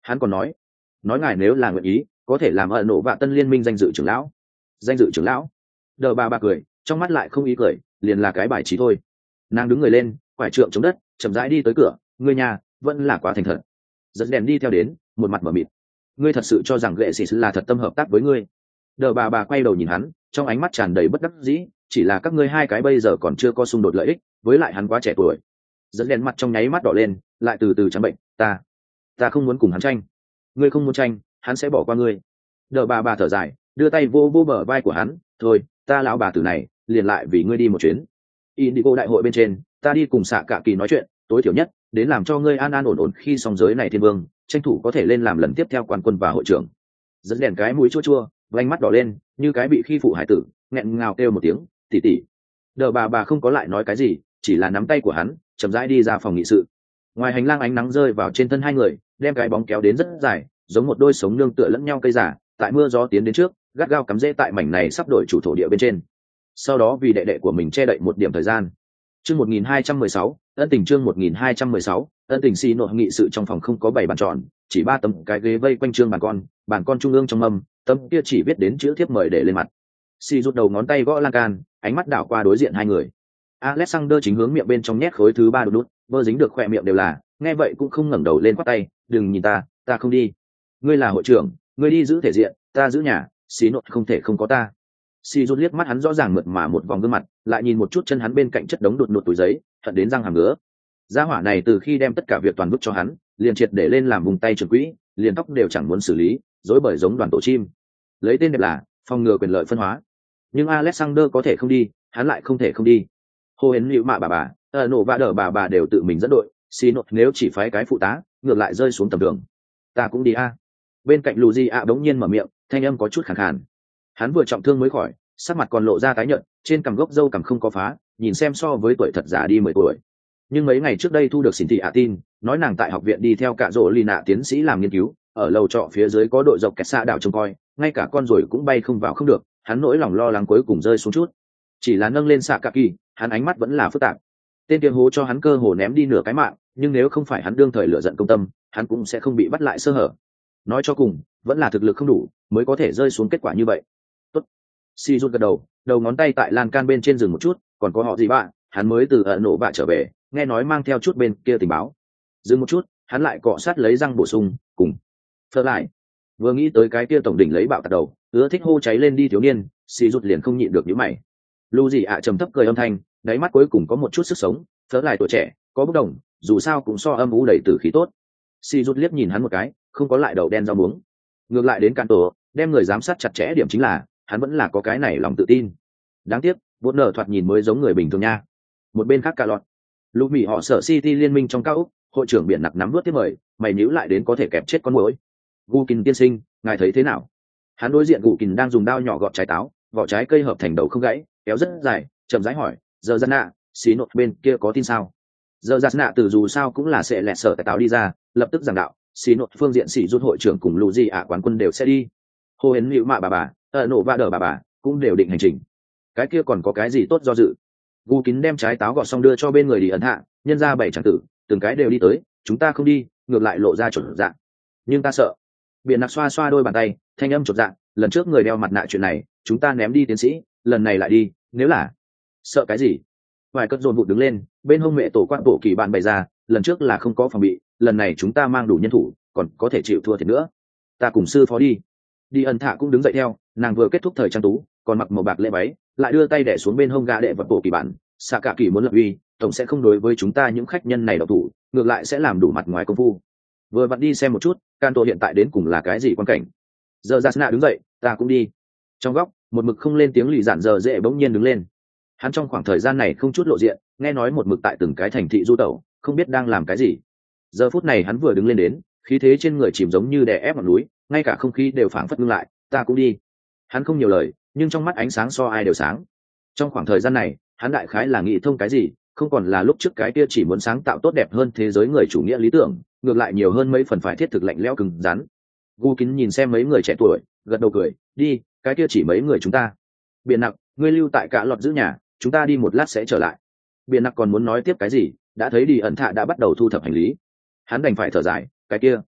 Hắn còn nói nói ngài nếu là nguyện ý có thể làm ở nổ vạ tân liên minh danh dự trưởng lão. Danh dự trưởng lão? Đờ bà bà cười, trong mắt lại không ý cười, liền là cái bài trí thôi. Nàng đứng người lên, quải trượng chống đất, chậm rãi đi tới cửa. Người nhà vẫn là quá thành thật. Dẫn đèn đi theo đến, một mặt mở mịt. Ngươi thật sự cho rằng Gệ Sĩ là thật tâm hợp tác với ngươi? Đờ bà bà quay đầu nhìn hắn, trong ánh mắt tràn đầy bất đắc dĩ. Chỉ là các ngươi hai cái bây giờ còn chưa có xung đột lợi ích, với lại hắn quá trẻ tuổi. Dẫn đèn mặt trong nháy mắt đỏ lên, lại từ từ trắng bệnh. Ta, ta không muốn cùng hắn tranh. Ngươi không muốn tranh, hắn sẽ bỏ qua ngươi. Đờ bà bà thở dài, đưa tay vô vô bờ vai của hắn. Thôi, ta lão bà tử này, liền lại vì ngươi đi một chuyến. Indigo đại hội bên trên, ta đi cùng xạ cả kỳ nói chuyện, tối thiểu nhất, đến làm cho ngươi an an ổn ổn khi xong giới này thiên vương, tranh thủ có thể lên làm lần tiếp theo quan quân và hội trưởng. Dẫn đèn cái mũi chua chua, vành mắt đỏ lên, như cái bị khi phụ hải tử, nghẹn ngào kêu một tiếng, tỉ tỉ. Đờ bà bà không có lại nói cái gì, chỉ là nắm tay của hắn, chậm rãi đi ra phòng nghị sự. Ngoài hành lang ánh nắng rơi vào trên thân hai người, đem cái bóng kéo đến rất dài, giống một đôi sống nương tựa lẫn nhau cây giả, tại mưa gió tiến đến trước, gắt gao cắm rễ tại mảnh này sắp đổi chủ thổ địa bên trên. Sau đó vì đệ đệ của mình che đậy một điểm thời gian. Chương một nghìn hai trăm mười sáu, ân tình chương một nghìn hai trăm mười sáu, ân tình xì nội nghị sự trong phòng không có bảy bàn tròn, chỉ ba tấm cái ghế vây quanh trương bàn con, bàn con trung ương trong mâm, tấm kia chỉ viết đến chữ thiếp mời để lên mặt. Xì rút đầu ngón tay gõ lan can, ánh mắt đảo qua đối diện hai người. Alexander chính hướng miệng bên trong nhét khối thứ ba đút đút, bơ dính được khỏe miệng đều là, nghe vậy cũng không ngẩng đầu lên quát tay, đừng nhìn ta, ta không đi. Ngươi là hội trưởng, ngươi đi giữ thể diện, ta giữ nhà, xì nội không thể không có ta. Xì rút liếc mắt hắn rõ ràng mượt mà một vòng gương mặt, lại nhìn một chút chân hắn bên cạnh chất đống đụt nụt túi giấy, hận đến răng hàm ngứa. Gia hỏa này từ khi đem tất cả việc toàn vứt cho hắn, liền triệt để lên làm vùng tay trưởng quỹ, liền tóc đều chẳng muốn xử lý, rối bời giống đoàn tổ chim. Lấy tên đẹp là phòng ngừa quyền lợi phân hóa. Nhưng Alexander có thể không đi, hắn lại không thể không đi. Hồ Hến Liễu mạ bà bà, ở nổ và đỡ bà bà đều tự mình dẫn đội, xì nội nếu chỉ phái cái phụ tá, ngược lại rơi xuống tầm đường. Ta cũng đi a. Bên cạnh Luigi ạ bỗng nhiên mở miệng, thanh âm có chút khàn khàn. Hắn vừa trọng thương mới khỏi, sắc mặt còn lộ ra tái nhợt, trên cằm gốc râu cằm không có phá, nhìn xem so với tuổi thật già đi mười tuổi. Nhưng mấy ngày trước đây thu được xỉn thị ạ tin, nói nàng tại học viện đi theo cả rỗ Lina tiến sĩ làm nghiên cứu, ở lầu trọ phía dưới có đội dọc kẹt xa đảo trông coi, ngay cả con ruồi cũng bay không vào không được, hắn nỗi lòng lo lắng cuối cùng rơi xuống chút. Chỉ là nâng lên xạ cả kỳ, hắn ánh mắt vẫn là phức tạp. Tên kia hố cho hắn cơ hồ ném đi nửa cái mạng, nhưng nếu không phải hắn đương thời lựa giận công tâm, hắn cũng sẽ không bị bắt lại sơ hở. Nói cho cùng, vẫn là thực lực không đủ, mới có thể rơi xuống kết quả như vậy. Tốt. Si rút gật đầu, đầu ngón tay tại lan can bên trên dừng một chút, còn có họ gì bạn, hắn mới từ ẩn nổ bạ trở về, nghe nói mang theo chút bên kia tình báo. Dừng một chút, hắn lại cọ sát lấy răng bổ sung, cùng. Phơ lại. Vừa nghĩ tới cái kia tổng đỉnh lấy bạo tạt đầu, ưa thích hô cháy lên đi thiếu niên, Si rút liền không nhịn được nhíu mày. Lu gì ạ trầm thấp cười âm thanh, đáy mắt cuối cùng có một chút sức sống, phớ lại tuổi trẻ, có bốc đồng, dù sao cũng so âm u đầy tử khí tốt. Si rút liếc nhìn hắn một cái, không có lại đầu đen rau muống. Ngược lại đến can tổ, đem người giám sát chặt chẽ điểm chính là, hắn vẫn là có cái này lòng tự tin. Đáng tiếc, vốn nở thoạt nhìn mới giống người bình thường nha. Một bên khác cả lọt, lúc mỹ họ sở City liên minh trong cao úc, hội trưởng biển nặc nắm vớt tiếp mời, mày níu lại đến có thể kẹp chết con muỗi. Gukin tiên sinh, ngài thấy thế nào? Hắn đối diện Gukin đang dùng dao nhỏ gọt trái táo, vỏ trái cây hợp thành đầu không gãy, kéo rất dài, chậm rãi hỏi, giờ gian nạ, xí nốt bên kia có tin sao? Giờ gian nạ từ dù sao cũng là sẽ lẹt sở tại táo đi ra, lập tức giảng đạo, xí nốt phương diện sĩ rút hội trưởng cùng lù gì ạ quán quân đều sẽ đi. Hồ Hến Liễu mạ bà bà, ở nổ và đỡ bà bà, cũng đều định hành trình. Cái kia còn có cái gì tốt do dự? Gu Kín đem trái táo gọt xong đưa cho bên người đi ấn hạ, nhân ra bảy tràng tử, từng cái đều đi tới, chúng ta không đi, ngược lại lộ ra chuẩn dạng. Nhưng ta sợ. Biển nặc xoa xoa đôi bàn tay, thanh âm chột dạng, lần trước người đeo mặt nạ chuyện này, chúng ta ném đi tiến sĩ, lần này lại đi, nếu là sợ cái gì? Vài cất dồn vụt đứng lên, bên hông mẹ tổ quát bộ kỳ bạn bày ra, lần trước là không có phòng bị, lần này chúng ta mang đủ nhân thủ, còn có thể chịu thua thiệt nữa. Ta cùng sư phó đi. Đi ẩn thạ cũng đứng dậy theo, nàng vừa kết thúc thời trang tú, còn mặc màu bạc lễ váy, lại đưa tay đẻ xuống bên hông gã đệ vật bộ kỳ bản. Xạ cả kỳ muốn lập uy, tổng sẽ không đối với chúng ta những khách nhân này độc thủ, ngược lại sẽ làm đủ mặt ngoài công phu. Vừa vặn đi xem một chút, Canto hiện tại đến cùng là cái gì quan cảnh. Giờ Jasna đứng dậy, ta cũng đi. Trong góc, một mực không lên tiếng lì dạn giờ dễ bỗng nhiên đứng lên. Hắn trong khoảng thời gian này không chút lộ diện, nghe nói một mực tại từng cái thành thị du tẩu, không biết đang làm cái gì. Giờ phút này hắn vừa đứng lên đến, khí thế trên người chìm giống như đè ép ngọn núi, ngay cả không khí đều phảng phất ngưng lại, ta cũng đi. Hắn không nhiều lời, nhưng trong mắt ánh sáng so ai đều sáng. Trong khoảng thời gian này, hắn đại khái là nghĩ thông cái gì, không còn là lúc trước cái kia chỉ muốn sáng tạo tốt đẹp hơn thế giới người chủ nghĩa lý tưởng, ngược lại nhiều hơn mấy phần phải thiết thực lạnh lẽo cứng rắn. Gu Kín nhìn xem mấy người trẻ tuổi, gật đầu cười, đi, cái kia chỉ mấy người chúng ta. Biển nặc, ngươi lưu tại cả lọt giữ nhà, chúng ta đi một lát sẽ trở lại. Biển nặc còn muốn nói tiếp cái gì, đã thấy đi ẩn thạ đã bắt đầu thu thập hành lý. Hắn đành phải thở dài, cái kia,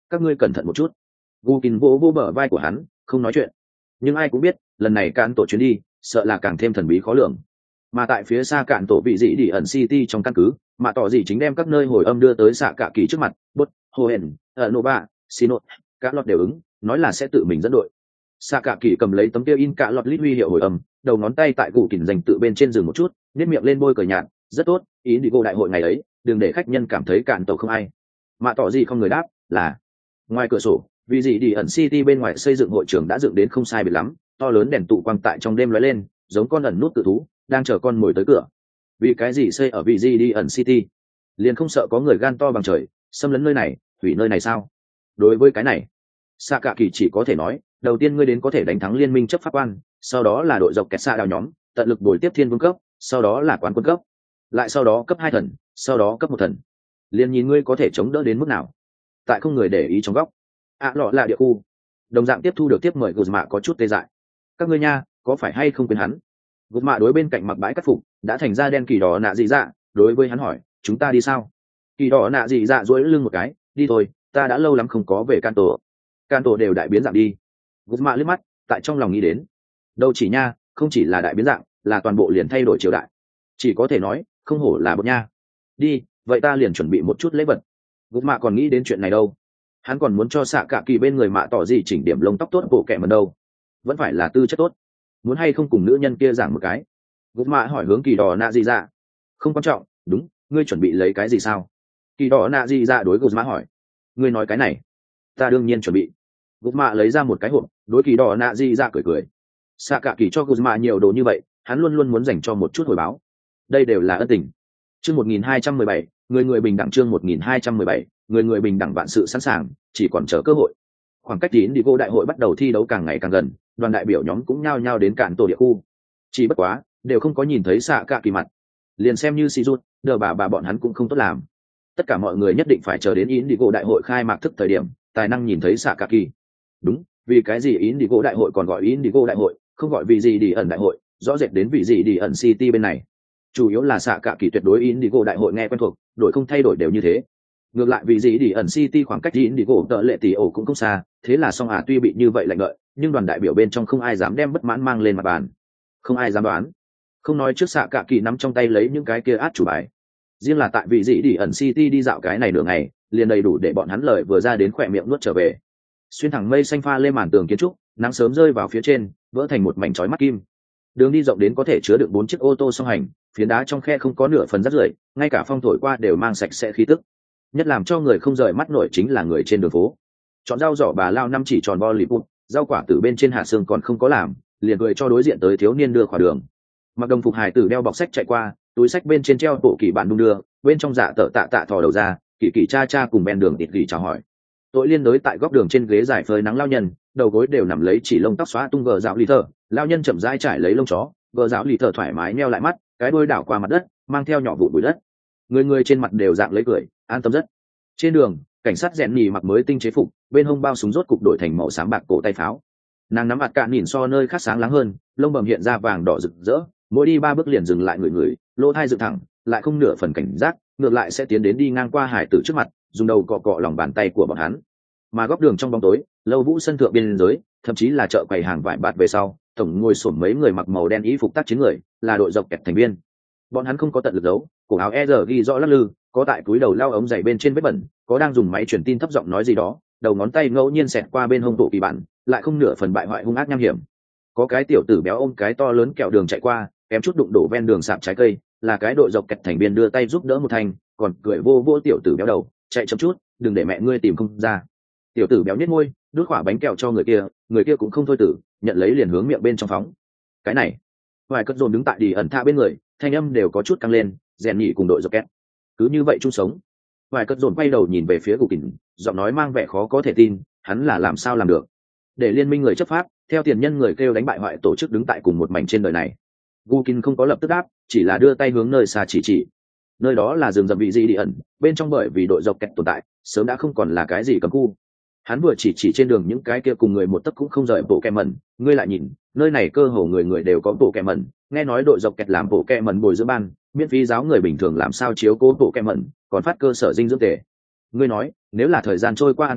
các ngươi cẩn thận một chút. Gu Kình vỗ vỗ bờ vai của hắn, không nói chuyện. Nhưng ai cũng biết, lần này cạn tổ chuyến đi, sợ là càng thêm thần bí khó lường. Mà tại phía xa cạn tổ vị dị đi ẩn City trong căn cứ, mà tỏ gì chính đem các nơi hồi âm đưa tới xạ cả kỳ trước mặt, bút, Hohen, Nova, Sinot, các lọt đều ứng, nói là sẽ tự mình dẫn đội. Xạ cả kỳ cầm lấy tấm tiêu in cả lọt lít huy hiệu hồi âm, đầu ngón tay tại Gu Kình dành tự bên trên dừng một chút, nhếch miệng lên bôi cười nhạt, rất tốt, ý đi cô đại hội ngày ấy, đừng để khách nhân cảm thấy cạn tổ không ai. Mà tỏ gì không người đáp, là ngoài cửa sổ, vì gì đi ẩn City bên ngoài xây dựng hội trường đã dựng đến không sai biệt lắm, to lớn đèn tụ quang tại trong đêm lóe lên, giống con ẩn nút tự thú đang chờ con mồi tới cửa. Vì cái gì xây ở vị gì đi ẩn City, liền không sợ có người gan to bằng trời xâm lấn nơi này, hủy nơi này sao? Đối với cái này, Sa Cả Kỳ chỉ có thể nói, đầu tiên ngươi đến có thể đánh thắng liên minh chấp pháp quan, sau đó là đội dọc kẹt xạ đào nhóm, tận lực bồi tiếp thiên vương cấp, sau đó là quán quân cấp, lại sau đó cấp hai thần, sau đó cấp một thần, liền nhìn ngươi có thể chống đỡ đến mức nào. Tại không người để ý trong góc, ạ à, lọ là địa khu, đồng dạng tiếp thu được tiếp mời gục mạ có chút tê dại. Các ngươi nha, có phải hay không quên hắn? Gục mạ đối bên cạnh mặc bãi cắt phục đã thành ra đen kỳ đỏ nạ dị dạ, đối với hắn hỏi, chúng ta đi sao? Kỳ đỏ nạ dị dạ duỗi lưng một cái, đi thôi, ta đã lâu lắm không có về can tổ. Can tổ đều đại biến dạng đi. Gục mạ liếc mắt, tại trong lòng nghĩ đến, đâu chỉ nha, không chỉ là đại biến dạng, là toàn bộ liền thay đổi triều đại. Chỉ có thể nói, không hổ là bậc nha. Đi, vậy ta liền chuẩn bị một chút lễ vật. Gục mạ còn nghĩ đến chuyện này đâu, hắn còn muốn cho xạ cả kỳ bên người mạ tỏ gì chỉnh điểm lông tóc tốt bộ kẹ mần đâu, vẫn phải là tư chất tốt. Muốn hay không cùng nữ nhân kia giảng một cái? Gục mạ hỏi hướng kỳ đỏ nạ gì ra. Không quan trọng, đúng, ngươi chuẩn bị lấy cái gì sao? Kỳ đỏ nạ gì ra đối gục mạ hỏi. Ngươi nói cái này, ta đương nhiên chuẩn bị. Gục mạ lấy ra một cái hộp, đối kỳ đỏ nạ gì ra cười cười. Xạ cả kỳ cho gục mạ nhiều đồ như vậy, hắn luôn luôn muốn dành cho một chút hồi báo. Đây đều là ân tình. Chương một nghìn hai trăm mười bảy, người người bình đẳng. Chương một nghìn hai trăm mười bảy, người người bình đẳng, vạn sự sẵn sàng, chỉ còn chờ cơ hội. Khoảng cách đến đi vô đại hội bắt đầu thi đấu càng ngày càng gần, đoàn đại biểu nhóm cũng nhao nhao đến cạn tổ địa khu. Chỉ bất quá, đều không có nhìn thấy xạ cả kỳ mặt. Liền xem như si rút, đờ bà bà bọn hắn cũng không tốt làm. Tất cả mọi người nhất định phải chờ đến Indigo đại hội khai mạc thức thời điểm, tài năng nhìn thấy xạ cả kỳ. Đúng, vì cái gì Indigo đại hội còn gọi Indigo đại hội, không gọi vì gì đi ẩn đại hội, rõ rệt đến vị gì đi ẩn City bên này. Chủ yếu là xạ cả kỳ tuyệt đối Indigo đại hội nghe quen thuộc, đổi không thay đổi đều như thế. Ngược lại vì gì đi ẩn City khoảng cách Indigo tợ lệ tỷ ổ cũng không xa, thế là song à tuy bị như vậy lạnh lợi, nhưng đoàn đại biểu bên trong không ai dám đem bất mãn mang lên mặt bàn, không ai dám đoán. Không nói trước xạ cả kỳ nắm trong tay lấy những cái kia át chủ bài, riêng là tại vị gì đi ẩn City đi dạo cái này nửa ngày, liền đầy đủ để bọn hắn lời vừa ra đến khỏe miệng nuốt trở về. Xuyên thẳng mây xanh pha lên màn tường kiến trúc, nắng sớm rơi vào phía trên, vỡ thành một mảnh chói mắt kim. Đường đi rộng đến có thể chứa được bốn chiếc ô tô song hành, phiến đá trong khe không có nửa phần rác rưởi, ngay cả phong thổi qua đều mang sạch sẽ khí tức. Nhất làm cho người không rời mắt nổi chính là người trên đường phố. Chọn rau giỏ bà lao năm chỉ tròn bo lì bút, rau quả từ bên trên hạt xương còn không có làm, liền cười cho đối diện tới thiếu niên đưa khỏa đường. Mặc đồng phục hài tử đeo bọc sách chạy qua, túi sách bên trên treo bộ kỳ bản đung đưa, bên trong dạ tợ tạ tạ thò đầu ra, kỳ kỳ cha cha cùng ven đường tịt gỉ chào hỏi. Tội liên đối tại góc đường trên ghế dài phơi nắng lao nhân, đầu gối đều nằm lấy chỉ lông tóc xóa tung gờ dạo lì thở, lao nhân chậm rãi trải lấy lông chó, gờ dạo lì thở thoải mái neo lại mắt, cái đuôi đảo qua mặt đất, mang theo nhỏ vụ bụi đất. Người người trên mặt đều dạng lấy cười, an tâm rất. Trên đường, cảnh sát rèn nhì mặc mới tinh chế phục, bên hông bao súng rốt cục đổi thành màu xám bạc cổ tay pháo. Nàng nắm mặt cạn nhìn so nơi khác sáng láng hơn, lông bầm hiện ra vàng đỏ rực rỡ, mỗi đi ba bước liền dừng lại người người, lỗ thai dựng thẳng, lại không nửa phần cảnh giác, ngược lại sẽ tiến đến đi ngang qua hải tử trước mặt, dùng đầu cọ cọ lòng bàn tay của bọn hắn. Mà góc đường trong bóng tối, lâu vũ sân thượng biên giới, thậm chí là chợ quầy hàng vải bạt về sau, tổng ngồi xổm mấy người mặc màu đen y phục tác chiến người, là đội dọc kẹt thành viên. Bọn hắn không có tận lực giấu, cổ áo e rờ ghi rõ lắc lư, có tại túi đầu lao ống giày bên trên vết bẩn, có đang dùng máy truyền tin thấp giọng nói gì đó, đầu ngón tay ngẫu nhiên xẹt qua bên hông bộ kỳ bản, lại không nửa phần bại hoại hung ác nham hiểm. Có cái tiểu tử béo ôm cái to lớn kẹo đường chạy qua, kém chút đụng đổ ven đường sạp trái cây, là cái đội dọc kẹt thành viên đưa tay giúp đỡ một thành, còn cười vô vô tiểu tử béo đầu, chạy chậm chút, đừng để mẹ ngươi tìm không ra. Tiểu tử béo nhếch môi, đút quả bánh kẹo cho người kia, người kia cũng không thôi tử, nhận lấy liền hướng miệng bên trong phóng. Cái này, vài cất dồn đứng tại đi ẩn tha bên người, thanh âm đều có chút căng lên, rèn nhỉ cùng đội dọc kẹt cứ như vậy chung sống. Vài cất dồn quay đầu nhìn về phía gục kỉnh, giọng nói mang vẻ khó có thể tin, hắn là làm sao làm được để liên minh người chấp pháp theo tiền nhân người kêu đánh bại hoại tổ chức đứng tại cùng một mảnh trên đời này. Gukin không có lập tức đáp, chỉ là đưa tay hướng nơi xa chỉ chỉ. Nơi đó là rừng rậm vị di đi ẩn, bên trong bởi vì đội dọc kẹt tồn tại, sớm đã không còn là cái gì cấm khu. Hắn vừa chỉ chỉ trên đường những cái kia cùng người một tấc cũng không rời bộ kẹ mẩn, ngươi lại nhìn, nơi này cơ hồ người người đều có bộ kẹ mẩn, nghe nói đội dọc kẹt làm bộ kẹ mẩn bồi dưỡng ban, miễn phí giáo người bình thường làm sao chiếu cố bộ kẹ mẩn, còn phát cơ sở dinh dưỡng tề. Ngươi nói, nếu là thời gian trôi qua an tâm,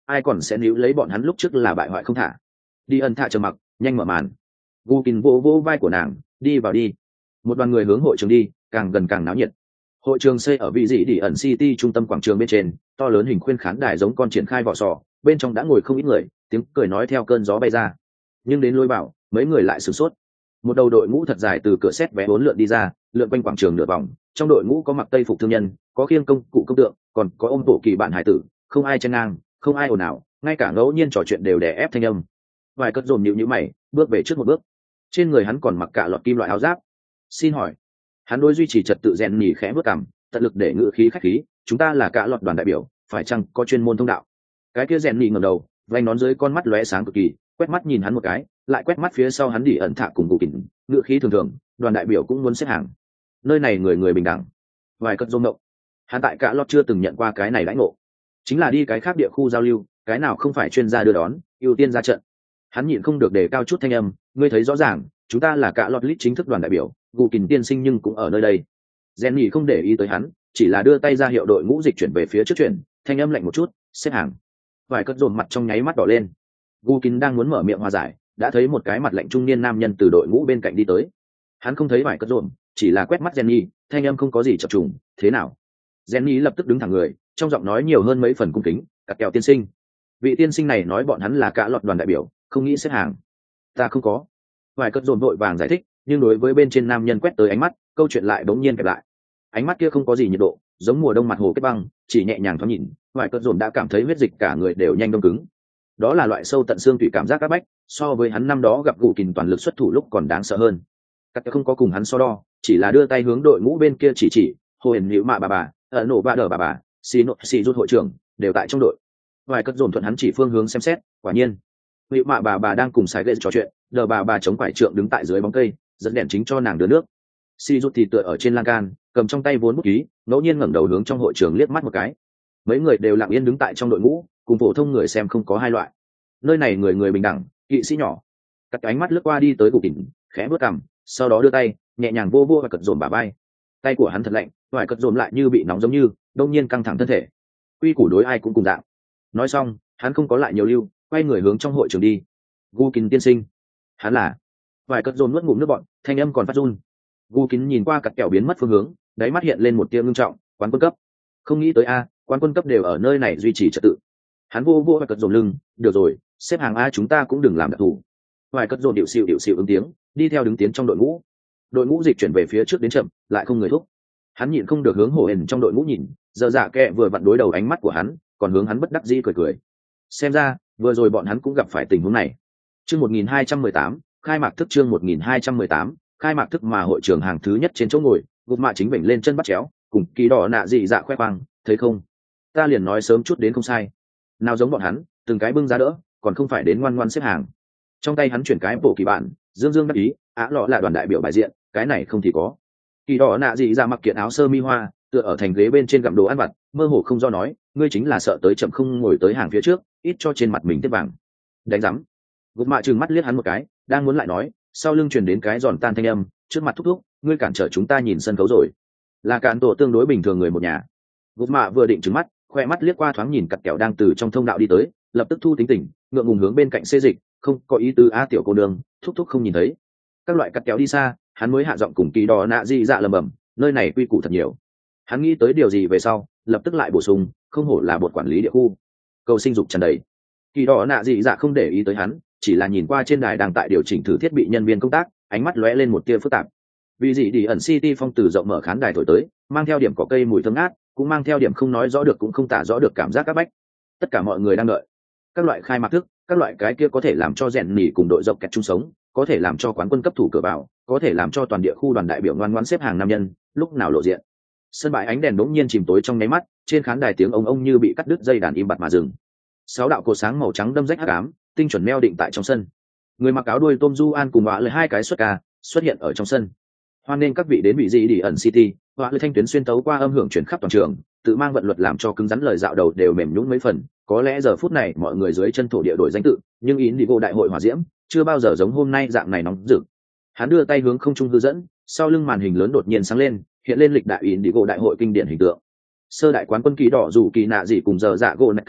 ai còn sẽ níu lấy bọn hắn lúc trước là bại hoại không thả. Đi ẩn thạ trầm mặc, nhanh mở màn. Gukin vô vô vai của nàng, đi vào đi. Một đoàn người hướng hội trường đi, càng gần càng náo nhiệt. Hội trường xây ở vị dị đi ẩn City trung tâm quảng trường bên trên, to lớn hình khuyên khán đài giống con triển khai vỏ sò, bên trong đã ngồi không ít người, tiếng cười nói theo cơn gió bay ra. Nhưng đến lối vào, mấy người lại sửng sốt. Một đầu đội ngũ thật dài từ cửa xét vé bốn lượn đi ra, lượn quanh quảng trường nửa vòng, trong đội ngũ có mặc tây phục thương nhân, có khiêng công cụ công tượng, còn có ông tổ kỳ bạn hải tử, không ai chen ngang, không ai ồn ào, ngay cả ngẫu nhiên trò chuyện đều đè ép thanh âm. Vài cất dồn nhịu nhữ mày, bước về trước một bước. Trên người hắn còn mặc cả lọt kim loại áo giáp. Xin hỏi, hắn đối duy trì trật tự rèn nhỉ khẽ bước cằm, tận lực để ngự khí khách khí, chúng ta là cả lọt đoàn đại biểu, phải chăng có chuyên môn thông đạo? Cái kia rèn nhỉ ngẩng đầu, vành nón dưới con mắt lóe sáng cực kỳ, quét mắt nhìn hắn một cái, lại quét mắt phía sau hắn đi ẩn thạ cùng cụ kỉnh, ngự khí thường thường, đoàn đại biểu cũng muốn xếp hàng. Nơi này người người bình đẳng. Vài cất dồn động. Hắn tại cả lọt chưa từng nhận qua cái này đãi ngộ, chính là đi cái khác địa khu giao lưu, cái nào không phải chuyên gia đưa đón, ưu tiên ra trận. Hắn nhịn không được đề cao chút thanh âm, ngươi thấy rõ ràng, chúng ta là cả lọt lít chính thức đoàn đại biểu, cụ kỉnh tiên sinh nhưng cũng ở nơi đây. Jenny không để ý tới hắn, chỉ là đưa tay ra hiệu đội ngũ dịch chuyển về phía trước chuyển, thanh âm lạnh một chút, xếp hàng. Vài cất dồn mặt trong nháy mắt đỏ lên. Gukin đang muốn mở miệng hòa giải, đã thấy một cái mặt lạnh trung niên nam nhân từ đội ngũ bên cạnh đi tới. Hắn không thấy vài cất dồn, chỉ là quét mắt Jenny, thanh âm không có gì chập trùng, thế nào? Jenny lập tức đứng thẳng người, trong giọng nói nhiều hơn mấy phần cung kính, cắt kèo tiên sinh. Vị tiên sinh này nói bọn hắn là cả lọt đoàn đại biểu, không nghĩ xếp hàng. Ta không có. Vài cất dồn vội vàng giải thích, nhưng đối với bên trên nam nhân quét tới ánh mắt, câu chuyện lại bỗng nhiên kẹp lại. Ánh mắt kia không có gì nhiệt độ, giống mùa đông mặt hồ kết băng, chỉ nhẹ nhàng thoáng nhìn, vài cất dồn đã cảm thấy huyết dịch cả người đều nhanh đông cứng. Đó là loại sâu tận xương tủy cảm giác áp bách, so với hắn năm đó gặp cụ kình toàn lực xuất thủ lúc còn đáng sợ hơn. Các không có cùng hắn so đo, chỉ là đưa tay hướng đội ngũ bên kia chỉ chỉ, hồ hển hữu mạ bà bà, ở nổ ba đờ bà bà, xì nộ xì rút hội trưởng đều tại trong đội. Vài cất dồn thuận hắn chỉ phương hướng xem xét, quả nhiên hữu mạ bà bà đang cùng sải ghệ trò chuyện, đờ bà bà chống quải trượng đứng tại dưới bóng cây, dẫn đèn chính cho nàng đưa nước. Xì rút thì tựa ở trên lan can, cầm trong tay vốn bút ký, ngẫu nhiên ngẩng đầu hướng trong hội trường liếc mắt một cái. Mấy người đều lặng yên đứng tại trong đội ngũ, cùng phổ thông người xem không có hai loại. Nơi này người người bình đẳng, kỵ sĩ nhỏ. Cắt ánh mắt lướt qua đi tới cụ kỉnh, khẽ bước cằm, sau đó đưa tay nhẹ nhàng vô vô và cật dồn bả vai. Tay của hắn thật lạnh, vài cật dồn lại như bị nóng giống như đông nhiên căng thẳng thân thể. Quy củ đối ai cũng cùng dạng. Nói xong, hắn không có lại nhiều lưu, quay người hướng trong hội trường đi. Gukin tiên sinh, hắn là. Vài cật dồn nuốt ngụm nước bọt, thanh âm còn phát run. Gukin nhìn qua cặt kẹo biến mất phương hướng, đáy mắt hiện lên một tia ngưng trọng, quán quân cấp. Không nghĩ tới a, quán quân cấp đều ở nơi này duy trì trật tự. Hắn vô vô và cật dồn lưng, được rồi, xếp hàng a chúng ta cũng đừng làm đặc thù. Vài cật dồn điệu xịu điệu xịu ứng tiếng, đi theo đứng tiến trong đội ngũ. Đội ngũ dịch chuyển về phía trước đến chậm, lại không người thúc. Hắn nhịn không được hướng hồ hển trong đội ngũ nhìn, giờ dạ kẹ vừa vặn đối đầu ánh mắt của hắn, còn hướng hắn bất đắc dĩ cười cười. Xem ra vừa rồi bọn hắn cũng gặp phải tình huống này. Chương một nghìn hai trăm mười tám, khai mạc thức chương một nghìn hai trăm mười tám, khai mạc thức mà hội trường hàng thứ nhất trên chỗ ngồi, gục mạ chính vểnh lên chân bắt chéo, cùng kỳ đỏ nạ dị dạ khoe khoang, thấy không? Ta liền nói sớm chút đến không sai. Nào giống bọn hắn, từng cái bưng ra đỡ, còn không phải đến ngoan ngoan xếp hàng. Trong tay hắn chuyển cái bộ kỳ bản, dương dương đắc ý, á lọ là đoàn đại biểu bài diện, cái này không thì có. Kỳ đỏ nạ dị dạ mặc kiện áo sơ mi hoa, tựa ở thành ghế bên trên gặm đồ ăn vặt, mơ hồ không do nói, ngươi chính là sợ tới chậm không ngồi tới hàng phía trước, ít cho trên mặt mình tiếp vàng. Đánh rắm. Gục mạ trừng mắt liếc hắn một cái, đang muốn lại nói, sau lưng truyền đến cái giòn tan thanh âm, trước mặt thúc thúc, ngươi cản trở chúng ta nhìn sân khấu rồi. Là cản tổ tương đối bình thường người một nhà. Gục mạ vừa định trừng mắt, khoe mắt liếc qua thoáng nhìn cặt kẹo đang từ trong thông đạo đi tới, lập tức thu tính tình, ngượng ngùng hướng bên cạnh xê dịch, không có ý tứ a tiểu cô đường, thúc thúc không nhìn thấy. Các loại cặt kẹo đi xa, hắn mới hạ giọng cùng kỳ đỏ nạ dị dạ lầm bầm, nơi này quy củ thật nhiều. Hắn nghĩ tới điều gì về sau, lập tức lại bổ sung, không hổ là bột quản lý địa khu, cầu sinh dục tràn đầy. Kỳ đỏ nạ dị dạ không để ý tới hắn, chỉ là nhìn qua trên đài đang tại điều chỉnh thử thiết bị nhân viên công tác, ánh mắt lóe lên một tia phức tạp. Vì gì đi ẩn City phong từ rộng mở khán đài thổi tới, mang theo điểm cỏ cây mùi thơm ngát, cũng mang theo điểm không nói rõ được cũng không tả rõ được cảm giác áp bách. Tất cả mọi người đang đợi các loại khai mạc thức, các loại cái kia có thể làm cho rèn nỉ cùng đội rộng kẹt chung sống, có thể làm cho quán quân cấp thủ cửa vào, có thể làm cho toàn địa khu đoàn đại biểu ngoan ngoãn xếp hàng nam nhân, lúc nào lộ diện. Sân bãi ánh đèn đống nhiên chìm tối trong nháy mắt, trên khán đài tiếng ông ông như bị cắt đứt dây đàn im bặt mà dừng. Sáu đạo cột sáng màu trắng đâm rách hắc ám, tinh chuẩn neo định tại trong sân. Người mặc áo đuôi tôm du an cùng họa lời hai cái xuất ca xuất hiện ở trong sân. Hoan nên các vị đến vị gì đi ẩn City, họa lời thanh tuyến xuyên tấu qua âm hưởng chuyển khắp toàn trường, tự mang vận luật làm cho cứng rắn lời dạo đầu đều mềm nhũn mấy phần. Có lẽ giờ phút này mọi người dưới chân thổ địa đổi danh tự, nhưng ý đi vô đại hội hỏa diễm chưa bao giờ giống hôm nay dạng này nóng rực. Hắn đưa tay hướng không trung hư dẫn, sau lưng màn hình lớn đột nhiên sáng lên, hiện lên lịch đại ý đi vô đại hội kinh điển hình tượng. Sơ đại quán quân kỳ đỏ dù kỳ nạ gì cùng giờ dạ gỗ nạch cắt hình,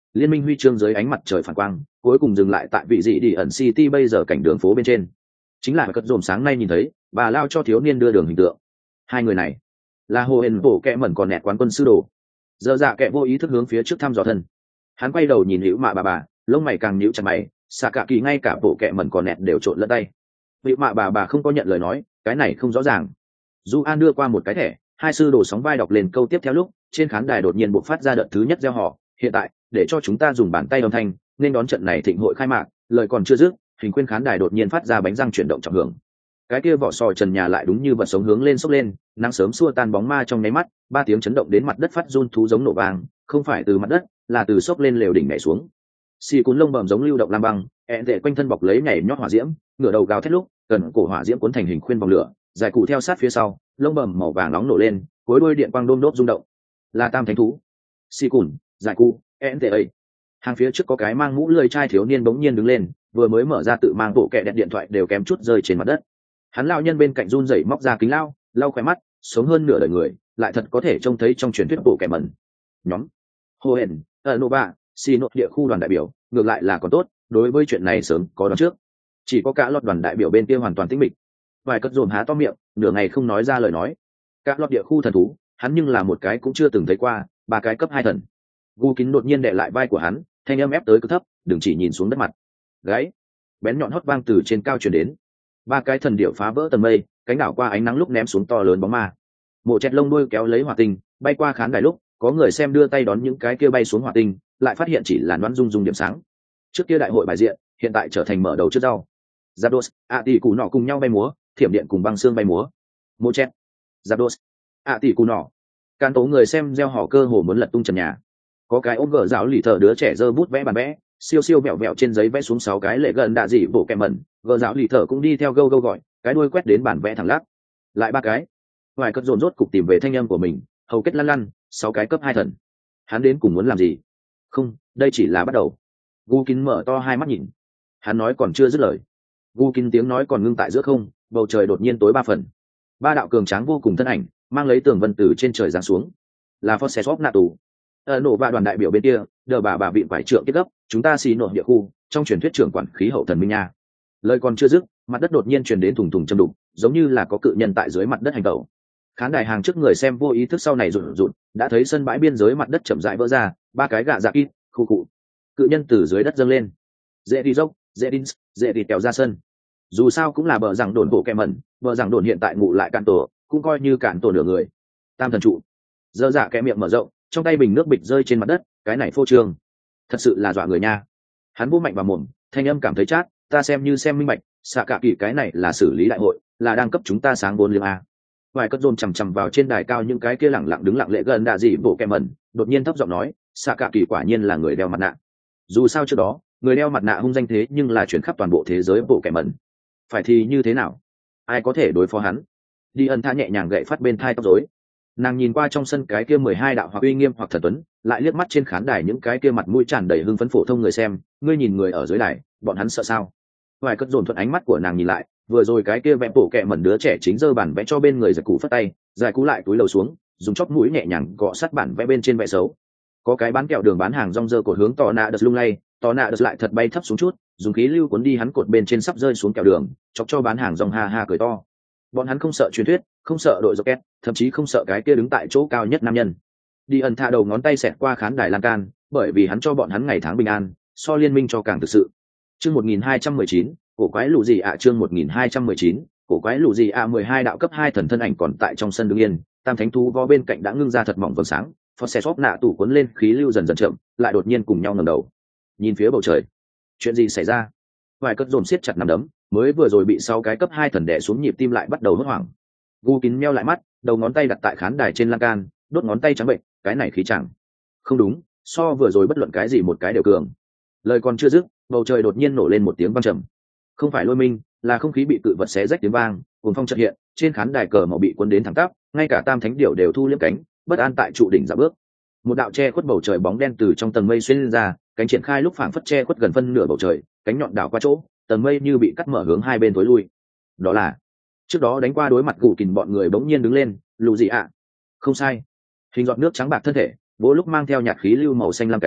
liên minh huy chương dưới ánh mặt trời phản quang cuối cùng dừng lại tại vị dị đi ẩn city bây giờ cảnh đường phố bên trên. Chính là cất dồn sáng nay nhìn thấy bà lao cho thiếu niên đưa đường hình tượng. Hai người này là hồ hển bổ kẹ mẩn còn nẹt quán quân sư đồ. Giờ dạ kẹ vô ý thức hướng phía trước thăm dò thân, hắn quay đầu nhìn hữu mạ bà bà, lông mày càng nhíu chặt mày, xạ cả kỳ ngay cả bộ kẹ mẩn còn nẹt đều trộn lẫn tay. Hữu mạ bà bà không có nhận lời nói, cái này không rõ ràng. Du An đưa qua một cái thẻ, hai sư đồ sóng vai đọc lên câu tiếp theo lúc trên khán đài đột nhiên bộc phát ra đợt thứ nhất gieo họ. Hiện tại để cho chúng ta dùng bàn tay âm thanh nên đón trận này thịnh hội khai mạc. Lời còn chưa dứt, hình khuyên khán đài đột nhiên phát ra bánh răng chuyển động trọng hưởng. Cái kia vỏ sò trần nhà lại đúng như vật sống hướng lên sốc lên, nắng sớm xua tan bóng ma trong nháy mắt, ba tiếng chấn động đến mặt đất phát run thú giống nổ vàng, không phải từ mặt đất, là từ sốc lên lều đỉnh nhảy xuống. Xì cuốn lông bầm giống lưu động lam băng, ẹn tệ quanh thân bọc lấy nhảy nhót hỏa diễm, ngửa đầu gào thét lúc, cần cổ hỏa diễm cuốn thành hình khuyên vòng lửa, dài cụ theo sát phía sau, lông bầm màu vàng nóng nổ lên, cuối đuôi điện quang đôm đốp rung động. Là tam thánh thú. Xì cuốn, dài cụ, ẹn tệ ấy. Hàng phía trước có cái mang mũ lười trai thiếu niên bỗng nhiên đứng lên, vừa mới mở ra tự mang bộ kẹ đẹp điện thoại đều kém chút rơi trên mặt đất. Hắn lao nhân bên cạnh run rẩy móc ra kính lao, lau khóe mắt, sống hơn nửa đời người, lại thật có thể trông thấy trong truyền thuyết bộ kẹ mẩn. Nhóm Hồ Hển, Nova, xì nội địa khu đoàn đại biểu, ngược lại là còn tốt, đối với chuyện này sớm có đoán trước. Chỉ có cả lọt đoàn đại biểu bên kia hoàn toàn tĩnh mịch. Vài cất dồn há to miệng, nửa ngày không nói ra lời nói. Cả lọt địa khu thần thú, hắn nhưng là một cái cũng chưa từng thấy qua, ba cái cấp hai thần. Gu Kín đột nhiên đè lại vai của hắn, thanh âm ép tới cực thấp, đừng chỉ nhìn xuống đất mặt. Gáy, bén nhọn hót vang từ trên cao truyền đến. Ba cái thần điệu phá vỡ tầng mây, cánh đảo qua ánh nắng lúc ném xuống to lớn bóng ma. Mộ chẹt lông đuôi kéo lấy hỏa tinh, bay qua khán đài lúc, có người xem đưa tay đón những cái kia bay xuống hỏa tinh, lại phát hiện chỉ là đoán dung dung điểm sáng. Trước kia đại hội bài diện, hiện tại trở thành mở đầu trước rau. Zapdos, ạ tỷ cù nọ cùng nhau bay múa, thiểm điện cùng băng xương bay múa. Mộ chẹt, Zapdos, ạ tỷ cù nọ. Can tố người xem gieo hò cơ hồ muốn lật tung trần nhà. Có cái ôm gờ giáo lì thợ đứa trẻ giơ bút vẽ bàn vẽ, siêu siêu vẹo vẹo trên giấy vẽ xuống sáu cái lệ gần đạ dị bộ kẹm mẩn, gờ giáo lì thợ cũng đi theo gâu gâu gọi, cái đuôi quét đến bản vẽ thẳng lắc. Lại ba cái. Vài cất dồn rốt cục tìm về thanh âm của mình, hầu kết lăn lăn, sáu cái cấp hai thần. Hắn đến cùng muốn làm gì? Không, đây chỉ là bắt đầu. Gu Kín mở to hai mắt nhìn. Hắn nói còn chưa dứt lời. Gu Kín tiếng nói còn ngưng tại giữa không, bầu trời đột nhiên tối ba phần. Ba đạo cường tráng vô cùng thân ảnh, mang lấy tường vân từ trên trời giáng xuống. Là Forces of Natu. Ở nổ và đoàn đại biểu bên kia, đờ bà bà vịn quải trượng kết gấp, chúng ta xì nội địa khu, trong truyền thuyết trưởng quản khí hậu thần minh nha. Lời còn chưa dứt, mặt đất đột nhiên truyền đến thùng thùng châm đục, giống như là có cự nhân tại dưới mặt đất hành tẩu. Khán đài hàng trước người xem vô ý thức sau này rụt rụt, đã thấy sân bãi biên giới mặt đất chậm rãi vỡ ra, ba cái gạ dạ kít, khu cụ. Cự nhân từ dưới đất dâng lên. Dễ đi dốc, dễ đi, dễ đi kéo ra sân. Dù sao cũng là bờ rằng đồn bộ kẹ mẩn, bờ rằng đồn hiện tại ngủ lại cạn tổ, cũng coi như cạn tổ nửa người. Tam thần trụ. Dơ dạ kẽ miệng mở rộng, trong tay bình nước bịch rơi trên mặt đất, cái này phô trương, thật sự là dọa người nha. Hắn vô mạnh vào mồm, thanh âm cảm thấy chát, ta xem như xem minh bạch, xạ cả kỳ cái này là xử lý đại hội, là đang cấp chúng ta sáng vốn liếng a. Vài cất dồn chằm chằm vào trên đài cao những cái kia lẳng lặng đứng lặng lệ gần đạ dị bộ kẹ mẩn, đột nhiên thấp giọng nói, xạ cả kỳ quả nhiên là người đeo mặt nạ. Dù sao trước đó, người đeo mặt nạ hung danh thế nhưng là chuyển khắp toàn bộ thế giới bộ kẹ mẩn. Phải thì như thế nào? Ai có thể đối phó hắn? Đi ân tha nhẹ nhàng gậy phát bên thai tóc rối. Nàng nhìn qua trong sân cái kia mười hai đạo hoặc uy nghiêm hoặc thần tuấn, lại liếc mắt trên khán đài những cái kia mặt mũi tràn đầy hưng phấn phổ thông người xem, ngươi nhìn người ở dưới đài, bọn hắn sợ sao? Vài cất dồn thuận ánh mắt của nàng nhìn lại, vừa rồi cái kia vẽ bổ kẹ mẩn đứa trẻ chính giơ bản vẽ cho bên người giật cũ phất tay, giải cú lại túi lầu xuống, dùng chóp mũi nhẹ nhàng gõ sát bản vẽ bên trên vẽ xấu. Có cái bán kẹo đường bán hàng rong dơ cột hướng tò nạ đợt lung lay, tò nạ đợt lại thật bay thấp xuống chút, dùng khí lưu cuốn đi hắn cột bên trên sắp rơi xuống kẹo đường, chọc cho bán hàng rong ha ha cười to. Bọn hắn không sợ truyền thuyết, không sợ đội rocket, thậm chí không sợ cái kia đứng tại chỗ cao nhất nam nhân. Đi ẩn thả đầu ngón tay xẹt qua khán đài lan can, bởi vì hắn cho bọn hắn ngày tháng bình an, so liên minh cho càng thực sự. Chương một nghìn hai trăm mười chín, cổ quái lù gì ạ, chương một nghìn hai trăm mười chín, cổ quái lù gì ạ, mười hai đạo cấp hai thần thân ảnh còn tại trong sân đứng yên, tam thánh thú vó bên cạnh đã ngưng ra thật mỏng vầng sáng, Forces of nạ tủ cuốn lên khí lưu dần dần chậm, lại đột nhiên cùng nhau ngẩng đầu. Nhìn phía bầu trời. Chuyện gì xảy ra? Vài cất dồn siết chặt nắm đấm, mới vừa rồi bị sáu cái cấp hai thần đè xuống nhịp tim lại bắt đầu hốt hoảng. Gu Kín meo lại mắt, đầu ngón tay đặt tại khán đài trên lan can, đốt ngón tay trắng bệnh, cái này khí chẳng. Không đúng, so vừa rồi bất luận cái gì một cái đều cường. Lời còn chưa dứt, bầu trời đột nhiên nổ lên một tiếng vang trầm. Không phải lôi minh, là không khí bị cự vật xé rách tiếng vang, cuồng phong chợt hiện, trên khán đài cờ màu bị cuốn đến thẳng tắp, ngay cả tam thánh điểu đều thu liếm cánh, bất an tại trụ đỉnh dạo bước. Một đạo che khuất bầu trời bóng đen từ trong tầng mây xuyên lên ra, cánh triển khai lúc phảng phất che khuất gần phân nửa bầu trời, cánh nhọn đảo qua chỗ, tầng mây như bị cắt mở hướng hai bên tối lui. Đó là trước đó đánh qua đối mặt Gù Kìn bọn người bỗng nhiên đứng lên, lù gì ạ? Không sai, hình giọt nước trắng bạc thân thể, vỗ lúc mang theo nhạt khí lưu màu xanh lam cánh,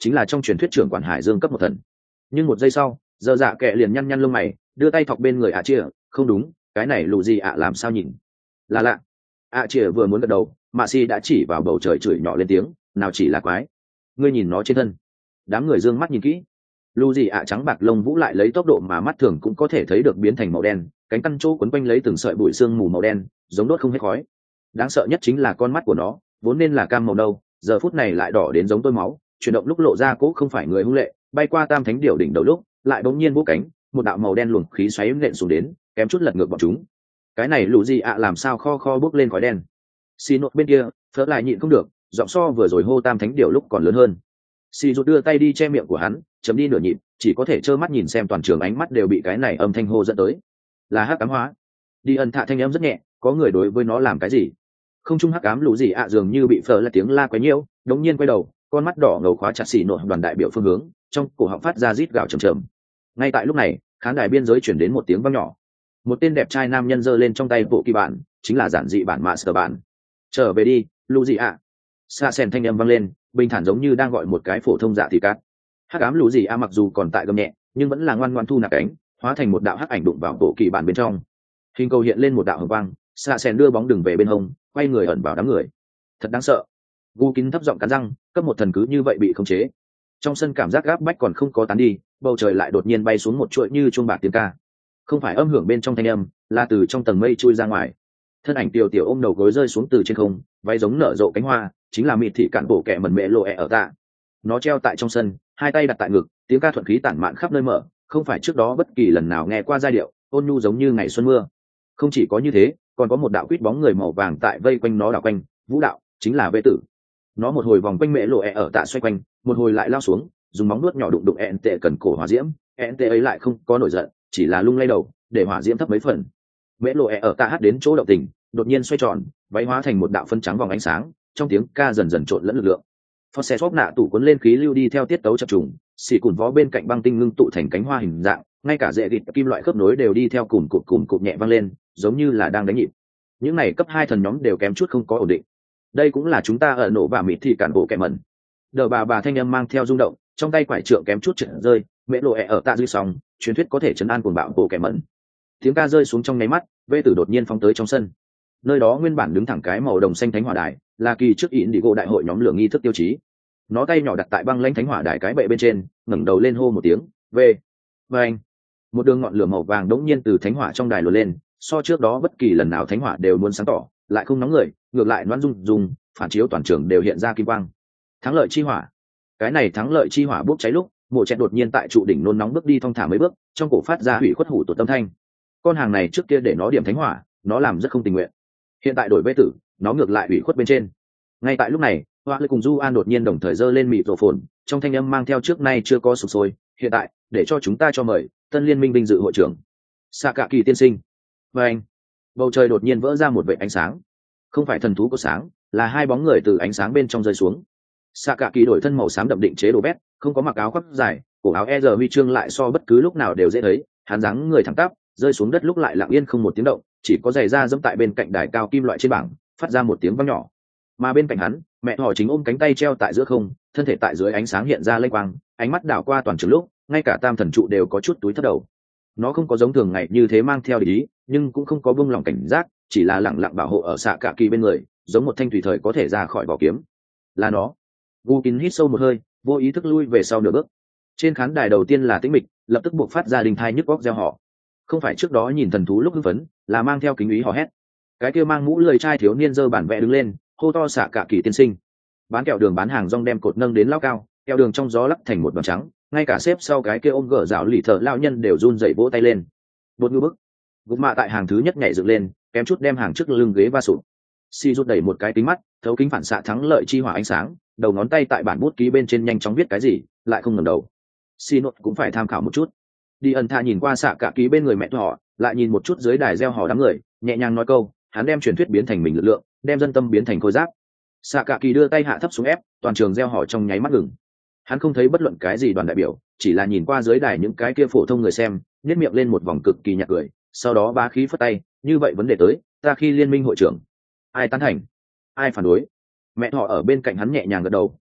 chính là trong truyền thuyết trưởng quản hải dương cấp một thần. Nhưng một giây sau giờ dạ kệ liền nhăn nhăn lông mày, đưa tay thọc bên người ạ chia. Không đúng, cái này lù gì ạ làm sao nhìn là lạ. ạ chia vừa muốn gật đầu, mạ xì đã chỉ vào bầu trời chửi nhỏ lên tiếng, nào chỉ là quái, ngươi nhìn nó trên thân. Đám người dương mắt nhìn kỹ, lù gì ạ trắng bạc lông vũ lại lấy tốc độ mà mắt thường cũng có thể thấy được biến thành màu đen, cánh căn chỗ quấn quanh lấy từng sợi bụi sương mù màu đen, giống đốt không hết khói. Đáng sợ nhất chính là con mắt của nó, vốn nên là cam màu nâu, giờ phút này lại đỏ đến giống tôi máu, chuyển động lúc lộ ra cố không phải người hung lệ, bay qua tam thánh điểu đỉnh đầu lúc lại bỗng nhiên vỗ cánh, một đạo màu đen luồng khí xoáy nện xuống đến, kém chút lật ngược bọn chúng. Cái này lù gì ạ làm sao kho kho bốc lên khói đen. Xì nốt bên kia phớt lại nhịn không được, giọng so vừa rồi hô tam thánh điểu lúc còn lớn hơn. Xì rút đưa tay đi che miệng của hắn, chấm đi nửa nhịp, chỉ có thể trơ mắt nhìn xem toàn trường ánh mắt đều bị cái này âm thanh hô dẫn tới. Là hắc ám hóa. Đi ẩn thạ thanh âm rất nhẹ, có người đối với nó làm cái gì. Không trung hắc ám lù gì ạ dường như bị phở là tiếng la quấy nhiễu, đống nhiên quay đầu, con mắt đỏ ngầu khóa chặt xì nốt đoàn đại biểu phương hướng, trong cổ họng phát ra rít gào trầm trầm. Ngay tại lúc này, khán đài biên giới chuyển đến một tiếng vang nhỏ. Một tên đẹp trai nam nhân giơ lên trong tay bộ kỳ bản, chính là giản dị bản master bản. Trở về đi, lù gì ạ. Xa sen thanh âm vang lên, bình thản giống như đang gọi một cái phổ thông dạ thì cát. Hắc ám lù gì ạ mặc dù còn tại gầm nhẹ, nhưng vẫn là ngoan ngoãn thu nạp cánh, hóa thành một đạo hắc ảnh đụng vào bộ kỳ bản bên trong. Hình cầu hiện lên một đạo hồng quang, Xa sen đưa bóng đường về bên hông, quay người ẩn vào đám người. Thật đáng sợ. Gu Kín thấp giọng cắn răng, cấp một thần cứ như vậy bị khống chế. Trong sân cảm giác gáp bách còn không có tán đi, bầu trời lại đột nhiên bay xuống một chuỗi như chuông bạc tiếng ca. Không phải âm hưởng bên trong thanh âm, là từ trong tầng mây chui ra ngoài. Thân ảnh tiểu tiểu ôm đầu gối rơi xuống từ trên không, váy giống nở rộ cánh hoa, chính là mịt thị cản bộ kẻ mẩn mẹ lộ ẹ ở tạ. Nó treo tại trong sân, hai tay đặt tại ngực, tiếng ca thuận khí tản mạn khắp nơi mở, không phải trước đó bất kỳ lần nào nghe qua giai điệu, ôn nhu giống như ngày xuân mưa. Không chỉ có như thế, còn có một đạo quýt bóng người màu vàng tại vây quanh nó đảo quanh, vũ đạo, chính là vệ tử. Nó một hồi vòng quanh mẹ lộ ẹ ở tạ xoay quanh, một hồi lại lao xuống, dùng móng nuốt nhỏ đụng đụng ẹn tệ cần cổ hỏa diễm, ẹn tệ ấy lại không có nổi giận, chỉ là lung lay đầu để hỏa diễm thấp mấy phần. Mẹ lộ ẹ ở tạ hát đến chỗ động tình, đột nhiên xoay tròn, váy hóa thành một đạo phân trắng vòng ánh sáng, trong tiếng ca dần dần trộn lẫn lực lượng. Phật xe xốp nạ tủ cuốn lên khí lưu đi theo tiết tấu chập trùng, xì cùn vó bên cạnh băng tinh ngưng tụ thành cánh hoa hình dạng, ngay cả rễ gịt kim loại khớp nối đều đi theo cùm cụm cùm cụm nhẹ vang lên, giống như là đang đánh nhịp. Những này cấp hai thần nhóm đều kém chút không có ổn định. Đây cũng là chúng ta ở nổ và mịt thì cản bộ kẻ mẩn. Đờ bà bà thanh âm mang theo rung động, trong tay quải trượng kém chút trượt rơi, mẹ lộ ẹ ở tạ dư sóng, truyền thuyết có thể chấn an cuồng bạo bộ kẻ mẩn. Tiếng ca rơi xuống trong nháy mắt, vê tử đột nhiên phóng tới trong sân. Nơi đó nguyên bản đứng thẳng cái màu đồng xanh thánh hỏa đài, là kỳ trước ỉn đi gỗ đại hội nhóm lửa nghi thức tiêu chí. Nó tay nhỏ đặt tại băng lãnh thánh hỏa đài cái bệ bên trên, ngẩng đầu lên hô một tiếng, "Về." Và anh, một đường ngọn lửa màu vàng đống nhiên từ thánh hỏa trong đài lùa lên, so trước đó bất kỳ lần nào thánh hỏa đều muốn sáng tỏ, lại không nóng người, ngược lại loãng rung rung, phản chiếu toàn trường đều hiện ra kim quang. Thắng lợi chi hỏa. Cái này thắng lợi chi hỏa bốc cháy lúc, mộ chẹt đột nhiên tại trụ đỉnh nôn nóng bước đi thong thả mấy bước, trong cổ phát ra hủy khuất hủ tụt tâm thanh. Con hàng này trước kia để nó điểm thánh hỏa, nó làm rất không tình nguyện. Hiện tại đổi vế tử, nó ngược lại hủy khuất bên trên. Ngay tại lúc này, Hoa Lê cùng Du An đột nhiên đồng thời giơ lên mịt rộ phồn, trong thanh âm mang theo trước nay chưa có sục sôi. Hiện tại, để cho chúng ta cho mời tân liên minh vinh dự hội trưởng Sạ Cạ Kỳ tiên sinh. Và anh, bầu trời đột nhiên vỡ ra một vệt ánh sáng, không phải thần thú của sáng, là hai bóng người từ ánh sáng bên trong rơi xuống. Sạ Cạ Kỳ đổi thân màu xám đậm định chế đồ bét, không có mặc áo khoác dài, cổ áo e giờ huy chương lại so bất cứ lúc nào đều dễ thấy, hắn dáng người thẳng tắp, rơi xuống đất lúc lại lặng yên không một tiếng động, chỉ có giày da dẫm tại bên cạnh đài cao kim loại trên bảng, phát ra một tiếng vang nhỏ. Mà bên cạnh hắn, mẹ họ chính ôm cánh tay treo tại giữa không, thân thể tại dưới ánh sáng hiện ra lênh quang, ánh mắt đảo qua toàn trường lúc, ngay cả tam thần trụ đều có chút túi thấp đầu. Nó không có giống thường ngày như thế mang theo địch ý, nhưng cũng không có buông lòng cảnh giác, chỉ là lặng lặng bảo hộ ở Sạ Cạ Kỳ bên người, giống một thanh thủy thời có thể ra khỏi vỏ kiếm. Là nó. Gu Kín hít sâu một hơi, vô ý thức lui về sau nửa bước. Trên khán đài đầu tiên là tĩnh mịch, lập tức buộc phát ra đình thai nhức góc reo họ. Không phải trước đó nhìn thần thú lúc hưng phấn, là mang theo kính ý hò hét. Cái kia mang mũ lười trai thiếu niên giơ bản vẽ đứng lên, hô to Sạ Cạ Kỳ tiên sinh. Bán kẹo đường bán hàng rong đem cột nâng đến lao cao, kẹo đường trong gió lắc thành một đoàn trắng, ngay cả xếp sau cái kia ôm gở rào lì thợ lao nhân đều run dậy vỗ tay lên. Bột ngư bức. Gục mạ tại hàng thứ nhất nhảy dựng lên, kém chút đem hàng trước lưng ghế va sụp. Si rút đẩy một cái kính mắt, thấu kính phản xạ thắng lợi chi hỏa ánh sáng, đầu ngón tay tại bản bút ký bên trên nhanh chóng viết cái gì, lại không ngẩng đầu. Si nốt cũng phải tham khảo một chút. Đi ẩn tha nhìn qua Sạ Cạ Kỳ bên người mẹ họ, lại nhìn một chút dưới đài reo hò đám người, nhẹ nhàng nói câu, hắn đem truyền thuyết biến thành mình lực lượng, đem dân tâm biến thành khối giáp. Sạ Cạ Kỳ đưa tay hạ thấp xuống ép, toàn trường reo hò trong nháy mắt ngừng. Hắn không thấy bất luận cái gì đoàn đại biểu, chỉ là nhìn qua dưới đài những cái kia phổ thông người xem, nhếch miệng lên một vòng cực kỳ nhạt cười, sau đó bá khí phất tay, như vậy vấn đề tới, ta khi liên minh hội trưởng, ai tán thành, ai phản đối. Mẹ họ ở bên cạnh hắn nhẹ nhàng gật đầu,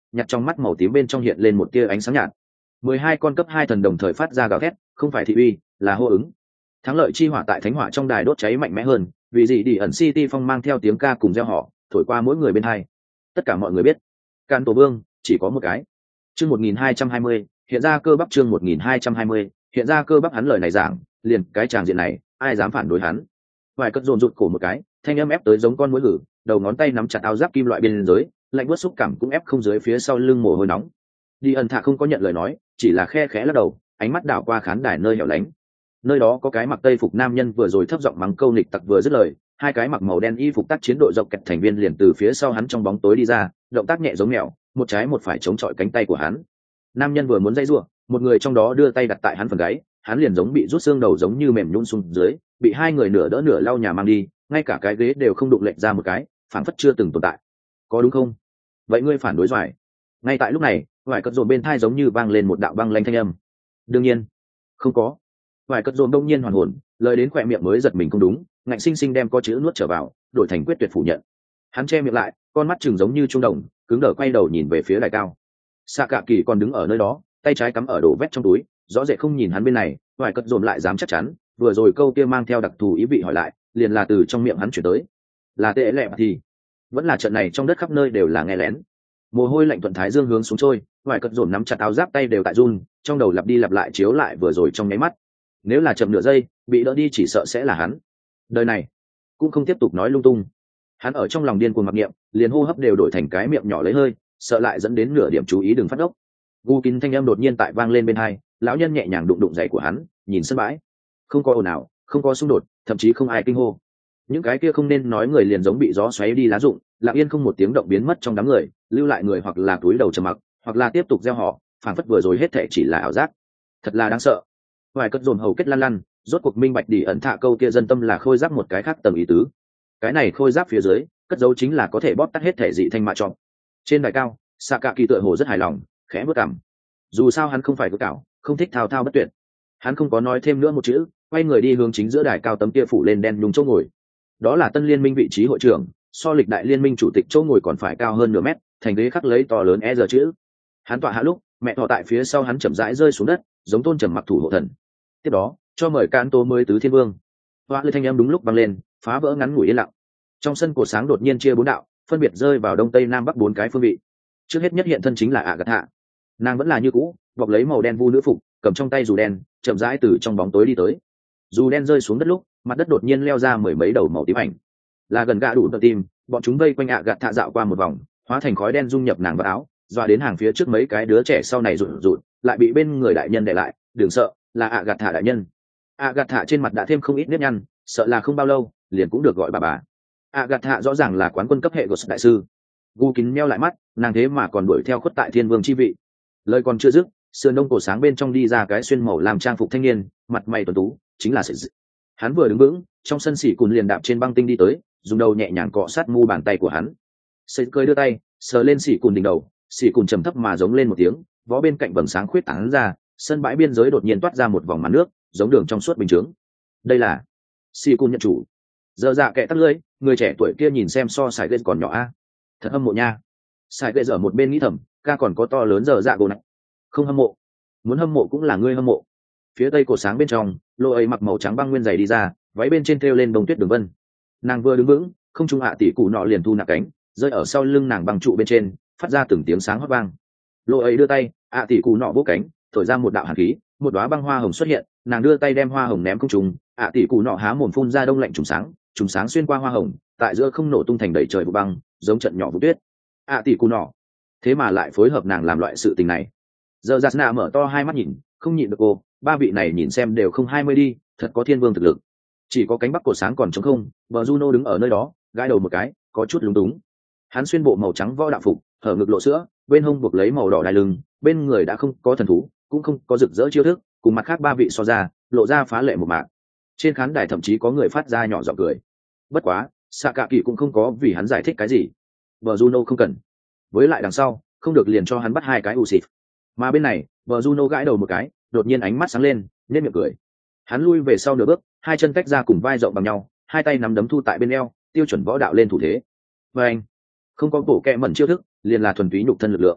nhặt trong mắt màu tím bên trong hiện lên một tia ánh sáng nhạt. Mười hai con cấp hai thần đồng thời phát ra gào thét, không phải thị uy, là hô ứng. Thắng lợi chi hỏa tại thánh hỏa trong đài đốt cháy mạnh mẽ hơn, vì gì đi ẩn City Phong mang theo tiếng ca cùng reo hò, thổi qua mỗi người bên hai. Tất cả mọi người biết, Can Tổ Vương chỉ có một cái. Chương một nghìn hai trăm hai mươi, hiện ra cơ bắp chương một nghìn hai trăm hai mươi, hiện ra cơ bắp hắn lời này giảng, liền cái tràng diện này, ai dám phản đối hắn. Vài cất dồn rụt cổ một cái, thanh âm ép tới giống con muỗi gử, đầu ngón tay nắm chặt áo giáp kim loại bên dưới, lạnh buốt xúc cảm cũng ép không dưới phía sau lưng mồ hôi nóng. Đi ẩn thạ không có nhận lời nói, chỉ là khe khẽ lắc đầu, ánh mắt đảo qua khán đài nơi hẻo lánh. Nơi đó có cái mặc tây phục nam nhân vừa rồi thấp giọng mắng câu nịch tặc vừa dứt lời, hai cái mặc màu đen y phục tác chiến đội dọc kẹt thành viên liền từ phía sau hắn trong bóng tối đi ra, động tác nhẹ giống mèo, một trái một phải chống chọi cánh tay của hắn. Nam nhân vừa muốn dây rủa, một người trong đó đưa tay đặt tại hắn phần gáy, hắn liền giống bị rút xương đầu giống như mềm nhũn xuống dưới, bị hai người nửa đỡ nửa lau nhà mang đi, ngay cả cái ghế đều không đụng lệch ra một cái, phản phất chưa từng tồn tại. Có đúng không? Vậy ngươi phản đối Doài? Ngay tại lúc này, Doài cất dồn bên thai giống như vang lên một đạo băng lanh thanh âm. Đương nhiên, không có. Doài cất dồn đông nhiên hoàn hồn, lời đến khỏe miệng mới giật mình không đúng, ngạnh sinh sinh đem có chữ nuốt trở vào, đổi thành quyết tuyệt phủ nhận. Hắn che miệng lại, con mắt chừng giống như trung đồng, cứng đờ quay đầu nhìn về phía đài cao. Sạ Cạ Kỳ còn đứng ở nơi đó, tay trái cắm ở đồ vét trong túi, rõ rệt không nhìn hắn bên này. Doài cất dồn lại dám chắc chắn, vừa rồi câu kia mang theo đặc thù ý vị hỏi lại, liền là từ trong miệng hắn chuyển tới. Là tệ lẹ thì vẫn là trận này trong đất khắp nơi đều là nghe lén. Mồ hôi lạnh thuận thái dương hướng xuống trôi, Doài cất dồn nắm chặt áo giáp tay đều tại run, trong đầu lặp đi lặp lại chiếu lại vừa rồi trong nháy mắt. Nếu là chậm nửa giây, bị đỡ đi chỉ sợ sẽ là hắn. Đời này cũng không tiếp tục nói lung tung. Hắn ở trong lòng điên cuồng mặc niệm, liền hô hấp đều đổi thành cái miệng nhỏ lấy hơi, sợ lại dẫn đến nửa điểm chú ý đừng phát ốc. Gu Kín thanh âm đột nhiên tại vang lên bên hai, lão nhân nhẹ nhàng đụng đụng giày của hắn, nhìn sân bãi, không có ồn ào, không có xung đột, thậm chí không ai kinh hô. Những cái kia không nên nói người liền giống bị gió xoáy đi lá rụng, lặng yên không một tiếng động biến mất trong đám người, lưu lại người hoặc là túi đầu trầm mặc, hoặc là tiếp tục gieo họ, phảng phất vừa rồi hết thảy chỉ là ảo giác. Thật là đáng sợ. Vài cất dồn hầu kết lăn lăn, rốt cuộc minh bạch đi ẩn thạ câu kia dân tâm là khôi giáp một cái khác tầm ý tứ. Cái này khôi giáp phía dưới, cất dấu chính là có thể bóp tắt hết thể dị thanh mạ trọng. Trên đài cao, Sạ Cạ Kỳ tựa hồ rất hài lòng, khẽ bước cằm. Dù sao hắn không phải vô cảo, không thích thao thao bất tuyệt. Hắn không có nói thêm nữa một chữ, quay người đi hướng chính giữa đài cao tấm kia phủ lên đen nhung chỗ ngồi. Đó là Tân Liên minh vị trí hội trưởng, so lịch đại liên minh chủ tịch chỗ ngồi còn phải cao hơn nửa mét, thành ghế khắc lấy to lớn e giờ chữ. Hắn tọa hạ lúc, mẹ thọ tại phía sau hắn chậm rãi rơi xuống đất, giống tôn trầm mặc thủ hộ thần. Tiếp đó, cho mời Cán Tố mới tứ thiên vương. Hoa lư thanh âm đúng lúc vang lên, phá vỡ ngắn ngủi yên lặng. Trong sân cột sáng đột nhiên chia bốn đạo, phân biệt rơi vào đông tây nam bắc bốn cái phương vị. Trước hết nhất hiện thân chính là Agatha. Nàng vẫn là như cũ, bọc lấy màu đen vu nữ phục, cầm trong tay dù đen, chậm rãi từ trong bóng tối đi tới. Dù đen rơi xuống đất lúc, mặt đất đột nhiên leo ra mười mấy đầu màu tím ảnh. Là gần gạ đủ tự tim, bọn chúng vây quanh Agatha dạo qua một vòng, hóa thành khói đen dung nhập nàng vào áo, dọa đến hàng phía trước mấy cái đứa trẻ sau này rụt rụt, lại bị bên người đại nhân đè lại, đừng sợ, là Agatha đại nhân. Agatha trên mặt đã thêm không ít nếp nhăn, sợ là không bao lâu, liền cũng được gọi bà bà. Agatha rõ ràng là quán quân cấp hệ của đại sư. Gu Kín meo lại mắt, nàng thế mà còn đuổi theo khuất tại thiên vương chi vị. Lời còn chưa dứt, sườn đông cổ sáng bên trong đi ra cái xuyên màu làm trang phục thanh niên, mặt mày tuấn tú, chính là Sỉ. Hắn vừa đứng vững, trong sân Sỉ Cùn liền đạp trên băng tinh đi tới, dùng đầu nhẹ nhàng cọ sát mu bàn tay của hắn. Sỉ cười đưa tay, sờ lên Sỉ Cùn đỉnh đầu, Sỉ Cùn trầm thấp mà giống lên một tiếng, vó bên cạnh vầng sáng khuyết tán ra, sân bãi biên giới đột nhiên toát ra một vòng màn nước, giống đường trong suốt bình chướng. Đây là Sỉ Cùn nhận chủ. Giờ dạ kệ tắt lưỡi, người trẻ tuổi kia nhìn xem so sải ghét còn nhỏ a, thật hâm mộ nha. Sải ghét ở một bên nghĩ thầm, ca còn có to lớn giờ dạ gồ này, không hâm mộ, muốn hâm mộ cũng là ngươi hâm mộ. Phía tây cổ sáng bên trong, lô ấy mặc màu trắng băng nguyên giày đi ra, váy bên trên thêu lên bông tuyết đường vân. Nàng vừa đứng vững, không trung hạ tỷ cụ nọ liền thu nạp cánh, rơi ở sau lưng nàng băng trụ bên trên, phát ra từng tiếng sáng hót vang. Lô ấy đưa tay, hạ tỷ cụ nọ vỗ cánh, thổi ra một đạo hàn khí, một đóa băng hoa hồng xuất hiện, nàng đưa tay đem hoa hồng ném không trùng, hạ tỷ cụ nọ há mồm phun ra đông lạnh trùng sáng, trùng sáng xuyên qua hoa hồng, tại giữa không nổ tung thành đầy trời vụ băng, giống trận nhỏ vụ tuyết. Hạ tỷ cụ nọ, thế mà lại phối hợp nàng làm loại sự tình này. Giờ giặt nạ mở to hai mắt nhìn, không nhịn được cô, ba vị này nhìn xem đều không hai mươi đi, thật có thiên vương thực lực. Chỉ có cánh bắc cổ sáng còn trống không, vợ Juno đứng ở nơi đó, gãi đầu một cái, có chút lúng túng. Hắn xuyên bộ màu trắng võ đạo phục, hở ngực lộ sữa, bên hông buộc lấy màu đỏ đai lưng, bên người đã không có thần thú, cũng không có rực rỡ chiêu thức, cùng mặt khác ba vị so ra, lộ ra phá lệ một mạng. Trên khán đài thậm chí có người phát ra nhỏ giọng cười. Bất quá, Sạ Cạ Kỳ cũng không có vì hắn giải thích cái gì. Vợ Juno không cần. Với lại đằng sau, không được liền cho hắn bắt hai cái u xịt. Mà bên này, vợ Juno gãi đầu một cái, đột nhiên ánh mắt sáng lên, nhếch miệng cười. Hắn lui về sau nửa bước, hai chân tách ra cùng vai rộng bằng nhau, hai tay nắm đấm thu tại bên eo, tiêu chuẩn võ đạo lên thủ thế. Và anh, không có bổ kẹ mẩn chiêu thức, liền là thuần túy nhục thân lực lượng.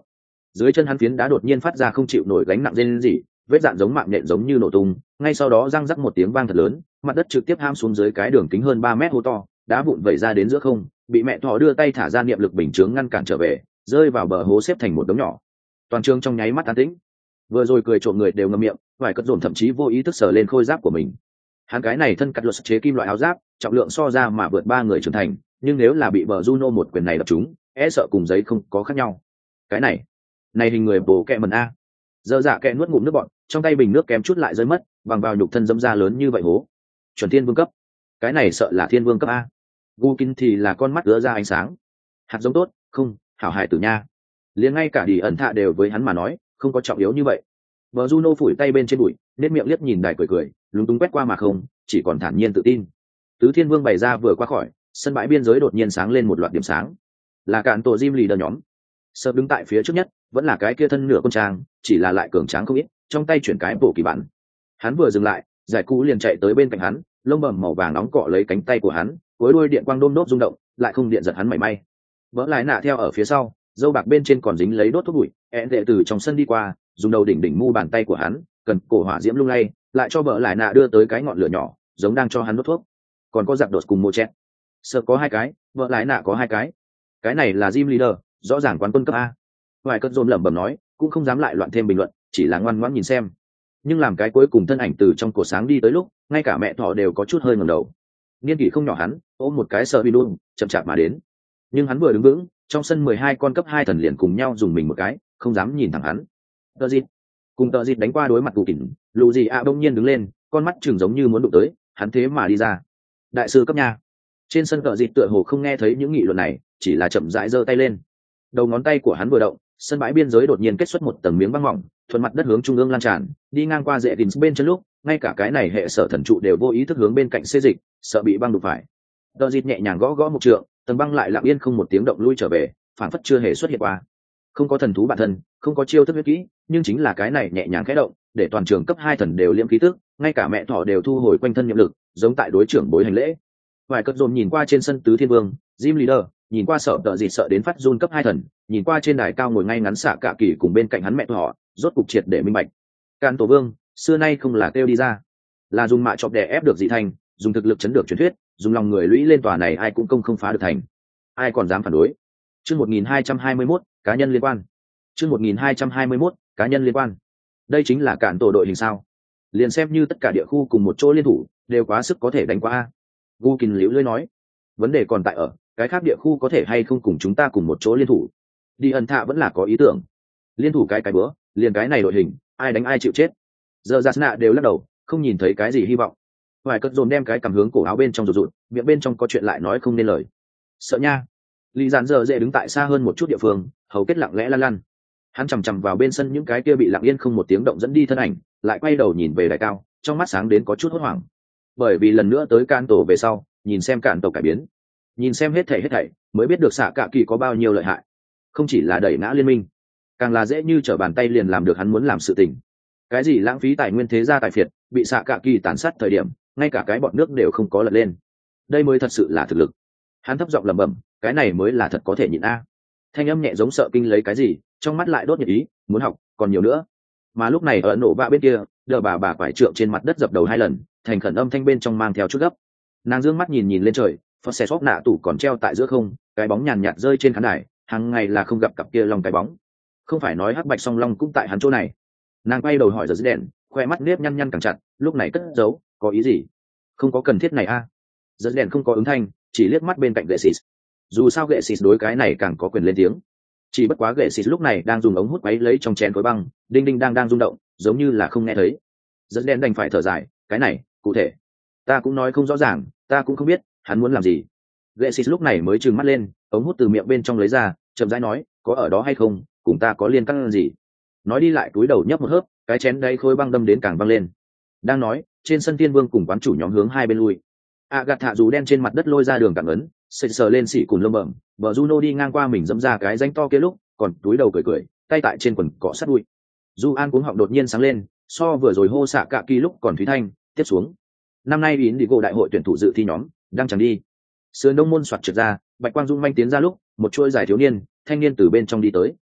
Dưới chân hắn phiến đá đột nhiên phát ra không chịu nổi gánh nặng lên gì, vết dạn giống mạng nhện giống như nổ tung, ngay sau đó răng rắc một tiếng vang thật lớn, mặt đất trực tiếp ham xuống dưới cái đường kính hơn ba mét hố to, đá vụn vẩy ra đến giữa không, bị mẹ thỏ đưa tay thả ra niệm lực bình chướng ngăn cản trở về, rơi vào bờ hố xếp thành một đống nhỏ. Toàn trường trong nháy mắt an tĩnh. Vừa rồi cười trộm người đều ngậm miệng, vài cất dồn thậm chí vô ý thức sờ lên khôi giáp của mình. Hắn cái này thân cắt luật chế kim loại áo giáp, trọng lượng so ra mà vượt ba người trưởng thành, nhưng nếu là bị bờ Juno một quyền này đập trúng, e sợ cùng giấy không có khác nhau. Cái này, này hình người bổ kẹ mần a. Dơ dạ kẹ nuốt ngụm nước bọt, trong tay bình nước kém chút lại rơi mất, bằng vào nhục thân dẫm ra lớn như vậy hố. Chuẩn thiên vương cấp. Cái này sợ là thiên vương cấp a. Gukin thì là con mắt ứa ra ánh sáng. Hạt giống tốt, không, hảo hại tử nha. Liền ngay cả đi ẩn thạ đều với hắn mà nói, không có trọng yếu như vậy. Bờ Juno phủi tay bên trên bụi, nét miệng liếc nhìn đài cười cười, lúng túng quét qua mà không, chỉ còn thản nhiên tự tin. Tứ Thiên Vương bày ra vừa qua khỏi, sân bãi biên giới đột nhiên sáng lên một loạt điểm sáng. Là cạn tổ Jim Leader nhóm. Sợp đứng tại phía trước nhất, vẫn là cái kia thân nửa con trang, chỉ là lại cường tráng không ít, trong tay chuyển cái bộ kỳ bản. Hắn vừa dừng lại, giải cũ liền chạy tới bên cạnh hắn, lông bầm màu vàng nóng cọ lấy cánh tay của hắn, cuối đuôi điện quang đôm đốt rung động, lại không điện giật hắn mảy may. Vỡ lại nạ theo ở phía sau, dâu bạc bên trên còn dính lấy đốt thuốc bụi, ẹn đệ từ trong sân đi qua, dùng đầu đỉnh đỉnh mu bàn tay của hắn, cần cổ hỏa diễm lung lay, lại cho vợ lại nạ đưa tới cái ngọn lửa nhỏ, giống đang cho hắn đốt thuốc. Còn có giặc đột cùng mô chẹt, sợ có hai cái, vợ lại nạ có hai cái. Cái này là Jim Leader, rõ ràng quán quân cấp a. Vài cơn dồn lẩm bẩm nói, cũng không dám lại loạn thêm bình luận, chỉ là ngoan ngoãn nhìn xem. Nhưng làm cái cuối cùng thân ảnh từ trong cổ sáng đi tới lúc, ngay cả mẹ thỏ đều có chút hơi ngẩng đầu. Niên kỷ không nhỏ hắn, ôm một cái sợ bị luôn, chậm chạp mà đến. Nhưng hắn vừa đứng vững, trong sân mười hai con cấp hai thần liền cùng nhau dùng mình một cái, không dám nhìn thẳng hắn. Tờ Dịt, cùng Tờ Dịt đánh qua đối mặt tù kỉnh, lù gì ạ bỗng nhiên đứng lên, con mắt chừng giống như muốn đụng tới, hắn thế mà đi ra. Đại sư cấp nha. Trên sân Tờ Dịt tựa hồ không nghe thấy những nghị luận này, chỉ là chậm rãi giơ tay lên. Đầu ngón tay của hắn vừa động, sân bãi biên giới đột nhiên kết xuất một tầng miếng băng mỏng, thuận mặt đất hướng trung ương lan tràn, đi ngang qua rễ đỉnh bên chân lúc, ngay cả cái này hệ sở thần trụ đều vô ý thức hướng bên cạnh xê dịch, sợ bị băng đụng phải. Tờ Dịt nhẹ nhàng gõ gõ một trượng, tầng băng lại lặng yên không một tiếng động lui trở về, phản phất chưa hề xuất hiện qua. Không có thần thú bản thân, không có chiêu thức huyết kỹ, nhưng chính là cái này nhẹ nhàng khẽ động, để toàn trường cấp hai thần đều liễm khí tức, ngay cả mẹ thỏ đều thu hồi quanh thân nhiệm lực, giống tại đối trưởng bối hành lễ. Vài cất dồn nhìn qua trên sân tứ thiên vương, Jim Leader, nhìn qua sợ Tờ Dịt sợ đến phát run cấp hai thần, nhìn qua trên đài cao ngồi ngay ngắn xạ cả kỳ cùng bên cạnh hắn mẹ thỏ, rốt cục triệt để minh bạch. Can tổ vương, xưa nay không là kêu đi ra, là dùng mạ chọc đè ép được dị thành, dùng thực lực chấn được truyền thuyết, dùng lòng người lũy lên tòa này ai cũng công không phá được thành. Ai còn dám phản đối? Chương một nghìn hai trăm hai mươi mốt, cá nhân liên quan. Chương một nghìn hai trăm hai mươi mốt, cá nhân liên quan. Đây chính là cản tổ đội hình sao? Liền xem như tất cả địa khu cùng một chỗ liên thủ, đều quá sức có thể đánh qua a. Gukin liễu lưỡi nói, vấn đề còn tại ở, cái khác địa khu có thể hay không cùng chúng ta cùng một chỗ liên thủ. Đi ẩn thạ vẫn là có ý tưởng. Liên thủ cái cái bữa, liền cái này đội hình, ai đánh ai chịu chết. Giờ Giạt Nạ đều lắc đầu, không nhìn thấy cái gì hy vọng. Vài cất dồn đem cái cầm hướng cổ áo bên trong rụt rụt, miệng bên trong có chuyện lại nói không nên lời. Sợ nha. Lý Giản giờ dễ đứng tại xa hơn một chút địa phương, hầu kết lặng lẽ lăn lăn. Hắn chằm chằm vào bên sân những cái kia bị lặng yên không một tiếng động dẫn đi thân ảnh, lại quay đầu nhìn về đài cao, trong mắt sáng đến có chút hốt hoảng. Bởi vì lần nữa tới Cản tổ về sau, nhìn xem Cản tổ cải biến, nhìn xem hết thảy hết thảy, mới biết được xạ cạ kỳ có bao nhiêu lợi hại. Không chỉ là đẩy ngã liên minh, càng là dễ như trở bàn tay liền làm được hắn muốn làm sự tình. Cái gì lãng phí tài nguyên thế gia tài phiệt, bị xạ cạ kỳ tàn sát thời điểm, ngay cả cái bọn nước đều không có lật lên. Đây mới thật sự là thực lực. Hắn thấp giọng lẩm bẩm, cái này mới là thật có thể nhịn a. Thanh âm nhẹ giống sợ kinh lấy cái gì, trong mắt lại đốt nhiệt ý, muốn học, còn nhiều nữa. Mà lúc này ở nổ vạ bên kia, đờ bà bà quải trượng trên mặt đất dập đầu hai lần, thành khẩn âm thanh bên trong mang theo chút gấp. Nàng dương mắt nhìn nhìn lên trời, phật xe xóp nạ tủ còn treo tại giữa không, cái bóng nhàn nhạt rơi trên khán đài, hàng ngày là không gặp cặp kia long cái bóng. Không phải nói hắc bạch song long cũng tại hắn chỗ này. Nàng quay đầu hỏi giờ đèn, khoe mắt nếp nhăn nhăn càng chặt, lúc này cất giấu, có ý gì? Không có cần thiết này a. Giờ đèn không có ứng thanh, chỉ liếc mắt bên cạnh gệ xịt. Dù sao gệ xịt đối cái này càng có quyền lên tiếng. Chỉ bất quá gệ xịt lúc này đang dùng ống hút quấy lấy trong chén khối băng, đinh đinh đang đang rung động, giống như là không nghe thấy. Giờ đèn đành phải thở dài, cái này, cụ thể, ta cũng nói không rõ ràng, ta cũng không biết hắn muốn làm gì. Gệ xịt lúc này mới trừng mắt lên, ống hút từ miệng bên trong lấy ra, chậm rãi nói, có ở đó hay không, cùng ta có liên căn gì. Nói đi lại túi đầu nhấp một hớp, cái chén đây khối băng đâm đến càng băng lên. Đang nói, trên sân tiên vương cùng quán chủ nhóm hướng hai bên lui. A gạt thạ dù đen trên mặt đất lôi ra đường cản ấn, sờ sờ lên xỉ cùn lông bẩm, vợ Juno đi ngang qua mình dẫm ra cái rãnh to kia lúc, còn túi đầu cười cười, tay tại trên quần cọ sát đuôi. Du An cuống họng đột nhiên sáng lên, so vừa rồi hô xạ cạ kỳ lúc còn thúy thanh, tiếp xuống. Năm nay yến đi gỗ đại hội tuyển thủ dự thi nhóm, đang chẳng đi. Sườn đông môn soạt trượt ra, bạch quang dung manh tiến ra lúc, một chuỗi dài thiếu niên, thanh niên từ bên trong đi tới.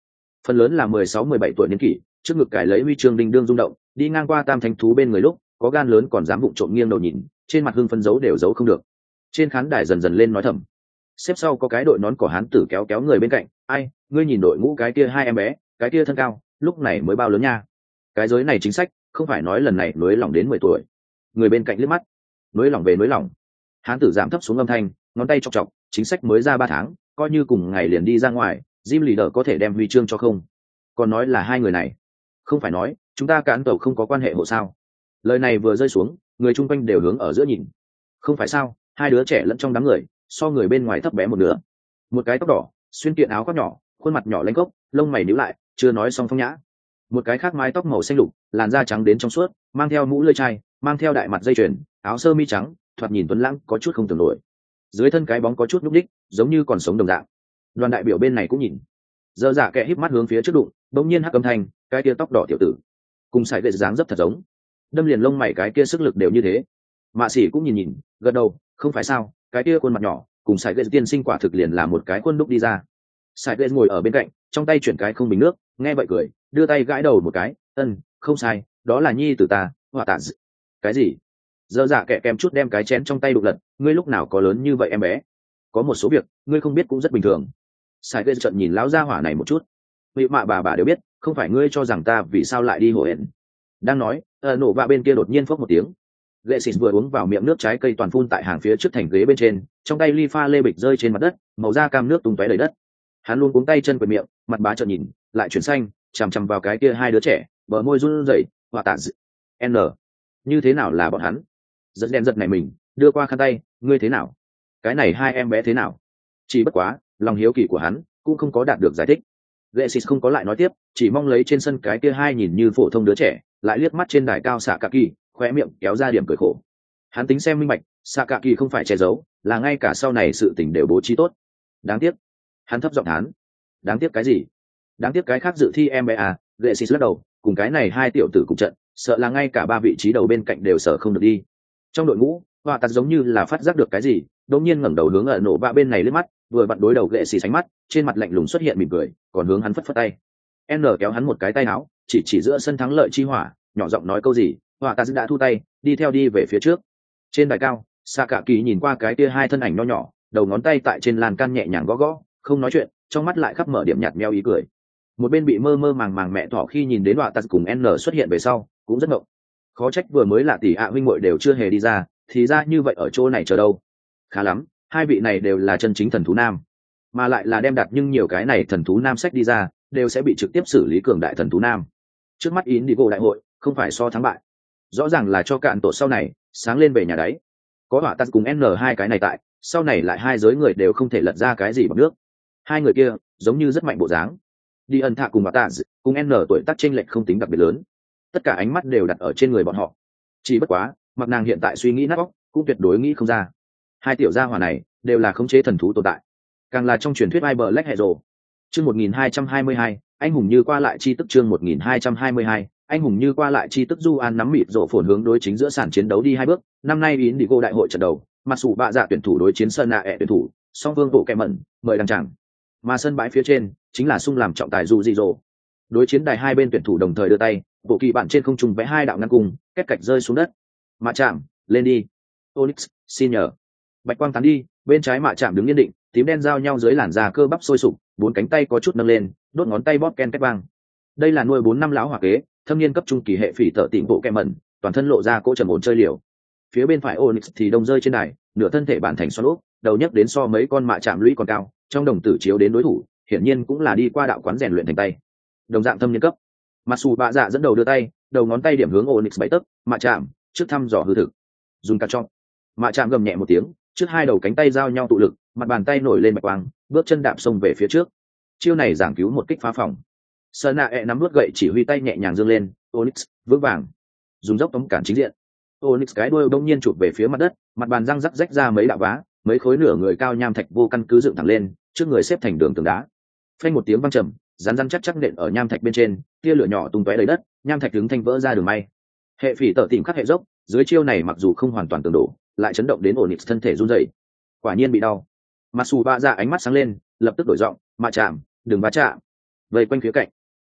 phần lớn là mười sáu mười bảy tuổi niên kỷ, trước ngực cài lấy huy chương đinh đương rung động, đi ngang qua tam thánh thú bên người lúc có gan lớn còn dám vụng trộm nghiêng đầu nhìn, trên mặt hưng phấn giấu đều giấu không được. Trên khán đài dần dần lên nói thầm. Xếp sau có cái đội nón cỏ hán tử kéo kéo người bên cạnh, ai, ngươi nhìn đội ngũ cái kia hai em bé, cái kia thân cao, lúc này mới bao lớn nha. Cái giới này chính sách, không phải nói lần này nối lỏng đến mười tuổi. Người bên cạnh liếc mắt, nối lỏng về nối lỏng. Hán tử giảm thấp xuống âm thanh, ngón tay chọc chọc, chính sách mới ra ba tháng, coi như cùng ngày liền đi ra ngoài, Jim Leader có thể đem huy chương cho không? Còn nói là hai người này, không phải nói chúng ta cán tàu không có quan hệ hộ sao? Lời này vừa rơi xuống, người chung quanh đều hướng ở giữa nhìn. Không phải sao? Hai đứa trẻ lẫn trong đám người, so người bên ngoài thấp bé một nửa. Một cái tóc đỏ, xuyên kiện áo khoác nhỏ, khuôn mặt nhỏ lanh gốc, lông mày nhíu lại, chưa nói xong phong nhã. Một cái khác mái tóc màu xanh lục, làn da trắng đến trong suốt, mang theo mũ lưỡi chai, mang theo đại mặt dây chuyền, áo sơ mi trắng, thoạt nhìn tuấn lãng, có chút không tưởng nổi. Dưới thân cái bóng có chút nhúc nhích, giống như còn sống đồng dạng. Đoàn đại biểu bên này cũng nhìn. Dơ dạ kẻ híp mắt hướng phía trước đụng, bỗng nhiên hắc âm thanh, cái kia tóc đỏ tiểu tử, cùng sải gậy dáng dấp thật giống. Đâm liền lông mày cái kia sức lực đều như thế. Mạ Sĩ cũng nhìn nhìn, gật đầu, không phải sao, cái kia khuôn mặt nhỏ, cùng sải gậy tiên sinh quả thực liền là một cái khuôn đúc đi ra. Sải gậy ngồi ở bên cạnh, trong tay chuyển cái không bình nước, nghe vậy cười, đưa tay gãi đầu một cái, ân, không sai, đó là nhi tử ta, họa tạ dị. Cái gì? Dơ dạ kẻ kèm chút đem cái chén trong tay đục lật, ngươi lúc nào có lớn như vậy em bé? Có một số việc, ngươi không biết cũng rất bình thường. Sải gậy trận nhìn lão gia hỏa này một chút. Vị mạ bà bà đều biết, không phải ngươi cho rằng ta vì sao lại đi hồ hẹn. Đang nói, ở nổ vạ bên kia đột nhiên phốc một tiếng. Lệ xịt vừa uống vào miệng nước trái cây toàn phun tại hàng phía trước thành ghế bên trên, trong tay ly pha lê bịch rơi trên mặt đất, màu da cam nước tung tóe đầy đất. Hắn luôn cuống tay chân quệt miệng, mặt bá trợn nhìn, lại chuyển xanh, chằm chằm vào cái kia hai đứa trẻ, bờ môi run rẩy, hòa tạ dị. N. Như thế nào là bọn hắn? Rất đen giật này mình, đưa qua khăn tay, ngươi thế nào? Cái này hai em bé thế nào? Chỉ bất quá, lòng hiếu kỳ của hắn cũng không có đạt được giải thích. Lệ xịt không có lại nói tiếp, chỉ mong lấy trên sân cái kia hai nhìn như phổ thông đứa trẻ, lại liếc mắt trên đài cao xạ cạ kỳ, khóe miệng kéo ra điểm cười khổ. Hắn tính xem minh bạch, xạ cạ kỳ không phải che giấu, là ngay cả sau này sự tình đều bố trí tốt. Đáng tiếc. Hắn thấp giọng thán. Đáng tiếc cái gì? Đáng tiếc cái khác dự thi em bé à? Lệ xịt lắc đầu, cùng cái này hai tiểu tử cùng trận, sợ là ngay cả ba vị trí đầu bên cạnh đều sợ không được đi. Trong đội ngũ, Hoa Tạt giống như là phát giác được cái gì, đột nhiên ngẩng đầu hướng ở nổ vạ bên này liếc mắt, vừa vặn đối đầu Lệ xịt sánh mắt, trên mặt lạnh lùng xuất hiện mỉm cười, còn hướng hắn phất phất tay. N kéo hắn một cái tay áo, chỉ chỉ giữa sân thắng lợi chi hỏa, nhỏ giọng nói câu gì, Hoa Tạt đã thu tay, đi theo đi về phía trước. Trên đài cao, Sa Cả Kỳ nhìn qua cái kia hai thân ảnh nho nhỏ, đầu ngón tay tại trên lan can nhẹ nhàng gõ gõ, không nói chuyện, trong mắt lại khắp mở điểm nhạt meo ý cười. Một bên bị mơ mơ màng màng mẹ thỏ khi nhìn đến Hoa Tạt cùng N xuất hiện về sau, cũng rất ngộng. Khó trách vừa mới là tỷ ạ huynh muội đều chưa hề đi ra, thì ra như vậy ở chỗ này chờ đâu. Khá lắm, hai vị này đều là chân chính thần thú nam, mà lại là đem đặt nhưng nhiều cái này thần thú nam sách đi ra, đều sẽ bị trực tiếp xử lý cường đại thần thú nam. Trước mắt Indigo đại hội, không phải so thắng bại, rõ ràng là cho cạn tổ sau này sáng lên về nhà đáy. Có Hỏa Tạt cùng N hai cái này tại, sau này lại hai giới người đều không thể lật ra cái gì bằng nước. Hai người kia giống như rất mạnh bộ dáng. Đi ẩn thạ cùng Hỏa Tạt cùng N tuổi tác chênh lệch không tính đặc biệt lớn, tất cả ánh mắt đều đặt ở trên người bọn họ. Chỉ bất quá, mặc nàng hiện tại suy nghĩ nát óc, cũng tuyệt đối nghĩ không ra. Hai tiểu gia hỏa này đều là khống chế thần thú tồn tại, càng là trong truyền thuyết ai bờ lách hệ rồ. Chương một nghìn hai trăm hai mươi hai, anh hùng như qua lại chi tức. Chương một nghìn hai trăm hai mươi hai, anh hùng như qua lại chi tức. Du An nắm mịt rổ phồn hướng đối chính giữa sàn chiến đấu đi hai bước. Năm nay Indigo đại hội trận đầu, mặc dù bạ dạ tuyển thủ đối chiến sơn nạ ẹ tuyển thủ, song vương bộ kẹ mẩn mời đăng tràng. Mà sân bãi phía trên chính là sung làm trọng tài du di rồ. Đối chiến đài hai bên tuyển thủ đồng thời đưa tay, bộ kỳ bạn trên không trung vẽ hai đạo ngăn cung, kết cạch rơi xuống đất. Mạ chạm, lên đi. Onyx, xin nhờ. Bạch quang tán đi, bên trái mạ chạm đứng yên định, tím đen giao nhau dưới làn da cơ bắp sôi sục, bốn cánh tay có chút nâng lên, đốt ngón tay bóp ken két vang. Đây là nuôi bốn năm lão hỏa kế, thâm niên cấp trung kỳ hệ phỉ tở tỉnh bộ kẹ mẩn, toàn thân lộ ra cỗ trầm ổn chơi liều. Phía bên phải Onyx thì đông rơi trên đài, nửa thân thể bản thành xoắn ốc, đầu nhấc đến so mấy con mạ chạm lũy còn cao, trong đồng tử chiếu đến đối thủ, hiển nhiên cũng là đi qua đạo quán rèn luyện thành tay. Đồng dạng thâm niên cấp. Mặc dù bạ dạ dẫn đầu đưa tay, đầu ngón tay điểm hướng Onyx bảy tấc, mạ chạm, trước thăm dò hư thực. Dùng cắt cho. Mạ chạm gầm nhẹ một tiếng, trước hai đầu cánh tay giao nhau tụ lực, mặt bàn tay nổi lên bạch quang, bước chân đạp xông về phía trước. Chiêu này giảng cứu một kích phá phòng. Sơn nạ ẹ nắm nuốt gậy chỉ huy tay nhẹ nhàng dương lên, Onyx vững vàng dùng dốc tống cản chính diện. Onyx cái đuôi bỗng nhiên chụp về phía mặt đất, mặt bàn răng rắc rách ra mấy đạo vá, mấy khối nửa người cao nham thạch vô căn cứ dựng thẳng lên, trước người xếp thành đường tường đá. Phanh một tiếng vang trầm, rắn rắn chắc chắc nện ở nham thạch bên trên, tia lửa nhỏ tung tóe đầy đất, nham thạch đứng thanh vỡ ra đường may. Hệ phỉ tở tìm khắc hệ dốc, dưới chiêu này mặc dù không hoàn toàn tường đổ, lại chấn động đến Onyx thân thể run rẩy. Quả nhiên bị đau. Mặc dù bạ dạ ánh mắt sáng lên, lập tức đổi giọng, mạ chạm, đừng va chạm. Vây quanh phía cạnh,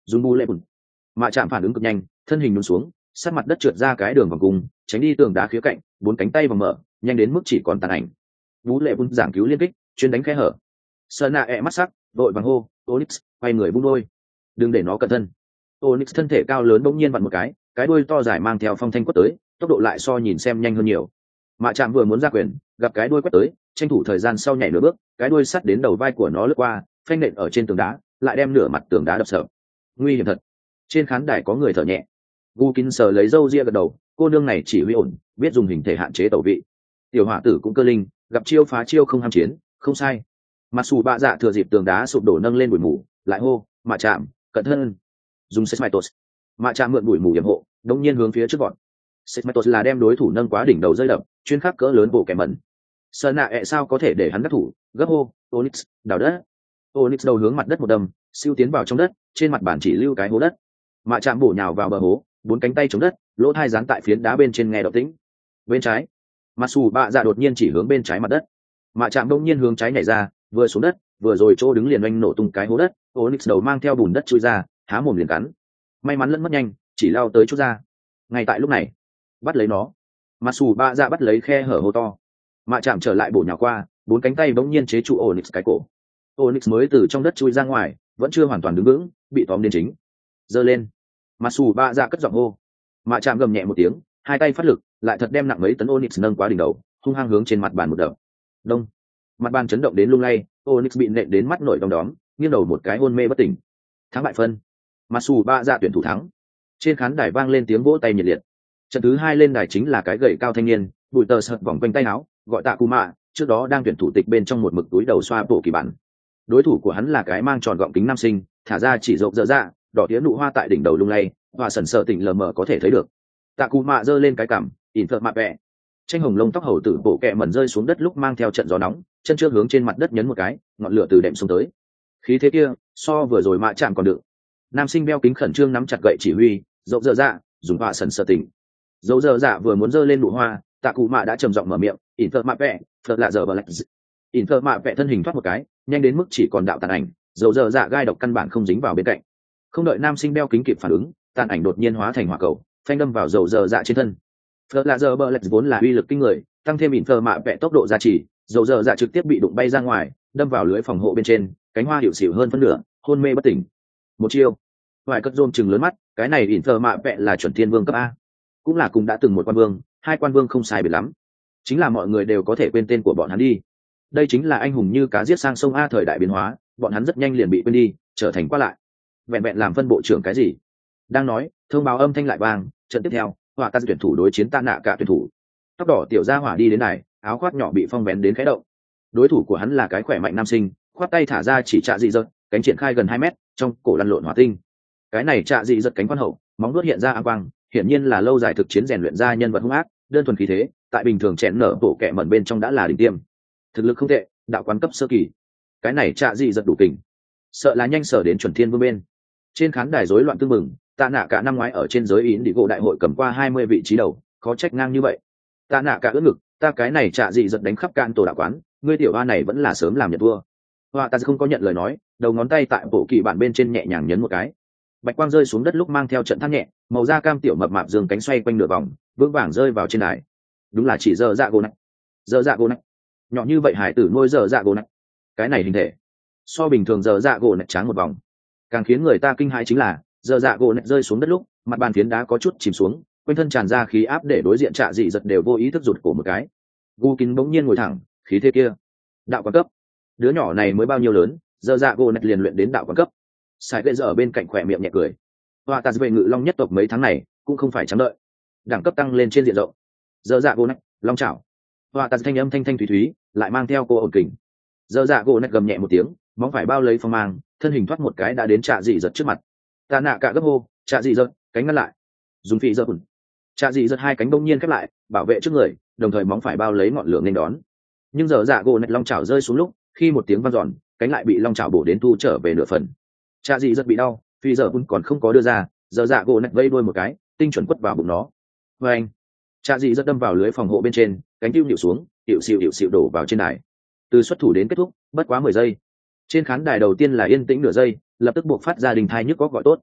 dùng bu lệ bùn. Mạ chạm phản ứng cực nhanh, thân hình nhún xuống, sát mặt đất trượt ra cái đường vòng cung, tránh đi tường đá khía cạnh, bốn cánh tay vòng mở, nhanh đến mức chỉ còn tàn ảnh. Vũ lệ bùn giảng cứu liên kích, chuyên đánh khe hở. Sơn nạ ẹ mắt sắc, đội vàng hô, Onyx, quay người vung đôi. Đừng để nó cẩn thân. Onyx thân thể cao lớn bỗng nhiên vặn một cái, cái đuôi to dài mang theo phong thanh quất tới, tốc độ lại so nhìn xem nhanh hơn nhiều. Mạ chạm vừa muốn ra quyền, gặp cái đuôi quất tới, tranh thủ thời gian sau nhảy nửa bước, cái đuôi sắt đến đầu vai của nó lướt qua, phanh nện ở trên tường đá, lại đem nửa mặt tường đá đập sập. Nguy hiểm thật. Trên khán đài có người thở nhẹ. Gu Kín sờ lấy râu ria gật đầu, cô nương này chỉ huy ổn, biết dùng hình thể hạn chế tẩu vị. Tiểu hỏa tử cũng cơ linh, gặp chiêu phá chiêu không ham chiến, không sai. Mặc dù bạ dạ thừa dịp tường đá sụp đổ nâng lên bụi mù, lại hô, Mạ chạm, cẩn thân. Dùng Sesmitos. Mạ chạm mượn bụi mù yểm hộ, đống nhiên hướng phía trước bọn. Sesmitos là đem đối thủ nâng quá đỉnh đầu rơi đập, chuyên khắc cỡ lớn bộ kẻ mẩn. Sơn nạ ẹ sao có thể để hắn đắc thủ, gấp hô, Onyx, đào đất. Onyx đầu hướng mặt đất một đâm, siêu tiến vào trong đất, trên mặt bản chỉ lưu cái hố đất. Mạ chạm bổ nhào vào bờ hố, bốn cánh tay chống đất, lỗ thai dán tại phiến đá bên trên nghe động tĩnh. Bên trái, mặc dù bạ dạ đột nhiên chỉ hướng bên trái mặt đất. Mạ chạm đông nhiên hướng trái nhảy ra, vừa xuống đất, vừa rồi chỗ đứng liền oanh nổ tung cái hố đất. Onyx đầu mang theo bùn đất chui ra, há mồm liền cắn. May mắn lẫn mất nhanh, chỉ lao tới chút ra. Ngay tại lúc này, bắt lấy nó. Mặc dù bạ dạ bắt lấy khe hở hô to. Mạ chạm trở lại bổ nhào qua, bốn cánh tay bỗng nhiên chế trụ Onyx cái cổ. Onyx mới từ trong đất chui ra ngoài, vẫn chưa hoàn toàn đứng vững, bị tóm đến chính. Giơ lên. Mặc dù bạ dạ cất giọng hô. Mạ chạm gầm nhẹ một tiếng, hai tay phát lực, lại thật đem nặng mấy tấn Onyx nâng quá đỉnh đầu, hung hăng hướng trên mặt bàn một đập. Đông. Mặt bàn chấn động đến lung lay, Onyx bị nện đến mắt nổi đom đóm, nghiêng đầu một cái hôn mê bất tỉnh. Thắng bại phân. Mặc dù bạ dạ tuyển thủ thắng. Trên khán đài vang lên tiếng vỗ tay nhiệt liệt. Trận thứ hai lên đài chính là cái gậy cao thanh niên, bụi tờ sợt vòng quanh tay áo, gọi Tạ Cú Mạ, trước đó đang tuyển thủ tịch bên trong một mực túi đầu xoa bộ kỳ bản. Đối thủ của hắn là cái mang tròn gọng kính nam sinh, thả ra chỉ rộng dở dạ, đỏ tía nụ hoa tại đỉnh đầu lung lay, và sần sờ tỉnh lờ mờ có thể thấy được. Tạ Cú Mạ giơ lên cái cằm, ỉn thợ mạ vẹ. Tranh hồng lông tóc hầu tử bộ kẹ mẩn rơi xuống đất lúc mang theo trận gió nóng, chân trước hướng trên mặt đất nhấn một cái, ngọn lửa từ đệm xuống tới. Khí thế kia, so vừa rồi Mạ chạm còn được. Nam sinh đeo kính khẩn trương nắm chặt gậy chỉ huy, rộng dở dạ, dùng họa sần sờ tỉnh. Dấu dở dạ vừa muốn giơ lên nụ hoa, Tạ Cú Mạ đã trầm giọng mở miệng, ỉn thợ mạ vẹ, thật lạ dở bờ lạch. ỉn thợ mạ vẹ thân hình thoát một cái, nhanh đến mức chỉ còn đạo tàn ảnh, dầu dở dạ gai độc căn bản không dính vào bên cạnh. Không đợi nam sinh đeo kính kịp phản ứng, tàn ảnh đột nhiên hóa thành hỏa cầu, phanh đâm vào dầu dở dạ trên thân. Phật lạ dở bờ lạch vốn là uy lực kinh người, tăng thêm ỉn thợ mạ vẹ tốc độ gia trì, dầu dở dạ trực tiếp bị đụng bay ra ngoài, đâm vào lưới phòng hộ bên trên, cánh hoa hiệu xỉu hơn phân nửa, hôn mê bất tỉnh. Một chiêu. Vài cất rôm chừng lớn mắt, cái này ỉn thợ mạ vẹ là chuẩn thiên vương cấp a, cũng là cùng đã từng một quan vương, hai quan vương không sai biệt lắm. Chính là mọi người đều có thể quên tên của bọn hắn đi. Đây chính là anh hùng như cá giết sang sông a thời đại biến hóa, bọn hắn rất nhanh liền bị quên đi, trở thành qua lại. Vẹn vẹn làm phân bộ trưởng cái gì? Đang nói, thông báo âm thanh lại vang, trận tiếp theo, hỏa ta tuyển thủ đối chiến Tạ Nạ cả tuyển thủ. Tóc đỏ tiểu gia hỏa đi đến này, áo khoác nhỏ bị phong vén đến khẽ động. Đối thủ của hắn là cái khỏe mạnh nam sinh, khoát tay thả ra chỉ trạ dị giật, cánh triển khai gần hai mét, trong cổ lăn lộn hỏa tinh. Cái này trạ dị giật cánh quan hậu, móng vuốt hiện ra áng quang, hiển nhiên là lâu dài thực chiến rèn luyện ra nhân vật hung ác, đơn thuần khí thế, tại bình thường chèn nở bộ kẻ mẩn bên trong đã là đỉnh tiêm. Thực lực không tệ, đạo quán cấp sơ kỳ. Cái này trạ dị giật đủ kình, sợ là nhanh sở đến chuẩn thiên vương bên. Trên khán đài rối loạn tương mừng, Tạ Nạ cả năm ngoái ở trên giới yến đi gỗ đại hội cầm qua hai mươi vị trí đầu, khó trách ngang như vậy. Tạ Nạ cả ưỡn ngực, ta cái này trạ dị giật đánh khắp cạn tổ đạo quán, ngươi tiểu hoa này vẫn là sớm làm nhận vua. Hoa ta không có nhận lời nói, đầu ngón tay tại bộ kỳ bản bên trên nhẹ nhàng nhấn một cái. Bạch quang rơi xuống đất lúc mang theo trận than nhẹ, màu da cam tiểu mập mạp dương cánh xoay quanh nửa vòng, vững vàng rơi vào trên đài. Đúng là chỉ giờ dạ gỗ nạch. Giờ dạ gỗ nạch. Nhỏ như vậy hải tử nuôi giờ dạ gỗ nạch. Cái này hình thể so bình thường giờ dạ gỗ nạch tráng một vòng. Càng khiến người ta kinh hãi chính là giờ dạ gỗ nạch rơi xuống đất lúc mặt bàn phiến đá có chút chìm xuống, quanh thân tràn ra khí áp để đối diện trạ dị giật đều vô ý thức rụt cổ một cái. Gu Kín bỗng nhiên ngồi thẳng, khí thế kia, đạo quan cấp. Đứa nhỏ này mới bao nhiêu lớn, giờ dạ gỗ nạch liền luyện đến đạo quan cấp. Sai lệ giờ ở bên cạnh khỏe miệng nhẹ cười. Hoa ta về ngự long nhất tộc mấy tháng này cũng không phải chấm đợi, đẳng cấp tăng lên trên diện rộng. Giờ dạ gỗ nạch, long chảo. Hoa ta thanh âm thanh thanh thúy thúy, lại mang theo cô ổn kình. Giờ dạ gỗ nạch gầm nhẹ một tiếng, móng phải bao lấy phong mang, thân hình thoát một cái đã đến trạ dị giật trước mặt. Tạ Nạ cả gấp hô, trạ dị giật, cánh ngăn lại. Dùng phi giật. Trạ dị giật hai cánh bỗng nhiên khép lại, bảo vệ trước người, đồng thời móng phải bao lấy ngọn lửa nên đón. Nhưng giờ dạ gỗ nạch long chảo rơi xuống lúc, khi một tiếng vang dọn, cánh lại bị long chảo bổ đến thu trở về nửa phần. Trạ dị giật bị đau, phi giờ cũng còn không có đưa ra, giờ dạ gỗ nạch vây đuôi một cái, tinh chuẩn quất vào bụng nó. Và anh, trạ dị giật đâm vào lưới phòng hộ bên trên, cánh tiêu nhịu xuống, hiệu xịu hiệu xịu đổ vào trên đài. Từ xuất thủ đến kết thúc, bất quá mười giây. Trên khán đài đầu tiên là yên tĩnh nửa giây, lập tức buộc phát ra đình thai nhức góc gọi tốt.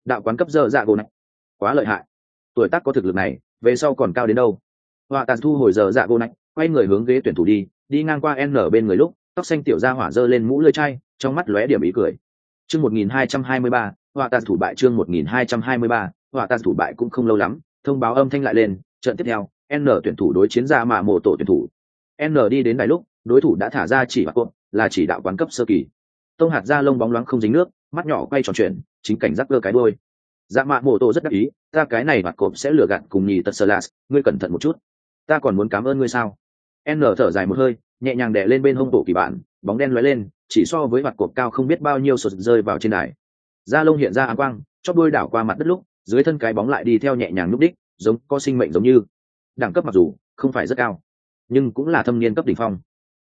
đạo quán cấp giờ dạ gỗ này quá lợi hại, tuổi tác có thực lực này về sau còn cao đến đâu. Họa tạt thu hồi giờ dạ gỗ này, quay người hướng ghế tuyển thủ đi, đi ngang qua N bên người lúc tóc xanh tiểu gia hỏa giơ lên mũ lưỡi chai, trong mắt lóe điểm ý cười. Chương một nghìn hai trăm hai mươi ba, họa tạt thủ bại. Chương một nghìn hai trăm hai mươi ba, họa tạt thủ bại. Cũng không lâu lắm, thông báo âm thanh lại lên, trận tiếp theo N tuyển thủ đối chiến ra mạ mộ tổ tuyển thủ. N đi đến đài lúc đối thủ đã thả ra chỉ bạc cột, là chỉ đạo quán cấp sơ kỳ. Tông hạt da lông bóng loáng không dính nước, mắt nhỏ quay tròn chuyển, chính cảnh giác cơ cái đuôi. Dạ mạ mộ tổ rất đắc ý, ta cái này bạc cột sẽ lừa gạt cùng nhì tật sơ lạt, ngươi cẩn thận một chút. Ta còn muốn cảm ơn ngươi sao? N thở dài một hơi, nhẹ nhàng đè lên bên hông bộ kỳ bản, bóng đen lóe lên, chỉ so với mặt cột cao không biết bao nhiêu sột rơi vào trên đài. Da lông hiện ra áng quang, chóp đuôi đảo qua mặt đất lúc, dưới thân cái bóng lại đi theo nhẹ nhàng lúc đích, giống có sinh mệnh giống như. Đẳng cấp mặc dù không phải rất cao, nhưng cũng là thâm niên cấp đỉnh phong.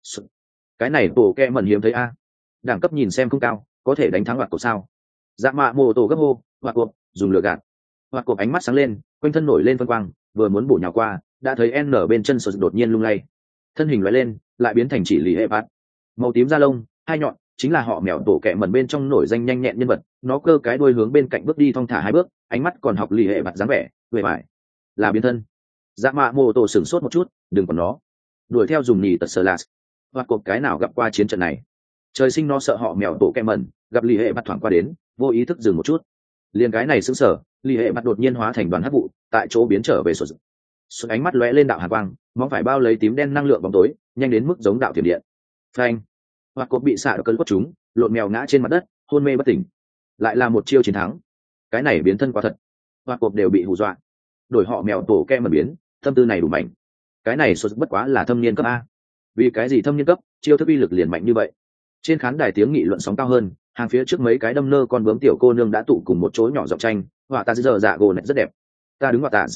Cái này bộ kẹ mẩn hiếm thấy a. Đẳng cấp nhìn xem không cao, có thể đánh thắng hoạt cột sao? Dạ mạ mồ tổ gấp hô, hoạt cột, dùng lửa gạt. Hoạt cột ánh mắt sáng lên, quanh thân nổi lên phân quang, vừa muốn bổ nhào qua, đã thấy N bên chân sột đột nhiên lung lay, thân hình lóe lên, lại biến thành chỉ lì hệ bát, màu tím da lông, hai nhọn, chính là họ mèo tổ kẹ mẩn bên trong nổi danh nhanh nhẹn nhân vật. Nó cơ cái đuôi hướng bên cạnh bước đi thong thả hai bước, ánh mắt còn học lì hệ bát dáng vẻ, về phải là biến thân. Dạ mạ mồ tổ sửng sốt một chút, đừng còn nó, đuổi theo dùng nhì tật sơ lạt. Hoạt cột cái nào gặp qua chiến trận này, trời sinh nó sợ họ mèo tổ kẹ mẩn, gặp lì hệ bát thoảng qua đến, vô ý thức dừng một chút, liền cái này sững sờ, lì hệ bát đột nhiên hóa thành đoàn hắc vụ, tại chỗ biến trở về sột. Sột ánh mắt lóe lên đạo hàn quang, móng phải bao lấy tím đen năng lượng bóng tối, nhanh đến mức giống đạo thiểm điện. Phanh! Hoạt cột bị xạ ở cơn quất chúng, lộn mèo ngã trên mặt đất, hôn mê bất tỉnh. Lại là một chiêu chiến thắng. Cái này biến thân quá thật. Hoạt cột đều bị hù dọa. Đổi họ mèo tổ kẹ mẩn biến, tâm tư này đủ mạnh. Cái này sột bất quá là thâm niên cấp a. Vì cái gì thâm niên cấp, chiêu thức uy lực liền mạnh như vậy? Trên khán đài tiếng nghị luận sóng cao hơn, hàng phía trước mấy cái đâm nơ con bướm tiểu cô nương đã tụ cùng một chỗ nhỏ giọng tranh, họa ta giờ dạ gỗ này rất đẹp. Ta đứng họa ta.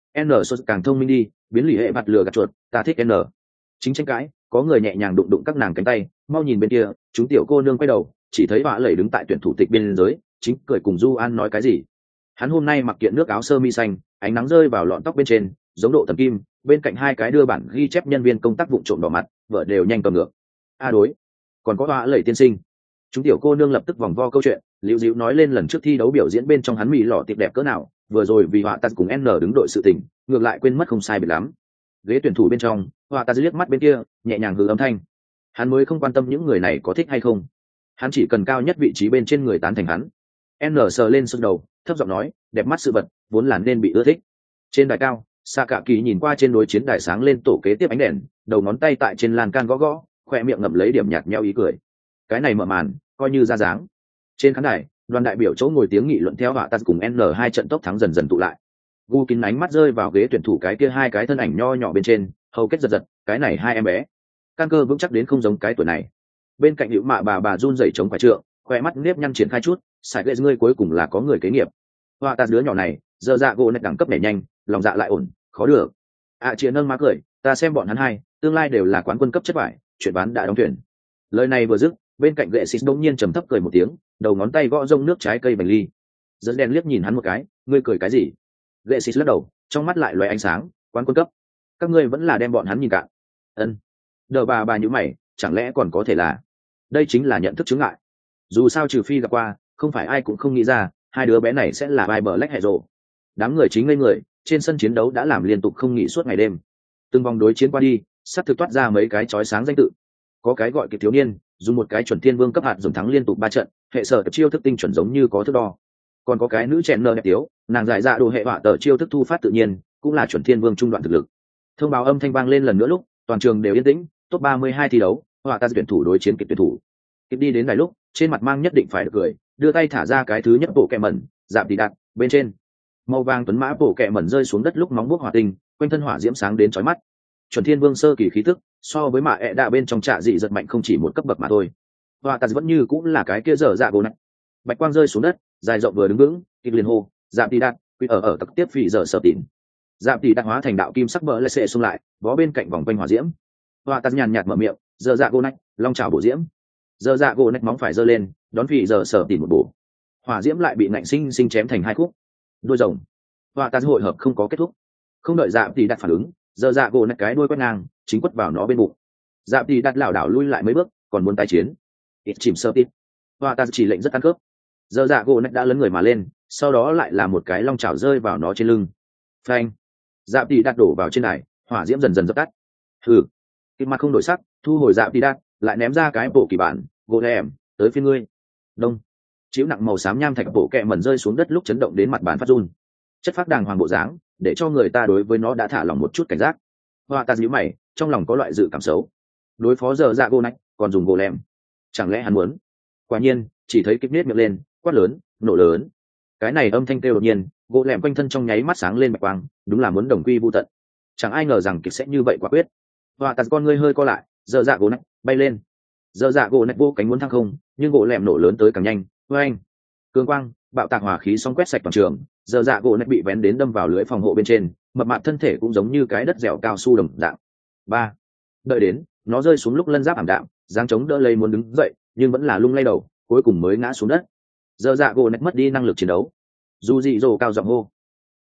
N sột càng thông minh đi, biến lì hệ mặt lừa gạt chuột, ta thích N. Chính tranh cãi, có người nhẹ nhàng đụng đụng các nàng cánh tay, mau nhìn bên kia, chúng tiểu cô nương quay đầu, chỉ thấy họa lẩy đứng tại tuyển thủ tịch biên giới, chính cười cùng Du An nói cái gì. Hắn hôm nay mặc kiện nước áo sơ mi xanh, ánh nắng rơi vào lọn tóc bên trên, giống độ thần kim, bên cạnh hai cái đưa bản ghi chép nhân viên công tác vụng trộm đỏ mặt, vợ đều nhanh cầm ngược. A đối, còn có họa lẩy tiên sinh. Chúng tiểu cô nương lập tức vòng vo câu chuyện, liễu dĩu nói lên lần trước thi đấu biểu diễn bên trong hắn mì lọ tiệp đẹp cỡ nào, vừa rồi vì họa tạt cùng N đứng đội sự tình, ngược lại quên mất không sai biệt lắm. Ghế tuyển thủ bên trong, họa tạt liếc mắt bên kia, nhẹ nhàng hừ âm thanh. Hắn mới không quan tâm những người này có thích hay không, hắn chỉ cần cao nhất vị trí bên trên người tán thành hắn. N sờ lên sưng đầu, thấp giọng nói, đẹp mắt sự vật vốn là nên bị ưa thích. Trên đài cao, Sa Cả Kỳ nhìn qua trên đối chiến đài sáng lên tổ kế tiếp ánh đèn, đầu ngón tay tại trên lan can gõ gõ, khoe miệng ngậm lấy điểm nhạt nhẽo ý cười. Cái này mở màn coi như ra dáng. Trên khán đài, đoàn đại biểu chỗ ngồi tiếng nghị luận theo họa tạt cùng N hai trận tốc thắng dần dần tụ lại. Gu kín ánh mắt rơi vào ghế tuyển thủ cái kia hai cái thân ảnh nho nhỏ bên trên, hầu kết giật giật, cái này hai em bé căn cơ vững chắc đến không giống cái tuổi này. Bên cạnh hữu mạ bà bà run rẩy chống phải trượng, khoe mắt nếp nhăn triển khai chút, sải lệ ngươi cuối cùng là có người kế nghiệp. Họa tạt đứa nhỏ này giờ dạ gỗ nạch đẳng cấp nhảy nhanh, lòng dạ lại ổn, khó được. ạ à, chị nâng má cười, ta xem bọn hắn hai tương lai đều là quán quân cấp chất vải, chuyện bán đã đóng thuyền. Lời này vừa dứt, bên cạnh gệ xịt bỗng nhiên trầm thấp cười một tiếng, đầu ngón tay gõ rông nước trái cây bành ly. Dẫn đèn liếc nhìn hắn một cái, ngươi cười cái gì? Gệ xịt lắc đầu, trong mắt lại loé ánh sáng, quán quân cấp, các ngươi vẫn là đem bọn hắn nhìn cạn. Ân. Đờ bà bà nhíu mày, chẳng lẽ còn có thể là, đây chính là nhận thức chướng ngại. Dù sao trừ phi gặp qua, không phải ai cũng không nghĩ ra hai đứa bé này sẽ là vai bờ lách hệ rộ. Đám người chính ngây người, trên sân chiến đấu đã làm liên tục không nghỉ suốt ngày đêm. Từng vòng đối chiến qua đi, sắp thực toát ra mấy cái chói sáng danh tự. Có cái gọi kịp thiếu niên, dùng một cái chuẩn thiên vương cấp hạt dùng thắng liên tục ba trận, hệ sở chiêu thức tinh chuẩn giống như có thước đo. Còn có cái nữ chèn nơ đẹp tiếu, nàng giải dạ đồ hệ họa tờ chiêu thức thu phát tự nhiên, cũng là chuẩn thiên vương trung đoạn thực lực. Thông báo âm thanh vang lên lần nữa lúc toàn trường đều yên tĩnh. Top ba mươi hai thi đấu, họa ta tuyển thủ đối chiến kịp tuyển thủ. Kịp đi đến này lúc, trên mặt mang nhất định phải được cười, đưa tay thả ra cái thứ nhất bộ kẹ mẩn, dạp đi đặt bên trên. Màu vàng tuấn mã bộ kẹ mẩn rơi xuống đất lúc móng buốc hỏa tinh, quanh thân hỏa diễm sáng đến chói mắt. Chuẩn thiên vương sơ kỳ khí tức, so với mạ ẹ đạ bên trong trạ dị giật mạnh không chỉ một cấp bậc mà thôi. Họa ta vẫn như cũng là cái kia dở dạ gỗ này. Bạch quang rơi xuống đất, dài rộng vừa đứng vững, kịp liền hô, dạp đi đặt, quy ở ở tập tiếp vị giờ sở tịn. Dạp đi đặt hóa thành đạo kim sắc bờ lại sệ xung lại, bó bên cạnh vòng quanh hỏa diễm. Họa ta nhàn nhạt mở miệng, dở dạ gỗ này, long trào bổ diễm. Dở dạ gỗ này móng phải giơ lên, đón vị giờ sở tịn một bổ. Hỏa diễm lại bị ngạnh sinh sinh chém thành hai khúc. Đôi rồng. Họa ta hội hợp không có kết thúc. Không đợi dạp thì đặt phản ứng, dở dạ gỗ này cái đuôi quét ngang, chính quất vào nó bên bụng. Dạp thì đặt lảo đảo lui lại mấy bước, còn muốn tái chiến. Ít chìm sơ tít. Họa ta chỉ lệnh rất ăn cướp. Dở dạ gỗ này đã lớn người mà lên, sau đó lại là một cái long chảo rơi vào nó trên lưng. Phanh. Dạ tỷ đạn đổ vào trên đài, hỏa diễm dần dần dập tắt. Hừ. Kịp mặt không đổi sắc, thu hồi dạ tỷ đạn, lại ném ra cái bộ kỳ bản, gỗ lẻm, tới phía ngươi. Đông. Chiếu nặng màu xám nham thạch bộ kẹ mẩn rơi xuống đất lúc chấn động đến mặt bàn phát run. Chất phác đàng hoàng bộ dáng, để cho người ta đối với nó đã thả lỏng một chút cảnh giác. Hoa ta nhíu mày, trong lòng có loại dự cảm xấu. Đối phó giờ dạ gỗ nách, còn dùng gỗ lẻm. Chẳng lẽ hắn muốn? Quả nhiên, chỉ thấy kích nết miệng lên, quát lớn, nổ lớn. Cái này âm thanh kêu đột nhiên, gỗ lẻm quanh thân trong nháy mắt sáng lên bạch quang, đúng là muốn đồng quy vu tận. Chẳng ai ngờ rằng kịch sẽ như vậy quả quyết. Hoa ta con ngươi hơi co lại, giờ dạ gỗ nách bay lên. Giờ dạ gỗ nách vô cánh muốn thăng không, nhưng gỗ lẻm nổ lớn tới càng nhanh. Với anh, cường quang, bạo tạc hỏa khí xong quét sạch toàn trường, giờ dạ gỗ nách bị vén đến đâm vào lưới phòng hộ bên trên, mập mạp thân thể cũng giống như cái đất dẻo cao su đồng dạng. Ba, đợi đến nó rơi xuống lúc lân giáp ảm đạm, giáng chống đỡ lấy muốn đứng dậy, nhưng vẫn là lung lay đầu, cuối cùng mới ngã xuống đất. Giờ dạ gỗ nách mất đi năng lực chiến đấu. Dù dị dỗ cao giọng hô,